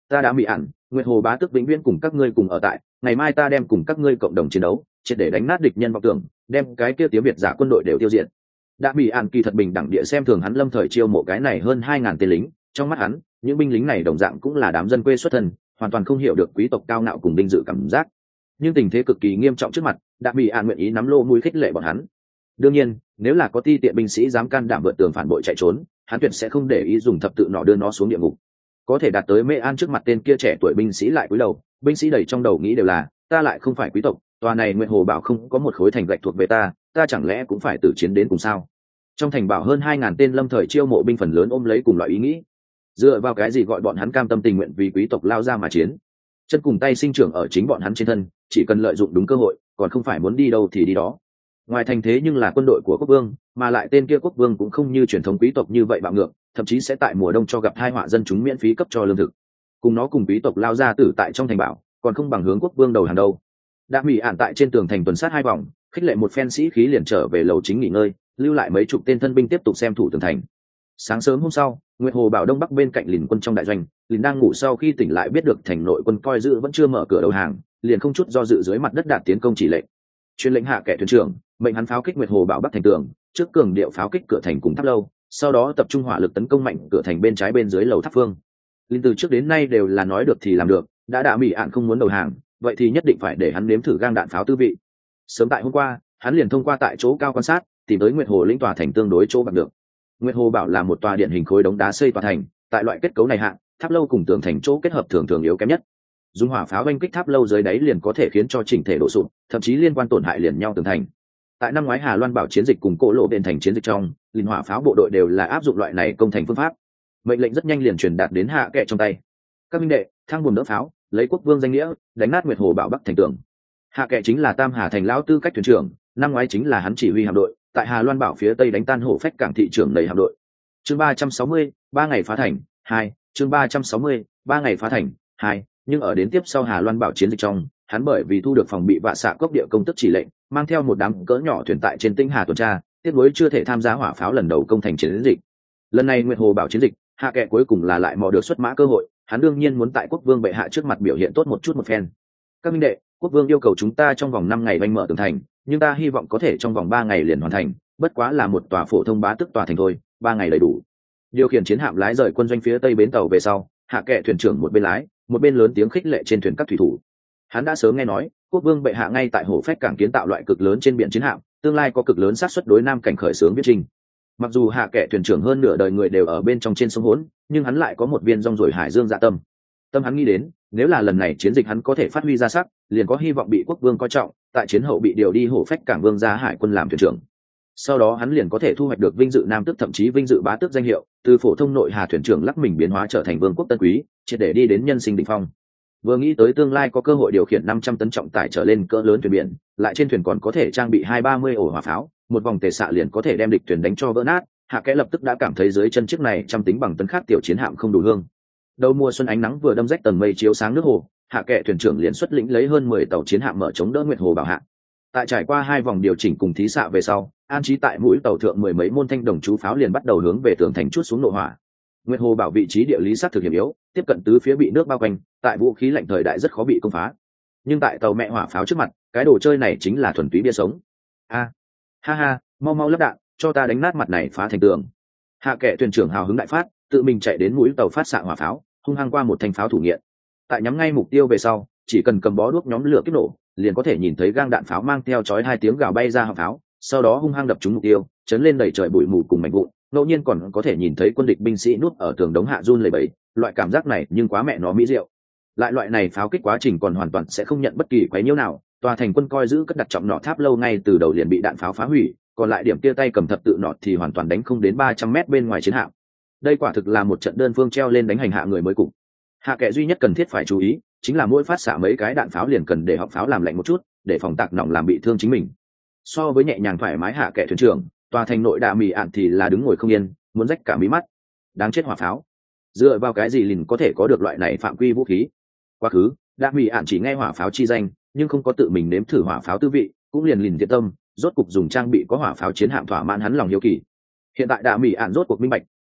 ta đã bị ản nguyệt hồ bá tước vĩnh viễn cùng các ngươi cùng ở tại, ngày mai ta đem cùng các ngươi cộng đồng chiến đấu, triệt để đánh nát địch nhân vọng tưởng, đem cái kia tiếng Việt giả quân đội đều tiêu diệt. Đã bị ản kỳ thật bình đẳng địa xem thường hắn lâm thời chiêu mộ cái này hơn 2.000 tên lính, trong mắt hắn những binh lính này đồng dạng cũng là đám dân quê xuất thân, hoàn toàn không hiểu được quý tộc cao ngạo cùng vinh dự cảm giác. Nhưng tình thế cực kỳ nghiêm trọng trước mặt, đã bị ản nguyện ý nắm lô mũi khích lệ bọn hắn. Đương nhiên nếu là có ti tiện binh sĩ dám can đảm vượt tường phản bội chạy trốn, hắn tuyệt sẽ không để ý dùng thập tự nỏ đưa nó xuống địa ngục. Có thể đạt tới Mê An trước mặt tên kia trẻ tuổi binh sĩ lại cúi đầu, binh sĩ đầy trong đầu nghĩ đều là ta lại không phải quý tộc, tòa này Nguyệt Hồ Bảo không có một khối thành gạch thuộc về ta chẳng lẽ cũng phải tử chiến đến cùng sao? Trong thành bảo hơn 2.000 tên lâm thời chiêu mộ binh phần lớn ôm lấy cùng loại ý nghĩ. Dựa vào cái gì gọi bọn hắn cam tâm tình nguyện vì quý tộc lao ra mà chiến? Chân cùng tay sinh trưởng ở chính bọn hắn trên thân, chỉ cần lợi dụng đúng cơ hội, còn không phải muốn đi đâu thì đi đó. Ngoài thành thế nhưng là quân đội của quốc vương, mà lại tên kia quốc vương cũng không như truyền thống quý tộc như vậy bạo ngược, thậm chí sẽ tại mùa đông cho gặp tai họa dân chúng miễn phí cấp cho lương thực. Cùng nó cùng quý tộc lao ra tử tại trong thành bảo, còn không bằng hướng quốc vương đầu hàng đâu. Đã bị ản tại trên tường thành tuần sát 2 vòng, khích lệ một phen sĩ khí liền trở về lầu chính nghỉ ngơi, lưu lại mấy chục tên thân binh tiếp tục xem thủ tường thành. Sáng sớm hôm sau, Nguyệt Hồ Bảo đông bắc bên cạnh Lìn quân trong đại doanh, Lìn đang ngủ sau khi tỉnh lại biết được thành nội quân coi giữ vẫn chưa mở cửa đầu hàng, liền không chút do dự dưới mặt đất đạt tiến công chỉ lệnh. Truyền lệnh hạ kẻ thuyền trưởng, mệnh hắn pháo kích Nguyệt Hồ Bảo bắc thành tường, trước cường điệu pháo kích cửa thành cùng tháp lâu, sau đó tập trung hỏa lực tấn công mạnh cửa thành bên trái bên dưới lầu tháp phương. Lìn từ trước đến nay đều là nói được thì làm được, đã mỹ ạn không muốn đầu hàng, vậy thì nhất định phải để hắn nếm thử gang đạn pháo tư vị. Sớm tại hôm qua, hắn liền thông qua tại chỗ cao quan sát, tìm tới Nguyệt Hồ lĩnh tòa thành tương đối chỗ bằng được. Nguyệt Hồ Bảo là một tòa điện hình khối đống đá xây tòa thành, tại loại kết cấu này hạng, tháp lâu cùng tường thành chỗ kết hợp thường thường yếu kém nhất. Dùng hỏa pháo oanh kích tháp lâu dưới đáy liền có thể khiến cho chỉnh thể đổ sụp, thậm chí liên quan tổn hại liền nhau tường thành. Tại năm ngoái Hà Loan Bảo chiến dịch cùng Cỗ Lộ bên thành chiến dịch trong, linh hỏa pháo bộ đội đều là áp dụng loại này công thành phương pháp. Mệnh lệnh rất nhanh liền truyền đạt đến hạ kệ trong tay. Các minh đệ, thang buồm đỡ pháo, lấy quốc vương danh nghĩa, đánh nát Nguyệt Hồ Bảo bắc thành tường. Hạ kệ chính là Tam Hà thành lão tư cách thuyền trưởng, năm ngoái chính là hắn chỉ huy hạm đội, tại Hà Loan Bảo phía tây đánh tan hổ phách cảng thị trưởng đầy hạm đội. Chương 360, 3 ngày phá thành, 2, chương 360, 3 ngày phá thành, 2, nhưng ở đến tiếp sau Hà Loan Bảo chiến dịch trong, hắn bởi vì thu được phòng bị vạ xạ cốc địa công tức chỉ lệnh, mang theo một đám cỡ nhỏ thuyền tại trên tinh Hà tuần tra, tiếc nuối chưa thể tham gia hỏa pháo lần đầu công thành chiến dịch. Lần này Nguyệt Hồ Bảo chiến dịch, hạ kệ cuối cùng là lại mò được xuất mã cơ hội, hắn đương nhiên muốn tại quốc vương bệ hạ trước mặt biểu hiện tốt một chút một phen. Các minh đệ, quốc vương yêu cầu chúng ta trong vòng 5 ngày vanh mở tường thành, nhưng ta hy vọng có thể trong vòng 3 ngày liền hoàn thành, bất quá là một tòa phổ thông bá tức tòa thành thôi, 3 ngày đầy đủ. Điều khiển chiến hạm lái rời quân doanh phía tây bến tàu về sau, hạ kệ thuyền trưởng một bên lái, một bên lớn tiếng khích lệ trên thuyền các thủy thủ. Hắn đã sớm nghe nói, quốc vương bệ hạ ngay tại hồ phách cảng kiến tạo loại cực lớn trên biển chiến hạm, tương lai có cực lớn xác suất đối nam cảnh khởi xướng viết trình. Mặc dù hạ kệ thuyền trưởng hơn nửa đời người đều ở bên trong trên sông hỗn, nhưng hắn lại có một viên rong ruổi hải dương dạ tâm. Tâm hắn nghĩ đến, nếu là lần này chiến dịch hắn có thể phát huy ra sắc, liền có hy vọng bị quốc vương coi trọng, tại chiến hậu bị điều đi hồ phách cảng vương gia hải quân làm thuyền trưởng. Sau đó hắn liền có thể thu hoạch được vinh dự nam tước thậm chí vinh dự bá tước danh hiệu, từ phổ thông nội hà thuyền trưởng lắc mình biến hóa trở thành vương quốc tân quý, triệt để đi đến nhân sinh đỉnh phong. Vừa nghĩ tới tương lai có cơ hội điều khiển 500 tấn trọng tải trở lên cỡ lớn thuyền biển, lại trên thuyền còn có thể trang bị 230 ổ hỏa pháo, một vòng tề xạ liền có thể đem địch thuyền đánh cho vỡ nát, hạ kẽ lập tức đã cảm thấy dưới chân chiếc này trăm tính bằng tấn khác tiểu chiến hạm không đủ hương. Đầu mùa xuân ánh nắng vừa đâm rách tầng mây chiếu sáng nước hồ, hạ kệ thuyền trưởng liền xuất lĩnh lấy hơn 10 tàu chiến hạm mở chống đỡ Nguyệt Hồ Bảo hạ. Tại trải qua 2 vòng điều chỉnh cùng thí xạ về sau, an trí tại mũi tàu thượng 10 mấy môn thanh đồng chú pháo liền bắt đầu hướng về tường thành chút xuống nổ hỏa. Nguyệt Hồ Bảo vị trí địa lý sát thực hiểm yếu, tiếp cận tứ phía bị nước bao quanh, tại vũ khí lạnh thời đại rất khó bị công phá. Nhưng tại tàu mẹ hỏa pháo trước mặt, cái đồ chơi này chính là thuần túy bia sống. Ha ha, mau mau lắp đạn, cho ta đánh nát mặt này phá thành tường. Hạ kệ thuyền trưởng hào hứng đại phát, tự mình chạy đến mũi tàu phát xạ hỏa pháo, hung hăng qua một thanh pháo thủ nghiện. Tại nhắm ngay mục tiêu về sau, chỉ cần cầm bó đuốc nhóm lửa kích nổ, liền có thể nhìn thấy gang đạn pháo mang theo chói 2 tiếng gào bay ra họng pháo, sau đó hung hăng đập trúng mục tiêu, chấn lên đầy trời bụi mù cùng mảnh vụn. Ngẫu nhiên còn có thể nhìn thấy quân địch binh sĩ núp ở tường đống hạ run lẩy bẩy, loại cảm giác này nhưng quá mẹ nó mỹ diệu. Lại loại này pháo kích quá trình còn hoàn toàn sẽ không nhận bất kỳ quấy nhiễu nào, tòa thành quân coi giữ cất đặt trọng nỏ tháp lâu ngay từ đầu liền bị đạn pháo phá hủy, còn lại điểm kia tay cầm thập tự nỏ thì hoàn toàn đánh không đến 300 mét bên ngoài chiến hạm. Đây quả thực là một trận đơn phương treo lên đánh hành hạ người mới cục. Hạ kệ duy nhất cần thiết phải chú ý chính là mỗi phát xạ mấy cái đạn pháo liền cần để họng pháo làm lạnh một chút, để phòng tạc nòng làm bị thương chính mình. So với nhẹ nhàng thoải mái hạ kệ thuyền trưởng, tòa thành nội đạ mì ạn thì là đứng ngồi không yên, muốn rách cả mí mắt. Đáng chết hỏa pháo, dựa vào cái gì liền có thể có được loại này phạm quy vũ khí? Quá khứ đạ mì ạn chỉ nghe hỏa pháo chi danh, nhưng không có tự mình nếm thử hỏa pháo tư vị, cũng liền thiện tâm, rốt cục dùng trang bị có hỏa pháo chiến hạm thỏa mãn hắn lòng hiếu kỳ. Hiện tại đạ mì ạn rốt cuộc minh bạch,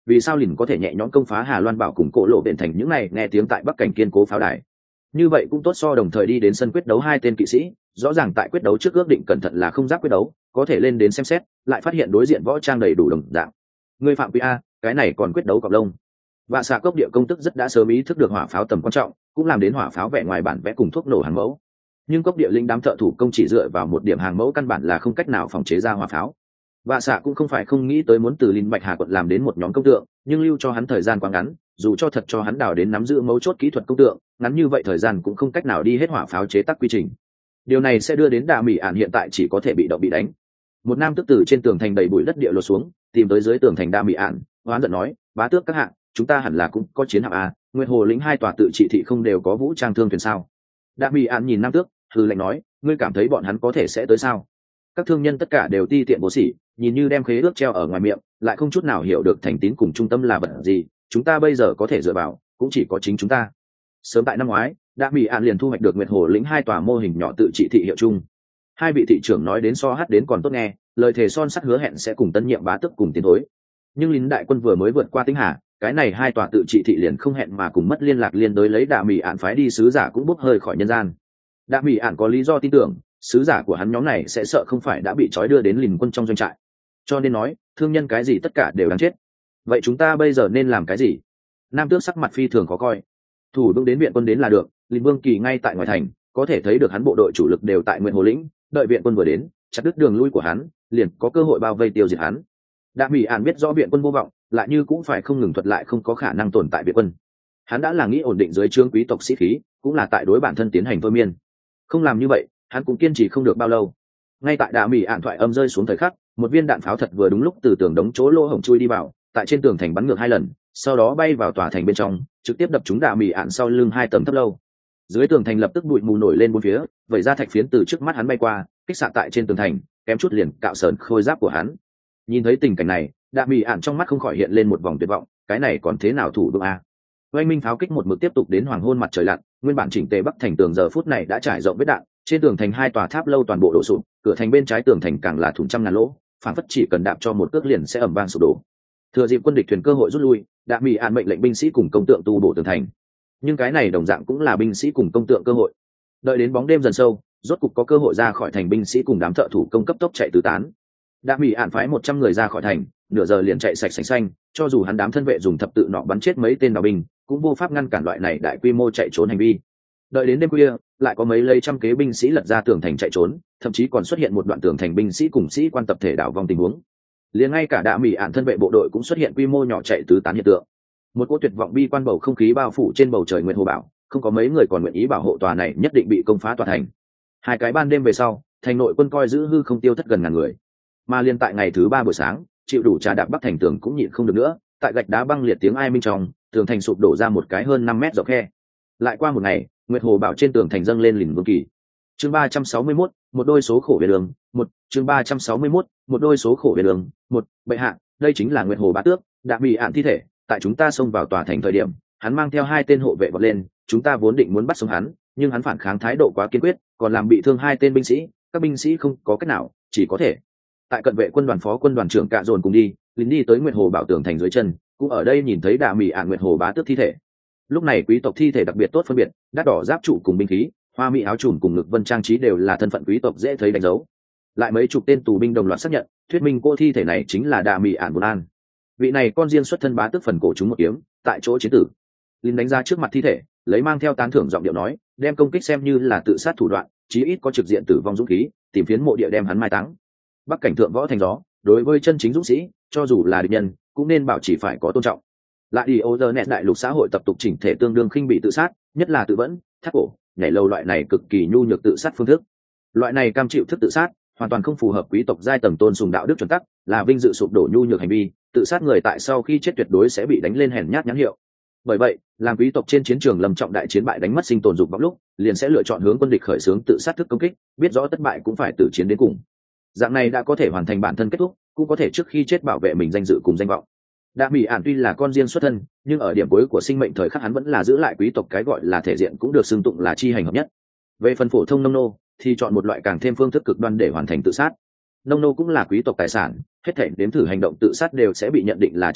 vì sao lìn có thể nhẹ nhõm công phá Hà Loan Bảo cùng Cổ Lộ Biển thành những này nghe tiếng tại Bắc Cảnh kiên cố pháo đài. Như vậy cũng tốt so đồng thời đi đến sân quyết đấu hai tên kỵ sĩ, rõ ràng tại quyết đấu trước ước định cẩn thận là không giáp quyết đấu, có thể lên đến xem xét, lại phát hiện đối diện võ trang đầy đủ đồng dạng. Người phạm quy a, cái này còn quyết đấu cọp lông. Vạ xạ cốc địa công tức rất đã sớm ý thức được hỏa pháo tầm quan trọng, cũng làm đến hỏa pháo vẽ ngoài bản vẽ cùng thuốc nổ hàng mẫu. Nhưng cốc địa linh đám thợ thủ công chỉ dựa vào một điểm hàng mẫu căn bản là không cách nào phòng chế ra hỏa pháo. Vạ xạ cũng không phải không nghĩ tới muốn từ Linh Bạch Hà quận làm đến một nhóm công tượng, nhưng lưu cho hắn thời gian quá ngắn, dù cho thật cho hắn đào đến nắm giữ mấu chốt kỹ thuật công tượng, ngắn như vậy thời gian cũng không cách nào đi hết hỏa pháo chế tác quy trình. Điều này sẽ đưa đến Đạ Mỹ Ản hiện tại chỉ có thể bị động bị đánh. Một nam tước từ trên tường thành đầy bụi đất địa lột xuống, tìm tới dưới tường thành Đạ Mỹ Ản, oán giận nói: "Bá tước các hạng, chúng ta hẳn là cũng có chiến hạm a, Nguyệt Hồ lĩnh hai tòa tự trị thị không đều có vũ trang thương thuyền sao?" Đạ Mỹ Ản nhìn nam tước, hừ lạnh nói: "Ngươi cảm thấy bọn hắn có thể sẽ tới sao?" Các thương nhân tất cả đều ti tiện bố xỉ, nhìn như đem khế ước treo ở ngoài miệng, lại không chút nào hiểu được thành tín cùng trung tâm là vật gì. Chúng ta bây giờ có thể dựa vào cũng chỉ có chính chúng ta. Sớm tại năm ngoái, Đạ Mỹ Ản liền thu hoạch được Nguyệt Hồ lĩnh hai tòa mô hình nhỏ tự trị thị hiệu chung. Hai vị thị trưởng nói đến so hát đến còn tốt nghe, lời thề son sắt hứa hẹn sẽ cùng tân nhiệm bá tước cùng tiến thối. Nhưng lính đại quân vừa mới vượt qua Tĩnh Hà, cái này hai tòa tự trị thị liền không hẹn mà cùng mất liên lạc liên đối lấy Đạ Mỹ Ản phái đi sứ giả cũng bốc hơi khỏi nhân gian. Đạ Mỹ Ản có lý do tin tưởng sứ giả của hắn nhóm này sẽ sợ không phải đã bị trói đưa đến lìn quân trong doanh trại, cho nên nói thương nhân cái gì tất cả đều đáng chết. Vậy chúng ta bây giờ nên làm cái gì? Nam tước sắc mặt phi thường khó coi. Thủ bước đến viện quân đến là được, lìn vương kỳ ngay tại ngoài thành, có thể thấy được hắn bộ đội chủ lực đều tại Nguyệt Hồ lĩnh, đợi viện quân vừa đến, chặt đứt đường lui của hắn, liền có cơ hội bao vây tiêu diệt hắn. Đạ Mỹ Ản biết rõ viện quân vô vọng, lại như cũng phải không ngừng thuật lại không có khả năng tồn tại viện quân. Hắn đã là nghĩ ổn định dưới trướng quý tộc sĩ khí, cũng là tại đối bản thân tiến hành thôi miên. Không làm như vậy, hắn cũng kiên trì không được bao lâu. Ngay tại Đạ Mỹ Ản thoại âm rơi xuống thời khắc, một viên đạn pháo thật vừa đúng lúc từ tường đống chỗ lỗ hổng chui đi vào, tại trên tường thành bắn ngược hai lần, sau đó bay vào tòa thành bên trong, trực tiếp đập trúng Đạ Mỹ Ản sau lưng hai tầng thấp lâu. Dưới tường thành lập tức bụi mù nổi lên bốn phía, vẩy ra thạch phiến từ trước mắt hắn bay qua, kích xạ tại trên tường thành, kém chút liền cạo sờn khôi giáp của hắn. Nhìn thấy tình cảnh này, Đạ Mỹ Ản trong mắt không khỏi hiện lên một vòng tuyệt vọng, cái này còn thế nào thủ được a? Oanh minh pháo kích một mực tiếp tục đến hoàng hôn mặt trời lặn, nguyên bản chỉnh tề bắc thành tường giờ phút này đã trải rộng vết đạn, trên tường thành hai tòa tháp lâu toàn bộ đổ sụp, cửa thành bên trái tường thành càng là thủng trăm ngàn lỗ, phản phất chỉ cần đạp cho một cước liền sẽ ầm vang sụp đổ. Thừa dịp quân địch thuyền cơ hội rút lui, Đạ Mỹ Ản mệnh lệnh binh sĩ cùng công tượng tu bổ tường thành. Nhưng cái này đồng dạng cũng là binh sĩ cùng công tượng cơ hội. Đợi đến bóng đêm dần sâu, rốt cục có cơ hội ra khỏi thành, binh sĩ cùng đám thợ thủ công cấp tốc chạy tứ tán. Đạ Mỹ Ản phái 100 người ra khỏi thành, nửa giờ liền chạy sạch sành xanh, cho dù hắn đám thân vệ dùng thập tự nọ bắn chết mấy tên đào binh, cũng vô pháp ngăn cản loại này đại quy mô chạy trốn hành vi. Đợi đến đêm khuya, lại có mấy lấy trăm kế binh sĩ lật ra tường thành chạy trốn, thậm chí còn xuất hiện một đoạn tường thành binh sĩ cùng sĩ quan tập thể đảo vòng tình huống. Liền ngay cả Đạ Mỹ Ản thân vệ bộ đội cũng xuất hiện quy mô nhỏ chạy tứ tán hiện tượng. Một cỗ tuyệt vọng bi quan bầu không khí bao phủ trên bầu trời Nguyệt Hồ Bảo, không có mấy người còn nguyện ý bảo hộ tòa này nhất định bị công phá tòa thành. Hai cái ban đêm về sau, thành nội quân coi giữ hư không tiêu thất gần ngàn người. Mà liên tại ngày thứ 3 buổi sáng, chịu đủ trà đạp bắc thành tường cũng nhịn không được nữa, tại gạch đá băng liệt tiếng ai minh trong, tường thành sụp đổ ra một cái hơn 5 mét rộng khe. Lại qua một ngày, Nguyệt Hồ Bảo trên tường thành dâng lên lìn vương kỳ. Chương 361, một đôi số khổ về đường, một chương 361, một đôi số khổ về đường, một bệ hạ, đây chính là Nguyệt Hồ bá tước, Đạ Mỹ Ản thi thể, tại chúng ta xông vào tòa thành thời điểm, hắn mang theo hai tên hộ vệ vọt lên, chúng ta vốn định muốn bắt sống hắn, nhưng hắn phản kháng thái độ quá kiên quyết, còn làm bị thương hai tên binh sĩ, các binh sĩ không có cách nào, chỉ có thể tại cận vệ quân đoàn phó quân đoàn trưởng Cạ Dồn cùng đi, lính đi tới Nguyệt Hồ Bảo tường thành dưới chân, cũng ở đây nhìn thấy Đạ Mỹ Ản Nguyệt Hồ bá tước thi thể. Lúc này quý tộc thi thể đặc biệt tốt phân biệt, đắt đỏ giáp trụ cùng binh khí, hoa mỹ áo trùm cùng ngực vân trang trí đều là thân phận quý tộc dễ thấy đánh dấu. Lại mấy chục tên tù binh đồng loạt xác nhận, thuyết minh cô thi thể này chính là Đạ Mỹ Ản Bồn An. Vị này con riêng xuất thân bá tước phần cổ trúng một kiếm, tại chỗ chiến tử. Lính đánh ra trước mặt thi thể, lấy mang theo tán thưởng giọng điệu nói, đem công kích xem như là tự sát thủ đoạn, chí ít có trực diện tử vong dũng khí, tìm phiến mộ địa đem hắn mai táng. Bắc cảnh thượng võ thành gió, đối với chân chính dũng sĩ, cho dù là địch nhân, cũng nên bảo chỉ phải có tôn trọng. Lại đi ô giờ nẹt đại lục xã hội tập tục chỉnh thể tương đương khinh bị tự sát, nhất là tự vẫn, thắt cổ, nhảy lầu loại này cực kỳ nhu nhược tự sát phương thức. Loại này cam chịu thức tự sát, hoàn toàn không phù hợp quý tộc giai tầng tôn sùng đạo đức chuẩn tắc, là vinh dự sụp đổ nhu nhược hành vi, tự sát người tại sau khi chết tuyệt đối sẽ bị đánh lên hèn nhát nhãn hiệu. Bởi vậy, làm quý tộc trên chiến trường lâm trọng đại chiến bại đánh mất sinh tồn dục vọng lúc, liền sẽ lựa chọn hướng quân địch khởi xướng tự sát thức công kích, biết rõ thất bại cũng phải tử chiến đến cùng. Dạng này đã có thể hoàn thành bản thân kết thúc, cũng có thể trước khi chết bảo vệ mình danh dự cùng danh vọng. Đạ Mỹ Ản tuy là con riêng xuất thân, nhưng ở điểm cuối của sinh mệnh thời khắc hắn vẫn là giữ lại quý tộc cái gọi là thể diện cũng được xưng tụng là chi hành hợp nhất. Về phần phổ thông nông nô, thì chọn một loại càng thêm phương thức cực đoan để hoàn thành tự sát. Nông nô cũng là quý tộc tài sản, hết thảy đến thử hành động tự sát đều sẽ bị nhận định là trọng tội,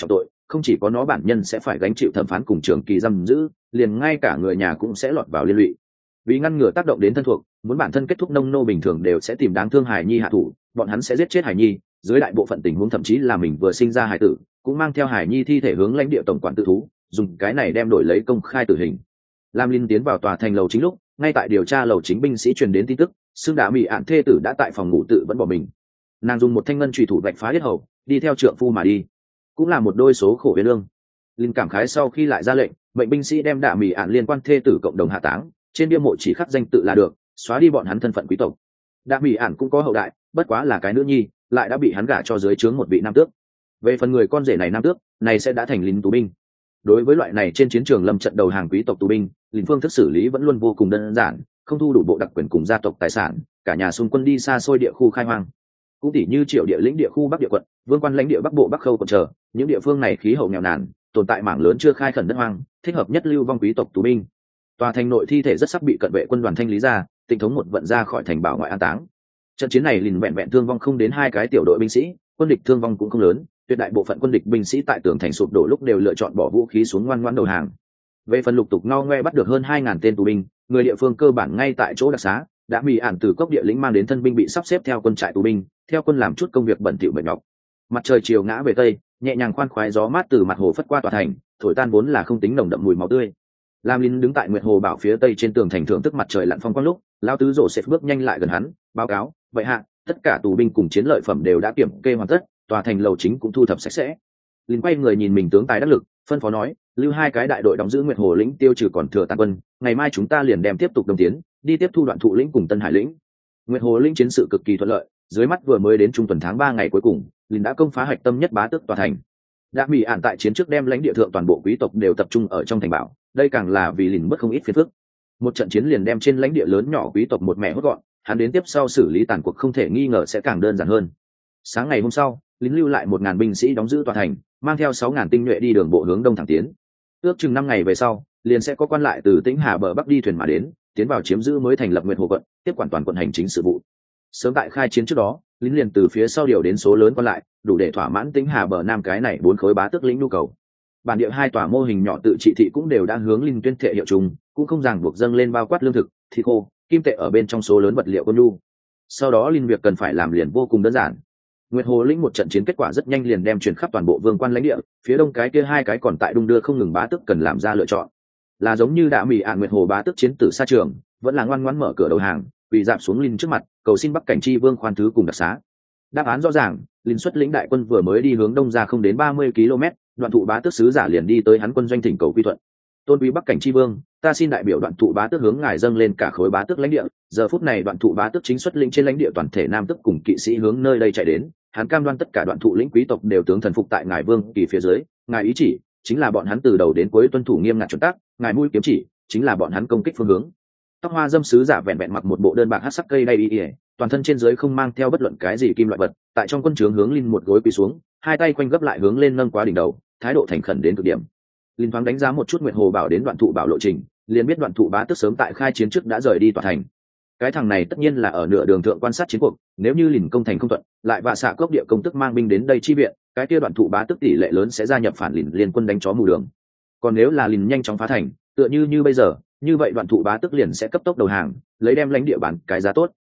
không chỉ có nó bản nhân sẽ phải gánh chịu thẩm phán cùng trường kỳ giam giữ, liền ngay cả người nhà cũng sẽ lọt vào liên lụy. Vì ngăn ngừa tác động đến thân thuộc, muốn bản thân kết thúc nông nô bình thường đều sẽ tìm đáng thương hài nhi hạ thủ, bọn hắn sẽ giết chết hài nhi, dưới đại bộ phận tình huống thậm chí là mình vừa sinh ra hài tử cũng mang theo hài nhi thi thể hướng lãnh địa tổng quản tự thú, dùng cái này đem đổi lấy công khai tử hình. Lam Linh tiến vào tòa thành lầu chính lúc, ngay tại điều tra lầu chính binh sĩ truyền đến tin tức, xương đá mị ạn thê tử đã tại phòng ngủ tự vẫn bỏ mình. Nàng dùng một thanh ngân chùy thủ vạch phá yết hầu, đi theo trượng phu mà đi, cũng là một đôi số khổ về lương. Linh cảm khái sau khi lại ra lệnh, mệnh binh sĩ đem đạ mị ạn liên quan thê tử cộng đồng hạ táng, trên bia mộ chỉ khắc danh tự là được, xóa đi bọn hắn thân phận quý tộc. Đạ mị ạn cũng có hậu đại, bất quá là cái nữ nhi, lại đã bị hắn gả cho dưới trướng một vị nam tước. Về phần người con rể này nam tước, này sẽ đã thành lính tù binh. Đối với loại này trên chiến trường lâm trận đầu hàng quý tộc tù binh, lính phương thức xử lý vẫn luôn vô cùng đơn giản, không thu đủ bộ đặc quyền cùng gia tộc tài sản, cả nhà xung quân đi xa xôi địa khu khai hoang. Cũng tỉ như Triệu địa lĩnh địa khu Bắc địa quận, Vương quan lãnh địa Bắc bộ Bắc khâu quận chờ, những địa phương này khí hậu nghèo nàn, tồn tại mảng lớn chưa khai khẩn đất hoang, thích hợp nhất lưu vong quý tộc tù binh. Tòa thành nội thi thể rất sắp bị cận vệ quân đoàn thanh lý ra, Tịnh thống một vận ra khỏi thành bảo ngoại an táng. Trận chiến này liền vẹn vẹn thương vong không đến 2 cái tiểu đội binh sĩ, quân địch thương vong cũng không lớn, tuyệt đại bộ phận quân địch binh sĩ tại tường thành sụp đổ lúc đều lựa chọn bỏ vũ khí xuống ngoan ngoãn đầu hàng. Về phần lục tục ngao ngoe bắt được hơn 2.000 tên tù binh, người địa phương cơ bản ngay tại chỗ đặc xá, đã bị ản từ cốc địa lĩnh mang đến thân binh bị sắp xếp theo quân trại tù binh, theo quân làm chút công việc bẩn thỉu mệt nhọc. Mặt trời chiều ngã về tây, nhẹ nhàng khoan khoái gió mát từ mặt hồ phất qua tòa thành, thổi tan vốn là không tính nồng đậm mùi máu tươi. Lam Linh đứng tại Nguyệt Hồ Bảo phía tây trên tường thành thưởng thức mặt trời lặn phong quang lúc, lão tứ rổ sẽ bước nhanh lại gần hắn, báo cáo, vậy hạ, tất cả tù binh cùng chiến lợi phẩm đều đã kiểm kê hoàn tất, tòa thành lầu chính cũng thu thập sạch sẽ. Linh quay người nhìn mình tướng tài đắc lực, phân phó nói, lưu 2 cái đại đội đóng giữ Nguyệt Hồ lĩnh tiêu trừ còn thừa tàn quân, ngày mai chúng ta liền đem tiếp tục đồng tiến, đi tiếp thu Đoạn Thụ lĩnh cùng Tân Hải lĩnh. Nguyệt Hồ lĩnh chiến sự cực kỳ thuận lợi, dưới mắt vừa mới đến trung tuần tháng 3 ngày cuối cùng, Linh đã công phá hạch tâm nhất bá tước tòa thành. Đã bị ản tại chiến trước đem lãnh địa thượng toàn bộ quý tộc đều tập trung ở trong thành bảo, đây càng là vì Linh mất không ít phiền phức. Một trận chiến liền đem trên lãnh địa lớn nhỏ quý tộc một mẹ hốt gọn, hắn đến tiếp sau xử lý tàn cuộc không thể nghi ngờ sẽ càng đơn giản hơn. Sáng ngày hôm sau, lính lưu lại 1.000 binh sĩ đóng giữ tòa thành, mang theo 6.000 tinh nhuệ đi đường bộ hướng đông thẳng tiến. Ước chừng 5 ngày về sau, liền sẽ có quan lại từ Tĩnh Hà bờ bắc đi thuyền mà đến, tiến vào chiếm giữ mới thành lập Nguyệt Hồ quận, tiếp quản toàn quận hành chính sự vụ. Sớm tại khai chiến trước đó, lính liền từ phía sau điều đến số lớn quan lại, đủ để thỏa mãn Tĩnh Hà bờ nam cái này 4 khối bá tước lĩnh nhu cầu. Bản địa 2 tòa mô hình nhỏ tự trị thị cũng đều đã hướng linh tuyên thệ hiệu chung, cũng không ràng buộc dâng lên bao quát lương thực, thịt khô, kim tệ ở bên trong số lớn vật liệu quân nhu. Sau đó linh việc cần phải làm liền vô cùng đơn giản. Nguyệt Hồ lĩnh một trận chiến kết quả rất nhanh liền đem truyền khắp toàn bộ vương quan lãnh địa, phía đông cái kia 2 cái còn tại đung đưa không ngừng bá tước cần làm ra lựa chọn. Là giống như đã mỉ Nguyệt Hồ bá tước chiến tử xa trường, vẫn là ngoan ngoãn mở cửa đầu hàng, quỳ dạp xuống linh trước mặt, cầu xin Bắc cảnh chi vương khoan thứ cùng đặc xá. Đáp án rõ ràng, linh xuất lĩnh đại quân vừa mới đi hướng đông ra không đến 30 km, Đoạn Thụ bá tước sứ giả liền đi tới hắn quân doanh thỉnh cầu quy thuận. Tôn quý Bắc cảnh chi vương, ta xin đại biểu Đoạn Thụ bá tước hướng ngài dâng lên cả khối bá tước lãnh địa. Giờ phút này Đoạn Thụ bá tước chính xuất lĩnh trên lãnh địa toàn thể nam tước cùng kỵ sĩ hướng nơi đây chạy đến, hắn cam đoan tất cả Đoạn Thụ lĩnh quý tộc đều tướng thần phục tại ngài vương kỳ phía dưới, ngài ý chỉ chính là bọn hắn từ đầu đến cuối tuân thủ nghiêm ngặt chuẩn tắc, ngài mũi kiếm chỉ chính là bọn hắn công kích phương hướng. Tóc hoa dâm sứ giả vẹn vẹn mặc một bộ đơn bạc hắc sắc cây đay y, toàn thân trên dưới không mang theo bất luận cái gì kim loại vật, tại trong quân trướng hướng linh một gối quỳ xuống, 2 tay quanh gấp lại hướng lên nâng quá đỉnh đầu, thái độ thành khẩn đến cực điểm. Linh thoáng đánh giá một chút Nguyệt Hồ Bảo đến Đoạn Thụ Bảo lộ trình, liền biết Đoạn Thụ bá tước sớm tại khai chiến trước đã rời đi tòa thành. Cái thằng này tất nhiên là ở nửa đường thượng quan sát chiến cuộc, nếu như lìn công thành không thuận, lại vạ xạ cốc địa công tức mang binh đến đây chi viện, cái kia Đoạn Thụ bá tước tỷ lệ lớn sẽ gia nhập phản lìn liên quân đánh chó mù đường. Còn nếu là lìn nhanh chóng phá thành, tựa như bây giờ, như vậy Đoạn Thụ bá tước liền sẽ cấp tốc đầu hàng, lấy đem lãnh địa bản cái giá tốt.